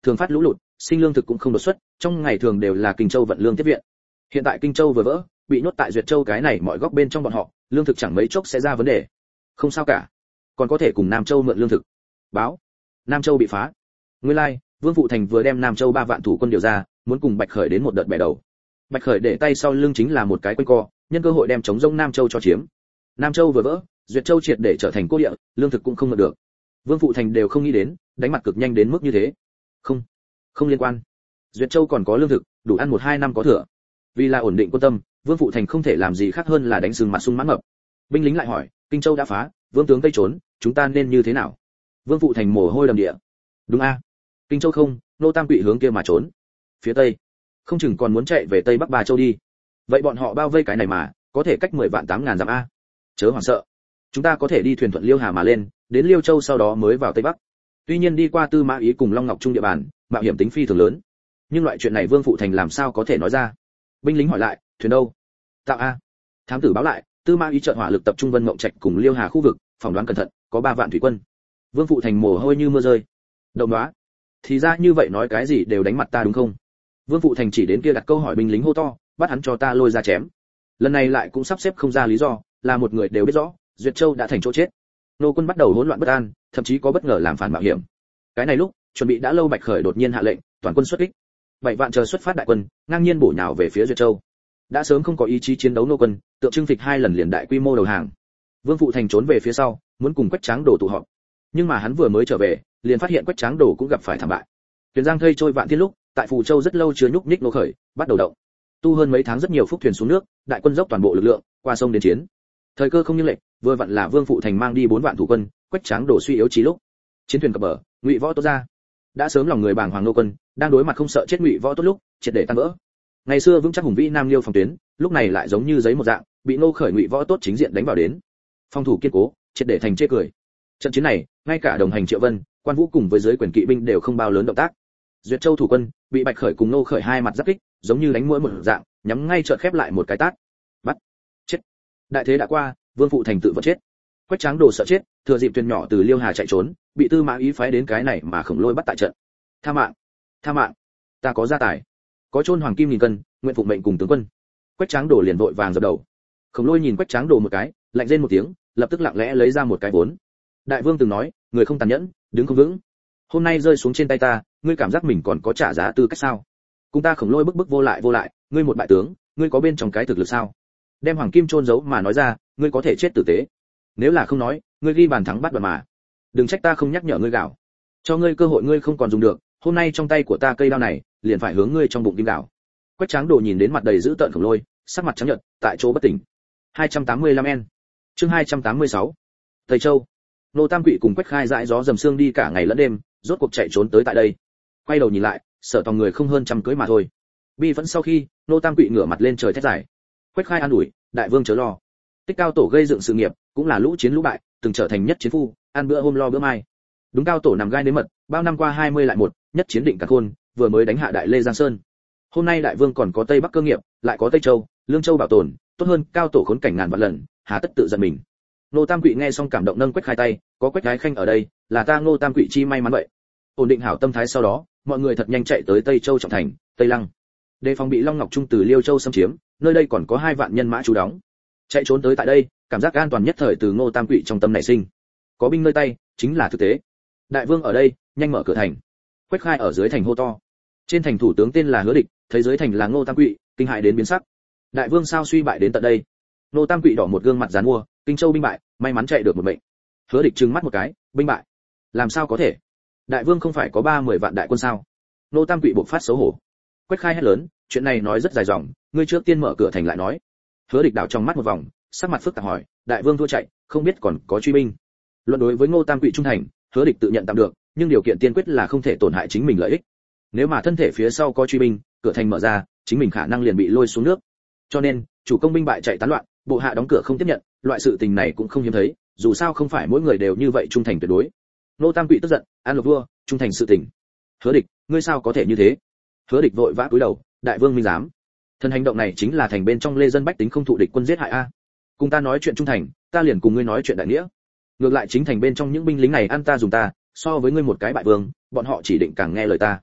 thường phát lũ lụt, sinh lương thực cũng không đột xuất, trong ngày thường đều là Kinh Châu vận lương tiếp viện. Hiện tại Kinh Châu vừa vỡ, bị nhốt tại Duyệt Châu cái này mọi góc bên trong bọn họ, lương thực chẳng mấy chốc sẽ ra vấn đề. Không sao cả, còn có thể cùng Nam Châu mượn lương thực. Báo, Nam Châu bị phá. Nguyên lai, like, Vương Phụ Thành vừa đem Nam Châu ba vạn thủ quân điều ra, muốn cùng Bạch Khởi đến một đợt bẻ đầu. Bạch Khởi để tay sau lưng chính là một cái quanh co, nhân cơ hội đem chống rông Nam Châu cho chiếm. Nam Châu vừa vỡ, Duyệt Châu triệt để trở thành cô địa, lương thực cũng không mượn được. Vương Phụ Thành đều không nghĩ đến, đánh mặt cực nhanh đến mức như thế. Không, không liên quan. Duyệt Châu còn có lương thực, đủ ăn một hai năm có thừa. Vì là ổn định quân tâm, Vương Phụ Thành không thể làm gì khác hơn là đánh sừng mặt sung mãn mập. Binh lính lại hỏi, Kinh Châu đã phá, Vương tướng tây trốn, chúng ta nên như thế nào? Vương Phụ Thành mồ hôi đầm địa. Đúng a, Kinh Châu không, nô Tam Quỷ hướng kia mà trốn. Phía tây, không chừng còn muốn chạy về tây bắc Ba Châu đi. Vậy bọn họ bao vây cái này mà, có thể cách mười vạn tám ngàn dặm a. Chớ hoảng sợ, chúng ta có thể đi thuyền thuận Liêu Hà mà lên, đến Liêu Châu sau đó mới vào tây bắc. Tuy nhiên đi qua Tư Mã Ý cùng Long Ngọc Trung địa bàn, mạo hiểm tính phi thường lớn. Nhưng loại chuyện này Vương Phụ Thành làm sao có thể nói ra? Binh lính hỏi lại, thuyền đâu? Tạo a. Thám tử báo lại, Tư Mã Ý chợt hỏa lực tập trung Vân Mộng Trạch cùng Liêu Hà khu vực, phỏng đoán cẩn thận, có ba vạn thủy quân. Vương Phụ Thành mồ hôi như mưa rơi. Động đoá. Thì ra như vậy nói cái gì đều đánh mặt ta đúng không? Vương Phụ Thành chỉ đến kia đặt câu hỏi binh lính hô to, bắt hắn cho ta lôi ra chém. Lần này lại cũng sắp xếp không ra lý do, là một người đều biết rõ, Duyệt Châu đã thành chỗ chết. Nô quân bắt đầu hỗn loạn bất an, thậm chí có bất ngờ làm phản mạo hiểm. Cái này lúc, chuẩn bị đã lâu Bạch Khởi đột nhiên hạ lệnh, toàn quân xuất kích. Bảy vạn chờ xuất phát đại quân, ngang nhiên bổ nhào về phía Duyệt Châu. Đã sớm không có ý chí chiến đấu nô quân, tượng trưng phịch hai lần liền đại quy mô đầu hàng. Vương Phụ Thành trốn về phía sau, muốn cùng Quách Tráng Đồ tụ họp. Nhưng mà hắn vừa mới trở về, liền phát hiện Quách Tráng Đồ cũng gặp phải thảm bại. Thuyền giang thây trôi vạn thiên lúc, tại Phù Châu rất lâu chưa nhúc nhích nô khởi, bắt đầu động. Tu hơn mấy tháng rất nhiều phúc thuyền xuống nước, đại quân dốc toàn bộ lực lượng, qua sông đến chiến. Thời cơ không như lệnh, vừa vặn là Vương Phụ Thành mang đi bốn vạn thủ quân, Quách Tráng Đồ suy yếu chí lúc. Chiến thuyền cập bờ, Ngụy Võ tốt ra. Đã sớm lòng người bàng hoàng nô quân, đang đối mặt không sợ chết Ngụy Võ tốt lúc, triệt để tan vỡ. Ngày xưa vững chắc hùng vĩ Nam Liêu phòng tuyến, lúc này lại giống như giấy một dạng, bị nô khởi Ngụy Võ tốt chính diện đánh vào đến. Phòng thủ kiên cố, triệt để thành chê cười. Trận chiến này, ngay cả đồng hành Triệu Vân, Quan Vũ cùng với giới quyền kỵ binh đều không bao lớn động tác. Duyệt Châu thủ quân bị Bạch Khởi cùng nô khởi hai mặt giáp kích, giống như đánh mũi một dạng, nhắm ngay chợt khép lại một cái tát. Bắt. Chết. Đại thế đã qua, Vương Phụ Thành tự vẫn chết. Quách Tráng Đồ sợ chết, thừa dịp thuyền nhỏ từ Liêu Hà chạy trốn, bị Tư Mã Ý phái đến cái này mà Khổng Lôi bắt tại trận. Tha mạng, tha mạng, ta có gia tài, có chôn hoàng kim nghìn cân, nguyện phụng mệnh cùng tướng quân. Quách Tráng Đồ liền vội vàng dập đầu. Khổng Lôi nhìn Quách Tráng Đồ một cái, lạnh rên một tiếng, lập tức lặng lẽ lấy ra một cái vốn. Đại vương từng nói, người không tàn nhẫn, đứng không vững. Hôm nay rơi xuống trên tay ta, ngươi cảm giác mình còn có trả giá tư cách sao? Cùng ta Khổng Lôi bức bức vô lại vô lại, ngươi một bại tướng, ngươi có bên trong cái thực lực sao? Đem hoàng kim chôn giấu mà nói ra, ngươi có thể chết tử tế. Nếu là không nói, ngươi ghi bàn thắng bắt đoạn mà. Đừng trách ta không nhắc nhở ngươi gạo. Cho ngươi cơ hội ngươi không còn dùng được, hôm nay trong tay của ta cây đao này, liền phải hướng ngươi trong bụng kim gạo. Quách Tráng Đồ nhìn đến mặt đầy dữ tợn Khổng Lôi, sắc mặt trắng nhợt, tại chỗ bất tỉnh. hai trăm tám mươi lăm N. Chương hai trăm tám mươi sáu. Tây Châu. Nô Tam Quỷ cùng Quách Khai dãi gió dầm sương đi cả ngày lẫn đêm, rốt cuộc chạy trốn tới tại đây. Quay đầu nhìn lại, sợ tòng người không hơn trăm cưới mà thôi. Bi vẫn sau khi, Nô Tam Quỷ ngửa mặt lên trời thét giải. Quách Khai an ủi, đại vương chớ lo. Tích Cao Tổ gây dựng sự nghiệp, cũng là lũ chiến lũ bại, từng trở thành nhất chiến phu, ăn bữa hôm lo bữa mai. Đúng Cao Tổ nằm gai nếm mật, bao năm qua hai mươi lại một, nhất chiến định cả khôn, vừa mới đánh hạ Đại Lê Giang Sơn. Hôm nay đại vương còn có Tây Bắc cơ nghiệp, lại có Tây Châu, Lương Châu bảo tồn, tốt hơn Cao Tổ khốn cảnh ngàn vạn lần, hà tất tự giận mình. Nô Tam Quỷ nghe xong cảm động nâng Quách Khai tay, có Quách Gái Khanh ở đây, là ta Nô Tam Quỷ chi may mắn vậy. Ổn định hảo tâm thái sau đó, mọi người thật nhanh chạy tới Tây Châu trọng thành, Tây Lăng. Đề phòng bị Long Ngọc Trung từ Liêu Châu xâm chiếm, nơi đây còn có hai vạn nhân mã trú đóng. Chạy trốn tới tại đây, cảm giác an toàn nhất thời từ Ngô Tam Quỷ trong tâm nảy sinh. Có binh nơi tay, chính là thực tế. Đại vương ở đây, nhanh mở cửa thành. Quách Khai ở dưới thành hô to. Trên thành thủ tướng tên là Hứa Địch, thấy dưới thành là Ngô Tam Quỷ, kinh hại đến biến sắc. Đại vương sao suy bại đến tận đây? Ngô Tam Quỷ đỏ một gương mặt giàn mua, Kinh Châu binh bại, may mắn chạy được một mệnh. Hứa Địch trừng mắt một cái, binh bại? Làm sao có thể? Đại vương không phải có ba mươi vạn đại quân sao? Ngô Tam Quỷ bộc phát xấu hổ. Quách Khai hét lớn, chuyện này nói rất dài dòng, ngươi trước tiên mở cửa thành lại nói. Hứa Địch đảo trong mắt một vòng, sắc mặt phức tạp hỏi, đại vương thua chạy, không biết còn có truy binh. Luận đối với Ngô Tam Quỷ trung thành, Hứa Địch tự nhận tạm được, nhưng điều kiện tiên quyết là không thể tổn hại chính mình lợi ích. Nếu mà thân thể phía sau có truy binh, cửa thành mở ra, chính mình khả năng liền bị lôi xuống nước. Cho nên, chủ công binh bại chạy tán loạn, bộ hạ đóng cửa không tiếp nhận, loại sự tình này cũng không hiếm thấy, dù sao không phải mỗi người đều như vậy trung thành tuyệt đối. Ngô Tam Quỷ tức giận, an lộc vua, trung thành sự tình. Hứa Địch, ngươi sao có thể như thế? Hứa Địch vội vã cúi đầu, đại vương minh giám. Thân hành động này chính là thành bên trong lê dân bách tính không thụ địch quân giết hại a. Cùng ta nói chuyện trung thành, ta liền cùng ngươi nói chuyện đại nghĩa. Ngược lại chính thành bên trong những binh lính này ăn ta dùng ta, so với ngươi một cái bại vương, bọn họ chỉ định càng nghe lời ta.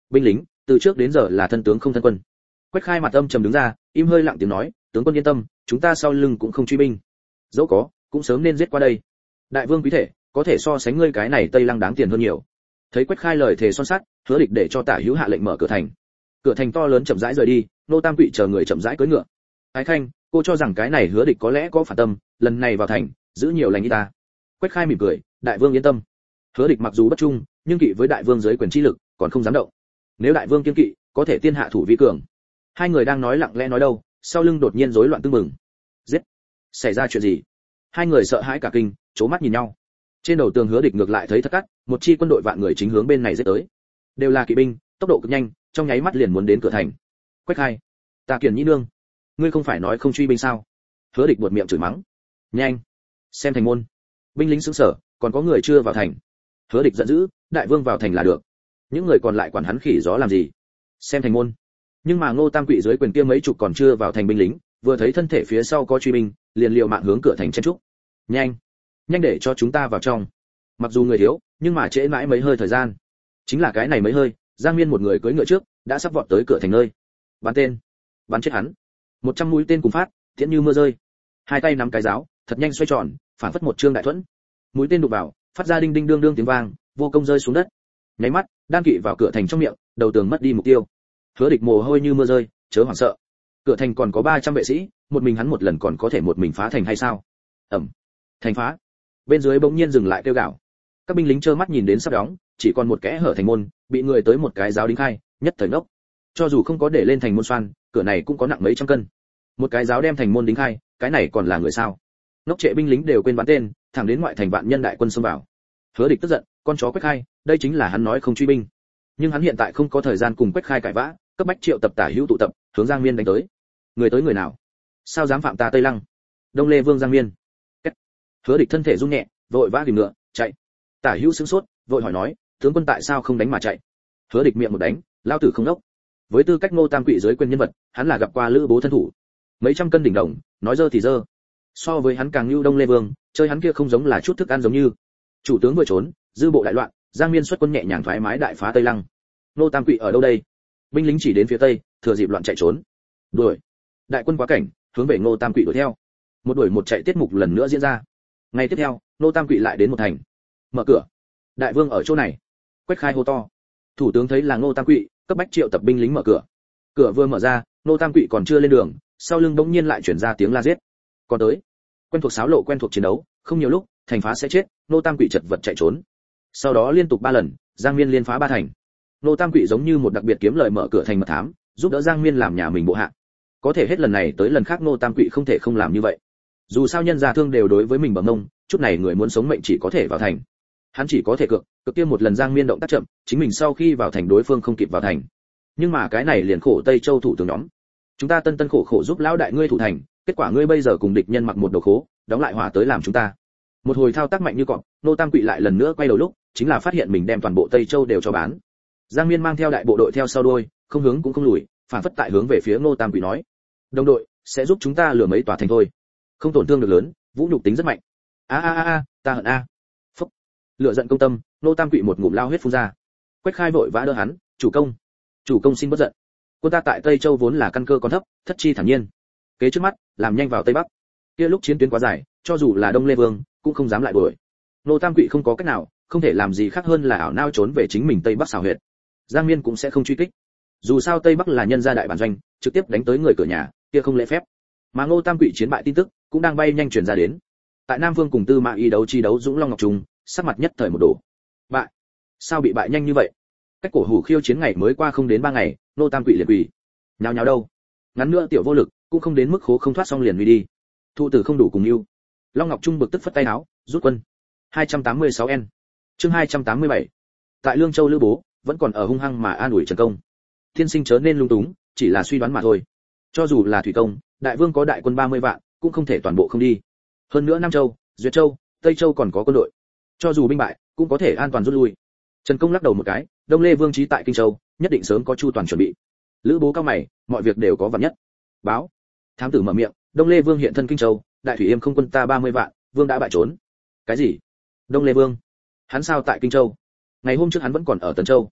binh lính từ trước đến giờ là thân tướng không thân quân. Quách Khai mặt âm trầm đứng ra, im hơi lặng tiếng nói, tướng quân yên tâm, chúng ta sau lưng cũng không truy binh, dẫu có cũng sớm nên giết qua đây. Đại vương quý thể có thể so sánh ngươi cái này Tây Lăng đáng tiền hơn nhiều. Thấy Quách Khai lời thề son sắt, Hứa Địch để cho Tả Hữu hạ lệnh mở cửa thành. Cửa thành to lớn chậm rãi rời đi, nô tam quỵ chờ người chậm rãi cưỡi ngựa. Ái Khanh, cô cho rằng cái này Hứa Địch có lẽ có phản tâm, lần này vào thành giữ nhiều lành y ta. Quách Khai mỉm cười, đại vương yên tâm. Hứa Địch mặc dù bất trung, nhưng kỵ với đại vương dưới quyền chi lực, còn không dám động. Nếu đại vương kiên kỵ, có thể tiên hạ thủ vi cường. Hai người đang nói lặng lẽ nói đâu, sau lưng đột nhiên rối loạn tưng bừng. Giết! Xảy ra chuyện gì? Hai người sợ hãi cả kinh, chố mắt nhìn nhau. Trên đầu tường Hứa Địch ngược lại thấy thất cắt, một chi quân đội vạn người chính hướng bên này giết tới. Đều là kỵ binh, tốc độ cực nhanh, trong nháy mắt liền muốn đến cửa thành. Quách Khai, ta Kiền Nhĩ Nương, ngươi không phải nói không truy binh sao? Hứa Địch buột miệng chửi mắng. Nhanh, xem thành môn. Binh lính sững sờ, còn có người chưa vào thành. Hứa Địch giận dữ, đại vương vào thành là được, những người còn lại quản hắn khỉ gió làm gì? Xem thành môn. Nhưng mà Ngô Tam Quỵ dưới quyền kia mấy chục còn chưa vào thành binh lính, vừa thấy thân thể phía sau có truy binh, liền liều mạng hướng cửa thành chen trúc. Nhanh, nhanh để cho chúng ta vào trong. Mặc dù người thiếu, nhưng mà trễ mãi mấy hơi thời gian. Chính là cái này mấy hơi, Giang Miên một người cưỡi ngựa trước, đã sắp vọt tới cửa thành nơi. Bắn tên, bắn chết hắn. Một trăm mũi tên cùng phát, tiễn như mưa rơi. Hai tay nắm cái giáo, thật nhanh xoay tròn, phản phất một trương đại thuẫn. Mũi tên đụng vào, phát ra đinh đinh đương đương tiếng vang, vô công rơi xuống đất. Nháy mắt, đan kỵ vào cửa thành trong miệng, đầu tường mất đi mục tiêu. Hứa Địch mồ hôi như mưa rơi, chớ hoảng sợ. Cửa thành còn có ba trăm vệ sĩ, một mình hắn một lần còn có thể một mình phá thành hay sao? Ầm. Thành phá. Bên dưới bỗng nhiên dừng lại kêu gào. Các binh lính trơ mắt nhìn đến sắp đóng, chỉ còn một kẽ hở thành môn, bị người tới một cái giáo đính khai, nhất thời ngốc. Cho dù không có để lên thành môn xoan, cửa này cũng có nặng mấy trăm cân. Một cái giáo đem thành môn đính khai, cái này còn là người sao? Ngốc trệ binh lính đều quên bắn tên, thẳng đến ngoại thành vạn nhân đại quân xông vào. Hứa Địch tức giận, con chó Quách Khai, đây chính là hắn nói không truy binh. Nhưng hắn hiện tại không có thời gian cùng Quách Khai cãi vã, cấp bách triệu tập Tả Hữu tụ tập, hướng Giang Miên đánh tới. Người tới người nào? Sao dám phạm ta Tây Lăng? Đông Lê Vương Giang Miên. Kết. Hứa Địch thân thể rung nhẹ, vội vã tìm ngựa, chạy. Tả Hữu sững sốt, vội hỏi nói, tướng quân tại sao không đánh mà chạy? Hứa Địch miệng một đánh, lao tử không đốc. Với tư cách Ngô Tam Quỵ dưới quyền nhân vật, hắn là gặp qua Lữ Bố thân thủ. Mấy trăm cân đỉnh đồng, nói dơ thì dơ. So với hắn càng lưu Đông Lê Vương, chơi hắn kia không giống là chút thức ăn giống như. Chủ tướng vừa trốn, dư bộ đại loạn, Giang Miên xuất quân nhẹ nhàng thoải mái đại phá Tây Lăng. Ngô Tam Quỵ ở đâu đây? Binh lính chỉ đến phía tây, thừa dịp loạn chạy trốn. Đuổi. Đại quân quá cảnh, hướng về Ngô Tam Quỵ đuổi theo. Một đuổi một chạy tiết mục lần nữa diễn ra. Ngày tiếp theo, Ngô Tam Quỵ lại đến một thành. Mở cửa. Đại vương ở chỗ này. Quách Khai hô to. Thủ tướng thấy là Ngô Tam Quỵ, cấp bách triệu tập binh lính mở cửa. Cửa vừa mở ra, Ngô Tam Quỵ còn chưa lên đường, sau lưng bỗng nhiên lại chuyển ra tiếng la giết. Còn tới. Quen thuộc xáo lộ quen thuộc chiến đấu, không nhiều lúc, thành phá sẽ chết, Ngô Tam Quỵ chật vật chạy trốn. Sau đó liên tục ba lần, Giang Miên liên phá ba thành. Ngô Tam Quỵ giống như một đặc biệt kiếm lời mở cửa thành mật thám, giúp đỡ Giang Miên làm nhà mình bộ hạ. Có thể hết lần này tới lần khác Ngô Tam Quỵ không thể không làm như vậy. Dù sao nhân gia thương đều đối với mình bằng mông, chút này người muốn sống mệnh chỉ có thể vào thành. Hắn chỉ có thể cược, cực kia một lần Giang Miên động tác chậm, chính mình sau khi vào thành đối phương không kịp vào thành. Nhưng mà cái này liền khổ Tây Châu thủ tướng nhóm. Chúng ta tân tân khổ khổ giúp lão đại ngươi thủ thành, kết quả ngươi bây giờ cùng địch nhân mặc một đầu khố, đóng lại hỏa tới làm chúng ta. Một hồi thao tác mạnh như cọp, Ngô Tam Quỵ lại lần nữa quay đầu lúc, chính là phát hiện mình đem toàn bộ Tây Châu đều cho bán. Giang Miên mang theo đại bộ đội theo sau đuôi, không hướng cũng không lùi, phản phất tại hướng về phía Ngô Tam Quỵ nói: "Đồng đội, sẽ giúp chúng ta lừa mấy tòa thành thôi, không tổn thương được lớn, vũ nhục tính rất mạnh." A a a a, ta hận a. Phốc. Lửa giận công tâm, Ngô Tam Quỵ một ngụm lao huyết phun ra. Quách Khai vội vã đỡ hắn: "Chủ công, chủ công xin bất giận. Quân ta tại Tây Châu vốn là căn cơ còn thấp, thất chi thản nhiên. Kế trước mắt, làm nhanh vào Tây Bắc. Kia lúc chiến tuyến quá dài, cho dù là Đông Lê Vương cũng không dám lại đuổi." Ngô Tam Quỵ không có cách nào, không thể làm gì khác hơn là ảo nao trốn về chính mình Tây Bắc xào huyệt. Giang Miên cũng sẽ không truy kích. Dù sao Tây Bắc là nhân gia đại bản doanh, trực tiếp đánh tới người cửa nhà, kia không lễ phép. Mà Ngô Tam Quỵ chiến bại tin tức cũng đang bay nhanh truyền ra đến. Tại Nam Vương cùng Tư Mã Y đấu chi đấu Dũng Long Ngọc Trung, sắc mặt nhất thời một đổ. Bại? Sao bị bại nhanh như vậy? Cách cổ hủ khiêu chiến ngày mới qua không đến ba ngày, Ngô Tam Quỵ liền quỳ. Nháo nháo đâu? Ngắn nữa tiểu vô lực, cũng không đến mức khố không thoát xong liền đi đi. Thụ tử không đủ cùng yêu. Long Ngọc Trung bực tức phất tay áo, rút quân. hai trăm tám mươi sáu N. Chương hai trăm tám mươi bảy. Tại Lương Châu Lữ Bố vẫn còn ở hung hăng mà an ủi Trần Công. Thiên sinh chớ nên lung túng, chỉ là suy đoán mà thôi. Cho dù là thủy công, đại vương có đại quân ba mươi vạn, cũng không thể toàn bộ không đi. Hơn nữa Nam Châu, Duyệt Châu, Tây Châu còn có quân đội. Cho dù binh bại, cũng có thể an toàn rút lui. Trần Công lắc đầu một cái, Đông Lê Vương chí tại Kinh Châu, nhất định sớm có chu toàn chuẩn bị. Lữ Bố cao mày, mọi việc đều có vạn nhất. Báo. Thám tử mở miệng, Đông Lê Vương hiện thân Kinh Châu, đại thủy yêm không quân ta ba mươi vạn, vương đã bại trốn. Cái gì? Đông Lê Vương? Hắn sao tại Kinh Châu? Ngày hôm trước hắn vẫn còn ở Tần Châu.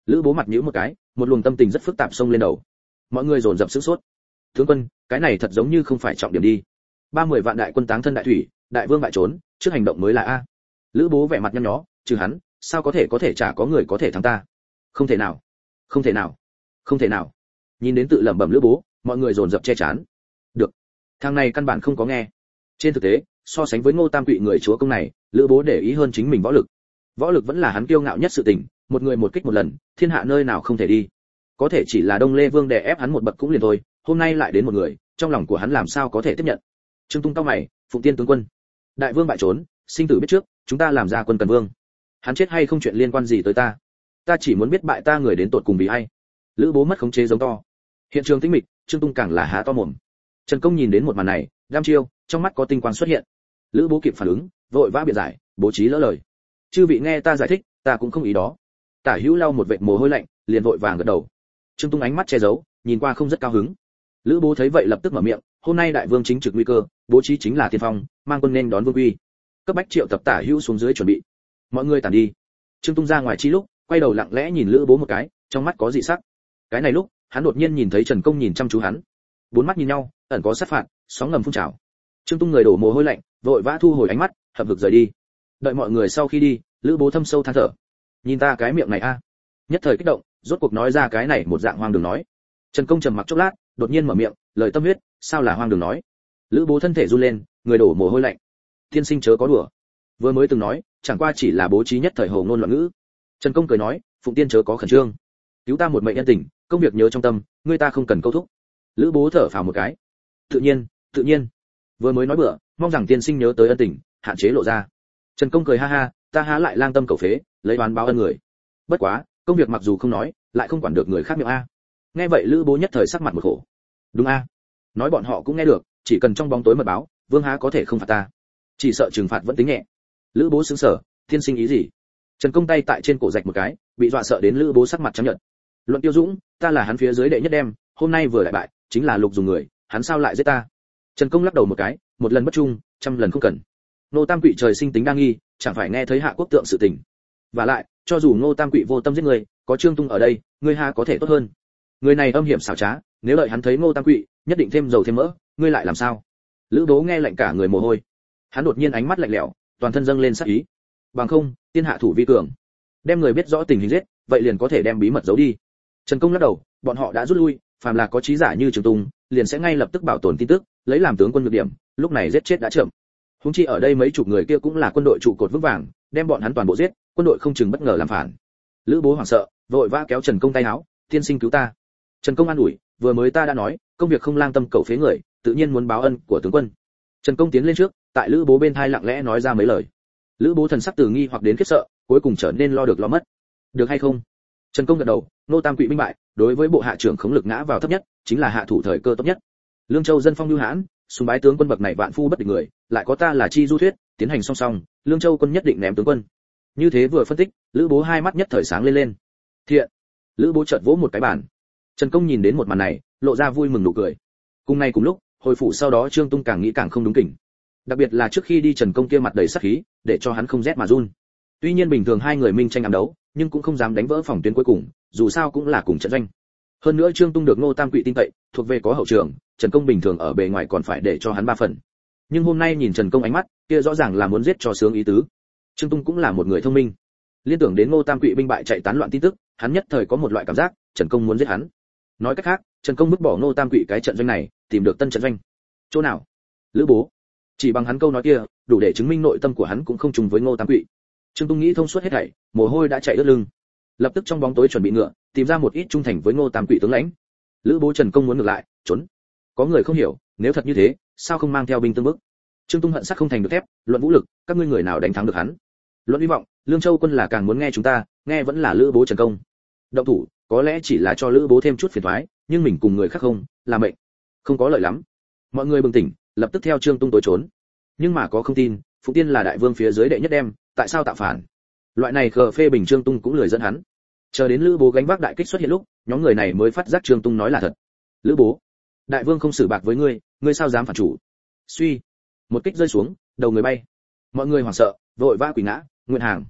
Lữ Bố mặt nhíu một cái, một luồng tâm tình rất phức tạp xông lên đầu. Mọi người dồn dập sửng sốt. Tướng quân, cái này thật giống như không phải trọng điểm đi. ba mươi vạn đại quân táng thân đại thủy, đại vương bại trốn, trước hành động mới là a. Lữ Bố vẻ mặt nhăn nhó, trừ hắn, sao có thể có thể chả có người có thể thắng ta? Không thể nào, không thể nào, không thể nào. Nhìn đến tự lẩm bẩm Lữ Bố, mọi người dồn dập che chắn. Được, thằng này căn bản không có nghe. Trên thực tế, so sánh với Ngô Tam Quỵ người chúa công này, Lữ Bố để ý hơn chính mình võ lực. Võ lực vẫn là hắn kiêu ngạo nhất sự tình, một người một kích một lần, thiên hạ nơi nào không thể đi. Có thể chỉ là Đông Lê Vương đè ép hắn một bậc cũng liền thôi, hôm nay lại đến một người, trong lòng của hắn làm sao có thể tiếp nhận. Trương Tung cao mày, Phụng Tiên tướng quân, đại vương bại trốn, sinh tử biết trước, chúng ta làm ra quân cần vương. Hắn chết hay không chuyện liên quan gì tới ta? Ta chỉ muốn biết bại ta người đến tột cùng vì ai. Lữ Bố mất khống chế giống to. Hiện trường tĩnh mịch, Trương Tung càng là há to mồm. Trần Công nhìn đến một màn này, đăm chiêu, trong mắt có tinh quang xuất hiện. Lữ Bố kịp phản ứng, vội vã biện giải, bố trí lỡ lời. Chư vị nghe ta giải thích, ta cũng không ý đó. Tả Hữu lau một vệt mồ hôi lạnh, liền vội vàng gật đầu. Trương Tung ánh mắt che giấu, nhìn qua không rất cao hứng. Lữ Bố thấy vậy lập tức mở miệng, hôm nay đại vương chính trực nguy cơ, bố trí chính là tiên phong, mang quân nên đón vương uy. Cấp bách triệu tập Tả Hữu xuống dưới chuẩn bị. Mọi người tản đi. Trương Tung ra ngoài chi lúc, quay đầu lặng lẽ nhìn Lữ Bố một cái, trong mắt có dị sắc. Cái này lúc, hắn đột nhiên nhìn thấy Trần Công nhìn chăm chú hắn. Bốn mắt nhìn nhau, ẩn có sát phạt, sóng ngầm phun trào. Trương Tung người đổ mồ hôi lạnh, vội vã thu hồi ánh mắt, hậm hực rời đi. Đợi mọi người sau khi đi, Lữ Bố thâm sâu than thở. Nhìn ta cái miệng này a. Nhất thời kích động, rốt cuộc nói ra cái này một dạng hoang đường nói. Trần Công trầm mặc chốc lát, đột nhiên mở miệng, lời tâm huyết, sao là hoang đường nói? Lữ Bố thân thể run lên, người đổ mồ hôi lạnh. Tiên sinh chớ có đùa. Vừa mới từng nói, chẳng qua chỉ là bố trí nhất thời hồ ngôn loạn ngữ. Trần Công cười nói, Phụng Tiên chớ có khẩn trương. Cứu ta một mệnh nhân tình, công việc nhớ trong tâm, ngươi ta không cần câu thúc. Lữ Bố thở phào một cái. Tự nhiên, tự nhiên. Vừa mới nói bữa, mong rằng tiên sinh nhớ tới ân tình, hạn chế lộ ra. Trần Công cười ha ha, ta há lại lang tâm cầu phế, lấy oán báo ân người. Bất quá, công việc mặc dù không nói, lại không quản được người khác miệng a. Nghe vậy Lữ Bố nhất thời sắc mặt một khổ. Đúng a, nói bọn họ cũng nghe được, chỉ cần trong bóng tối mật báo, vương há có thể không phạt ta. Chỉ sợ trừng phạt vẫn tính nhẹ. Lữ Bố sững sờ, tiên sinh ý gì? Trần Công tay tại trên cổ rạch một cái, bị dọa sợ đến Lữ Bố sắc mặt trắng nhợt. Luận Tiêu Dũng, ta là hắn phía dưới đệ nhất đem, hôm nay vừa lại bại, chính là lục dùng người, hắn sao lại giết ta? Trần Công lắc đầu một cái, một lần bất trung, trăm lần không cần. Ngô Tam Quỵ trời sinh tính đa nghi, chẳng phải nghe thấy hạ quốc tượng sự tình. Và lại, cho dù Ngô Tam Quỵ vô tâm giết người, có Trương Tung ở đây, ngươi ha có thể tốt hơn. Người này âm hiểm xảo trá, nếu đợi hắn thấy Ngô Tam Quỵ, nhất định thêm dầu thêm mỡ, ngươi lại làm sao? Lữ Bố nghe lạnh cả người mồ hôi. Hắn đột nhiên ánh mắt lạnh lẽo, toàn thân dâng lên sát ý. Bằng không, tiên hạ thủ vi cường. Đem người biết rõ tình hình giết, vậy liền có thể đem bí mật giấu đi. Trần Công lắc đầu, bọn họ đã rút lui, phàm là có trí giả như Trương Tung, liền sẽ ngay lập tức bảo tồn tin tức, lấy làm tướng quân nhược điểm, lúc này giết chết đã chậm. Huống chi ở đây mấy chục người kia cũng là quân đội trụ cột vững vàng, đem bọn hắn toàn bộ giết, quân đội không chừng bất ngờ làm phản. Lữ Bố hoảng sợ, vội vã kéo Trần Công tay áo, tiên sinh cứu ta. Trần Công an ủi, vừa mới ta đã nói, công việc không lang tâm cầu phế người, tự nhiên muốn báo ân của tướng quân. Trần Công tiến lên trước, tại Lữ Bố bên thai lặng lẽ nói ra mấy lời. Lữ Bố thần sắc từ nghi hoặc đến khiếp sợ, cuối cùng trở nên lo được lo mất. Được hay không? Trần Công gật đầu, Nô Tam Quỵ binh bại, đối với bộ hạ trưởng khống lực ngã vào thấp nhất, chính là hạ thủ thời cơ tốt nhất. Lương Châu dân phong lưu hãn, sùng bái tướng quân bậc này vạn phu bất địch người, lại có ta là chi du thuyết, tiến hành song song, Lương Châu quân nhất định ném tướng quân. Như thế vừa phân tích, Lữ Bố hai mắt nhất thời sáng lên lên. Thiện. Lữ Bố chợt vỗ một cái bàn. Trần Công nhìn đến một màn này, lộ ra vui mừng nụ cười. Cùng ngày cùng lúc, hồi phủ sau đó Trương Tung càng nghĩ càng không đúng kỉnh. Đặc biệt là trước khi đi Trần Công kia mặt đầy sát khí, để cho hắn không rét mà run. Tuy nhiên bình thường hai người minh tranh ám đấu, nhưng cũng không dám đánh vỡ phòng tuyến cuối cùng, dù sao cũng là cùng trận doanh. Hơn nữa Trương Tung được Ngô Tam Quỵ tin cậy, thuộc về có hậu trường, Trần Công bình thường ở bề ngoài còn phải để cho hắn ba phần. Nhưng hôm nay nhìn Trần Công ánh mắt, kia rõ ràng là muốn giết cho sướng ý tứ. Trương Tung cũng là một người thông minh. Liên tưởng đến Ngô Tam Quỵ binh bại chạy tán loạn tin tức, hắn nhất thời có một loại cảm giác, Trần Công muốn giết hắn. Nói cách khác, Trần Công bức bỏ Ngô Tam Quỵ cái trận doanh này, tìm được tân trận doanh. Chỗ nào? Lữ Bố. Chỉ bằng hắn câu nói kia, đủ để chứng minh nội tâm của hắn cũng không trùng với Ngô Tam Quỵ. Trương Tung nghĩ thông suốt hết thảy, mồ hôi đã chảy ướt lưng. Lập tức trong bóng tối chuẩn bị ngựa, tìm ra một ít trung thành với Ngô Tam Quỵ tướng lãnh. Lữ Bố Trần Công muốn ngược lại, trốn. Có người không hiểu, nếu thật như thế, sao không mang theo binh tương bức? Trương Tung hận sắc không thành được thép, luận vũ lực, các ngươi người nào đánh thắng được hắn? Luận hy vọng, Lương Châu quân là càng muốn nghe chúng ta, nghe vẫn là Lữ Bố Trần Công. Động thủ, có lẽ chỉ là cho Lữ Bố thêm chút phiền toái, nhưng mình cùng người khác không, là mệnh. Không có lợi lắm. Mọi người bừng tỉnh, lập tức theo Trương Tung tối trốn. Nhưng mà có không tin, Phụng Tiên là đại vương phía dưới đệ nhất đem, tại sao tạo phản? Loại này khờ phê bình Trương Tung cũng lười dẫn hắn. Chờ đến Lữ Bố gánh vác đại kích xuất hiện lúc, nhóm người này mới phát giác Trương Tung nói là thật. Lữ Bố, đại vương không xử bạc với ngươi, ngươi sao dám phản chủ? Suy, một kích rơi xuống, đầu người bay. Mọi người hoảng sợ, vội vã quỳ ngã, nguyện hàng.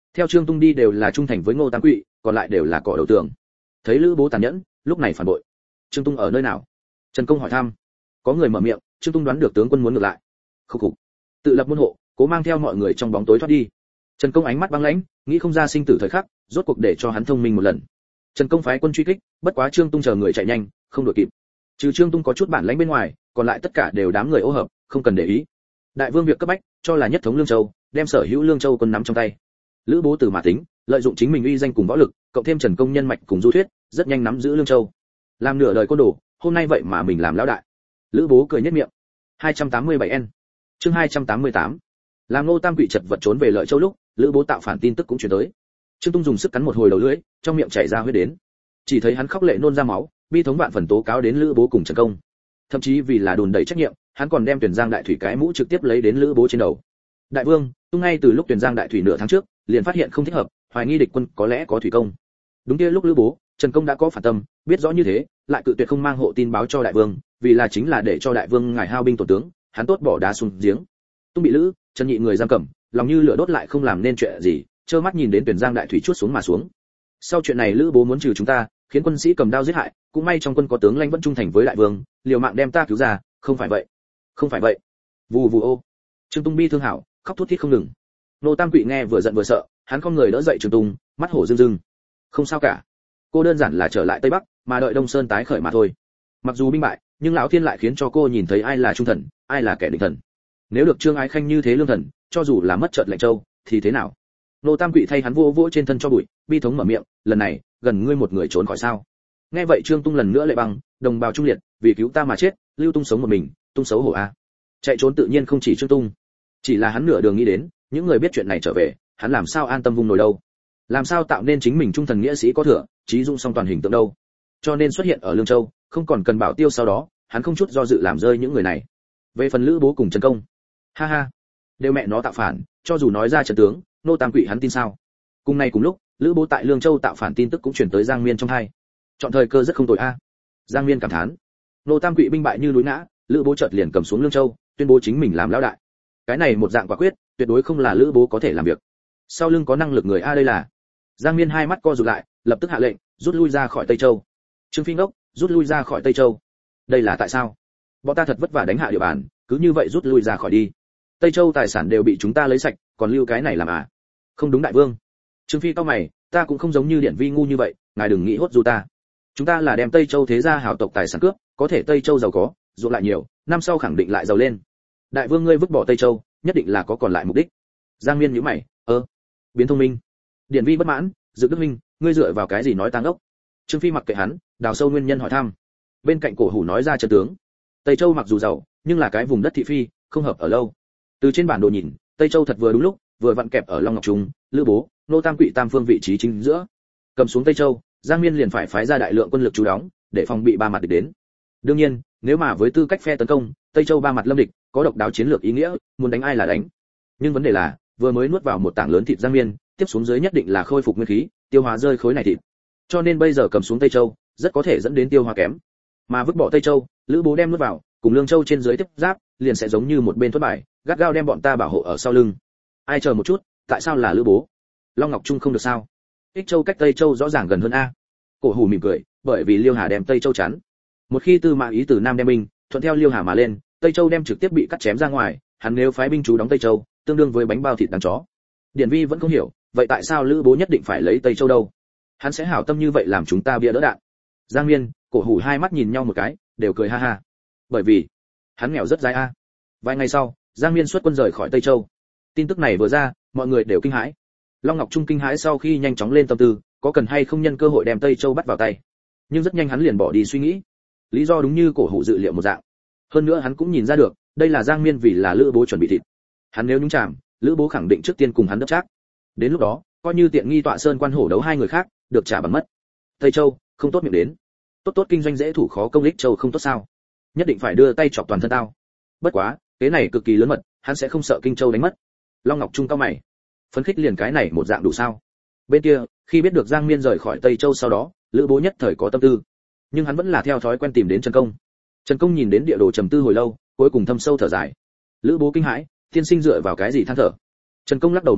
theo Trương Tung đi đều là trung thành với Ngô Tam Quỵ, còn lại đều là cỏ đầu tường. Thấy Lữ Bố tàn nhẫn, lúc này phản bội. Trương Tung ở nơi nào? Trần Công hỏi thăm. Có người mở miệng, Trương Tung đoán được tướng quân muốn ngược lại. Khục khục. Tự lập môn hộ, cố mang theo mọi người trong bóng tối thoát đi. Trần Công ánh mắt băng lãnh, nghĩ không ra sinh tử thời khắc, rốt cuộc để cho hắn thông minh một lần. Trần Công phái quân truy kích, bất quá Trương Tung chờ người chạy nhanh, không đuổi kịp. Trừ Trương Tung có chút bản lãnh bên ngoài, còn lại tất cả đều đám người ô hợp, không cần để ý. Đại vương việc cấp bách, cho là nhất thống Lương Châu, đem sở hữu Lương Châu quân nắm trong tay. Lữ Bố từ mà tính, lợi dụng chính mình uy danh cùng võ lực, cộng thêm Trần Công nhân mạch cùng Du Thuyết, rất nhanh nắm giữ Lương Châu. Làm nửa đời côn đồ, hôm nay vậy mà mình làm lão đại. Lữ Bố cười nhếch miệng. hai trăm tám mươi bảy N. Chương hai trăm tám mươi tám. Làm Ngô Tam Quỵ chật vật trốn về Lợi Châu lúc, Lữ Bố tạo phản tin tức cũng truyền tới. Trương Tung dùng sức cắn một hồi đầu lưỡi, trong miệng chảy ra huyết đến. Chỉ thấy hắn khóc lệ nôn ra máu, bi thống vạn phần tố cáo đến Lữ Bố cùng Trần Công. Thậm chí vì là đùn đẩy trách nhiệm, hắn còn đem Tuyển Giang đại thủy cái mũ trực tiếp lấy đến Lữ Bố trên đầu. Đại vương, Tung ngay từ lúc Tuyển Giang đại thủy nửa tháng trước, liền phát hiện không thích hợp, hoài nghi địch quân có lẽ có thủy công. Đúng kia lúc Lữ Bố, Trần Công đã có phản tâm, biết rõ như thế, lại cự tuyệt không mang hộ tin báo cho đại vương, vì là chính là để cho đại vương ngài hao binh tổn tướng, hắn tốt bỏ đá xuống giếng. Tung bị Lữ, Trần nhị người giam cầm, lòng như lửa đốt lại không làm nên chuyện gì, trơ mắt nhìn đến Tuyển Giang đại thủy chuốt xuống mà xuống. Sau chuyện này Lữ Bố muốn trừ chúng ta, khiến quân sĩ cầm đao giết hại, cũng may trong quân có tướng lãnh vẫn trung thành với đại vương, liều mạng đem ta cứu ra, không phải vậy, không phải vậy. Vù vù ô. Trương Tung bi thương hảo, khóc thút thít không ngừng. Ngô Tam Quỵ nghe vừa giận vừa sợ, hắn không người đỡ dậy Trương Tung, mắt hổ rưng rưng. Không sao cả, cô đơn giản là trở lại Tây Bắc, mà đợi Đông Sơn tái khởi mà thôi. Mặc dù binh bại, nhưng lão thiên lại khiến cho cô nhìn thấy ai là trung thần, ai là kẻ địch thần. Nếu được Trương Ái Khanh như thế lương thần, cho dù là mất chợt lệnh châu, thì thế nào? Ngô Tam Quỵ thay hắn vô vỗ trên thân cho bụi, bi thống mở miệng, lần này, gần ngươi một người trốn khỏi sao? Nghe vậy Trương Tung lần nữa lệ băng, đồng bào trung liệt, vì cứu ta mà chết, lưu Tung sống một mình, Tung xấu hổ a. Chạy trốn tự nhiên không chỉ Trương Tung, chỉ là hắn nửa đường nghĩ đến, những người biết chuyện này trở về, hắn làm sao an tâm vùng nổi đâu? Làm sao tạo nên chính mình trung thần nghĩa sĩ có thừa, trí dũng song toàn hình tượng đâu? Cho nên xuất hiện ở Lương Châu, không còn cần bảo tiêu sau đó, hắn không chút do dự làm rơi những người này. Về phần Lữ Bố cùng Trần Công, ha ha, đều mẹ nó tạo phản, cho dù nói ra trận tướng, Ngô Tam Quỵ hắn tin sao? Cùng ngày cùng lúc, Lữ Bố tại Lương Châu tạo phản tin tức cũng truyền tới Giang Miên trong hai. Chọn thời cơ rất không tồi a. Giang Miên cảm thán. Ngô Tam Quỵ binh bại như núi ngã, Lữ Bố chợt liền cầm xuống Lương Châu, tuyên bố chính mình làm lão đại. Cái này một dạng quả quyết, tuyệt đối không là Lữ Bố có thể làm việc. Sau lưng có năng lực người a đây là. Giang Miên hai mắt co rụt lại, lập tức hạ lệnh, rút lui ra khỏi Tây Châu. Trương Phi Ngốc, rút lui ra khỏi Tây Châu. Đây là tại sao? Bọn ta thật vất vả đánh hạ địa bàn, cứ như vậy rút lui ra khỏi đi. Tây Châu tài sản đều bị chúng ta lấy sạch, còn lưu cái này làm à? Không đúng đại vương. Trương Phi cau mày, ta cũng không giống như Điển Vi ngu như vậy, ngài đừng nghĩ hốt du ta. Chúng ta là đem Tây Châu thế gia hảo tộc tài sản cướp, có thể Tây Châu giàu có, ruộng lại nhiều, năm sau khẳng định lại giàu lên. Đại vương ngươi vứt bỏ Tây Châu, nhất định là có còn lại mục đích. Giang Miên nhíu mày, ơ, biến thông minh. Điển Vi bất mãn, Dự Đức Minh, ngươi dựa vào cái gì nói tăng ốc? Trương Phi mặc kệ hắn, đào sâu nguyên nhân hỏi thăm. Bên cạnh Cổ Hủ nói ra trận tướng. Tây Châu mặc dù giàu, nhưng là cái vùng đất thị phi, không hợp ở lâu. Từ trên bản đồ nhìn, Tây Châu thật vừa đúng lúc, vừa vặn kẹp ở Long Ngọc Trung, Lữ Bố, Ngô Tam Quỵ tam phương vị trí chính giữa. Cầm xuống Tây Châu, Giang Miên liền phải phái ra đại lượng quân lực trú đóng, để phòng bị ba mặt địch đến. Đương nhiên, nếu mà với tư cách phe tấn công, Tây Châu ba mặt lâm địch, có độc đáo chiến lược ý nghĩa, muốn đánh ai là đánh. Nhưng vấn đề là, vừa mới nuốt vào một tảng lớn thịt Giang Miên, tiếp xuống dưới nhất định là khôi phục nguyên khí, tiêu hóa rơi khối này thịt. Cho nên bây giờ cầm xuống Tây Châu, rất có thể dẫn đến tiêu hóa kém. Mà vứt bỏ Tây Châu, Lữ Bố đem nuốt vào, cùng Lương Châu trên dưới tiếp giáp, liền sẽ giống như một bên thoát bài, gắt gao đem bọn ta bảo hộ ở sau lưng. Ai chờ một chút, tại sao là Lữ Bố? Long Ngọc Trung không được sao? Ích Châu cách Tây Châu rõ ràng gần hơn a. Cổ Hủ mỉm cười, bởi vì Liêu Hà đem Tây Châu chắn. Một khi Tư Mã Ý từ Nam đem binh, thuận theo Liêu Hà mà lên, Tây Châu đem trực tiếp bị cắt chém ra ngoài, hắn nếu phái binh trú đóng Tây Châu, tương đương với bánh bao thịt đằng chó. Điển Vi vẫn không hiểu, vậy tại sao Lữ Bố nhất định phải lấy Tây Châu đâu? Hắn sẽ hảo tâm như vậy làm chúng ta bia đỡ đạn. Giang Miên, Cổ Hủ hai mắt nhìn nhau một cái, đều cười ha ha. Bởi vì hắn nghèo rất dai a. Vài ngày sau, Giang Miên xuất quân rời khỏi Tây Châu. Tin tức này vừa ra, mọi người đều kinh hãi. Long Ngọc Trung kinh hãi sau khi nhanh chóng lên tâm tư, có cần hay không nhân cơ hội đem Tây Châu bắt vào tay. Nhưng rất nhanh hắn liền bỏ đi suy nghĩ. Lý do đúng như Cổ Hủ dự liệu một dạng. Hơn nữa hắn cũng nhìn ra được, đây là Giang Miên vì là Lữ Bố chuẩn bị thịt. Hắn nếu nhúng chàm, Lữ Bố khẳng định trước tiên cùng hắn đấp chắc. Đến lúc đó, coi như tiện nghi tọa sơn quan hổ đấu hai người khác, được trả bằng mất. Tây Châu, không tốt miệng đến. Tốt tốt kinh doanh dễ thủ khó công, Lích Châu không tốt sao? Nhất định phải đưa tay chọc toàn thân tao. Bất quá, cái này cực kỳ lớn mật, hắn sẽ không sợ Kinh Châu đánh mất. Long Ngọc Trung cao mày, phấn khích liền cái này một dạng đủ sao? Bên kia, khi biết được Giang Miên rời khỏi Tây Châu sau đó, Lữ Bố nhất thời có tâm tư, nhưng hắn vẫn là theo thói quen tìm đến Trần Công. Trần Công nhìn đến địa đồ trầm tư hồi lâu, cuối cùng thâm sâu thở dài. Lữ Bố kinh hãi, tiên sinh dựa vào cái gì than thở? Trần Công lắc đầu một cái,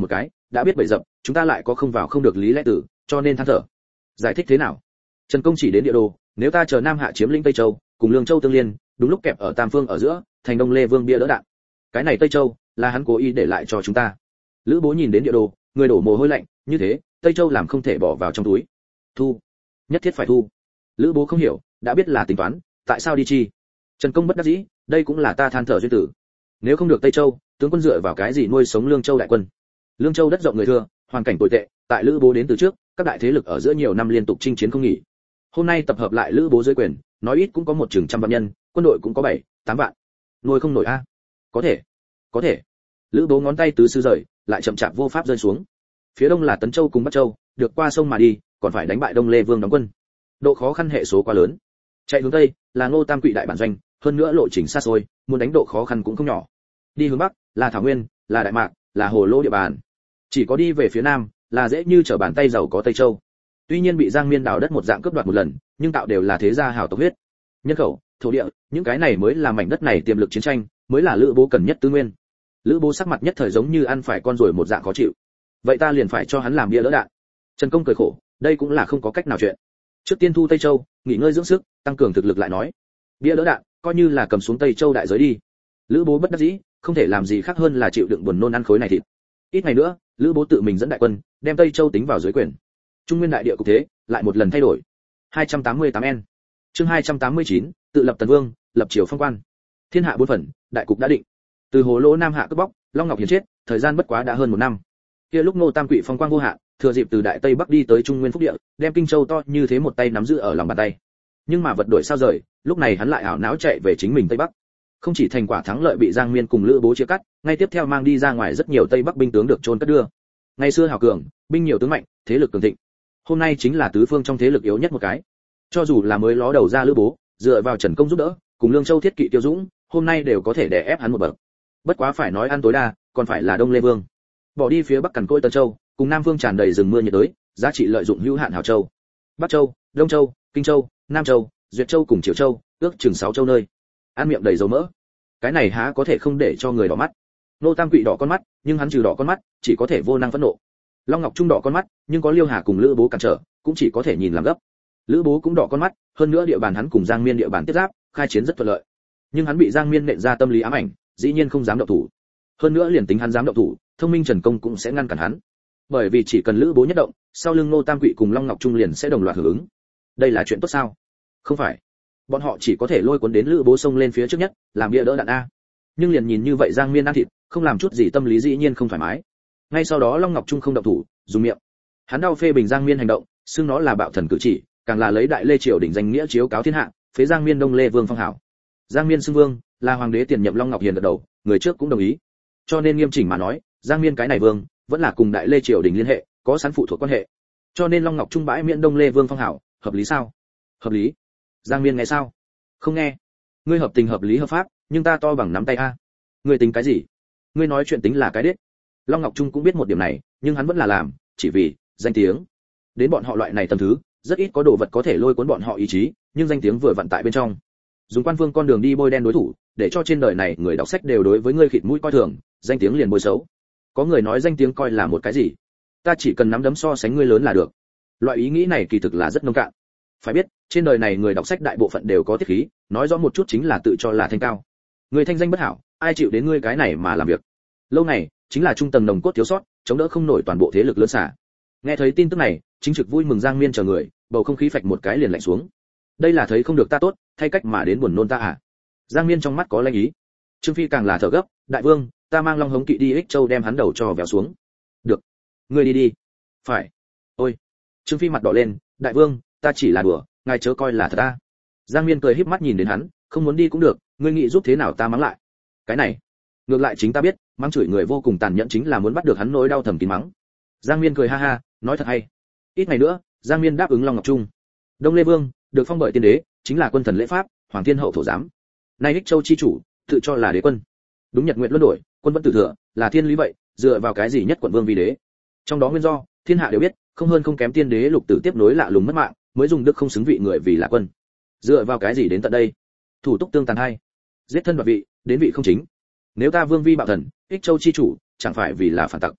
đã biết bậy dập, chúng ta lại có không vào không được lý lẽ tử, cho nên than thở. Giải thích thế nào? Trần Công chỉ đến địa đồ, nếu ta chờ Nam Hạ chiếm lĩnh Tây Châu, cùng Lương Châu tương liên, đúng lúc kẹp ở Tam Phương ở giữa, thành Đông Lê Vương bia đỡ đạn. Cái này Tây Châu là hắn cố ý để lại cho chúng ta. Lữ Bố nhìn đến địa đồ, người đổ mồ hôi lạnh, như thế, Tây Châu làm không thể bỏ vào trong túi. Thu, nhất thiết phải thu. Lữ Bố không hiểu, đã biết là tính toán, tại sao đi chi? Trần Công bất đắc dĩ, đây cũng là ta than thở duyên tử. Nếu không được Tây Châu, tướng quân dựa vào cái gì nuôi sống Lương Châu đại quân? Lương Châu đất rộng người thưa, hoàn cảnh tồi tệ, tại Lữ Bố đến từ trước, các đại thế lực ở giữa nhiều năm liên tục chinh chiến không nghỉ. Hôm nay tập hợp lại Lữ Bố dưới quyền, nói ít cũng có một chừng trăm vạn nhân, quân đội cũng có bảy, tám vạn. Nuôi không nổi a? Có thể, có thể. Lữ Bố ngón tay tứ sư rời, lại chậm chạp vô pháp rơi xuống. Phía đông là Tấn Châu cùng Bắc Châu, được qua sông mà đi, còn phải đánh bại Đông Lê Vương đóng quân. Độ khó khăn hệ số quá lớn. Chạy hướng tây là Ngô Tam Quỵ đại bản doanh, hơn nữa lộ trình xa xôi, muốn đánh độ khó khăn cũng không nhỏ. Đi hướng bắc là Thảo Nguyên, là Đại Mạc, là Hồ Lô địa bàn. Chỉ có đi về phía nam là dễ như trở bàn tay giàu có Tây Châu. Tuy nhiên bị Giang Miên đào đất một dạng cướp đoạt một lần, nhưng tạo đều là thế gia hào tộc huyết. Nhân khẩu, thổ địa, những cái này mới là mảnh đất này tiềm lực chiến tranh, mới là Lữ Bố cần nhất tư nguyên. Lữ Bố sắc mặt nhất thời giống như ăn phải con ruồi một dạng khó chịu. Vậy ta liền phải cho hắn làm bia đỡ đạn. Trần Công cười khổ, đây cũng là không có cách nào chuyện. Trước tiên thu Tây Châu, nghỉ ngơi dưỡng sức, tăng cường thực lực lại nói. Bia đỡ đạn, coi như là cầm xuống Tây Châu đại giới đi. Lữ Bố bất đắc dĩ, không thể làm gì khác hơn là chịu đựng buồn nôn ăn khối này thịt. Ít ngày nữa, Lữ Bố tự mình dẫn đại quân, đem Tây Châu tính vào dưới quyền. Trung Nguyên đại địa cục thế lại một lần thay đổi. hai trăm tám mươi tám N. Chương hai trăm tám mươi chín, tự lập Tần Vương, lập triều phong quan. Thiên hạ bốn phần, đại cục đã định. Từ Hồ Lỗ Nam Hạ cướp bóc, Long Ngọc Hiền chết, thời gian bất quá đã hơn một năm. Kia lúc Ngô Tam Quỵ phong quang vô hạn, thừa dịp từ đại tây bắc đi tới Trung Nguyên phúc địa, đem Kinh Châu to như thế một tay nắm giữ ở lòng bàn tay. Nhưng mà vật đổi sao rời, lúc này hắn lại ảo não chạy về chính mình tây bắc. Không chỉ thành quả thắng lợi bị Giang Miên cùng Lữ Bố chia cắt, ngay tiếp theo mang đi ra ngoài rất nhiều tây bắc binh tướng được chôn cất đưa. Ngày xưa hào cường, binh nhiều tướng mạnh, thế lực cường thịnh. Hôm nay chính là tứ phương trong thế lực yếu nhất một cái. Cho dù là mới ló đầu ra Lữ Bố, dựa vào Trần Công giúp đỡ, cùng Lương Châu thiết kỵ Tiêu Dũng, hôm nay đều có thể đè ép hắn một bậc. Bất quá phải nói ăn tối đa, còn phải là Đông Lê Vương. Bỏ đi phía bắc cằn cỗi Tân Châu, cùng Nam Vương tràn đầy rừng mưa nhiệt đới, giá trị lợi dụng hữu hạn hào châu. Bắc Châu, Đông Châu, Kinh Châu, Nam Châu, Duyệt Châu cùng Triều Châu, ước chừng sáu châu nơi. Ăn miệng đầy dầu mỡ. Cái này há có thể không để cho người đỏ mắt. Nô Tam Quỵ đỏ con mắt, nhưng hắn trừ đỏ con mắt, chỉ có thể vô năng phẫn nộ. Long Ngọc Trung đỏ con mắt, nhưng có Liêu Hà cùng Lữ Bố cản trở, cũng chỉ có thể nhìn làm gấp. Lữ Bố cũng đỏ con mắt, hơn nữa địa bàn hắn cùng Giang Miên địa bàn tiếp giáp, khai chiến rất thuận lợi. Nhưng hắn bị Giang Miên nện ra tâm lý ám ảnh, dĩ nhiên không dám động thủ. Hơn nữa liền tính hắn dám động thủ, thông minh Trần Công cũng sẽ ngăn cản hắn. Bởi vì chỉ cần Lữ Bố nhất động, sau lưng Nô Tam Quỵ cùng Long Ngọc Trung liền sẽ đồng loạt hưởng ứng. Đây là chuyện tốt sao? Không phải. Bọn họ chỉ có thể lôi cuốn đến Lữ Bố xông lên phía trước nhất, làm bia đỡ đạn a. Nhưng liền nhìn như vậy Giang Miên ăn thịt, không làm chút gì tâm lý dĩ nhiên không thoải mái. Ngay sau đó Long Ngọc Trung không động thủ, dùng miệng. Hắn đau phê bình Giang Miên hành động, xưng nó là bạo thần cử chỉ, càng là lấy đại lê triều đỉnh danh nghĩa chiếu cáo thiên hạ, phế Giang Miên Đông Lê Vương phong hảo. Giang Miên xưng vương, là hoàng đế tiền nhiệm Long Ngọc Hiền gật đầu, người trước cũng đồng ý. Cho nên nghiêm chỉnh mà nói, Giang Miên cái này vương, vẫn là cùng đại lê triều đỉnh liên hệ, có sẵn phụ thuộc quan hệ. Cho nên Long Ngọc Trung bãi miễn Đông Lê Vương phong hảo, hợp lý sao? Hợp lý. Giang Miên nghe sao? Không nghe. Ngươi hợp tình hợp lý hợp pháp, nhưng ta to bằng nắm tay a. Ngươi tính cái gì? Ngươi nói chuyện tính là cái đết. Long Ngọc Trung cũng biết một điểm này, nhưng hắn vẫn là làm, chỉ vì danh tiếng. Đến bọn họ loại này tầm thứ, rất ít có đồ vật có thể lôi cuốn bọn họ ý chí, nhưng danh tiếng vừa vặn tại bên trong. Dùng quan phương con đường đi bôi đen đối thủ, để cho trên đời này người đọc sách đều đối với ngươi khịt mũi coi thường, danh tiếng liền bôi xấu. Có người nói danh tiếng coi là một cái gì? Ta chỉ cần nắm đấm so sánh ngươi lớn là được. Loại ý nghĩ này kỳ thực là rất nông cạn. Phải biết, trên đời này người đọc sách đại bộ phận đều có tiết khí, nói rõ một chút chính là tự cho là thanh cao. Người thanh danh bất hảo, ai chịu đến ngươi cái này mà làm việc. Lâu này, chính là trung tầng nồng cốt thiếu sót, chống đỡ không nổi toàn bộ thế lực lớn xả. Nghe thấy tin tức này, chính trực vui mừng Giang Miên chờ người, bầu không khí phạch một cái liền lạnh xuống. Đây là thấy không được ta tốt, thay cách mà đến buồn nôn ta à? Giang Miên trong mắt có lanh ý. Trương Phi càng là thở gấp, đại vương, ta mang Long Hống kỵ đi Ích Châu đem hắn đầu cho véo xuống. Được, ngươi đi đi. Phải. Ôi. Trương Phi mặt đỏ lên, đại vương, ta chỉ là đùa, ngài chớ coi là thật ta. Giang Miên cười híp mắt nhìn đến hắn, không muốn đi cũng được, ngươi nghĩ giúp thế nào ta mắng lại. Cái này, ngược lại chính ta biết, mắng chửi người vô cùng tàn nhẫn chính là muốn bắt được hắn nỗi đau thầm kín mắng. Giang Miên cười ha ha, nói thật hay. Ít ngày nữa, Giang Miên đáp ứng Long Ngọc Trung. Đông Lê Vương, được phong bởi tiên đế, chính là quân thần lễ pháp, hoàng thiên hậu thổ giám. Nay Ích Châu chi chủ, tự cho là đế quân. Đúng nhật nguyện luân đổi, quân vẫn tự thừa, là thiên lý vậy, dựa vào cái gì nhất quận vương vì đế? Trong đó nguyên do, thiên hạ đều biết, không hơn không kém tiên đế lục tử tiếp nối lạ lùng mất mạng, mới dùng đức không xứng vị người vì là quân. Dựa vào cái gì đến tận đây? Thủ tục tương tàn hay, giết thân đoạt vị, đến vị không chính. Nếu ta vương vi bạo thần, Ích Châu chi chủ, chẳng phải vì là phản tặc.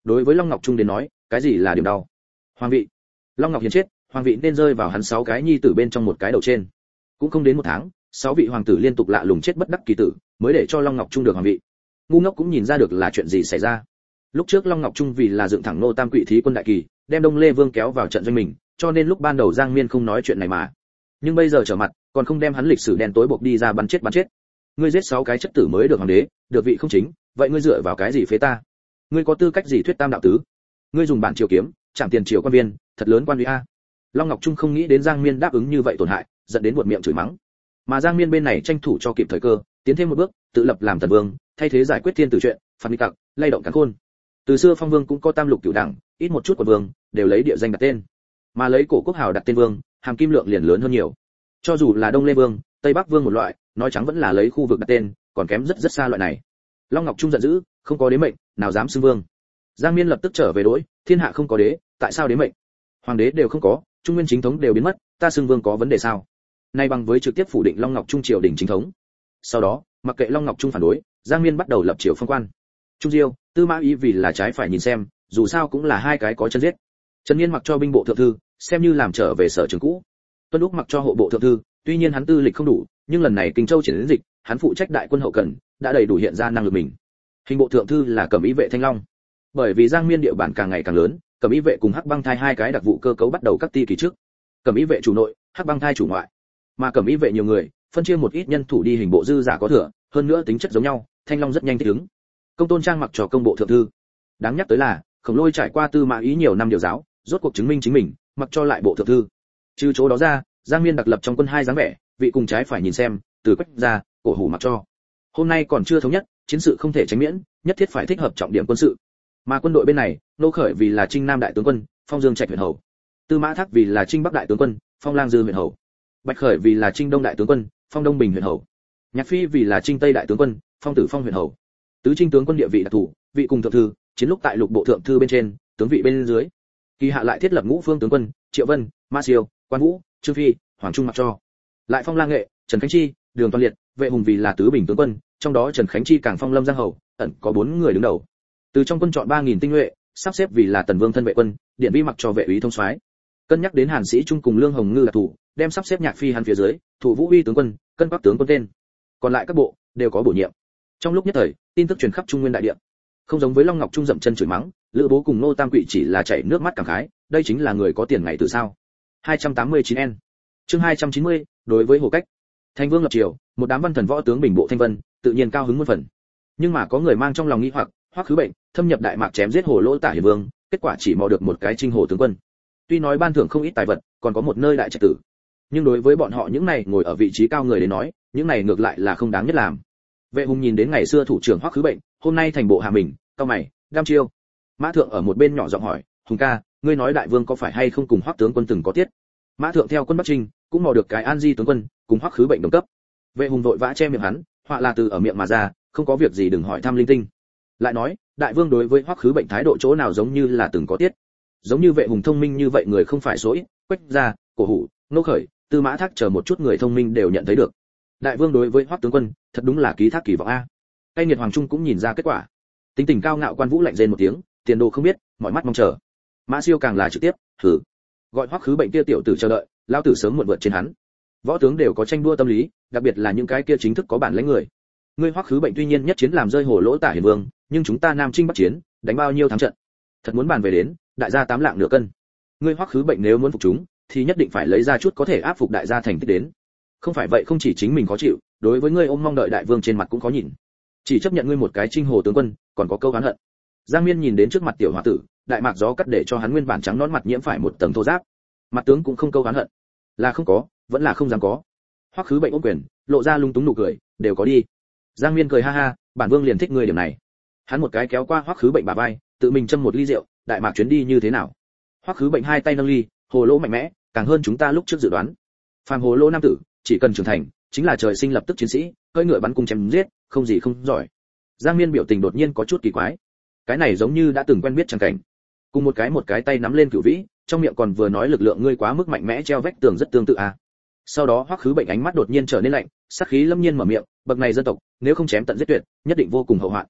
đối với Long Ngọc Trung đến nói, cái gì là điểm đau? Hoàng vị. Long Ngọc Hiền chết, hoàng vị nên rơi vào hắn sáu cái nhi tử bên trong một cái đầu trên. Cũng không đến một tháng, sáu vị hoàng tử liên tục lạ lùng chết bất đắc kỳ tử, mới để cho Long Ngọc Trung được hoàng vị. Ngu ngốc cũng nhìn ra được là chuyện gì xảy ra. Lúc trước Long Ngọc Trung vì là dựng thẳng nô tam quỷ thí quân đại kỳ, đem Đông Lê Vương kéo vào trận doanh mình, cho nên lúc ban đầu Giang Miên không nói chuyện này mà. Nhưng bây giờ trở mặt, còn không đem hắn lịch sử đen tối buộc đi ra bắn chết bắn chết. Ngươi giết sáu cái chất tử mới được hoàng đế, được vị không chính, vậy ngươi dựa vào cái gì phế ta? Ngươi có tư cách gì thuyết tam đạo tứ? Ngươi dùng bản triều kiếm, chạm tiền triều quan viên, thật lớn quan uy a. Long Ngọc Trung không nghĩ đến Giang Miên đáp ứng như vậy tổn hại, giận đến buột miệng chửi mắng. Mà Giang Miên bên này tranh thủ cho kịp thời cơ, tiến thêm một bước, tự lập làm tần vương, thay thế giải quyết thiên tử chuyện, phạt nghịch tặc, lay động càn khôn. Từ xưa phong vương cũng có tam lục cửu đẳng, ít một chút của vương, đều lấy địa danh đặt tên. Mà lấy cổ quốc hào đặt tên vương, hàm kim lượng liền lớn hơn nhiều. Cho dù là Đông Lê Vương, Tây Bắc Vương một loại, nói trắng vẫn là lấy khu vực đặt tên, còn kém rất rất xa loại này. Long Ngọc Trung giận dữ, không có đế mệnh, nào dám xưng vương. Giang Miên lập tức trở về đối, thiên hạ không có đế, tại sao đế mệnh? Hoàng đế đều không có, trung nguyên chính thống đều biến mất, ta xưng vương có vấn đề sao? Nay bằng với trực tiếp phủ định Long Ngọc Trung triều đình chính thống. Sau đó, mặc kệ Long Ngọc Trung phản đối, Giang Miên bắt đầu lập triều phong quan. Trung Diêu, Tư Mã Ý vì là trái phải nhìn xem, dù sao cũng là hai cái có chân giết. Trần Nghiên mặc cho binh bộ thượng thư, xem như làm trở về sở trường cũ. Tuân Úc mặc cho hộ bộ thượng thư, tuy nhiên hắn tư lịch không đủ, nhưng lần này Kinh Châu triển đến dịch, hắn phụ trách đại quân hậu cần, đã đầy đủ hiện ra năng lực mình. Hình bộ thượng thư là Cẩm Ý vệ Thanh Long. Bởi vì Giang Miên địa bàn càng ngày càng lớn, Cẩm Ý vệ cùng Hắc Băng Thai hai cái đặc vụ cơ cấu bắt đầu các ti kỳ trước. Cẩm Ý vệ chủ nội, Hắc Băng Thai chủ ngoại. Mà Cẩm Ý vệ nhiều người, phân chia một ít nhân thủ đi hình bộ dư giả có thừa, hơn nữa tính chất giống nhau, Thanh Long rất nhanh thích ứng. Công Tôn Trang mặc cho công bộ thượng thư. Đáng nhắc tới là, Khổng Lôi trải qua Tư Mã Ý nhiều năm điều giáo, rốt cuộc chứng minh chính mình, mặc cho lại bộ thượng thư. Trừ chỗ đó ra, Giang Miên đặc lập trong quân hai dáng vẻ, vị cùng trái phải nhìn xem, từ Quách ra, Cổ Hủ mặc cho. Hôm nay còn chưa thống nhất, chiến sự không thể tránh miễn, nhất thiết phải thích hợp trọng điểm quân sự. Mà quân đội bên này, Nô Khởi vì là Trinh Nam đại tướng quân, phong Dương Trạch huyện hầu. Tư Mã Thác vì là Trinh Bắc đại tướng quân, phong Lang Dư huyện hầu. Bạch Khởi vì là Trinh Đông đại tướng quân, phong Đông Bình huyện hầu. Nhạc Phi vì là Trinh Tây đại tướng quân, phong Tử Phong huyện hầu. Tứ Trinh tướng quân địa vị đặc thù, vị cùng thượng thư, chiến lúc tại lục bộ thượng thư bên trên, tướng vị bên dưới. Kỳ hạ lại thiết lập ngũ phương tướng quân, Triệu Vân, Ma Siêu, Quan Vũ, Trương Phi, Hoàng Trung mặc cho. Lại phong Lang Nghệ, Trần Khánh Chi, Đường Toàn Liệt, Vệ Hùng vì là tứ bình tướng quân, trong đó Trần Khánh Chi càng phong Lâm Giang hầu, ẩn có bốn người đứng đầu. Từ trong quân chọn ba nghìn tinh nhuệ, sắp xếp vì là Tần Vương thân vệ quân, Điện Vi mặc cho vệ úy thông soái. Cân nhắc đến Hàn Sĩ Trung cùng Lương Hồng Ngư là thủ, đem sắp xếp Nhạc Phi hắn phía dưới, thủ Vũ Uy tướng quân, cân Bắc tướng quân tên. Còn lại các bộ đều có bổ nhiệm. Trong lúc nhất thời, tin tức truyền khắp Trung Nguyên đại địa. Không giống với Long Ngọc Trung dậm chân chửi mắng, Lữ Bố cùng Nô Tam Quỷ chỉ là chảy nước mắt cảm khái, đây chính là người có tiền ngày từ sao? hai trăm tám mươi chín N. Chương hai trăm chín mươi, đối với Hồ Cách. Thành Vương lập triều, một đám văn thần võ tướng bình bộ thanh vân, tự nhiên cao hứng muôn phần. Nhưng mà có người mang trong lòng nghi hoặc, Hoắc Khứ Bệnh, thâm nhập Đại Mạc chém giết Hồ Lỗ Tả Hiền Vương, kết quả chỉ mò được một cái Trinh Hồ tướng quân. Tuy nói ban thưởng không ít tài vật, còn có một nơi đại trạch tử. Nhưng đối với bọn họ những này ngồi ở vị trí cao người đến nói, những này ngược lại là không đáng nhất làm. Vệ Hùng nhìn đến ngày xưa thủ trưởng Hoắc Khứ Bệnh, hôm nay thành bộ hạ mình, cao mày, đam chiêu. Mã Thượng ở một bên nhỏ giọng hỏi, Hùng ca, ngươi nói đại vương có phải hay không cùng Hoắc tướng quân từng có tiết? Mã Thượng theo quân Bắc Trinh, cũng mò được cái An Di tướng quân, cùng Hoắc Khứ Bệnh đồng cấp. Vệ Hùng vội vã che miệng hắn, họa là từ ở miệng mà ra, không có việc gì đừng hỏi thăm linh tinh. Lại nói, đại vương đối với Hoắc Khứ Bệnh thái độ chỗ nào giống như là từng có tiết. Giống như Vệ Hùng thông minh như vậy người không phải số ít, Quách gia, Cổ Hủ, Nô Khởi, Tư Mã Thác chờ một chút người thông minh đều nhận thấy được. Đại vương đối với Hoắc tướng quân, thật đúng là ký thác kỳ vọng a. Tay Nhiệt Hoàng Trung cũng nhìn ra kết quả. Tính tình cao ngạo Quan Vũ lạnh rên một tiếng, tiền đồ không biết, mọi mắt mong chờ. Mã Siêu càng là trực tiếp, thử gọi Hoắc Khứ Bệnh kia tiểu tử chờ đợi, lão tử sớm muộn vượt trên hắn. Võ tướng đều có tranh đua tâm lý, đặc biệt là những cái kia chính thức có bản lĩnh người. Ngươi Hoắc Khứ Bệnh tuy nhiên nhất chiến làm rơi Hồ Lỗ Tả Hiền Vương, nhưng chúng ta Nam Trinh Bắc chiến, đánh bao nhiêu thắng trận. Thật muốn bàn về đến, đại gia tám lạng nửa cân. Ngươi Hoắc Khứ Bệnh nếu muốn phục chúng, thì nhất định phải lấy ra chút có thể áp phục đại gia thành tích đến. Không phải vậy không chỉ chính mình khó chịu, đối với ngươi ôm mong đợi đại vương trên mặt cũng khó nhìn. Chỉ chấp nhận ngươi một cái Trinh Hồ tướng quân, còn có câu oán hận. Giang Miên nhìn đến trước mặt tiểu hòa tử, đại mạc gió cắt để cho hắn nguyên bản trắng nõn mặt nhiễm phải một tầng thô ráp. Mặt tướng cũng không câu oán hận, là không có, vẫn là không dám có. Hoắc Khứ Bệnh ôm quyền, lộ ra lung túng nụ cười, đều có đi. Giang Miên cười ha ha, bản vương liền thích ngươi điểm này. Hắn một cái kéo qua Hoắc Khứ Bệnh bả vai, tự mình châm một ly rượu, đại mạc chuyến đi như thế nào? Hoắc Khứ Bệnh hai tay nâng ly, Hồ Lỗ mạnh mẽ, càng hơn chúng ta lúc trước dự đoán. Phàm Hồ Lỗ nam tử, chỉ cần trưởng thành, chính là trời sinh lập tức chiến sĩ, cưỡi ngựa bắn cung chém giết, không gì không giỏi. Giang Miên biểu tình đột nhiên có chút kỳ quái. Cái này giống như đã từng quen biết chẳng cảnh. Cùng một cái một cái tay nắm lên cửu vĩ, trong miệng còn vừa nói lực lượng ngươi quá mức mạnh mẽ treo vách tường rất tương tự à. Sau đó Hoắc Khứ Bệnh ánh mắt đột nhiên trở nên lạnh, sát khí lâm nhiên mở miệng, bậc này dân tộc, nếu không chém tận giết tuyệt, nhất định vô cùng hậu hoạn.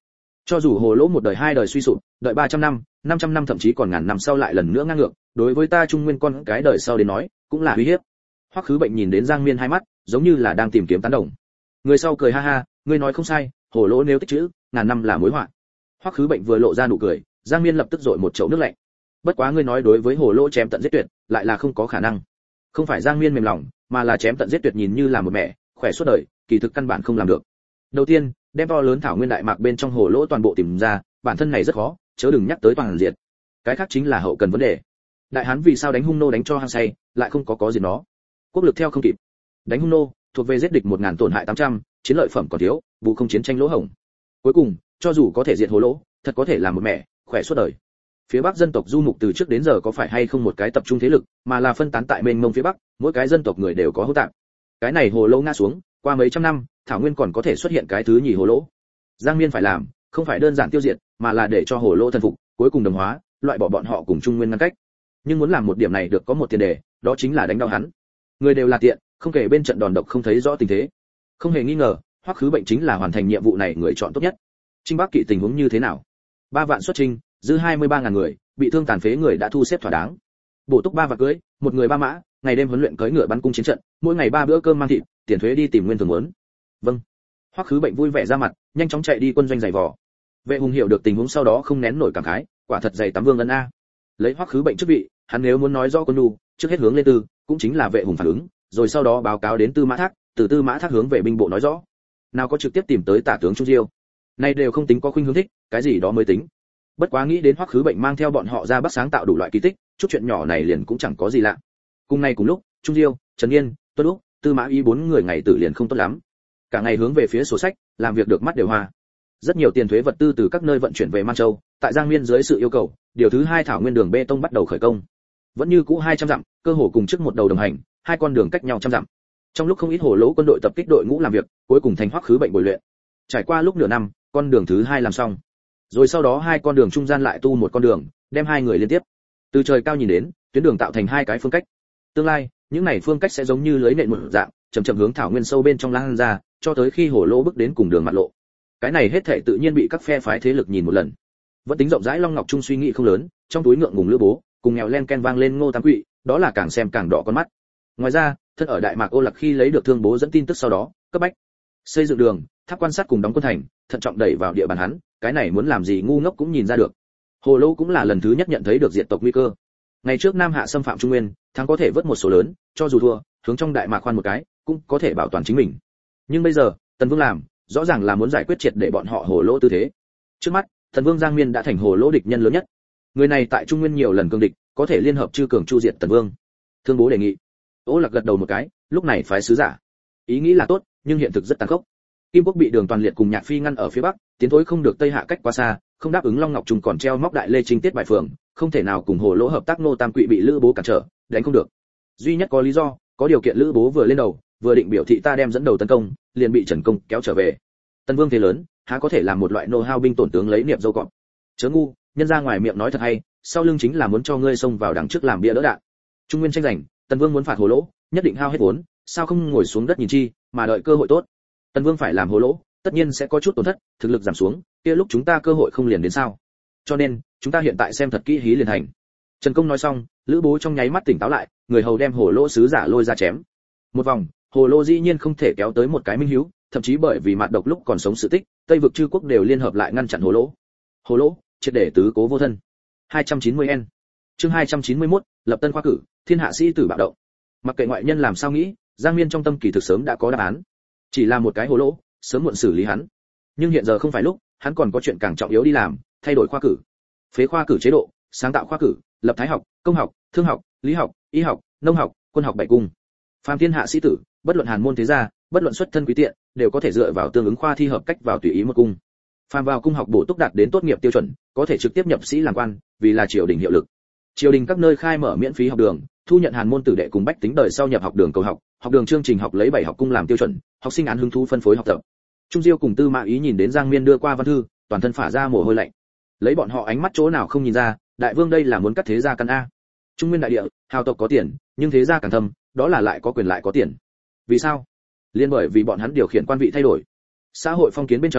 Cho dù hồ lỗ một đời hai đời suy sụp, đợi ba trăm năm, năm trăm năm thậm chí còn ngàn năm sau lại lần nữa ngang ngược, đối với ta Trung Nguyên con cái đời sau đến nói, cũng là uy hiếp. Hoắc Khứ Bệnh nhìn đến Giang Miên hai mắt, giống như là đang tìm kiếm tán đồng. Người sau cười ha ha, ngươi nói không sai, hồ lỗ nếu tích chữ, ngàn năm là mối họa. Hoắc Khứ Bệnh vừa lộ ra nụ cười, Giang Miên lập tức dội một chậu nước lạnh. Bất quá ngươi nói đối với hồ lỗ chém tận giết tuyệt, lại là không có khả năng. Không phải Giang Miên mềm lòng, mà là chém tận giết tuyệt nhìn như là một mẹ, khỏe suốt đời, kỳ thực căn bản không làm được. Đầu tiên, đem to lớn thảo nguyên đại mạc bên trong hồ lỗ toàn bộ tìm ra, bản thân này rất khó, chớ đừng nhắc tới toàn diệt. Cái khác chính là hậu cần vấn đề. Đại Hán vì sao đánh hung nô đánh cho hăng say, lại không có có gì nó. Quốc lực theo không kịp. Đánh hung nô, thuộc về giết địch một ngàn tổn hại tám trăm, chiến lợi phẩm còn thiếu, vụ không chiến tranh lỗ hổng. Cuối cùng, cho dù có thể diệt hồ lỗ, thật có thể làm một mẹ, khỏe suốt đời. Phía Bắc dân tộc du mục từ trước đến giờ có phải hay không một cái tập trung thế lực, mà là phân tán tại mênh mông phía Bắc, mỗi cái dân tộc người đều có hỗn tạp. Cái này hồ lỗ ngã xuống, qua mấy trăm năm, thảo nguyên còn có thể xuất hiện cái thứ nhì hồ lỗ. Giang Miên phải làm, không phải đơn giản tiêu diệt, mà là để cho hồ lỗ thần phục, cuối cùng đồng hóa, loại bỏ bọn họ cùng Trung Nguyên ngăn cách. Nhưng muốn làm một điểm này được có một tiền đề, đó chính là đánh đau hắn. Người đều là tiện, không kể bên trận đòn độc không thấy rõ tình thế. Không hề nghi ngờ, Hoắc Khứ Bệnh chính là hoàn thành nhiệm vụ này người chọn tốt nhất. Trinh Bắc Kỵ tình huống như thế nào? Ba vạn xuất chinh, dư hai mươi ba ngàn người, bị thương tàn phế người đã thu xếp thỏa đáng. Bổ túc ba vạn cưới, một người ba mã, ngày đêm huấn luyện cưỡi ngựa bắn cung chiến trận, mỗi ngày ba bữa cơm mang thịt, tiền thuế đi tìm nguyên thường muốn. Vâng. Hoắc Khứ Bệnh vui vẻ ra mặt, nhanh chóng chạy đi quân doanh giày vò. Vệ Hùng hiểu được tình huống sau đó không nén nổi cảm khái, quả thật dày tắm vương ân a. Lấy Hoắc Khứ Bệnh chức vị, hắn nếu muốn nói rõ quân nhu, trước hết hướng lên Tư, cũng chính là Vệ Hùng phản ứng, rồi sau đó báo cáo đến Tư Mã Thác, từ Tư Mã Thác hướng về binh bộ nói rõ. Nào có trực tiếp tìm tới Tả tướng Trung Diêu. Này đều không tính có khuynh hướng thích, cái gì đó mới tính. Bất quá nghĩ đến Hoắc Khứ Bệnh mang theo bọn họ ra Bắc sáng tạo đủ loại kỳ tích, chút chuyện nhỏ này liền cũng chẳng có gì lạ. Cùng ngày cùng lúc, Trung Diêu, Trần Nghiên, Tuân Úc, Tư Mã Ý bốn người ngày tử liền không tốt lắm. Cả ngày hướng về phía sổ sách, làm việc được mắt đều hoa. Rất nhiều tiền thuế vật tư từ các nơi vận chuyển về Man Châu, tại Giang Miên dưới sự yêu cầu, điều thứ hai thảo nguyên đường bê tông bắt đầu khởi công. Vẫn như cũ hai trăm dặm, cơ hồ cùng trước một đầu đồng hành, hai con đường cách nhau trăm dặm. Trong lúc không ít hồ lỗ quân đội tập kích đội ngũ làm việc, cuối cùng thành Hoắc Khứ Bệnh bồi luyện. Trải qua lúc nửa năm, con đường thứ hai làm xong. Rồi sau đó hai con đường trung gian lại tu một con đường, đem hai người liên tiếp. Từ trời cao nhìn đến, tuyến đường tạo thành hai cái phương cách. Tương lai, những này phương cách sẽ giống như lưới nện một dạng, chậm chậm hướng thảo nguyên sâu bên trong lan ra, cho tới khi hồ lỗ bước đến cùng đường mặt lộ. Cái này hết thảy tự nhiên bị các phe phái thế lực nhìn một lần. Vẫn tính rộng rãi Long Ngọc Trung suy nghĩ không lớn, trong túi ngượng ngùng lữ bố, cùng nghèo len ken vang lên Ngô Tam Quỵ, đó là càng xem càng đỏ con mắt. Ngoài ra, thân ở Đại Mạc Ô Lạc khi lấy được thương bố dẫn tin tức sau đó, cấp bách xây dựng đường, tháp quan sát cùng đóng quân thành, thận trọng đẩy vào địa bàn hắn, cái này muốn làm gì ngu ngốc cũng nhìn ra được. Hồ lỗ cũng là lần thứ nhất nhận thấy được diệt tộc nguy cơ. Ngày trước Nam Hạ xâm phạm Trung Nguyên, thắng có thể vớt một số lớn, cho dù thua, hướng trong Đại Mạc khoan một cái, cũng có thể bảo toàn chính mình. Nhưng bây giờ, Tần Vương làm, rõ ràng là muốn giải quyết triệt để bọn họ hồ lỗ tư thế. Trước mắt, Tần Vương Giang Miên đã thành hồ lỗ địch nhân lớn nhất. Người này tại Trung Nguyên nhiều lần cương địch, có thể liên hợp chư cường chu diệt Tần Vương. Thương bố đề nghị. Ô Lạc gật đầu một cái, lúc này phái sứ giả. Ý nghĩ là tốt, nhưng hiện thực rất tàn khốc. Kim Quốc bị Đường Toàn Liệt cùng Nhạc Phi ngăn ở phía bắc, tiến thối không được Tây Hạ cách quá xa, không đáp ứng Long Ngọc Trung còn treo móc Đại Lê Trinh Tiết bài phường, không thể nào cùng hồ lỗ hợp tác. Ngô Tam Quỵ bị Lữ Bố cản trở, đánh không được. Duy nhất có lý do, có điều kiện Lữ Bố vừa lên đầu, vừa định biểu thị ta đem dẫn đầu tấn công, liền bị Trần Công kéo trở về. Tần Vương thế lớn, há có thể làm một loại nô hao binh tổn tướng lấy niệm dâu cọp. Chớ ngu, nhân ra ngoài miệng nói thật hay, sau lưng chính là muốn cho ngươi xông vào đằng trước làm bia đỡ đạn. Trung Nguyên tranh giành, Tần Vương muốn phạt hồ lỗ, nhất định hao hết vốn, sao không ngồi xuống đất nhìn chi, mà đợi cơ hội tốt. Tần Vương phải làm hồ lỗ, tất nhiên sẽ có chút tổn thất, thực lực giảm xuống, kia lúc chúng ta cơ hội không liền đến sao? Cho nên, chúng ta hiện tại xem thật kỹ hí liền thành. Trần Công nói xong, Lữ Bố trong nháy mắt tỉnh táo lại, người hầu đem hồ lỗ sứ giả lôi ra chém. Một vòng, hồ lỗ dĩ nhiên không thể kéo tới một cái minh hiếu, thậm chí bởi vì mạt độc lúc còn sống sự tích, Tây vực chư quốc đều liên hợp lại ngăn chặn hồ lỗ. Hồ lỗ, triệt để tứ cố vô thân. hai trăm chín mươi N. Chương hai trăm chín mươi mốt, lập tân khoa cử, thiên hạ sĩ tử bạo động. Mặc kệ ngoại nhân làm sao nghĩ, Giang Miên trong tâm kỳ thực sớm đã có đáp án. Chỉ là một cái hồ lỗ, sớm muộn xử lý hắn. Nhưng hiện giờ không phải lúc, hắn còn có chuyện càng trọng yếu đi làm, thay đổi khoa cử. Phế khoa cử chế độ, sáng tạo khoa cử, lập thái học, công học, thương học, lý học, y học, nông học, quân học bảy cung. Phàm thiên hạ sĩ tử, bất luận hàn môn thế gia, bất luận xuất thân quý tiện, đều có thể dựa vào tương ứng khoa thi hợp cách vào tùy ý một cung. Phàm vào cung học bổ túc đạt đến tốt nghiệp tiêu chuẩn, có thể trực tiếp nhập sĩ làm quan, vì là triều đình hiệu lực. Triều đình các nơi khai mở miễn phí học đường, thu nhận hàn môn tử đệ cùng bách tính đời sau nhập học đường cầu học, học đường chương trình học lấy bảy học cung làm tiêu chuẩn, học sinh án hứng thú phân phối học tập. Trung Diêu cùng Tư Mã Ý nhìn đến Giang Miên đưa qua văn thư, toàn thân phả ra mồ hôi lạnh. Lấy bọn họ ánh mắt chỗ nào không nhìn ra, đại vương đây là muốn cắt thế gia căn a. Trung Nguyên đại địa, hào tộc có tiền, nhưng thế gia càng thâm, đó là lại có quyền lại có tiền. Vì sao? Liên bởi vì bọn hắn điều khiển quan vị thay đổi. Xã hội phong kiến bên trong,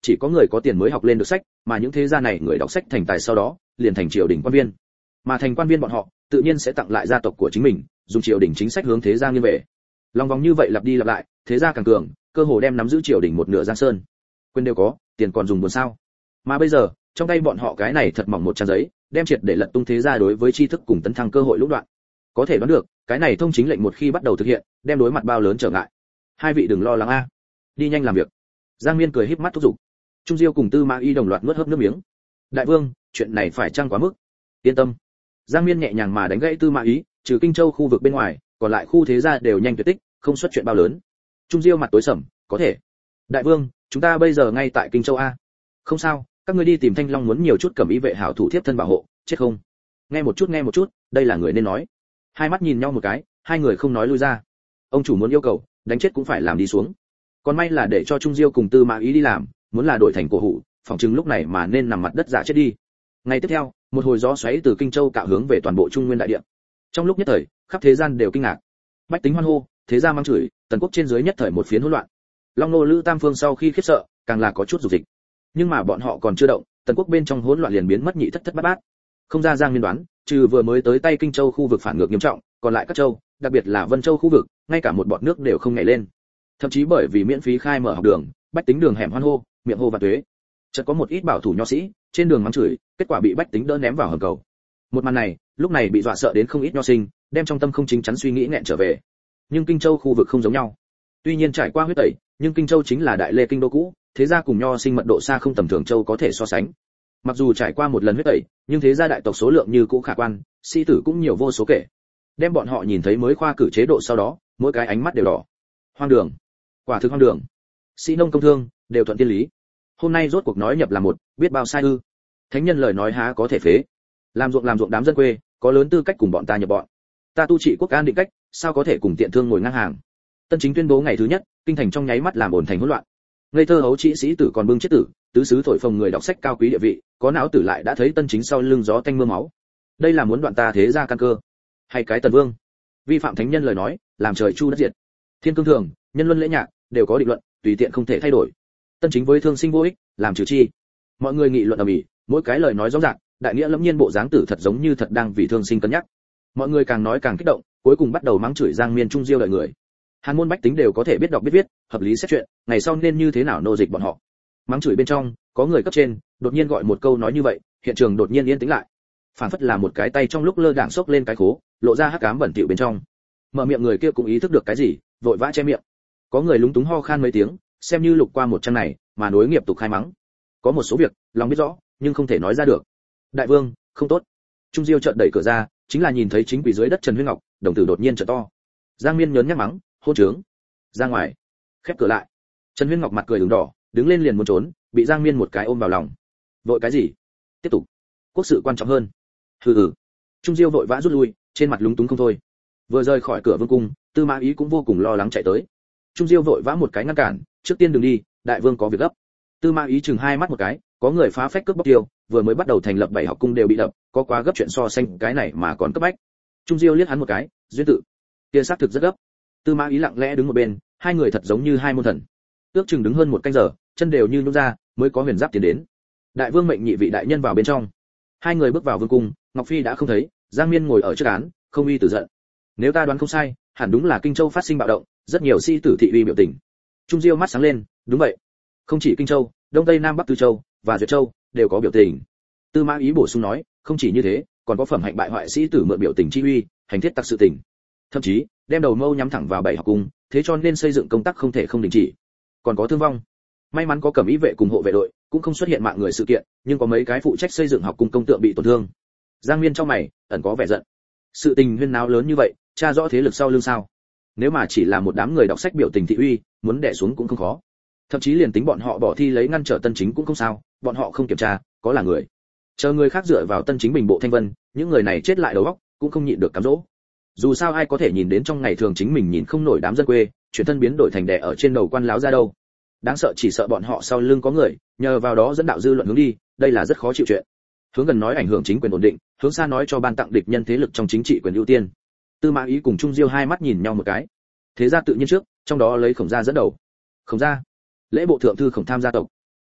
chỉ có người có tiền mới học lên được sách, mà những thế gia này người đọc sách thành tài sau đó liền thành triều đình quan viên, mà thành quan viên bọn họ tự nhiên sẽ tặng lại gia tộc của chính mình, dùng triều đình chính sách hướng thế gia nghiêng về. Lòng vòng như vậy lặp đi lặp lại, thế gia càng cường, cơ hồ đem nắm giữ triều đình một nửa giang sơn. Quyền đều có, tiền còn dùng buồn sao? Mà bây giờ, trong tay bọn họ cái này thật mỏng một trang giấy, đem triệt để lật tung thế gia đối với tri thức cùng tấn thăng cơ hội lũng đoạn. Có thể đoán được, cái này thông chính lệnh một khi bắt đầu thực hiện, đem đối mặt bao lớn trở ngại. Hai vị đừng lo lắng a, đi nhanh làm việc. Giang Miên cười híp mắt thúc giục. Trung Diêu cùng Tư Mã Y đồng loạt nuốt hớp nước miếng. Đại vương, chuyện này phải chăng quá mức? Yên tâm. Giang Miên nhẹ nhàng mà đánh gãy Tư Mã Y, trừ Kinh Châu khu vực bên ngoài, còn lại khu thế gia đều nhanh tuyệt tích, không xuất chuyện bao lớn. Trung Diêu mặt tối sầm, có thể. Đại vương, chúng ta bây giờ ngay tại Kinh Châu a. Không sao, các ngươi đi tìm Thanh Long muốn nhiều chút cẩm y vệ hảo thủ thiếp thân bảo hộ, chết không? Nghe một chút nghe một chút, đây là người nên nói. Hai mắt nhìn nhau một cái, hai người không nói lui ra. Ông chủ muốn yêu cầu, đánh chết cũng phải làm đi xuống. Còn may là để cho Trung Diêu cùng Tư Mã Y đi làm, muốn là đổi thành cổ hủ, phòng chứng lúc này mà nên nằm mặt đất giả chết đi. Ngày tiếp theo, một hồi gió xoáy từ Kinh Châu cạo hướng về toàn bộ Trung Nguyên đại địa. Trong lúc nhất thời, khắp thế gian đều kinh ngạc. Bách tính hoan hô, thế gia mang chửi, tần quốc trên dưới nhất thời một phiến hỗn loạn. Long nô Lữ Tam Phương sau khi khiếp sợ, càng là có chút dục dịch. Nhưng mà bọn họ còn chưa động, tần quốc bên trong hỗn loạn liền biến mất nhị thất thất bát bát. Không ra Giang Miên đoán, trừ vừa mới tới tay Kinh Châu khu vực phản ngược nghiêm trọng, còn lại các châu, đặc biệt là Vân Châu khu vực, ngay cả một bọt nước đều không nhảy lên. Thậm chí bởi vì miễn phí khai mở học đường, bách tính đường hẻm hoan hô, miệng hô và tuế. Chợt có một ít bảo thủ nho sĩ, trên đường mắng chửi, kết quả bị bách tính đỡ ném vào hầm cầu. Một màn này, lúc này bị dọa sợ đến không ít nho sinh, đem trong tâm không chính chắn suy nghĩ nghẹn trở về. Nhưng Kinh Châu khu vực không giống nhau. Tuy nhiên trải qua huyết tẩy, nhưng Kinh Châu chính là đại lê kinh đô cũ, thế gia cùng nho sinh mật độ xa không tầm thường châu có thể so sánh. Mặc dù trải qua một lần huyết tẩy, nhưng thế gia đại tộc số lượng như cũ khả quan, sĩ tử cũng nhiều vô số kể. Đem bọn họ nhìn thấy mới khoa cử chế độ sau đó, mỗi cái ánh mắt đều đỏ. Hoang đường, quả thực hoang đường. Sĩ nông công thương đều thuận tiên lý. Hôm nay rốt cuộc nói nhập là một, biết bao sai ư? Thánh nhân lời nói há có thể phế. Làm ruộng làm ruộng đám dân quê, có lớn tư cách cùng bọn ta nhập bọn. Ta tu trị quốc an định cách, sao có thể cùng tiện thương ngồi ngang hàng? Tân Chính tuyên bố ngày thứ nhất, kinh thành trong nháy mắt làm ổn thành hỗn loạn. Ngây thơ hấu trị sĩ tử còn bưng chết tử, tứ xứ thổi phồng người đọc sách cao quý địa vị, có não tử lại đã thấy Tân Chính sau lưng gió tanh mưa máu. Đây là muốn đoạn ta thế gia căn cơ, hay cái Tần Vương vi phạm thánh nhân lời nói, làm trời chu đất diệt. Thiên cương thường, nhân luân lễ nhạc đều có định luận, tùy tiện không thể thay đổi. Tân Chính với thương sinh vô ích, làm trừ chi. Mọi người nghị luận ầm ĩ, mỗi cái lời nói rõ ràng, đại nghĩa lẫm nhiên bộ dáng tử thật giống như thật đang vì thương sinh cân nhắc. Mọi người càng nói càng kích động, cuối cùng bắt đầu mắng chửi Giang Miên Trung Diêu đợi người. Hàn môn bách tính đều có thể biết đọc biết viết, hợp lý xét chuyện, ngày sau nên như thế nào nô dịch bọn họ. Mắng chửi bên trong, có người cấp trên đột nhiên gọi một câu nói như vậy, hiện trường đột nhiên yên tĩnh lại. Phản phất là một cái tay trong lúc lơ đãng xốc lên cái khố, lộ ra hắc ám bẩn thỉu bên trong. Mở miệng người kia cũng ý thức được cái gì, vội vã che miệng. Có người lúng túng ho khan mấy tiếng, xem như lục qua một trang này, mà nối nghiệp tục khai mắng. Có một số việc, lòng biết rõ, nhưng không thể nói ra được. Đại vương, không tốt. Trung Diêu chợt đẩy cửa ra, chính là nhìn thấy chính quỷ dưới đất Trần Huyên Ngọc, đồng tử đột nhiên trợ to. Giang Miên nhớn nhác mắng, hôn trướng. Ra ngoài. Khép cửa lại. Trần Huyên Ngọc mặt cười ửng đỏ, đứng lên liền muốn trốn, bị Giang Miên một cái ôm vào lòng. Vội cái gì? Tiếp tục. Quốc sự quan trọng hơn. Hừ hừ. Trung Diêu vội vã rút lui, trên mặt lúng túng không thôi. Vừa rời khỏi cửa vương cung, Tư Mã Ý cũng vô cùng lo lắng chạy tới. Trung Diêu vội vã một cái ngăn cản, trước tiên đừng đi, đại vương có việc gấp. Tư Mã Ý chừng hai mắt một cái, có người phá phách cướp bóc tiêu, vừa mới bắt đầu thành lập bảy học cung đều bị đập, có quá gấp chuyện so sánh cái này mà còn cấp bách. Trung Diêu liếc hắn một cái, duyên tự. Kia xác thực rất gấp. Tư Mã Ý lặng lẽ đứng một bên, hai người thật giống như hai môn thần. Ước chừng đứng hơn một canh giờ, chân đều như nhũn ra, mới có huyền giáp tiến đến. Đại vương mệnh nhị vị đại nhân vào bên trong. Hai người bước vào vương cung, Ngọc Phi đã không thấy, Giang Miên ngồi ở trước án, không uy tử giận. Nếu ta đoán không sai, hẳn đúng là Kinh Châu phát sinh bạo động, rất nhiều sĩ tử thị uy biểu tình. Trung Diêu mắt sáng lên, đúng vậy. Không chỉ Kinh Châu, Đông Tây Nam Bắc Tư Châu và Duyệt Châu đều có biểu tình. Tư Mã Ý bổ sung nói, không chỉ như thế, còn có phẩm hạnh bại hoại sĩ tử mượn biểu tình chi uy, hành thiết tặc sự tình. Thậm chí, đem đầu mâu nhắm thẳng vào bảy học cung, thế cho nên xây dựng công tác không thể không đình chỉ. Còn có thương vong. May mắn có cẩm ý vệ cùng hộ vệ đội, cũng không xuất hiện mạng người sự kiện, nhưng có mấy cái phụ trách xây dựng học cung công tượng bị tổn thương. Giang Miên trong mày ẩn có vẻ giận. Sự tình huyên náo lớn như vậy, tra rõ thế lực sau lưng sao? Nếu mà chỉ là một đám người đọc sách biểu tình thị uy, muốn đè xuống cũng không khó. Thậm chí liền tính bọn họ bỏ thi lấy ngăn trở Tân Chính cũng không sao, bọn họ không kiểm tra, có là người. Chờ người khác dựa vào Tân Chính bình bộ thanh vân, những người này chết lại đầu óc, cũng không nhịn được cám dỗ. Dù sao ai có thể nhìn đến trong ngày thường chính mình nhìn không nổi đám dân quê, chuyển thân biến đổi thành đè ở trên đầu quan láo ra đâu. Đáng sợ chỉ sợ bọn họ sau lưng có người, nhờ vào đó dẫn đạo dư luận hướng đi, đây là rất khó chịu chuyện. Hướng gần nói ảnh hưởng chính quyền ổn định, hướng xa nói cho ban tặng địch nhân thế lực trong chính trị quyền ưu tiên. Tư Mã Ý cùng Trung Diêu hai mắt nhìn nhau một cái. Thế ra tự nhiên trước, trong đó lấy Khổng gia dẫn đầu. Khổng gia, lễ bộ thượng thư Khổng Tham gia tộc.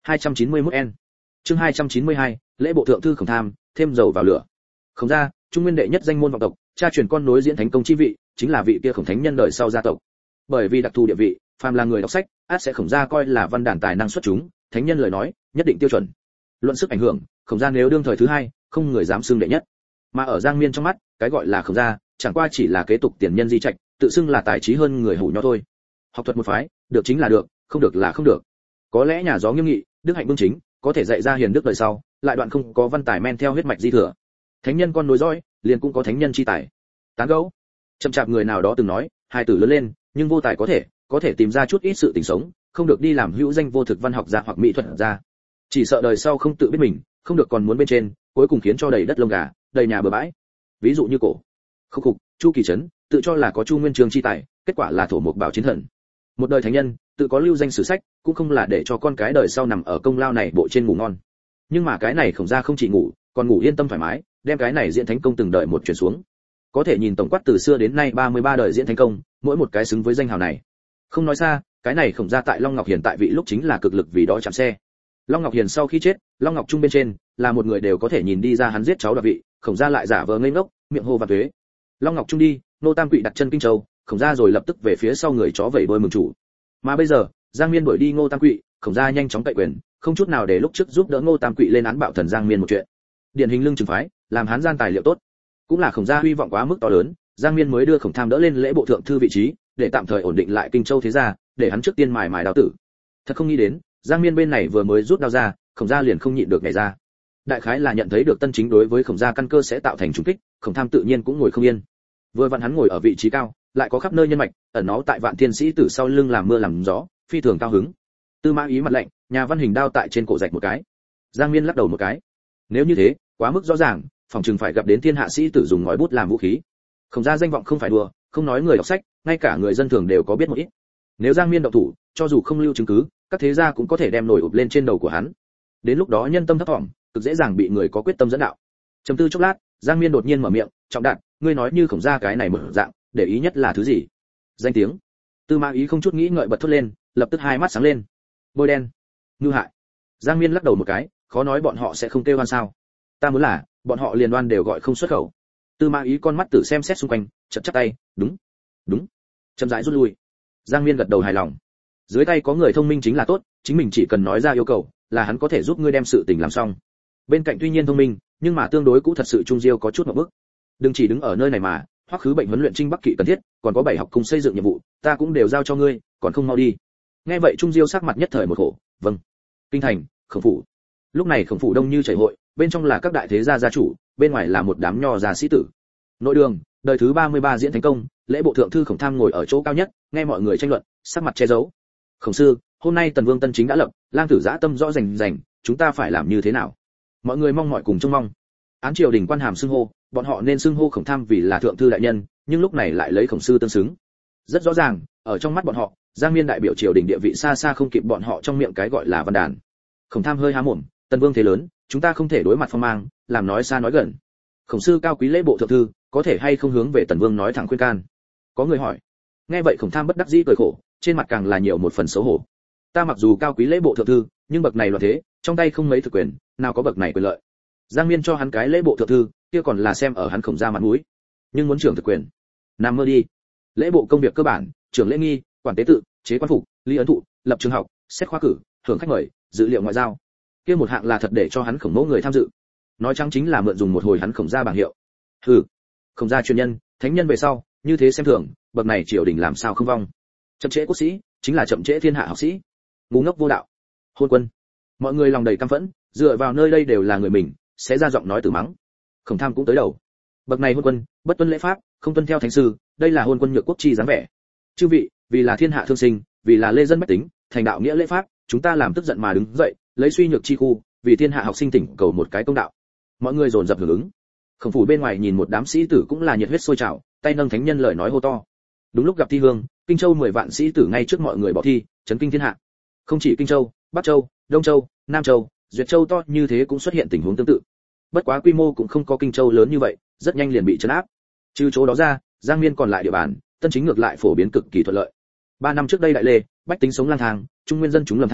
hai trăm chín mươi mốt N. Chương hai trăm chín mươi hai, lễ bộ thượng thư Khổng Tham, thêm dầu vào lửa. Khổng gia, trung nguyên đệ nhất danh môn vọng tộc, cha truyền con nối diễn thánh công chi vị, chính là vị kia Khổng thánh nhân đời sau gia tộc. Bởi vì đặc thù địa vị, phàm là người đọc sách, át sẽ Khổng gia coi là văn đàn tài năng xuất chúng, thánh nhân lời nói, nhất định tiêu chuẩn. Luận sức ảnh hưởng, Khổng gia nếu đương thời thứ hai, không người dám xưng đệ nhất. Mà ở Giang Miên trong mắt, cái gọi là Khổng gia, chẳng qua chỉ là kế tục tiền nhân di trạch, tự xưng là tài trí hơn người hủ nho thôi. Học thuật một phái, được chính là được, không được là không được. Có lẽ nhà gió nghiêm nghị, đức hạnh bưng chính, có thể dạy ra hiền đức đời sau, lại đoạn không có văn tài men theo huyết mạch di thừa. Thánh nhân con nối dõi, liền cũng có thánh nhân chi tài. Tán gẫu. Chậm chạp người nào đó từng nói, hai tử lớn lên, nhưng vô tài có thể, có thể tìm ra chút ít sự tình sống, không được đi làm hữu danh vô thực văn học gia hoặc mỹ thuật gia. Chỉ sợ đời sau không tự biết mình, không được còn muốn bên trên, cuối cùng khiến cho đầy đất lông gà, đầy nhà bừa bãi. Ví dụ như cổ Khúc Khục, Chu Kỳ Trấn, tự cho là có Chu Nguyên Trường chi tài, kết quả là thổ mục bảo chiến thần. Một đời thánh nhân, tự có lưu danh sử sách, cũng không là để cho con cái đời sau nằm ở công lao này bộ trên ngủ ngon. Nhưng mà cái này Khổng gia không chỉ ngủ, còn ngủ yên tâm thoải mái, đem cái này diễn thánh công từng đời một truyền xuống. Có thể nhìn tổng quát từ xưa đến nay ba mươi ba đời diễn thánh công, mỗi một cái xứng với danh hào này. Không nói xa, cái này Khổng gia tại Long Ngọc Hiền tại vị lúc chính là cực lực vì đó chạm xe. Long Ngọc Hiền sau khi chết, Long Ngọc Trung bên trên là một người đều có thể nhìn đi ra hắn giết cháu đoạt vị, Khổng gia lại giả vờ ngây ngốc, miệng hô và tuế. Long Ngọc Trung đi, nô Tam Quỵ đặt chân Kinh Châu, Khổng gia rồi lập tức về phía sau người chó vẩy đuôi mừng chủ. Mà bây giờ, Giang Miên đuổi đi Ngô Tam Quỵ, Khổng gia nhanh chóng cậy quyền, không chút nào để lúc trước giúp đỡ Ngô Tam Quỵ lên án bạo thần Giang Miên một chuyện. Điển hình lưng trừng phái, làm hắn gian tài liệu tốt. Cũng là Khổng gia hy vọng quá mức to lớn, Giang Miên mới đưa Khổng Tham đỡ lên lễ bộ thượng thư vị trí, để tạm thời ổn định lại Kinh Châu thế gia, để hắn trước tiên mài mài đao tử. Thật không nghĩ đến, Giang Miên bên này vừa mới rút đao ra, Khổng gia liền không nhịn được nhảy ra. Đại khái là nhận thấy được tân chính đối với Khổng gia căn cơ sẽ tạo thành trùng kích, Khổng Tham tự nhiên cũng ngồi không yên. Vừa vặn hắn ngồi ở vị trí cao, lại có khắp nơi nhân mạch, ẩn náu tại Vạn Thiên sĩ tử sau lưng làm mưa làm gió, phi thường cao hứng. Tư Mã Ý mặt lạnh, nhà văn hình đao tại trên cổ rạch một cái. Giang Miên lắc đầu một cái. Nếu như thế, quá mức rõ ràng, phòng trường phải gặp đến thiên hạ sĩ tử dùng ngòi bút làm vũ khí. Khổng gia danh vọng không phải đùa, không nói người đọc sách, ngay cả người dân thường đều có biết một ít. Nếu Giang Miên động thủ, cho dù không lưu chứng cứ, các thế gia cũng có thể đem nổi ụp lên trên đầu của hắn. Đến lúc đó nhân tâm thấp thỏm, cực dễ dàng bị người có quyết tâm dẫn đạo. Trầm tư chốc lát, Giang Miên đột nhiên mở miệng, "Trọng Đạt, ngươi nói như Khổng gia cái này mở dạng, để ý nhất là thứ gì?" Danh tiếng. Tư Mã Ý không chút nghĩ ngợi bật thốt lên, lập tức hai mắt sáng lên. Bôi đen, ngư hại. Giang Miên lắc đầu một cái, khó nói bọn họ sẽ không kêu oan sao? Ta muốn là, bọn họ liền oan đều gọi không xuất khẩu. Tư Mã Ý con mắt tử xem xét xung quanh, chậm chắp tay, đúng, đúng. Chậm rãi rút lui. Giang Miên gật đầu hài lòng. Dưới tay có người thông minh chính là tốt, chính mình chỉ cần nói ra yêu cầu, là hắn có thể giúp ngươi đem sự tình làm xong. Bên cạnh tuy nhiên thông minh, nhưng mà tương đối cũ thật sự Trung Diêu có chút một bước. Đừng chỉ đứng ở nơi này mà, hoắc khứ bệnh huấn luyện Trinh Bắc Kỵ cần thiết, còn có bảy học cùng xây dựng nhiệm vụ, ta cũng đều giao cho ngươi, còn không mau đi. Nghe vậy Trung Diêu sắc mặt nhất thời một khổ, vâng. Kinh thành, Khổng phủ. Lúc này Khổng phủ đông như chảy hội, bên trong là các đại thế gia gia chủ, bên ngoài là một đám nho gia sĩ tử. Nội đường, đời thứ ba mươi ba diễn thánh công, lễ bộ thượng thư Khổng Tham ngồi ở chỗ cao nhất, nghe mọi người tranh luận, sắc mặt che giấu. Khổng sư, hôm nay Tần Vương tân chính đã lập, lang tử dã tâm rõ rành rành, chúng ta phải làm như thế nào? Mọi người mong mỏi cùng trông mong. Án triều đình quan hàm xưng hô, bọn họ nên xưng hô Khổng Tham vì là thượng thư đại nhân, nhưng lúc này lại lấy Khổng sư tương xứng. Rất rõ ràng, ở trong mắt bọn họ, Giang Miên đại biểu triều đình địa vị xa xa không kịp bọn họ trong miệng cái gọi là văn đàn. Khổng Tham hơi há mồm, Tần Vương thế lớn, chúng ta không thể đối mặt phong mang, làm nói xa nói gần. Khổng sư cao quý lễ bộ thượng thư, có thể hay không hướng về Tần Vương nói thẳng khuyên can? Có người hỏi. Nghe vậy Khổng Tham bất đắc dĩ cười khổ, trên mặt càng là nhiều một phần xấu hổ. Ta mặc dù cao quý lễ bộ thượng thư, nhưng bậc này loạn thế, trong tay không mấy thực quyền, nào có bậc này quyền lợi. Giang Miên cho hắn cái lễ bộ thượng thư, kia còn là xem ở hắn Khổng gia mặt mũi. Nhưng muốn trưởng thực quyền, nằm mơ đi. Lễ bộ công việc cơ bản, trưởng lễ nghi, quản tế tự, chế quan phục, ly ấn thụ, lập trường học, xét khoa cử, hưởng khách mời, dữ liệu ngoại giao. Kia một hạng là thật để cho hắn Khổng mẫu người tham dự. Nói trắng chính là mượn dùng một hồi hắn Khổng gia bảng hiệu. Hừ, Khổng gia truyền nhân, thánh nhân về sau, như thế xem thường, bậc này triều đình làm sao không vong. Chậm trễ quốc sĩ, chính là chậm trễ thiên hạ học sĩ. Ngu ngốc vô đạo. Hôn quân. Mọi người lòng đầy căm phẫn, dựa vào nơi đây đều là người mình, sẽ ra giọng nói từ mắng. Khổng Tham cũng tới đầu. Bậc này hôn quân, bất tuân lễ pháp, không tuân theo thánh sư, đây là hôn quân nhược quốc chi dáng vẻ. Chư vị, vì là thiên hạ thương sinh, vì là lê dân bách tính, thành đạo nghĩa lễ pháp, chúng ta làm tức giận mà đứng dậy, lấy suy nhược chi khu, vì thiên hạ học sinh tỉnh cầu một cái công đạo. Mọi người dồn dập hưởng ứng. Khổng phủ bên ngoài nhìn một đám sĩ tử cũng là nhiệt huyết sôi trào, tay nâng thánh nhân lời nói hô to. Đúng lúc gặp thi hương, Kinh Châu mười vạn sĩ tử ngay trước mọi người bỏ thi, chấn kinh thiên hạ. Không chỉ Kinh Châu, Bắc Châu, Đông Châu, Nam Châu, Duyệt Châu to như thế cũng xuất hiện tình huống tương tự. Bất quá quy mô cũng không có Kinh Châu lớn như vậy, rất nhanh liền bị trấn áp. Trừ chỗ đó ra, Giang Miên còn lại địa bàn, tân chính ngược lại phổ biến cực kỳ thuận lợi. Ba năm trước đây đại lê, bách tính sống lang thang, trung nguyên dân chúng lầm than,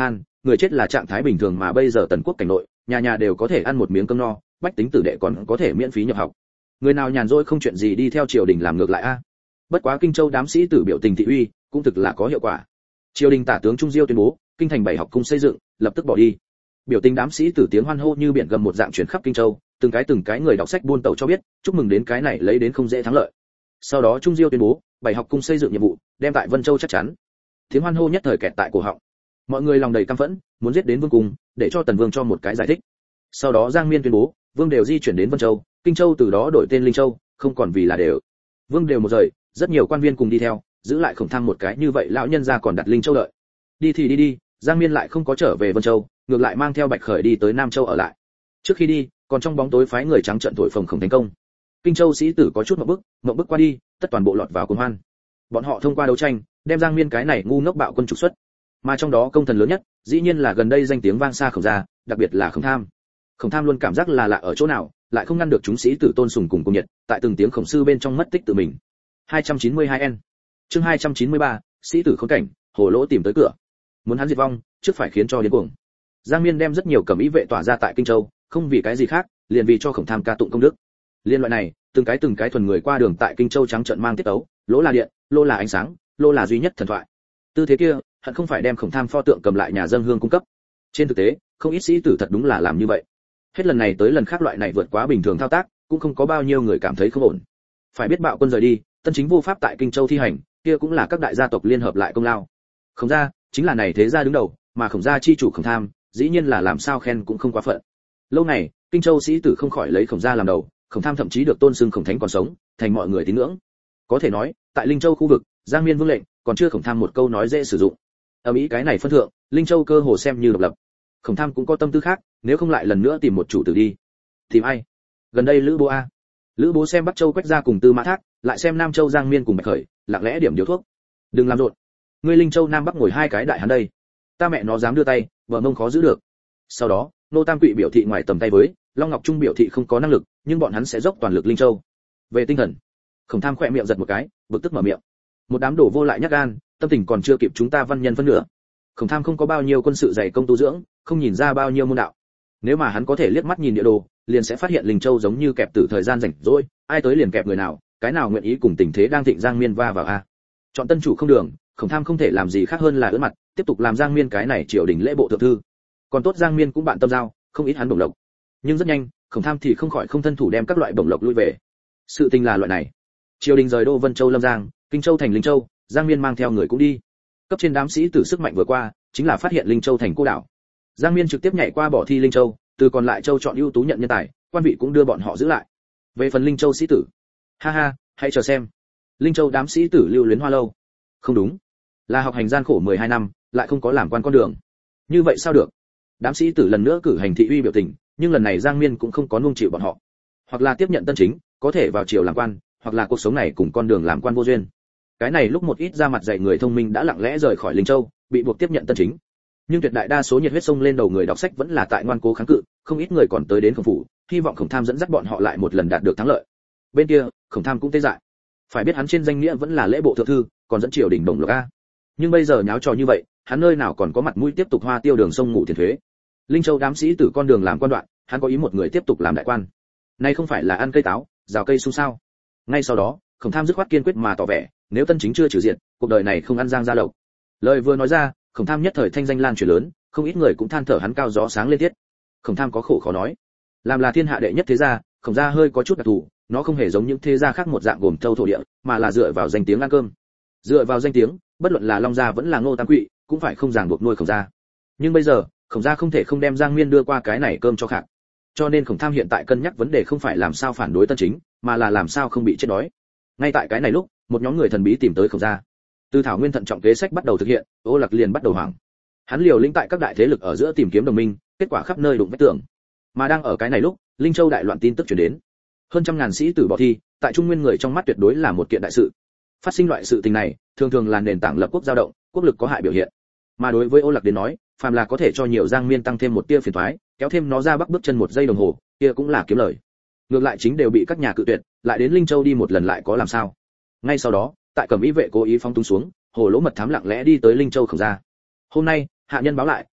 người chết là trạng thái bình thường mà bây giờ Tần quốc cảnh nội, nhà nhà đều có thể ăn một miếng cơm no, bách tính tử đệ còn có thể miễn phí nhập học. Người nào nhàn rỗi không chuyện gì đi theo triều đình làm ngược lại a. Bất quá Kinh Châu đám sĩ tử biểu tình thị uy, cũng thực là có hiệu quả. Triều đình tả tướng Trung Diêu tuyên bố, kinh thành bảy học cung xây dựng, lập tức bỏ đi. Biểu tình đám sĩ tử tiếng hoan hô như biển gầm một dạng chuyển khắp Kinh Châu, từng cái từng cái người đọc sách buôn tàu cho biết, chúc mừng đến cái này lấy đến không dễ thắng lợi. Sau đó Trung Diêu tuyên bố, bảy học cung xây dựng nhiệm vụ, đem tại Vân Châu chắc chắn. Tiếng hoan hô nhất thời kẹt tại cổ họng. Mọi người lòng đầy căm phẫn, muốn giết đến vương cung, để cho Tần Vương cho một cái giải thích. Sau đó Giang Miên tuyên bố, vương đều di chuyển đến Vân Châu, Kinh Châu từ đó đổi tên Linh Châu, không còn vì là đều. Vương đều một rời, rất nhiều quan viên cùng đi theo, giữ lại Khổng Tham một cái như vậy lão nhân gia còn đặt Linh Châu đợi. Đi thì đi đi, Giang Miên lại không có trở về Vân Châu, ngược lại mang theo Bạch Khởi đi tới Nam Châu ở lại. Trước khi đi, còn trong bóng tối phái người trắng trợn thổi phồng Khổng thành công. Kinh Châu sĩ tử có chút ngộp bức, ngộp bức qua đi, tất toàn bộ lọt vào cuồng hoan. Bọn họ thông qua đấu tranh, đem Giang Miên cái này ngu ngốc bạo quân trục xuất. Mà trong đó công thần lớn nhất, dĩ nhiên là gần đây danh tiếng vang xa Khổng gia, đặc biệt là Khổng Tham. Khổng Tham luôn cảm giác là lạ ở chỗ nào, lại không ngăn được chúng sĩ tử tôn sùng cùng cùng nhiệt, tại từng tiếng khổng sư bên trong mất tích tự mình. hai trăm chín mươi hai N. Chương hai trăm chín mươi ba, sĩ tử khốn cảnh, hồ lỗ tìm tới cửa. Muốn hắn diệt vong, trước phải khiến cho điên cuồng. Giang Miên đem rất nhiều cẩm ý vệ tỏa ra tại Kinh Châu, không vì cái gì khác, liền vì cho Khổng Tham ca tụng công đức. Liên loại này, từng cái từng cái thuần người qua đường tại Kinh Châu trắng trợn mang tiết tấu, lỗ là điện, lỗ là ánh sáng, lỗ là duy nhất thần thoại. Tư thế kia, hận không phải đem Khổng Tham pho tượng cầm lại nhà dân hương cung cấp. Trên thực tế, không ít sĩ tử thật đúng là làm như vậy. Hết lần này tới lần khác loại này vượt quá bình thường thao tác, cũng không có bao nhiêu người cảm thấy không ổn. Phải biết bạo quân rời đi, tân chính vô pháp tại Kinh Châu thi hành, kia cũng là các đại gia tộc liên hợp lại công lao. Khổng gia chính là này thế gia đứng đầu, mà Khổng gia chi chủ Khổng Tham, dĩ nhiên là làm sao khen cũng không quá phận. Lâu này, Kinh Châu sĩ tử không khỏi lấy Khổng gia làm đầu, Khổng Tham thậm chí được tôn xưng Khổng Thánh còn sống, thành mọi người tín ngưỡng. Có thể nói, tại Linh Châu khu vực, Giang Miên vương lệnh, còn chưa Khổng Tham một câu nói dễ sử dụng. Ở Mỹ cái này phân thượng, Linh Châu cơ hồ xem như độc lập. Khổng Tham cũng có tâm tư khác, nếu không lại lần nữa tìm một chủ tử đi. Tìm ai? Gần đây Lữ Bố a. Lữ Bố xem Bắc Châu Quách gia cùng Tư Mã Thác, lại xem Nam Châu Giang Miên cùng Bạch Khởi, lặng lẽ điểm điều thuốc. Đừng làm rộn. Ngươi Linh Châu Nam Bắc ngồi hai cái đại hắn đây. Ta mẹ nó dám đưa tay, vợ mông khó giữ được. Sau đó, Nô Tam Quỵ biểu thị ngoài tầm tay với, Long Ngọc Trung biểu thị không có năng lực, nhưng bọn hắn sẽ dốc toàn lực Linh Châu. Về tinh thần, Khổng Tham khỏe miệng giật một cái, bực tức mở miệng. Một đám đổ vô lại nhát gan, tâm tình còn chưa kịp chúng ta văn nhân phân nửa. Khổng Tham không có bao nhiêu quân sự dày công tu dưỡng, không nhìn ra bao nhiêu môn đạo. Nếu mà hắn có thể liếc mắt nhìn địa đồ, liền sẽ phát hiện Linh Châu giống như kẹp tử thời gian rảnh rỗi, ai tới liền kẹp người nào, cái nào nguyện ý cùng tình thế đang thịnh Giang Miên va vào a. Chọn tân chủ không đường, Khổng Tham không thể làm gì khác hơn là ưỡn mặt, tiếp tục làm Giang Miên cái này triều đình lễ bộ thượng thư. Còn tốt Giang Miên cũng bạn tâm giao, không ít hắn bổng lộc. Nhưng rất nhanh, Khổng Tham thì không khỏi không thân thủ đem các loại bổng lộc lui về. Sự tình là loại này. Triều đình rời đô Vân Châu Lâm Giang, Kinh Châu thành Linh Châu, Giang Miên mang theo người cũng đi. Cấp trên đám sĩ tử sức mạnh vừa qua, chính là phát hiện Linh Châu thành cô đảo. Giang Miên trực tiếp nhảy qua bỏ thi Linh Châu, từ còn lại châu chọn ưu tú nhận nhân tài, quan vị cũng đưa bọn họ giữ lại. Về phần Linh Châu sĩ tử, ha ha, hãy chờ xem. Linh Châu đám sĩ tử lưu luyến hoa lâu. Không đúng, là học hành gian khổ mười hai năm, lại không có làm quan con đường. Như vậy sao được? Đám sĩ tử lần nữa cử hành thị uy biểu tình, nhưng lần này Giang Miên cũng không có nuông chịu bọn họ. Hoặc là tiếp nhận tân chính, có thể vào triều làm quan, hoặc là cuộc sống này cùng con đường làm quan vô duyên. Cái này lúc một ít ra mặt dạy người thông minh đã lặng lẽ rời khỏi Linh Châu, bị buộc tiếp nhận tân chính. Nhưng tuyệt đại đa số nhiệt huyết sông lên đầu người đọc sách vẫn là tại ngoan cố kháng cự, không ít người còn tới đến Khổng phủ, hy vọng Khổng Tham dẫn dắt bọn họ lại một lần đạt được thắng lợi. Bên kia, Khổng Tham cũng tê dại. Phải biết hắn trên danh nghĩa vẫn là lễ bộ thượng thư, còn dẫn triều đình đồng lộc a. Nhưng bây giờ nháo trò như vậy, hắn nơi nào còn có mặt mũi tiếp tục hoa tiêu đường sông ngủ tiền thuế. Linh Châu đám sĩ tử con đường làm quan đoạn, hắn có ý một người tiếp tục làm đại quan. Nay không phải là ăn cây táo, rào cây sung sao? Ngay sau đó, Khổng Tham dứt khoát kiên quyết mà tỏ vẻ, nếu tân chính chưa trừ diện, cuộc đời này không ăn giang gia lộc. Lời vừa nói ra, Khổng Tham nhất thời thanh danh lan truyền lớn, không ít người cũng than thở hắn cao gió sáng lên tiết. Khổng Tham có khổ khó nói, làm là thiên hạ đệ nhất thế gia, Khổng gia hơi có chút đặc thù, nó không hề giống những thế gia khác một dạng gồm thâu thổ địa, mà là dựa vào danh tiếng ăn cơm. Dựa vào danh tiếng, bất luận là Long gia vẫn là Ngô Tam Quỵ, cũng phải không ràng buộc nuôi Khổng gia. Nhưng bây giờ, Khổng gia không thể không đem Giang Miên đưa qua cái này cơm cho khạc. Cho nên Khổng Tham hiện tại cân nhắc vấn đề không phải làm sao phản đối tân chính, mà là làm sao không bị chết đói. Ngay tại cái này lúc, một nhóm người thần bí tìm tới Khổng gia. Từ Thảo Nguyên thận trọng kế sách bắt đầu thực hiện, Ô Lạc liền bắt đầu hoảng. Hắn liều lĩnh tại các đại thế lực ở giữa tìm kiếm đồng minh, kết quả khắp nơi đụng vách tường. Mà đang ở cái này lúc, Linh Châu đại loạn tin tức truyền đến. Hơn trăm ngàn sĩ tử bỏ thi, tại Trung Nguyên người trong mắt tuyệt đối là một kiện đại sự. Phát sinh loại sự tình này, thường thường là nền tảng lập quốc dao động, quốc lực có hại biểu hiện. Mà đối với Ô Lạc đến nói, phàm là có thể cho nhiều Giang Miên tăng thêm một tia phiền toái, kéo thêm nó ra bắc bước chân một giây đồng hồ, kia cũng là kiếm lời. Ngược lại chính đều bị các nhà cự tuyệt, lại đến Linh Châu đi một lần lại có làm sao? Ngay sau đó, tại Cẩm Ý vệ cố ý phóng túng xuống, Hồ Lỗ mật thám lặng lẽ đi tới Linh Châu Khổng gia. Hôm nay, hạ nhân báo lại,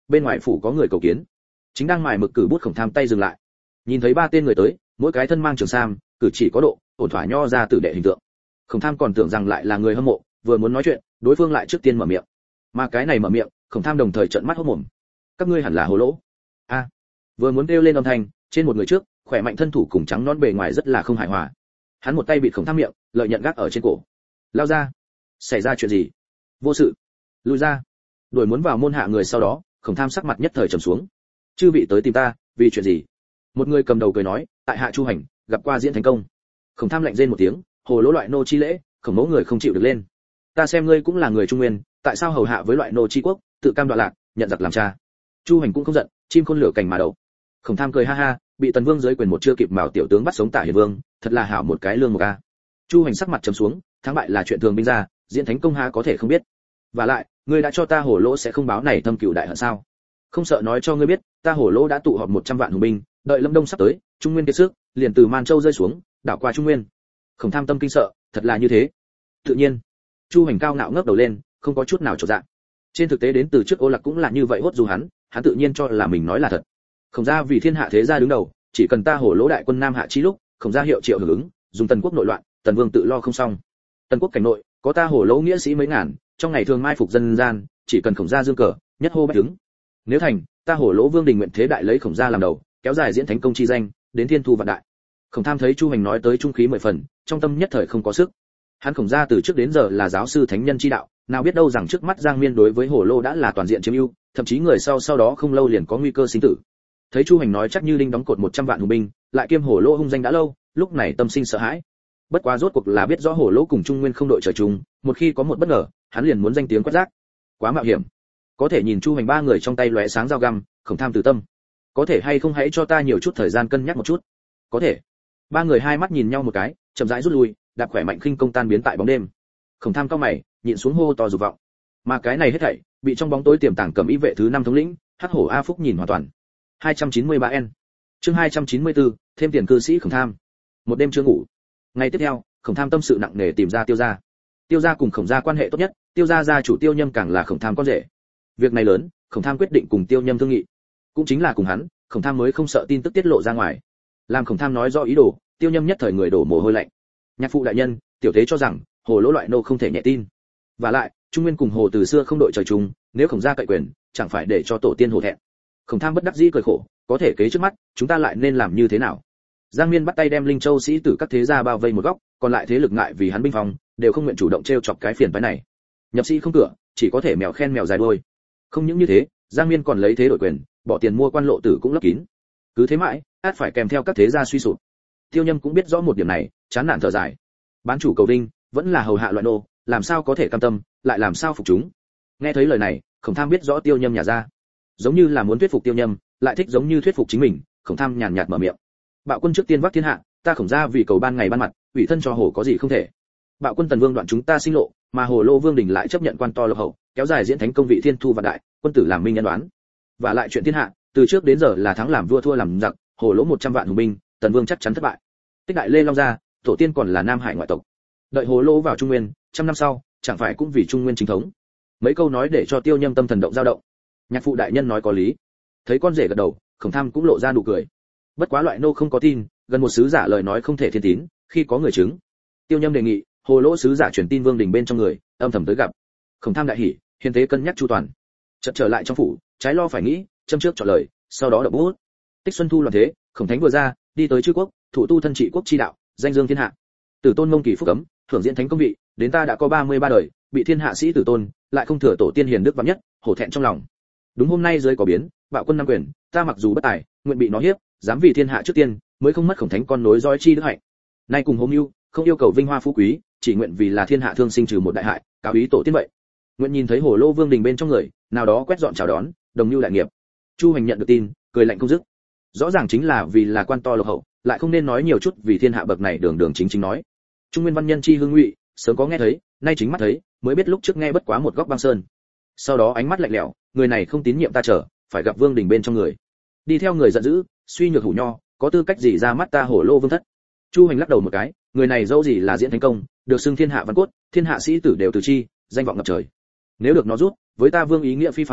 bên ngoài phủ có người cầu kiến. Chính đang mài mực cử bút Khổng Tham tay dừng lại, nhìn thấy ba tên người tới, mỗi cái thân mang trường sam, cử chỉ có độ, ổn thỏa nho ra tử đệ hình tượng. Khổng Tham còn tưởng rằng lại là người hâm mộ, vừa muốn nói chuyện, đối phương lại trước tiên mở miệng. Mà cái này mở miệng, Khổng Tham đồng thời trợn mắt hốt mồm. Các ngươi hẳn là hồ lỗ. A. Vừa muốn kêu lên âm thanh, trên một người trước, khỏe mạnh thân thủ cùng trắng nón bề ngoài rất là không hài hòa. Hắn một tay bịt Khổng Tham miệng, lợi nhận gác ở trên cổ. Lao ra. Xảy ra chuyện gì? Vô sự. Lùi ra. Đuổi muốn vào môn hạ người sau đó, Khổng Tham sắc mặt nhất thời trầm xuống. Chư vị tới tìm ta, vì chuyện gì? Một người cầm đầu cười nói, tại hạ Chu Hành, gặp qua Diễn Thánh Công. Khổng Tham lạnh rên một tiếng, hồ lỗ loại nô chi lễ, Khổng mẫu người không chịu được lên. Ta xem ngươi cũng là người Trung Nguyên, tại sao hầu hạ với loại nô chi quốc, tự cam đoạ lạc, nhận giặc làm cha. Chu Hành cũng không giận, chim khôn lửa cành mà đậu. Khổng Tham cười ha ha, bị Tần Vương dưới quyền một chưa kịp mào tiểu tướng bắt sống Tả Hiền Vương, thật là hảo một cái lương một a. Chu Hành sắc mặt trầm xuống, thắng bại là chuyện thường binh ra, Diễn Thánh Công ha có thể không biết. Và lại, ngươi đã cho ta hổ lỗ sẽ không báo này thâm cửu đại hận sao? Không sợ nói cho ngươi biết, ta hổ lỗ đã tụ họp một trăm vạn hùng binh, đợi Lâm Đông sắp tới, Trung Nguyên kiệt sức, liền từ Man Châu rơi xuống, đảo qua Trung Nguyên. Khổng Tham tâm kinh sợ, thật là như thế. Tự nhiên, Chu Hành cao ngạo ngước đầu lên, không có chút nào chột dạ. Trên thực tế đến từ trước Ô Lạc cũng là như vậy hốt dù hắn, hắn tự nhiên cho là mình nói là thật. Khổng gia vì thiên hạ thế gia đứng đầu, chỉ cần ta hổ lỗ đại quân Nam hạ chi lúc, Khổng gia hiệu triệu hưởng ứng, dùng Tần quốc nội loạn, Tần Vương tự lo không xong. Tần quốc cảnh nội, có ta hổ lỗ nghĩa sĩ mấy ngàn, trong ngày thường mai phục dân gian, chỉ cần Khổng gia dương cờ, nhất hô bách đứng. Nếu thành, ta hổ lỗ Vương Đình nguyện thế đại lấy Khổng gia làm đầu, kéo dài Diễn Thánh Công chi danh, đến thiên thu vạn đại. Khổng Tham thấy Chu Hành nói tới trung khí mười phần, trong tâm nhất thời không có sức. Hắn Khổng gia từ trước đến giờ là giáo sư thánh nhân chi đạo, nào biết đâu rằng trước mắt Giang Miên đối với hổ lô đã là toàn diện chiếm ưu, thậm chí người sau sau đó không lâu liền có nguy cơ sinh tử. Thấy Chu Hành nói chắc như đinh đóng cột một trăm vạn hùng binh, lại kiêm hổ lô hung danh đã lâu, lúc này tâm sinh sợ hãi. Bất quá rốt cuộc là biết rõ hổ lô cùng Trung Nguyên không đội trời chung, một khi có một bất ngờ, hắn liền muốn danh tiếng quét rác. Quá mạo hiểm. Có thể nhìn Chu Hành ba người trong tay lóe sáng dao găm, Khổng Tham từ tâm. Có thể hay không hãy cho ta nhiều chút thời gian cân nhắc một chút. Có thể. Ba người hai mắt nhìn nhau một cái, chậm rãi rút lui, đạp khỏe mạnh khinh công tan biến tại bóng đêm. Khổng Tham cao mày, nhịn xuống hô to dục vọng. Mà cái này hết thảy, bị trong bóng tối tiềm tàng Cẩm Ý vệ thứ năm thống lĩnh, Hắc Hổ A Phúc nhìn hoàn toàn. hai trăm chín mươi ba N. Chương hai trăm chín mươi tư, thêm tiền cư sĩ Khổng Tham. Một đêm chưa ngủ. Ngày tiếp theo, Khổng Tham tâm sự nặng nề tìm ra Tiêu gia. Tiêu gia cùng Khổng gia quan hệ tốt nhất, Tiêu gia gia chủ Tiêu Nhâm càng là Khổng Tham con rể. Việc này lớn, Khổng Tham quyết định cùng Tiêu Nhâm thương nghị. Cũng chính là cùng hắn, Khổng Tham mới không sợ tin tức tiết lộ ra ngoài. Làm Khổng Tham nói rõ ý đồ, Tiêu Nhâm nhất thời người đổ mồ hôi lạnh. Nhạc phụ đại nhân, tiểu thế cho rằng hồ lỗ loại nô không thể nhẹ tin. Và lại, Trung Nguyên cùng hồ từ xưa không đội trời chung, nếu Khổng gia cậy quyền, chẳng phải để cho tổ tiên hổ thẹn. Khổng Tham bất đắc dĩ cười khổ, có thể kế trước mắt, chúng ta lại nên làm như thế nào? Giang Miên bắt tay đem Linh Châu sĩ tử các thế gia bao vây một góc, còn lại thế lực ngại vì hắn binh phòng, đều không nguyện chủ động treo chọc cái phiền phái này. Nhập sĩ không cửa, chỉ có thể mèo khen mèo dài đuôi. Không những như thế, Giang Miên còn lấy thế đổi quyền, bỏ tiền mua quan lộ tử cũng lấp kín. Cứ thế mãi, át phải kèm theo các thế gia suy sụp. Tiêu Nhâm cũng biết rõ một điểm này, chán nản thở dài. Bán chủ cầu đinh, vẫn là hầu hạ loại nô, làm sao có thể cam tâm, lại làm sao phục chúng. Nghe thấy lời này, Khổng Tham biết rõ Tiêu Nhâm nhà ra, giống như là muốn thuyết phục Tiêu Nhâm, lại thích giống như thuyết phục chính mình. Khổng Tham nhàn nhạt mở miệng. Bạo quân trước tiên vác thiên hạ, ta Khổng gia vì cầu ban ngày ban mặt, ủy thân cho hồ có gì không thể. Bạo quân Tần Vương đoạn chúng ta sinh lộ, mà hồ lô Vương Đình lại chấp nhận quan to lộc hậu, kéo dài Diễn Thánh Công vị thiên thu vạn đại, quân tử làm minh nhân đoán. Và lại chuyện thiên hạ, từ trước đến giờ là thắng làm vua thua làm giặc, hồ lỗ một trăm vạn hùng binh, Tần Vương chắc chắn thất bại. Tích đại Lê Long gia, tổ tiên còn là Nam Hải ngoại tộc. Đợi hồ lỗ vào Trung Nguyên, trăm năm sau, chẳng phải cũng vì Trung Nguyên chính thống. Mấy câu nói để cho Tiêu Nhâm tâm thần động dao động. Nhạc phụ đại nhân nói có lý. Thấy con rể gật đầu, Khổng Tham cũng lộ ra nụ cười. Bất quá loại nô không có tin, gần một sứ giả lời nói không thể thiên tín, khi có người chứng. Tiêu Nhâm đề nghị, hồ lỗ sứ giả truyền tin Vương Đình bên trong người, âm thầm tới gặp. Khổng Tham đại hỉ, hiền tế cân nhắc chu toàn. Chợt trở lại trong phủ, trái lo phải nghĩ, châm trước chọn lời, sau đó đập bút. Tích Xuân Thu loạn thế, Khổng Thánh vừa ra, đi tới chư quốc, thủ tu thân trị quốc chi đạo, danh dương thiên hạ. Tử tôn mông kỳ phúc cấm, thưởng Diễn Thánh công vị, đến ta đã có ba mươi ba đời, bị thiên hạ sĩ tử tôn, lại không thừa tổ tiên hiền đức vạn nhất, hổ thẹn trong lòng. Đúng hôm nay dưới có biến, bạo quân nam quyền, ta mặc dù bất tài, nguyện bị nó hiếp, dám vì thiên hạ trước tiên, mới không mất Khổng Thánh con nối dõi chi đức hạnh. Nay cùng hôm ưu, không yêu cầu vinh hoa phú quý, chỉ nguyện vì là thiên hạ thương sinh trừ một đại hại, cáo ý tổ tiên vậy. Nguyện nhìn thấy hồ lô Vương Đình bên trong người, nào đó quét dọn chào đón, đồng như đại nghiệp. Chu Hành nhận được tin, cười lạnh không dứt. Rõ ràng chính là vì là quan to lộc hậu, lại không nên nói nhiều chút vì thiên hạ bậc này đường đường chính chính nói. Trung Nguyên văn nhân chi hương ngụy, sớm có nghe thấy, nay chính mắt thấy, mới biết lúc trước nghe bất quá một góc băng sơn. Sau đó ánh mắt lạnh lẽo, người này không tín nhiệm ta chờ, phải gặp Vương Đình bên trong người. Đi theo người giận dữ, suy nhược hủ nho, có tư cách gì ra mắt ta hổ lô Vương thất. Chu Hành lắc đầu một cái, người này dẫu gì là Diễn Thánh Công, được xưng thiên hạ văn cốt, thiên hạ sĩ tử đều từ chi, danh vọng ngập trời. Nếu được nó rút, với ta Vương ý nghĩa phi phàm,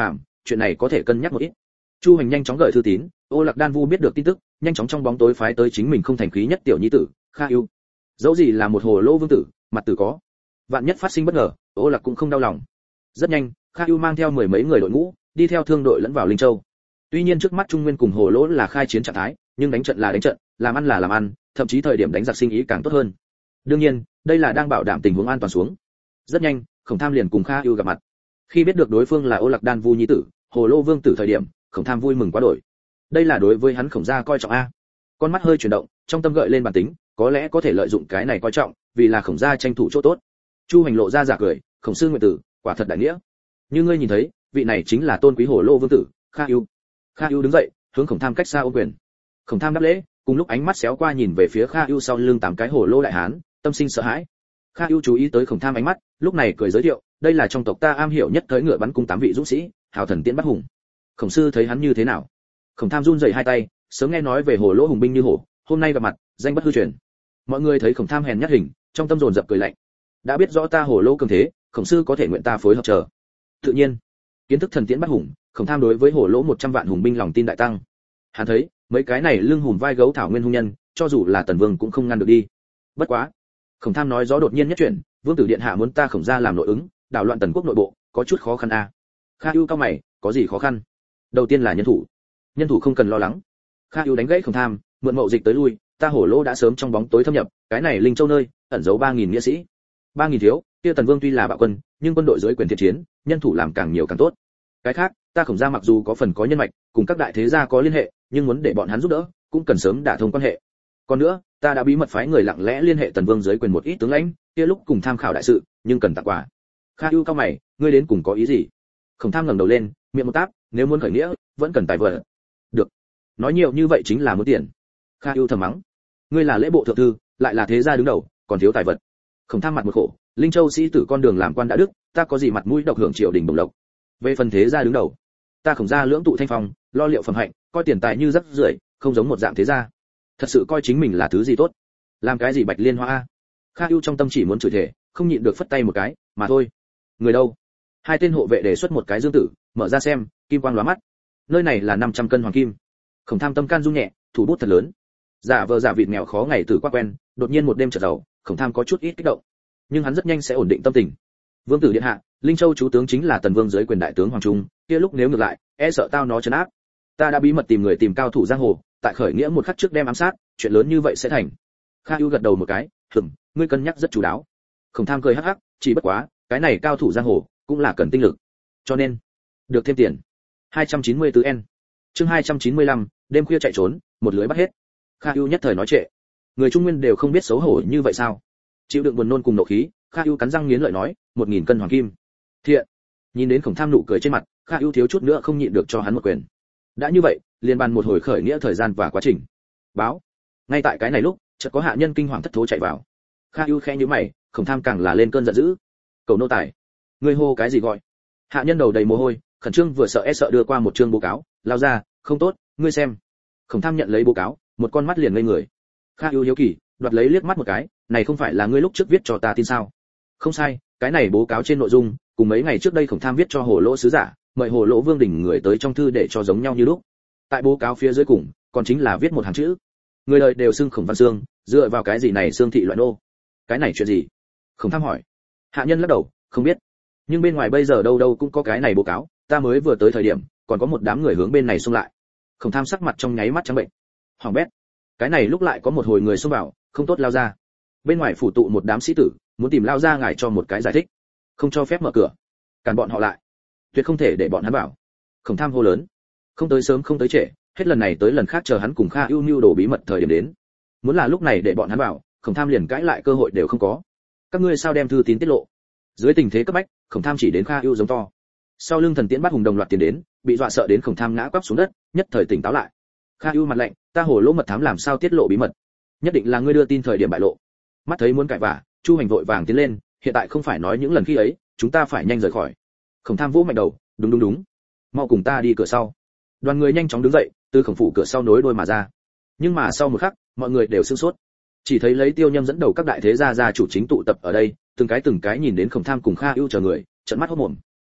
chuyện này có thể cân nhắc một ít. Chu Hành nhanh chóng gửi thư tín, Ô Lạc Đan Vu biết được tin tức, nhanh chóng trong bóng tối phái tới chính mình không thành khí nhất tiểu nhi tử, Kha Ưu. Dẫu gì là một hồ lô vương tử, mặt tử có. Vạn nhất phát sinh bất ngờ, Ô Lạc cũng không đau lòng. Rất nhanh, Kha Ưu mang theo mười mấy người đội ngũ, đi theo thương đội lẫn vào Linh Châu. Tuy nhiên trước mắt Trung Nguyên cùng Hồ Lỗ là khai chiến trạng thái, nhưng đánh trận là đánh trận, làm ăn là làm ăn, thậm chí thời điểm đánh giặc sinh ý càng tốt hơn. Đương nhiên, đây là đang bảo đảm tình huống an toàn xuống. Rất nhanh, Khổng Tham liền cùng Kha Ưu gặp mặt. Khi biết được đối phương là Ô Lạc Đan Vu nhi tử, Hồ Lô vương tử thời điểm, Khổng Tham vui mừng quá đổi. Đây là đối với hắn Khổng gia coi trọng a. Con mắt hơi chuyển động, trong tâm gợi lên bản tính, có lẽ có thể lợi dụng cái này coi trọng, vì là Khổng gia tranh thủ chỗ tốt. Chu Hành lộ ra giả cười, Khổng sư nguyện tử, quả thật đại nghĩa. Như ngươi nhìn thấy, vị này chính là tôn quý Hồ Lô vương tử, Kha Ưu. Kha Ưu đứng dậy, hướng Khổng Tham cách xa ôm quyền. Khổng Tham đáp lễ, cùng lúc ánh mắt xéo qua nhìn về phía Kha Ưu sau lưng tám cái Hồ Lô đại hán, tâm sinh sợ hãi. Kha Ưu chú ý tới Khổng Tham ánh mắt, lúc này cười giới thiệu, đây là trong tộc ta am hiểu nhất tới ngựa bắn cung tám vị dũng sĩ, hào thần tiễn bắt hùng. Khổng sư thấy hắn như thế nào? Khổng Tham run rẩy hai tay, sớm nghe nói về Hồ Lô hùng binh như hổ, hôm nay gặp mặt, danh bất hư truyền. Mọi người thấy Khổng Tham hèn nhát hình, trong tâm dồn dập cười lạnh. Đã biết rõ ta Hồ Lô cường thế, Khổng sư có thể nguyện ta phối hợp chờ. Tự nhiên, kiến thức thần tiễn bắt hùng, Khổng Tham đối với Hồ Lỗ một trăm vạn hùng binh lòng tin đại tăng. Hắn thấy, mấy cái này lưng hùm vai gấu thảo nguyên hung nhân, cho dù là Tần Vương cũng không ngăn được đi. Bất quá, Khổng Tham nói rõ đột nhiên nhất chuyển, vương tử điện hạ muốn ta Khổng gia làm nội ứng, đảo loạn Tần quốc nội bộ, có chút khó khăn a. À. Kha Ưu cao mày, có gì khó khăn? Đầu tiên là nhân thủ. Nhân thủ không cần lo lắng. Kha Ưu đánh gãy Khổng Tham, mượn mậu dịch tới lui, ta Hổ Lô đã sớm trong bóng tối thâm nhập, cái này Linh Châu nơi, ẩn giấu ba nghìn nghĩa sĩ. ba nghìn thiếu, kia Tần Vương tuy là bạo quân, nhưng quân đội dưới quyền thiện chiến, nhân thủ làm càng nhiều càng tốt. Cái khác, ta Khổng gia mặc dù có phần có nhân mạch, cùng các đại thế gia có liên hệ, nhưng muốn để bọn hắn giúp đỡ, cũng cần sớm đả thông quan hệ. Còn nữa, ta đã bí mật phái người lặng lẽ liên hệ Tần Vương dưới quyền một ít tướng lãnh, kia lúc cùng tham khảo đại sự, nhưng cần tặng quà. Kha Ưu cao mày, ngươi đến cùng có ý gì? Khổng Tham ngẩng đầu lên, miệng một táp, nếu muốn khởi nghĩa, vẫn cần tài vật. Được. Nói nhiều như vậy chính là muốn tiền. Kha Ưu thầm mắng, ngươi là lễ bộ thượng thư, lại là thế gia đứng đầu, còn thiếu tài vật. Khổng Tham mặt một khổ, Linh Châu sĩ tử con đường làm quan đã đức, ta có gì mặt mũi độc hưởng triều đình bổng lộc. Về phần thế gia đứng đầu, ta Khổng gia lưỡng tụ thanh phong, lo liệu phẩm hạnh, coi tiền tài như rác rưởi, không giống một dạng thế gia. Thật sự coi chính mình là thứ gì tốt, làm cái gì bạch liên hoa a. Kha Ưu trong tâm chỉ muốn chửi thề, không nhịn được phất tay một cái, mà thôi. Người đâu? Hai tên hộ vệ đề xuất một cái dương tử, mở ra xem, kim quang lóa mắt. Nơi này là năm trăm cân hoàng kim. Khổng Tham tâm can rung nhẹ, thủ bút thật lớn. Giả vờ giả vịt nghèo khó ngày từ qua quen, đột nhiên một đêm trở giàu, Khổng Tham có chút ít kích động, nhưng hắn rất nhanh sẽ ổn định tâm tình. Vương tử điện hạ, Linh Châu chú tướng chính là Tần Vương dưới quyền đại tướng Hoàng Trung, kia lúc nếu ngược lại, e sợ tao nó trấn áp. Ta đã bí mật tìm người tìm cao thủ giang hồ, tại khởi nghĩa một khắc trước đem ám sát, chuyện lớn như vậy sẽ thành. Kha Ưu gật đầu một cái, "Ừm, ngươi cân nhắc rất chú đáo." Khổng Tham cười hắc hắc, chỉ bất quá, cái này cao thủ giang hồ cũng là cần tinh lực. Cho nên, được thêm tiền. hai trăm chín mươi tư N. Chương hai trăm chín mươi lăm, đêm khuya chạy trốn, một lưới bắt hết. Kha Ưu nhất thời nói trệ. Người Trung Nguyên đều không biết xấu hổ như vậy sao? Chịu đựng buồn nôn cùng nộ khí, Kha Ưu cắn răng nghiến lợi nói, một nghìn cân hoàng kim. Thiện. Nhìn đến Khổng Tham nụ cười trên mặt, Kha Ưu thiếu chút nữa không nhịn được cho hắn một quyền. Đã như vậy, liền bàn một hồi khởi nghĩa thời gian và quá trình. Báo. Ngay tại cái này lúc, chợt có hạ nhân kinh hoàng thất thố chạy vào. Kha Ưu khẽ nhíu mày, Khổng Tham càng là lên cơn giận dữ. Cầu nô tài. Ngươi hô cái gì gọi? Hạ nhân đầu đầy mồ hôi, khẩn trương vừa sợ e sợ đưa qua một chương báo cáo, lao ra, không tốt, ngươi xem. Khổng Tham nhận lấy báo cáo, một con mắt liền ngây người. Kha Ưu hiếu kỳ, đoạt lấy liếc mắt một cái, này không phải là ngươi lúc trước viết cho ta tin sao? Không sai, cái này báo cáo trên nội dung, cùng mấy ngày trước đây Khổng Tham viết cho Hồ Lỗ sứ giả, mời Hồ Lỗ Vương đỉnh người tới trong thư để cho giống nhau như lúc. Tại báo cáo phía dưới cùng, còn chính là viết một hàng chữ. Người đời đều xưng Khổng Văn Xương, dựa vào cái gì này xương thị loại nô? Cái này chuyện gì? Khổng Tham hỏi. Hạ nhân lắc đầu, không biết. Nhưng bên ngoài bây giờ đâu đâu cũng có cái này báo cáo, ta mới vừa tới thời điểm, còn có một đám người hướng bên này xông lại. Khổng Tham sắc mặt trong nháy mắt trắng bệnh. Hoàng bét. Cái này lúc lại có một hồi người xông vào, không tốt lao ra. Bên ngoài phủ tụ một đám sĩ tử, muốn tìm lao ra ngài cho một cái giải thích, không cho phép mở cửa, cản bọn họ lại, tuyệt không thể để bọn hắn vào. Khổng Tham hô lớn. Không tới sớm không tới trễ, hết lần này tới lần khác chờ hắn cùng Kha Ưu Nưu đồ bí mật thời điểm đến. Muốn là lúc này để bọn hắn vào, Khổng Tham liền cãi lại cơ hội đều không có. Các ngươi sao đem thư tín tiết lộ? Dưới tình thế cấp bách, Khổng Tham chỉ đến Kha Ưu giống to. Sau lưng thần tiễn bắt hùng đồng loạt tiến đến, bị dọa sợ đến Khổng Tham ngã quắp xuống đất, nhất thời tỉnh táo lại. Kha Ưu mặt lạnh, ta Hồ Lỗ mật thám làm sao tiết lộ bí mật? Nhất định là ngươi đưa tin thời điểm bại lộ. Mắt thấy muốn cãi vả, Chu Hành vội vàng tiến lên, hiện tại không phải nói những lần khi ấy, chúng ta phải nhanh rời khỏi. Khổng Tham vỗ mạnh đầu, đúng đúng đúng, mau cùng ta đi cửa sau. Đoàn người nhanh chóng đứng dậy, từ khổng phủ cửa sau nối đuôi mà ra. Nhưng mà sau một khắc, mọi người đều sửng sốt. Chỉ thấy lấy Tiêu Nhâm dẫn đầu các đại thế gia gia chủ chính tụ tập ở đây, từng cái từng cái nhìn đến Khổng Tham cùng Kha Ưu chờ người, trợn mắt hốt mồm.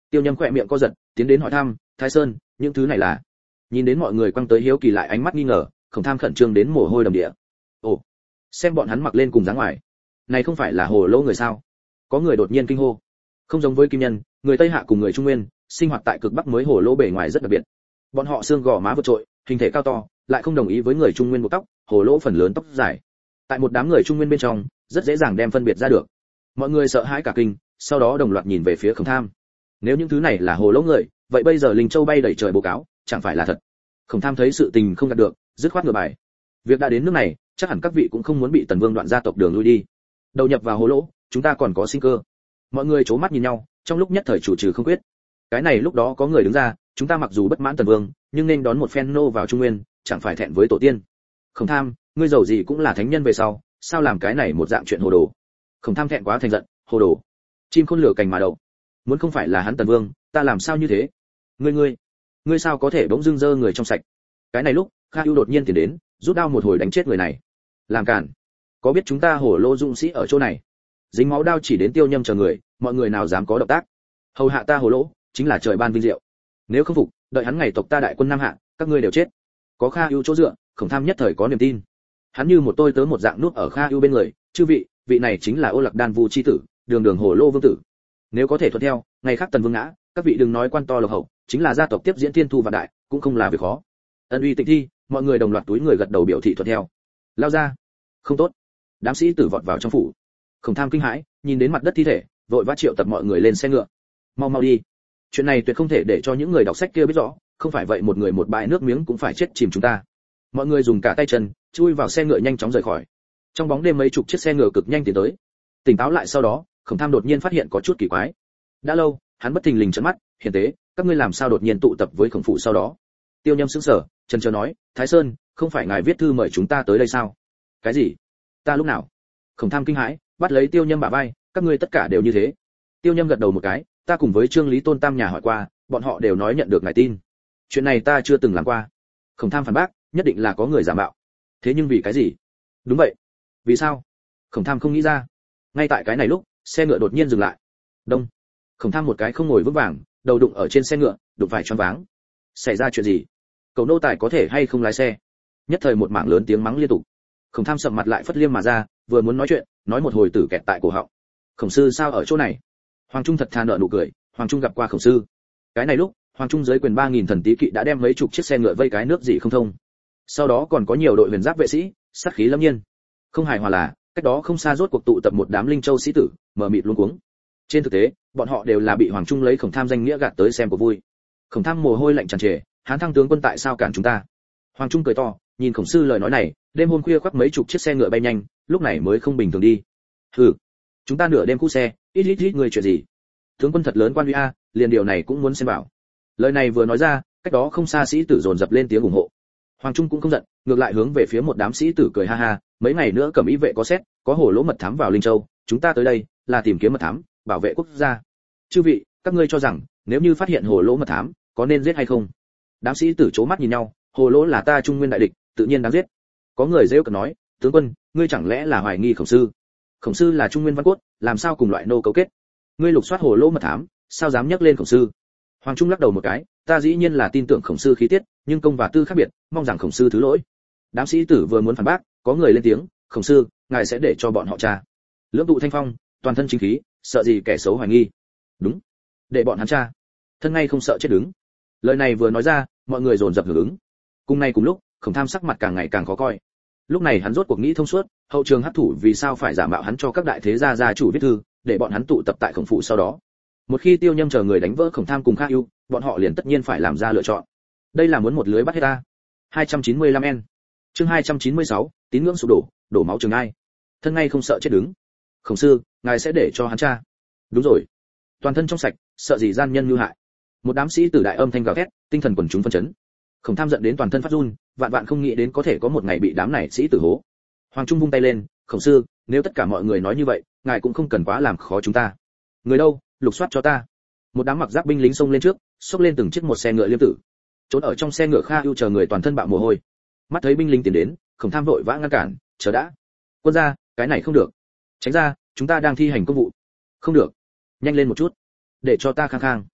Tiêu Nhâm khỏe miệng co giật, tiến đến hỏi thăm, Thái Sơn, những thứ này là? Nhìn đến mọi người quăng tới hiếu kỳ lại ánh mắt nghi ngờ, Khổng Tham khẩn trương đến mồ hôi đầm địa. Ồ, xem bọn hắn mặc lên cùng dáng ngoài, này không phải là hồ lô người sao? Có người đột nhiên kinh hô. Không giống với Kim Nhân, người Tây Hạ cùng người Trung Nguyên, sinh hoạt tại cực Bắc mới hồ lô bề ngoài rất đặc biệt. Bọn họ xương gò má vượt trội, hình thể cao to, lại không đồng ý với người Trung Nguyên buộc tóc, hồ lô phần lớn tóc dài. Tại một đám người Trung Nguyên bên trong, rất dễ dàng đem phân biệt ra được. Mọi người sợ hãi cả kinh, sau đó đồng loạt nhìn về phía Khổng Tham. Nếu những thứ này là hồ lô người, vậy bây giờ Linh Châu bay đầy trời bố cáo, chẳng phải là thật. Khổng Tham thấy sự tình không đạt được, dứt khoát ngửa bài. Việc đã đến nước này, chắc hẳn các vị cũng không muốn bị Tần Vương đoạn gia tộc đường lui đi. Đầu nhập vào hồ lỗ, chúng ta còn có sinh cơ. Mọi người chố mắt nhìn nhau, trong lúc nhất thời chủ trừ không quyết. Cái này lúc đó có người đứng ra, chúng ta mặc dù bất mãn Tần Vương, nhưng nên đón một phen nô vào Trung Nguyên, chẳng phải thẹn với tổ tiên. Khổng Tham, ngươi giàu gì cũng là thánh nhân về sau, sao làm cái này một dạng chuyện hồ đồ. Khổng Tham thẹn quá thành giận, hồ đồ. Chim khôn lửa cành mà đậu. Muốn không phải là hắn Tần Vương, ta làm sao như thế? Ngươi ngươi, ngươi sao có thể bỗng dưng dơ người trong sạch? Cái này lúc, Kha Ưu đột nhiên tiến đến, rút đao một hồi đánh chết người này. Làm cản. Có biết chúng ta hổ lô dũng sĩ ở chỗ này? Dính máu đao chỉ đến Tiêu Nhâm chờ người, mọi người nào dám có động tác? Hầu hạ ta hồ lỗ, chính là trời ban vinh diệu. Nếu không phục, đợi hắn ngày tộc ta đại quân Nam Hạ, các ngươi đều chết. Có Kha Ưu chỗ dựa, Khổng Tham nhất thời có niềm tin. Hắn như một tôi tớ một dạng núp ở Kha Ưu bên người, chư vị, vị này chính là Ô Lạc Đan Vu chi tử, đường đường hồ lô vương tử. Nếu có thể thuận theo, ngày khác Tần Vương ngã, các vị đừng nói quan to lộc hậu, chính là gia tộc tiếp diễn thiên thu và đại, cũng không là việc khó. Ân uy tịnh thi, mọi người đồng loạt túi người gật đầu biểu thị thuận theo. Lao ra. Không tốt. Đám sĩ tử vọt vào trong phủ. Khổng Tham kinh hãi, nhìn đến mặt đất thi thể, vội vã triệu tập mọi người lên xe ngựa. Mau mau đi. Chuyện này tuyệt không thể để cho những người đọc sách kia biết rõ, không phải vậy một người một bãi nước miếng cũng phải chết chìm chúng ta. Mọi người dùng cả tay chân, chui vào xe ngựa nhanh chóng rời khỏi. Trong bóng đêm mấy chục chiếc xe ngựa cực nhanh tiến tới. Tỉnh táo lại sau đó, Khổng Tham đột nhiên phát hiện có chút kỳ quái. Đã lâu, hắn bất thình lình trợn mắt, hiền tế, các ngươi làm sao đột nhiên tụ tập với Khổng phụ sau đó? Tiêu Nhâm sững sờ, chần chờ nói, Thái Sơn, không phải ngài viết thư mời chúng ta tới đây sao? Cái gì? Ta lúc nào? Khổng Tham kinh hãi, bắt lấy Tiêu Nhâm bả vai, các ngươi tất cả đều như thế. Tiêu Nhâm gật đầu một cái, ta cùng với Trương Lý Tôn Tam nhà hỏi qua, bọn họ đều nói nhận được ngài tin. Chuyện này ta chưa từng làm qua. Khổng Tham phản bác, nhất định là có người giả mạo. Thế nhưng vì cái gì? Đúng vậy. Vì sao? Khổng Tham không nghĩ ra. Ngay tại cái này lúc, xe ngựa đột nhiên dừng lại. Đông. Khổng Tham một cái không ngồi vững vàng, đầu đụng ở trên xe ngựa, đụng phải choáng váng. Xảy ra chuyện gì? Cậu nô tài có thể hay không lái xe? Nhất thời một mảng lớn tiếng mắng liên tục. Khổng Tham sầm mặt lại phất liêm mà ra, vừa muốn nói chuyện, nói một hồi tử kẹt tại cổ họng. Khổng sư sao ở chỗ này? Hoàng Trung thật thà nở nụ cười, Hoàng Trung gặp qua Khổng sư. Cái này lúc, Hoàng Trung dưới quyền ba nghìn thần tí kỵ đã đem mấy chục chiếc xe ngựa vây cái nước gì không thông. Sau đó còn có nhiều đội huyền giáp vệ sĩ, sát khí lâm nhiên. Không hài hòa là, cách đó không xa rốt cuộc tụ tập một đám linh châu sĩ tử, mờ mịt luống cuống. Trên thực tế, bọn họ đều là bị Hoàng Trung lấy Khổng Tham danh nghĩa gạt tới xem của vui. Khổng Tham mồ hôi lạnh tràn trề, Hán Thăng tướng quân tại sao cản chúng ta? Hoàng Trung cười to, nhìn Khổng sư lời nói này, đêm hôm khuya khoác mấy chục chiếc xe ngựa bay nhanh, lúc này mới không bình thường đi. Hừ, chúng ta nửa đêm khu xe, ít ít ít người chuyện gì? Tướng quân thật lớn quan uy a, liền điều này cũng muốn xem bảo. Lời này vừa nói ra, cách đó không xa sĩ tử dồn dập lên tiếng ủng hộ. Hoàng Trung cũng không giận, ngược lại hướng về phía một đám sĩ tử cười ha ha, mấy ngày nữa cẩm ý vệ có xét, có hổ lỗ mật thám vào Linh Châu, chúng ta tới đây là tìm kiếm mật thám, bảo vệ quốc gia. Chư vị, các ngươi cho rằng, nếu như phát hiện hổ lỗ mật thám, có nên giết hay không? Đám sĩ tử chố mắt nhìn nhau, hồ lỗ là ta Trung Nguyên đại địch, tự nhiên đáng giết. Có người rêu cợt nói, tướng quân, ngươi chẳng lẽ là hoài nghi Khổng sư? Khổng sư là Trung Nguyên văn cốt, làm sao cùng loại nô cấu kết? Ngươi lục soát hồ lỗ mật thám, sao dám nhắc lên Khổng sư? Hoàng Trung lắc đầu một cái, ta dĩ nhiên là tin tưởng Khổng sư khí tiết, nhưng công và tư khác biệt, mong rằng Khổng sư thứ lỗi. Đám sĩ tử vừa muốn phản bác, có người lên tiếng, Khổng sư, ngài sẽ để cho bọn họ tra. Lưỡng tụ thanh phong, toàn thân chính khí, sợ gì kẻ xấu hoài nghi? Đúng, để bọn hắn tra. Thân ngay không sợ chết đứng. Lời này vừa nói ra, mọi người dồn dập hưởng ứng. Cùng ngày cùng lúc, Khổng Tham sắc mặt càng ngày càng khó coi. Lúc này hắn rốt cuộc nghĩ thông suốt, hậu trường hấp thủ vì sao phải giả mạo hắn cho các đại thế gia gia chủ viết thư, để bọn hắn tụ tập tại Khổng phủ sau đó. Một khi Tiêu Nhâm chờ người đánh vỡ Khổng Tham cùng Kha Ưu, bọn họ liền tất nhiên phải làm ra lựa chọn. Đây là muốn một lưới bắt hết ta. hai trăm chín mươi lăm N. Chương hai trăm chín mươi sáu, tín ngưỡng sụp đổ, đổ máu trường ai. Thân ngay không sợ chết đứng. Khổng sư, ngài sẽ để cho hắn tra. Đúng rồi. Toàn thân trong sạch, sợ gì gian nhân như hại. Một đám sĩ tử đại âm thanh gào thét, tinh thần quần chúng phân chấn. Khổng Tham giận đến toàn thân phát run, vạn vạn không nghĩ đến có thể có một ngày bị đám này sĩ tử hố. Hoàng Trung vung tay lên, Khổng sư, nếu tất cả mọi người nói như vậy, ngài cũng không cần quá làm khó chúng ta. Người đâu, lục soát cho ta. Một đám mặc giáp binh lính xông lên trước, xốc lên từng chiếc một xe ngựa liêm tử. Trốn ở trong xe ngựa Kha Ưu chờ người toàn thân bạo mồ hôi. Mắt thấy binh lính tiến đến, Khổng Tham vội vã ngăn cản, chờ đã. Quân gia, cái này không được. Tránh ra, chúng ta đang thi hành công vụ. Không được. Nhanh lên một chút, để cho ta khang khang.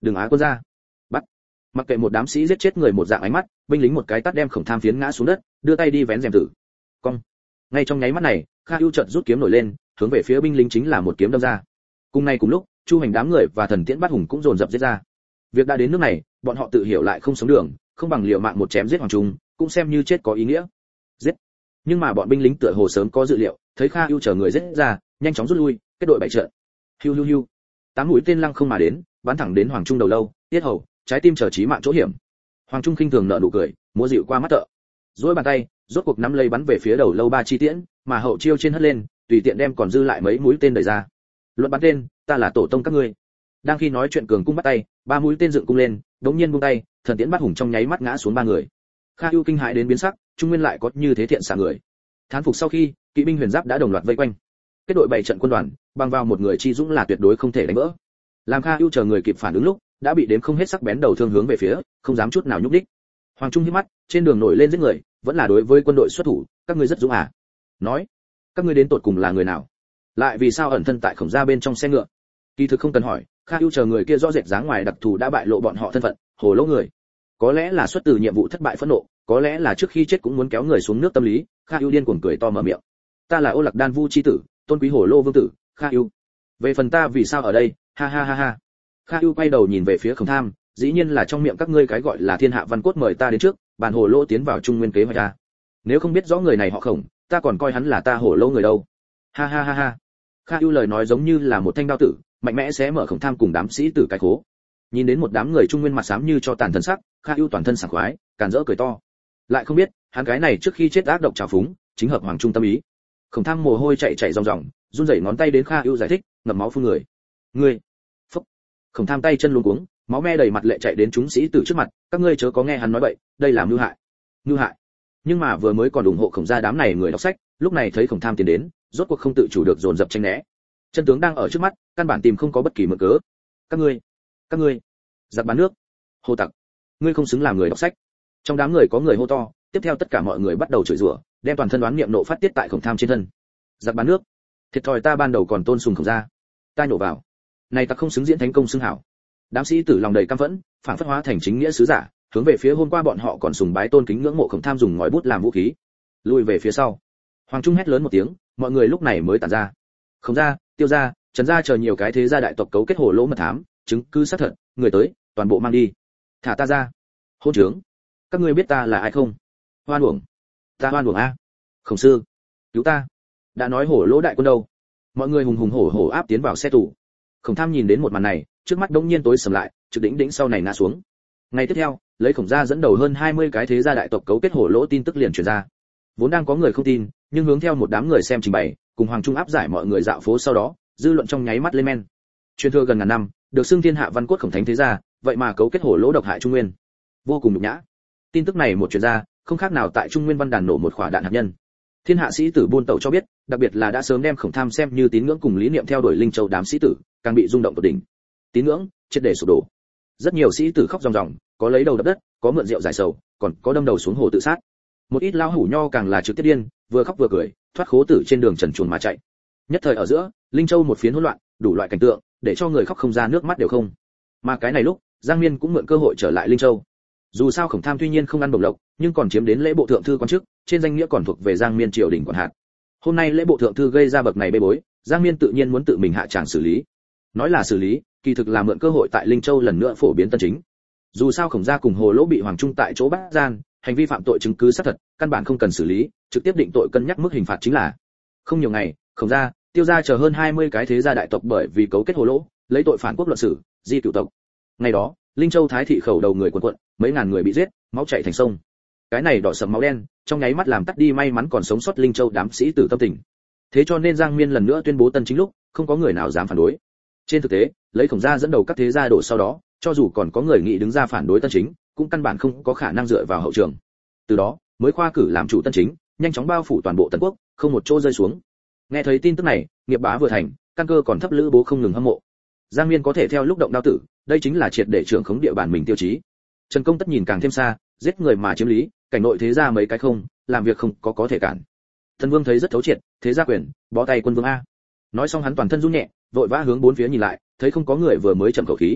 đừng á quân ra. Bắt. Mặc kệ một đám sĩ giết chết người một dạng ánh mắt, binh lính một cái tát đem Khổng Tham phiến ngã xuống đất, đưa tay đi vén rèm tử. Cong. Ngay trong nháy mắt này, Kha Ưu chợt rút kiếm nổi lên, hướng về phía binh lính chính là một kiếm đâm ra. Cùng ngày cùng lúc, Chu Hành đám người và Thần Tiễn Bát Hùng cũng dồn dập giết ra. Việc đã đến nước này, bọn họ tự hiểu lại không sống đường, không bằng liều mạng một chém giết Hoàng Trung, cũng xem như chết có ý nghĩa. Giết. Nhưng mà bọn binh lính tựa hồ sớm có dự liệu, thấy Kha Ưu chờ người giết ra, nhanh chóng rút lui, kết đội bảy trận. Hiu hiu hiu. Tám mũi tên lăng không mà đến, bắn thẳng đến Hoàng Trung đầu lâu, tiết hầu, trái tim trở chí mạng chỗ hiểm. Hoàng Trung khinh thường nở nụ cười, múa dịu qua mắt tợ. Duỗi bàn tay, rốt cuộc nắm lấy bắn về phía đầu lâu ba chi tiễn, mà hậu chiêu trên hất lên, tùy tiện đem còn dư lại mấy mũi tên đẩy ra. Luận bắn tên, ta là tổ tông các ngươi. Đang khi nói chuyện cường cung bắt tay, ba mũi tên dựng cung lên, đống nhiên buông tay, Thần Tiễn Bát Hùng trong nháy mắt ngã xuống ba người. Kha Ưu kinh hãi đến biến sắc, Trung Nguyên lại có như thế thiện xạ người. Thán phục sau khi, kỵ binh huyền giáp đã đồng loạt vây quanh. Kết đội bảy trận quân đoàn, bằng vào một người chi dũng là tuyệt đối không thể đánh vỡ. Làm Kha Ưu chờ người kịp phản ứng lúc, đã bị đếm không hết sắc bén đầu thương hướng về phía, không dám chút nào nhúc nhích. Hoàng Trung híp mắt, trên đường nổi lên giết người, vẫn là đối với quân đội xuất thủ, các ngươi rất dũng à? Nói, các ngươi đến tột cùng là người nào? Lại vì sao ẩn thân tại Khổng gia bên trong xe ngựa? Kỳ thực không cần hỏi, Kha Ưu chờ người kia rõ rệt dáng ngoài đặc thù đã bại lộ bọn họ thân phận, hồ lỗ người. Có lẽ là xuất từ nhiệm vụ thất bại phẫn nộ, có lẽ là trước khi chết cũng muốn kéo người xuống nước tâm lý, Kha Ưu điên cuồng cười to mở miệng. Ta là Ô Lạc Đan Vu chi tử, tôn quý hồ lô vương tử, Kha Ưu. Về phần ta vì sao ở đây, ha ha ha ha. Kha Ưu quay đầu nhìn về phía Khổng Tham, dĩ nhiên là trong miệng các ngươi cái gọi là thiên hạ văn cốt mời ta đến trước, bàn hồ lô tiến vào Trung Nguyên kế hoạch ta. Nếu không biết rõ người này họ Khổng, ta còn coi hắn là ta hồ lô người đâu. Ha ha ha ha. Kha Ưu lời nói giống như là một thanh đao tử, mạnh mẽ xé mở Khổng Tham cùng đám sĩ tử cái khố. Nhìn đến một đám người Trung Nguyên mặt xám như cho tàn thân sắc, Kha Ưu toàn thân sảng khoái, càn rỡ cười to. Lại không biết, hắn cái này trước khi chết ác độc trào phúng, chính hợp hoàng trung tâm ý. Khổng Tham mồ hôi chạy chạy ròng ròng, run rẩy ngón tay đến Kha Ưu giải thích, ngậm máu phun người. Ngươi, phúc. Khổng Tham tay chân luống cuống, máu me đầy mặt lệ chạy đến chúng sĩ tử trước mặt, các ngươi chớ có nghe hắn nói bậy, đây là mưu hại. Mưu hại. Nhưng mà vừa mới còn ủng hộ Khổng gia đám này người đọc sách, lúc này thấy Khổng Tham tiến đến, rốt cuộc không tự chủ được dồn dập tranh né. Chân tướng đang ở trước mắt, căn bản tìm không có bất kỳ mượn cớ. Các ngươi, các ngươi, giặc bán nước, hô tặc, ngươi không xứng làm người đọc sách. Trong đám người có người hô to, tiếp theo tất cả mọi người bắt đầu chửi rủa, đem toàn thân đoán niệm nộ phát tiết tại Khổng Tham trên thân. Giặc bán nước, thiệt thòi ta ban đầu còn tôn sùng Khổng gia, ta nhổ vào, này ta không xứng diễn thánh công xưng hảo. Đám sĩ tử lòng đầy căm phẫn, phản phất hóa thành chính nghĩa sứ giả, hướng về phía hôm qua bọn họ còn sùng bái tôn kính ngưỡng mộ Khổng Tham dùng ngòi bút làm vũ khí. Lùi về phía sau. Hoàng Trung hét lớn một tiếng, mọi người lúc này mới tản ra. Khổng gia, Tiêu gia, Trần gia chờ nhiều cái thế gia đại tộc cấu kết hồ lỗ mật thám, chứng cứ xác thật, người tới, toàn bộ mang đi. Thả ta ra. Hôn trưởng, các ngươi biết ta là ai không? Hoan uổng. Ta hoan uổng a. Khổng sư, cứu ta. Đã nói hổ lỗ đại quân đâu? Mọi người hùng hùng hổ hổ áp tiến vào xe tù. Khổng Tham nhìn đến một màn này, trước mắt đông nhiên tối sầm lại, trực đỉnh đỉnh sau này ngã xuống. Ngày tiếp theo, lấy Khổng gia dẫn đầu hơn hai mươi cái thế gia đại tộc cấu kết hổ lỗ tin tức liền truyền ra. Vốn đang có người không tin, nhưng hướng theo một đám người xem trình bày, cùng Hoàng Trung áp giải mọi người dạo phố sau đó, dư luận trong nháy mắt lên men. Truyền thừa gần ngàn năm, được xưng thiên hạ văn cốt Khổng thánh thế gia, vậy mà cấu kết hổ lỗ độc hại Trung Nguyên, vô cùng nhục nhã. Tin tức này một truyền ra, không khác nào tại Trung Nguyên văn đàn nổ một quả đạn hạt nhân. Thiên hạ sĩ tử buôn tẩu cho biết, đặc biệt là đã sớm đem Khổng Tham xem như tín ngưỡng cùng lý niệm theo đuổi Linh Châu đám sĩ tử, càng bị rung động tột đỉnh. Tín ngưỡng triệt để sụp đổ. Rất nhiều sĩ tử khóc ròng ròng, có lấy đầu đập đất, có mượn rượu giải sầu, còn có đâm đầu xuống hồ tự sát. Một ít lao hủ nho càng là trực tiếp điên, vừa khóc vừa cười, thoát khố tử trên đường trần truồng mà chạy. Nhất thời ở giữa, Linh Châu một phiến hỗn loạn, đủ loại cảnh tượng, để cho người khóc không ra nước mắt đều không. Mà cái này lúc, Giang Miên cũng mượn cơ hội trở lại Linh Châu. Dù sao Khổng Tham tuy nhiên không ăn bổng lộc, nhưng còn chiếm đến lễ bộ thượng thư quan chức, trên danh nghĩa còn thuộc về Giang Miên triều đình quản hạt. Hôm nay lễ bộ thượng thư gây ra bậc này bê bối, Giang Miên tự nhiên muốn tự mình hạ tràng xử lý. Nói là xử lý, kỳ thực là mượn cơ hội tại Linh Châu lần nữa phổ biến tân chính. Dù sao Khổng gia cùng Hồ Lỗ bị Hoàng Trung tại chỗ bắt gian, hành vi phạm tội chứng cứ xác thật, căn bản không cần xử lý, trực tiếp định tội cân nhắc mức hình phạt chính là. Không nhiều ngày, Khổng gia, Tiêu gia chờ hơn hai mươi cái thế gia đại tộc bởi vì cấu kết Hồ Lỗ, lấy tội phản quốc luận xử, di cửu tộc. Ngày đó, Linh Châu Thái thị khẩu đầu người quần quận, mấy ngàn người bị giết, máu chảy thành sông. Cái này đỏ sẫm máu đen, trong nháy mắt làm tắt đi may mắn còn sống sót Linh Châu đám sĩ tử tâm tình. Thế cho nên Giang Miên lần nữa tuyên bố tân chính lúc, không có người nào dám phản đối. Trên thực tế, lấy Khổng gia dẫn đầu các thế gia đổ sau đó, cho dù còn có người nghĩ đứng ra phản đối tân chính, cũng căn bản không có khả năng dựa vào hậu trường. Từ đó, mới khoa cử làm chủ tân chính, nhanh chóng bao phủ toàn bộ Tần quốc, không một chỗ rơi xuống. Nghe thấy tin tức này, nghiệp bá vừa thành, căn cơ còn thấp lữ bố không ngừng hâm mộ. Giang Miên có thể theo lúc động đao tử, đây chính là triệt để trưởng khống địa bàn mình tiêu chí. Trần Công Tất nhìn càng thêm xa, giết người mà chiếm lý, cảnh nội thế gia mấy cái không, làm việc không có có thể cản. Thần Vương thấy rất thấu triệt, thế gia quyền, bó tay quân vương a. Nói xong hắn toàn thân run nhẹ, vội vã hướng bốn phía nhìn lại, thấy không có người vừa mới trầm khẩu khí.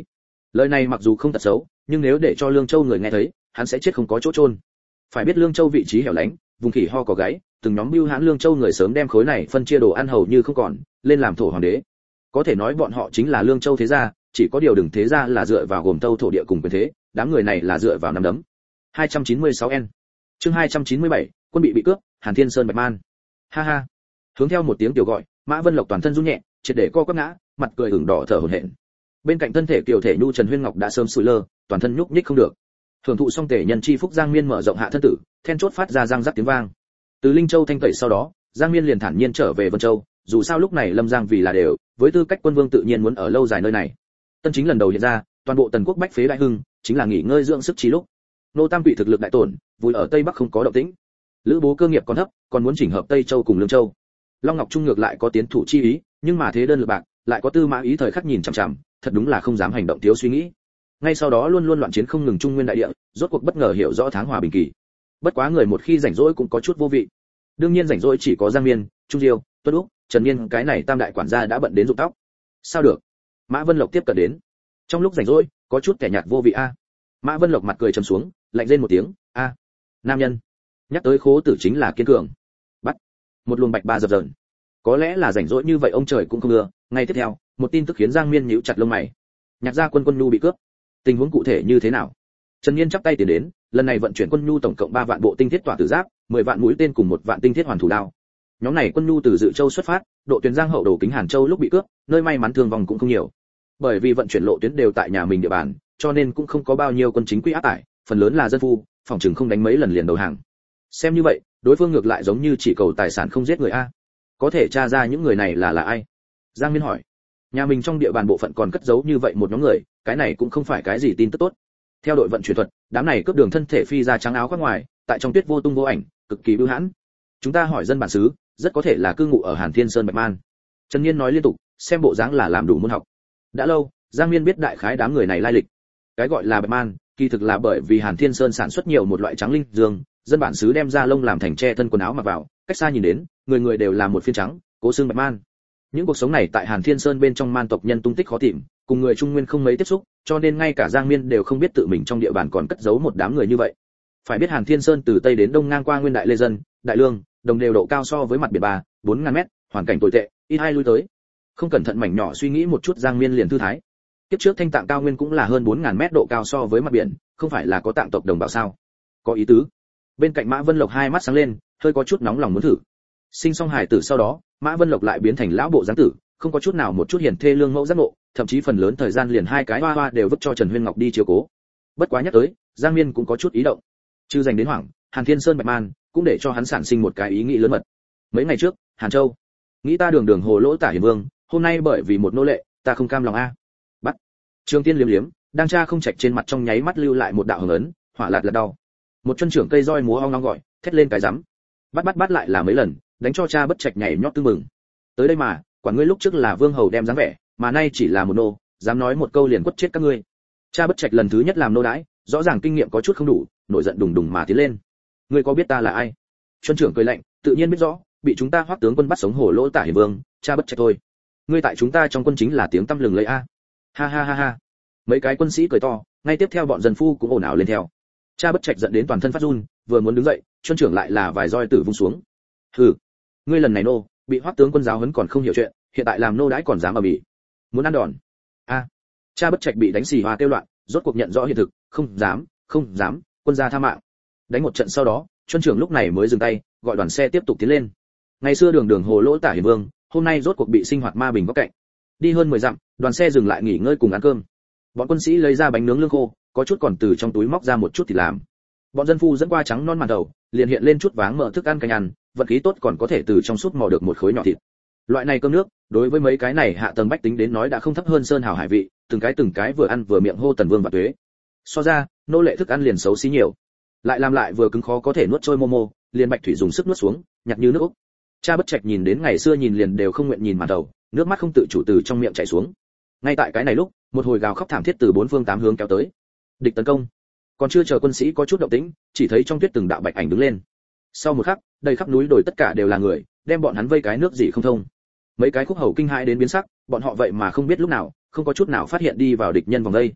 Lời này mặc dù không tật xấu, nhưng nếu để cho Lương Châu người nghe thấy, hắn sẽ chết không có chỗ chôn. Phải biết Lương Châu vị trí hẻo lánh, vùng khỉ ho có gáy, từng nhóm bưu hãn Lương Châu người sớm đem khối này phân chia đồ ăn hầu như không còn, lên làm thổ hoàng đế. Có thể nói bọn họ chính là Lương Châu thế gia, chỉ có điều đừng thế gia là dựa vào gồm Tâu thổ địa cùng quyền thế, đám người này là dựa vào nắm đấm. hai trăm chín mươi sáu N. Chương hai trăm chín mươi bảy, quân bị bị cướp, Hàn Thiên Sơn Bạch Man. Ha ha. Hướng theo một tiếng tiểu gọi, Mã Vân Lộc toàn thân run nhẹ, triệt để co quắp ngã, mặt cười ửng đỏ thở hổn hển. Bên cạnh thân thể kiều thể nhu Trần Huyên Ngọc đã sớm sụi lơ, toàn thân nhúc nhích không được. Thưởng thụ xong tể nhân chi phúc Giang Miên mở rộng hạ thân tử, then chốt phát ra răng rắc tiếng vang. Từ Linh Châu thanh tẩy sau đó, Giang Miên liền thản nhiên trở về Vân Châu, dù sao lúc này Lâm Giang vì là đều, với tư cách quân vương tự nhiên muốn ở lâu dài nơi này. Tân chính lần đầu hiện ra, toàn bộ tần quốc bách phế đại hưng, chính là nghỉ ngơi dưỡng sức trí lúc. Nô Tam Quỷ thực lực đại tổn, vui ở Tây Bắc không có động tĩnh. Lữ Bố cơ nghiệp còn thấp, còn muốn chỉnh hợp Tây Châu cùng Lương Châu. Long Ngọc Trung ngược lại có tiến thủ chi ý, nhưng mà thế đơn lực bạc, lại có tư mã ý thời khắc nhìn chằm chằm, thật đúng là không dám hành động thiếu suy nghĩ. Ngay sau đó luôn luôn loạn chiến không ngừng Trung Nguyên đại địa, rốt cuộc bất ngờ hiểu rõ tháng hòa bình kỳ. Bất quá người một khi rảnh rỗi cũng có chút vô vị. Đương nhiên rảnh rỗi chỉ có Giang Miên, Trung Diêu, Tuất Úc, Trần Niên, cái này tam đại quản gia đã bận đến rụng tóc. Sao được? Mã Vân Lộc tiếp cận đến. Trong lúc rảnh rỗi, có chút kẻ nhạt vô vị a. Mã Vân Lộc mặt cười trầm xuống, lạnh rên một tiếng, a. Nam nhân. Nhắc tới Khố Tử chính là kiên cường. Bắt. Một luồng bạch ba dập dờn. Có lẽ là rảnh rỗi như vậy ông trời cũng không ưa. Ngay tiếp theo, một tin tức khiến Giang Miên nhíu chặt lông mày. Nhạc gia quân quân nhu bị cướp. Tình huống cụ thể như thế nào? Trần Niên chắp tay tiến đến, lần này vận chuyển quân nhu tổng cộng ba vạn bộ tinh thiết tỏa tử giáp, mười vạn mũi tên cùng một vạn tinh thiết hoàn thủ đao. Nhóm này quân nhu từ Dự Châu xuất phát, độ tuyến Giang hậu đồ kính Hàn Châu lúc bị cướp, nơi may mắn thương vong cũng không nhiều. Bởi vì vận chuyển lộ tuyến đều tại nhà mình địa bàn, cho nên cũng không có bao nhiêu quân chính quy áp tải, phần lớn là dân phu, phòng trường không đánh mấy lần liền đầu hàng. Xem như vậy, đối phương ngược lại giống như chỉ cầu tài sản không giết người a. Có thể tra ra những người này là là ai? Giang Miên hỏi. Nhà mình trong địa bàn bộ phận còn cất giấu như vậy một nhóm người, cái này cũng không phải cái gì tin tức tốt. Theo đội vận chuyển thuật, đám này cướp đường thân thể phi ra trắng áo khoác ngoài, tại trong tuyết vô tung vô ảnh, cực kỳ bưu hãn. Chúng ta hỏi dân bản xứ, rất có thể là cư ngụ ở Hàn Thiên Sơn Bạch Man. Trần Niên nói liên tục, xem bộ dáng là làm đủ môn học. Đã lâu, Giang Miên biết đại khái đám người này lai lịch. Cái gọi là Bạch Man, kỳ thực là bởi vì Hàn Thiên Sơn sản xuất nhiều một loại trắng linh dương, dân bản xứ đem da lông làm thành che thân quần áo mặc vào, cách xa nhìn đến, người người đều là một phiên trắng, cố xương Bạch Man. Những cuộc sống này tại Hàn Thiên Sơn bên trong man tộc nhân tung tích khó tìm, cùng người Trung Nguyên không mấy tiếp xúc, cho nên ngay cả Giang Miên đều không biết tự mình trong địa bàn còn cất giấu một đám người như vậy. Phải biết Hàn Thiên Sơn từ tây đến đông ngang qua Nguyên Đại Lê Dân, Đại Lương, đồng đều độ cao so với mặt biển ba, bốn ngàn mét, hoàn cảnh tồi tệ, ít ai lui tới. Không cẩn thận mảnh nhỏ suy nghĩ một chút Giang Miên liền thư thái. Tiếp trước Thanh Tạng cao nguyên cũng là hơn bốn ngàn mét độ cao so với mặt biển, không phải là có tạng tộc đồng bào sao? Có ý tứ. Bên cạnh Mã Vân Lộc hai mắt sáng lên, hơi có chút nóng lòng muốn thử. Sinh xong hài tử sau đó, Mã Vân Lộc lại biến thành lão bộ dáng tử, không có chút nào một chút hiển thê lương mẫu giác ngộ, thậm chí phần lớn thời gian liền hai cái hoa hoa đều vứt cho Trần Huyên Ngọc đi chiếu cố. Bất quá nhắc tới, Giang Miên cũng có chút ý động. Chứ dành đến hoảng, Hàn Thiên Sơn Bạch Man cũng để cho hắn sản sinh một cái ý nghĩ lớn mật. Mấy ngày trước, Hàn Châu, nghĩ ta đường đường hồ lỗ tả hiền vương, hôm nay bởi vì một nô lệ, ta không cam lòng a. Bắt. Trường Tiên liếm liếm, đang tra không chạch trên mặt trong nháy mắt lưu lại một đạo hồng ấn, hỏa lạt lạt đau. Một chân trưởng cây roi múa ong ong gọi, thét lên cái rắm. Bắt bắt bắt lại là mấy lần, đánh cho cha bất trạch nhảy nhót tưng mừng. Tới đây mà, quả ngươi lúc trước là vương hầu đem dáng vẻ, mà nay chỉ là một nô, dám nói một câu liền quất chết các ngươi. Cha bất trạch lần thứ nhất làm nô đãi, rõ ràng kinh nghiệm có chút không đủ, nổi giận đùng đùng mà tiến lên. Ngươi có biết ta là ai? Chuân trưởng cười lạnh, tự nhiên biết rõ, bị chúng ta Hoắc tướng quân bắt sống hổ lỗ tả hiền vương, cha bất trạch thôi. Ngươi tại chúng ta trong quân chính là tiếng tăm lừng lẫy a. Ha ha ha ha. Mấy cái quân sĩ cười to, ngay tiếp theo bọn dân phu cũng ồn ào lên theo. Cha bất trạch giận đến toàn thân phát run, vừa muốn đứng dậy, Chuân trưởng lại là vài roi tử vung xuống. Hừ, ngươi lần này nô, bị Hoắc tướng quân giáo huấn còn không hiểu chuyện, hiện tại làm nô đãi còn dám ở bỉ. Muốn ăn đòn. A. Cha bất trạch bị đánh xì hoa tiêu loạn, rốt cuộc nhận rõ hiện thực, không dám, không dám, quân gia tha mạng. Đánh một trận sau đó, Chuân trưởng lúc này mới dừng tay, gọi đoàn xe tiếp tục tiến lên. Ngày xưa đường đường hồ lỗ tả hiền vương, hôm nay rốt cuộc bị sinh hoạt ma bình góc cạnh. Đi hơn mười dặm, đoàn xe dừng lại nghỉ ngơi cùng ăn cơm. Bọn quân sĩ lấy ra bánh nướng lương khô, có chút còn từ trong túi móc ra một chút thì làm. Bọn dân phu dẫn qua trắng non màn đầu, liền hiện lên chút váng mỡ thức ăn canh ăn, vật khí tốt còn có thể từ trong súp mò được một khối nhỏ thịt. Loại này cơm nước, đối với mấy cái này hạ tầng bách tính đến nói đã không thấp hơn sơn hào hải vị, từng cái từng cái vừa ăn vừa miệng hô Tần Vương và Tuế. So ra, nô lệ thức ăn liền xấu xí nhiều. Lại làm lại vừa cứng khó có thể nuốt trôi momo, liền Bạch Thủy dùng sức nuốt xuống, nhặt như nước úc. Cha bất trạch nhìn đến ngày xưa nhìn liền đều không nguyện nhìn màn đầu, nước mắt không tự chủ từ trong miệng chảy xuống. Ngay tại cái này lúc, một hồi gào khóc thảm thiết từ bốn phương tám hướng kéo tới. Địch tấn công. Còn chưa chờ quân sĩ có chút động tĩnh, chỉ thấy trong tuyết từng đạo bạch ảnh đứng lên. Sau một khắc, đầy khắp núi đồi tất cả đều là người, đem bọn hắn vây cái nước gì không thông. Mấy cái khúc hầu kinh hãi đến biến sắc, bọn họ vậy mà không biết lúc nào, không có chút nào phát hiện đi vào địch nhân vòng đây.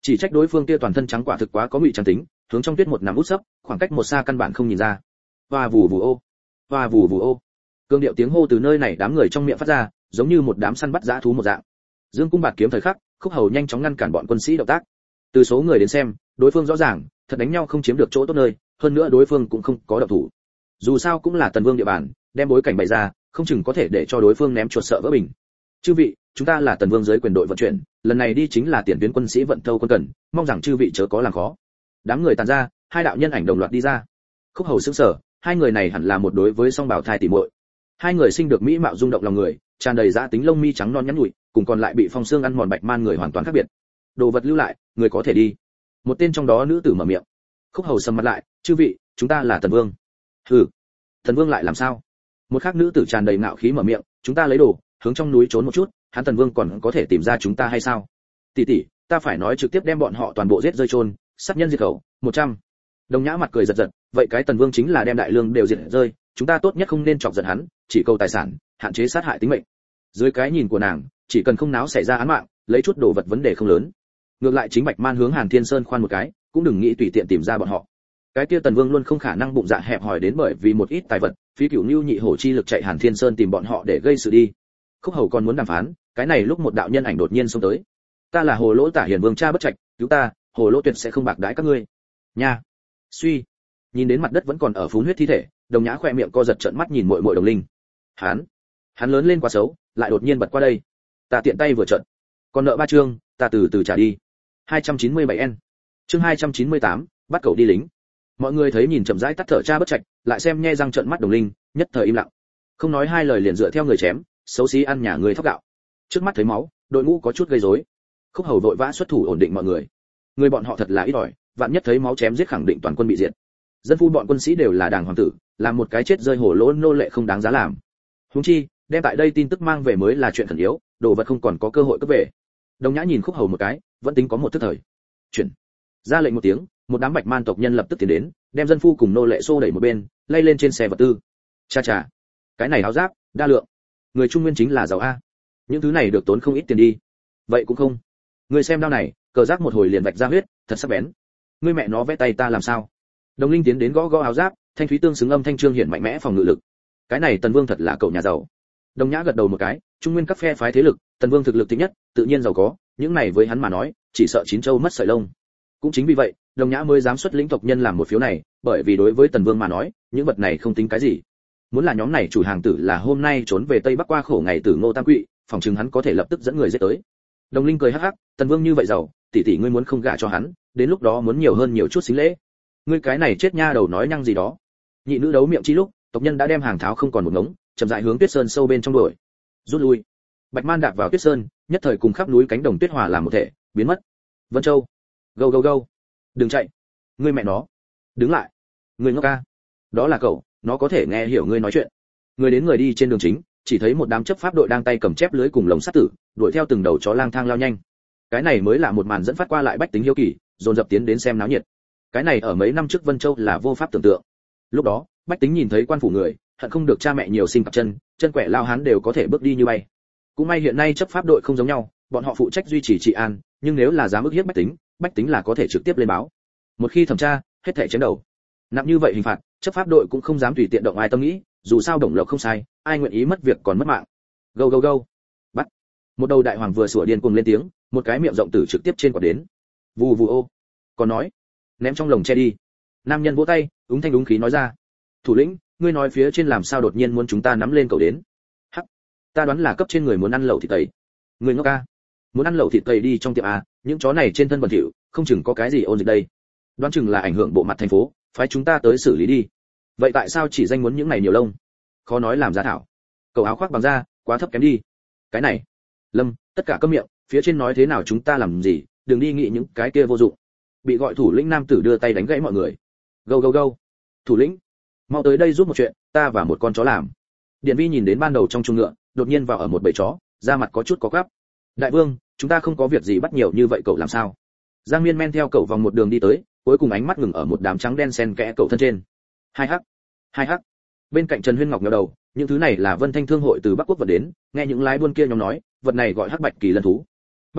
Chỉ trách đối phương kia toàn thân trắng quả thực quá có ngụy trang tính, hướng trong tuyết một nằm út sấp, khoảng cách một xa căn bản không nhìn ra. Hoa vù vù ô, hoa vù vù ô. Cương điệu tiếng hô từ nơi này đám người trong miệng phát ra, giống như một đám săn bắt dã thú một dạng. Dương cung bạt kiếm thời khắc, Khúc Hầu nhanh chóng ngăn cản bọn quân sĩ động tác. Từ số người đến xem, đối phương rõ ràng, thật đánh nhau không chiếm được chỗ tốt nơi, hơn nữa đối phương cũng không có động thủ. Dù sao cũng là Tần Vương địa bàn, đem bối cảnh bày ra, không chừng có thể để cho đối phương ném chuột sợ vỡ bình. Chư vị, chúng ta là Tần Vương dưới quyền đội vận chuyển, lần này đi chính là tiền tuyến quân sĩ vận thâu quân cần, mong rằng chư vị chớ có làm khó. Đám người tàn ra, hai đạo nhân ảnh đồng loạt đi ra. Khúc Hầu sững sờ, hai người này hẳn là một đối với song bảo thai tỷ muội. Hai người sinh được mỹ mạo rung động lòng người, tràn đầy dã tính lông mi trắng non nhắn nhủi, cùng còn lại bị phong xương ăn mòn bạch man người hoàn toàn khác biệt. Đồ vật lưu lại, người có thể đi. Một tên trong đó nữ tử mở miệng. Khúc Hầu sầm mặt lại, chư vị, chúng ta là Tần Vương. Hừ, Tần Vương lại làm sao? Một khác nữ tử tràn đầy ngạo khí mở miệng, chúng ta lấy đồ, hướng trong núi trốn một chút, hắn Tần Vương còn có thể tìm ra chúng ta hay sao? Tỷ tỷ, ta phải nói trực tiếp đem bọn họ toàn bộ giết rơi chôn, sát nhân diệt khẩu, một trăm. Đồng Nhã mặt cười giật giật, vậy cái Tần Vương chính là đem đại lương đều diệt rơi, chúng ta tốt nhất không nên chọc giận hắn, chỉ cầu tài sản, hạn chế sát hại tính mệnh. Dưới cái nhìn của nàng, chỉ cần không náo xảy ra án mạng, lấy chút đồ vật vấn đề không lớn. Ngược lại chính Bạch Man hướng Hàn Thiên Sơn khoan một cái, cũng đừng nghĩ tùy tiện tìm ra bọn họ. Cái kia Tần Vương luôn không khả năng bụng dạ hẹp hòi đến bởi vì một ít tài vật, phí cửu nưu nhị hổ chi lực chạy Hàn Thiên Sơn tìm bọn họ để gây sự đi. Khúc Hầu còn muốn đàm phán, cái này lúc một đạo nhân ảnh đột nhiên xông tới. Ta là Hồ Lỗ Tả Hiền Vương cha bất trạch, cứu ta, Hồ Lỗ tuyệt sẽ không bạc đãi các ngươi. Nha. Suy. Nhìn đến mặt đất vẫn còn ở phun huyết thi thể, Đồng Nhã khoe miệng co giật trợn mắt nhìn muội muội Đồng Linh. Hắn, hắn lớn lên quá xấu, lại đột nhiên bật qua đây. Ta tiện tay vừa trận. Còn nợ ba chương, ta từ từ trả đi. hai trăm chín mươi bảy N. Chương hai trăm chín mươi tám, bắt cậu đi lính. Mọi người thấy nhìn chậm rãi tắt thở cha bất trạch, lại xem nhe răng trợn mắt Đồng Linh, nhất thời im lặng. Không nói hai lời liền dựa theo người chém, xấu xí ăn nhà người thóc gạo. Trước mắt thấy máu, đội ngũ có chút gây rối. Khúc Hầu vội vã xuất thủ ổn định mọi người. Người bọn họ thật là ít ỏi, vạn nhất thấy máu chém giết khẳng định toàn quân bị diệt. Dân phu bọn quân sĩ đều là đàng hoàng tử, làm một cái chết rơi Hồ Lỗ nô lệ không đáng giá làm. Huống chi, đem tại đây tin tức mang về mới là chuyện khẩn yếu, đồ vật không còn có cơ hội cướp về. Đồng Nhã nhìn Khúc Hầu một cái, vẫn tính có một thức thời. Chuyển. Ra lệnh một tiếng, một đám Bạch Man tộc nhân lập tức tiến đến, đem dân phu cùng nô lệ xô đẩy một bên, lay lên trên xe vật tư. Cha cha, cái này áo giáp, đa lượng. Người Trung Nguyên chính là giàu a. Những thứ này được tốn không ít tiền đi. Vậy cũng không. Người xem đao này, cờ giáp một hồi liền vạch ra huyết, thật sắc bén. Ngươi mẹ nó vẽ tay ta làm sao? Đồng Linh tiến đến gõ gõ áo giáp, thanh thúy tương xứng âm thanh trương hiển mạnh mẽ phòng ngự lực. Cái này Tần Vương thật là cậu nhà giàu. Đồng Nhã gật đầu một cái, Trung Nguyên các phe phái thế lực, Tần Vương thực lực thích nhất, tự nhiên giàu có, những này với hắn mà nói, chỉ sợ chín châu mất sợi lông. Cũng chính vì vậy, Đồng Nhã mới dám xuất lĩnh tộc nhân làm một phiếu này, bởi vì đối với Tần Vương mà nói, những vật này không tính cái gì. Muốn là nhóm này chủ hàng tử là hôm nay trốn về Tây Bắc qua khổ ngày tử Ngô Tam Quỵ, phòng chừng hắn có thể lập tức dẫn người giết tới. Đồng Linh cười hắc hắc, Tần Vương như vậy giàu, tỷ tỷ ngươi muốn không gả cho hắn, đến lúc đó muốn nhiều hơn nhiều chút xính lễ. Ngươi cái này chết nha đầu nói nhăng gì đó. Nhị nữ đấu miệng chi lúc, tộc nhân đã đem hàng tháo không còn một ngống, chậm rãi hướng Tuyết Sơn sâu bên trong đuổi. Rút lui. Bạch Man đạp vào Tuyết Sơn, nhất thời cùng khắp núi cánh đồng tuyết hòa làm một thể, biến mất. Vân Châu, go go go, đừng chạy. Ngươi mẹ nó, đứng lại. Ngươi ngốc ca. Đó là cậu, nó có thể nghe hiểu ngươi nói chuyện. Người đến người đi trên đường chính, chỉ thấy một đám chấp pháp đội đang tay cầm chép lưới cùng lồng sắt tử, đuổi theo từng đầu chó lang thang lao nhanh. Cái này mới là một màn dẫn phát qua lại bách tính hiếu kỳ, dồn dập tiến đến xem náo nhiệt. Cái này ở mấy năm trước Vân Châu là vô pháp tưởng tượng. Lúc đó, bách tính nhìn thấy quan phủ người, hận không được cha mẹ nhiều sinh cặp chân, chân quẻ lao hán đều có thể bước đi như bay. Cũng may hiện nay chấp pháp đội không giống nhau, bọn họ phụ trách duy trì trị an, nhưng nếu là dám ức hiếp bách tính, bách tính là có thể trực tiếp lên báo. Một khi thẩm tra, hết thảy chém đầu. Nặng như vậy hình phạt, chấp pháp đội cũng không dám tùy tiện động ai tâm nghĩ, dù sao Đồng Lộc không sai, ai nguyện ý mất việc còn mất mạng. Go go go. Bắt. Một đầu đại hoàng vừa sủa điên cuồng lên tiếng, một cái miệng rộng tử trực tiếp trên quả đến. Vù vù ô. Còn nói, ném trong lồng che đi. Nam nhân vỗ tay, úng thanh đúng khí nói ra. Thủ lĩnh, ngươi nói phía trên làm sao đột nhiên muốn chúng ta nắm lên cầu đến? Hắc. Ta đoán là cấp trên người muốn ăn lẩu thịt tẩy. Người ngốc ca. Muốn ăn lẩu thịt tẩy đi trong tiệm a, những chó này trên thân bẩn thỉu, không chừng có cái gì ôn dịch đây. Đoán chừng là ảnh hưởng bộ mặt thành phố, phái chúng ta tới xử lý đi. Vậy tại sao chỉ danh muốn những này nhiều lông? Khó nói làm giá thảo. Cầu áo khoác bằng da, quá thấp kém đi. Cái này. Lâm, tất cả câm miệng, phía trên nói thế nào chúng ta làm gì, đừng đi nghĩ những cái kia vô dụng. Bị gọi thủ lĩnh nam tử đưa tay đánh gãy mọi người. Go go go. Thủ lĩnh, mau tới đây giúp một chuyện, ta và một con chó làm. Điền Vi nhìn đến ban đầu trong chuồng ngựa, đột nhiên vào ở một bầy chó, da mặt có chút có gắp. Đại vương, chúng ta không có việc gì bắt nhiều như vậy cậu làm sao? Giang Miên men theo cậu vòng một đường đi tới, cuối cùng ánh mắt ngừng ở một đám trắng đen xen kẽ cậu thân trên. Hai hắc, hai hắc. Bên cạnh Trần Huyên Ngọc nhíu đầu, những thứ này là Vân Thanh Thương hội từ Bắc Quốc vận đến, nghe những lái buôn kia nhóm nói, vật này gọi hắc bạch kỳ lân thú. Bắc Quốc,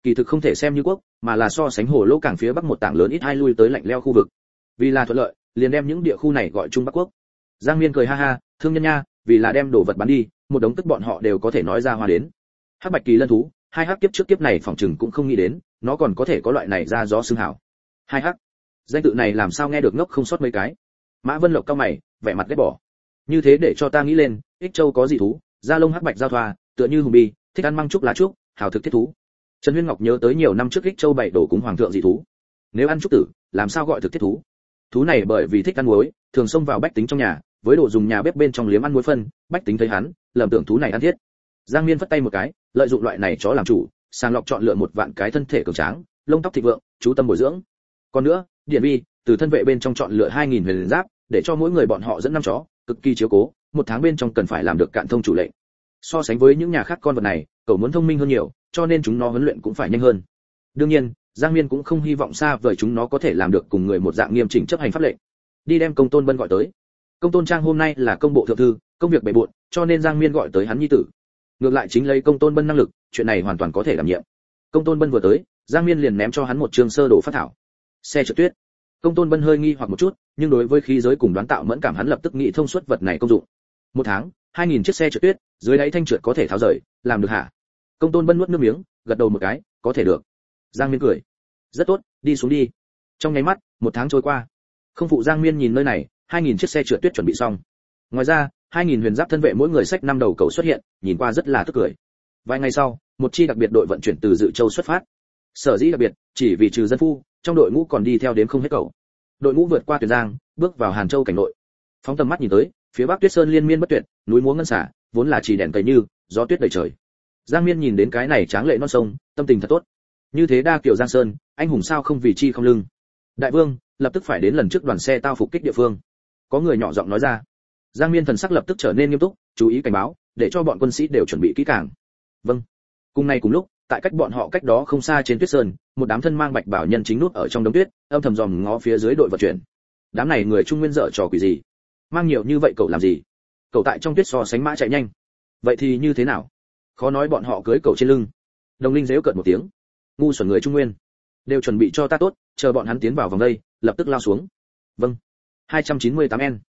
kỳ thực không thể xem như quốc, mà là so sánh hồ lô cảng phía bắc một tảng lớn ít hai lui tới lạnh leo khu vực. Vì là thuận lợi, liền đem những địa khu này gọi Trung Bắc quốc. Giang Miên cười ha ha, thương nhân nha, vì là đem đồ vật bán đi, một đống tức bọn họ đều có thể nói ra hoa đến. Hắc bạch kỳ lân thú, hai hắc kiếp trước kiếp này phỏng chừng cũng không nghĩ đến, nó còn có thể có loại này ra gió xương hảo. Hai hắc, danh tự này làm sao nghe được ngốc không sót mấy cái. Mã Vân Lộc cao mày, vẻ mặt ghét bỏ. Như thế để cho ta nghĩ lên, Ích Châu có dị thú, da lông hắc bạch giao thoa, tựa như hùng bì, thích ăn măng trúc lá trúc, hảo thực thiết thú. Trần Huyên Ngọc nhớ tới nhiều năm trước Ích Châu bảy đổ cúng hoàng thượng dị thú. Nếu ăn trúc tử, làm sao gọi thực thiết thú? Thú này bởi vì thích ăn muối, thường xông vào bách tính trong nhà, với đồ dùng nhà bếp bên trong liếm ăn muối phân, bách tính thấy hắn, lầm tưởng thú này ăn thiết. Giang Miên phất tay một cái, lợi dụng loại này chó làm chủ, sàng lọc chọn lựa một vạn cái thân thể cường tráng, lông tóc thịnh vượng, chú tâm bồi dưỡng. Còn nữa, Điển Vi, từ thân vệ bên trong chọn lựa hai nghìn huyền giáp, để cho mỗi người bọn họ dẫn năm chó, cực kỳ chiếu cố, một tháng bên trong cần phải làm được cạn thông chủ lệnh. So sánh với những nhà khác con vật này, cậu muốn thông minh hơn nhiều, cho nên chúng nó huấn luyện cũng phải nhanh hơn. Đương nhiên, Giang Miên cũng không hy vọng xa vời chúng nó có thể làm được cùng người một dạng nghiêm chỉnh chấp hành pháp lệnh. Đi đem Công Tôn Bân gọi tới. Công Tôn Trang hôm nay là công bộ thượng thư, công việc bề bộn, cho nên Giang Miên gọi tới hắn nhi tử. Ngược lại chính lấy Công Tôn Bân năng lực, chuyện này hoàn toàn có thể đảm nhiệm. Công Tôn Bân vừa tới, Giang Miên liền ném cho hắn một chương sơ đồ phát thảo. Xe trượt tuyết. Công Tôn Bân hơi nghi hoặc một chút, nhưng đối với khí giới cùng đoán tạo mẫn cảm hắn lập tức nghĩ thông suốt vật này công dụng. Một tháng, hai nghìn chiếc xe trượt tuyết, dưới đáy thanh trượt có thể tháo rời, làm được hả? Công Tôn Bân nuốt nước miếng, gật đầu một cái, có thể được. Giang Miên cười. Rất tốt, đi xuống đi. Trong nháy mắt, một tháng trôi qua. Không phụ Giang Miên nhìn nơi này, hai nghìn chiếc xe trượt tuyết chuẩn bị xong. Ngoài ra, hai nghìn huyền giáp thân vệ mỗi người xách năm đầu cầu xuất hiện, nhìn qua rất là tức cười. Vài ngày sau, một chi đặc biệt đội vận chuyển từ Dự Châu xuất phát. Sở dĩ đặc biệt, chỉ vì trừ dân phu, trong đội ngũ còn đi theo đếm không hết cầu. Đội ngũ vượt qua Tuyền Giang, bước vào Hàn Châu cảnh nội. Phóng tầm mắt nhìn tới, phía bắc tuyết sơn liên miên bất tuyệt, núi múa ngân xả, vốn là chỉ đèn cầy như, gió tuyết đầy trời. Giang Miên nhìn đến cái này tráng lệ non sông, tâm tình thật tốt. Như thế đa kiều Giang Sơn, anh hùng sao không vì chi không lưng. Đại vương, lập tức phải đến lần trước đoàn xe tao phục kích địa phương. Có người nhỏ giọng nói ra. Giang Miên thần sắc lập tức trở nên nghiêm túc, chú ý cảnh báo, để cho bọn quân sĩ đều chuẩn bị kỹ càng. Vâng. Cùng ngày cùng lúc, tại cách bọn họ cách đó không xa trên tuyết sơn, một đám thân mang bạch bảo nhân chính nút ở trong đống tuyết, âm thầm dòm ngó phía dưới đội vận chuyển. Đám này người Trung Nguyên dở trò quỷ gì? Mang nhiều như vậy cậu làm gì? Cậu tại trong tuyết so sánh mã chạy nhanh. Vậy thì như thế nào? Khó nói bọn họ cưới cậu trên lưng. Đồng Linh giễu cợt một tiếng. Ngu xuẩn người Trung Nguyên, đều chuẩn bị cho ta tốt, chờ bọn hắn tiến vào vòng đây, lập tức lao xuống. Vâng. hai trăm chín mươi tám N.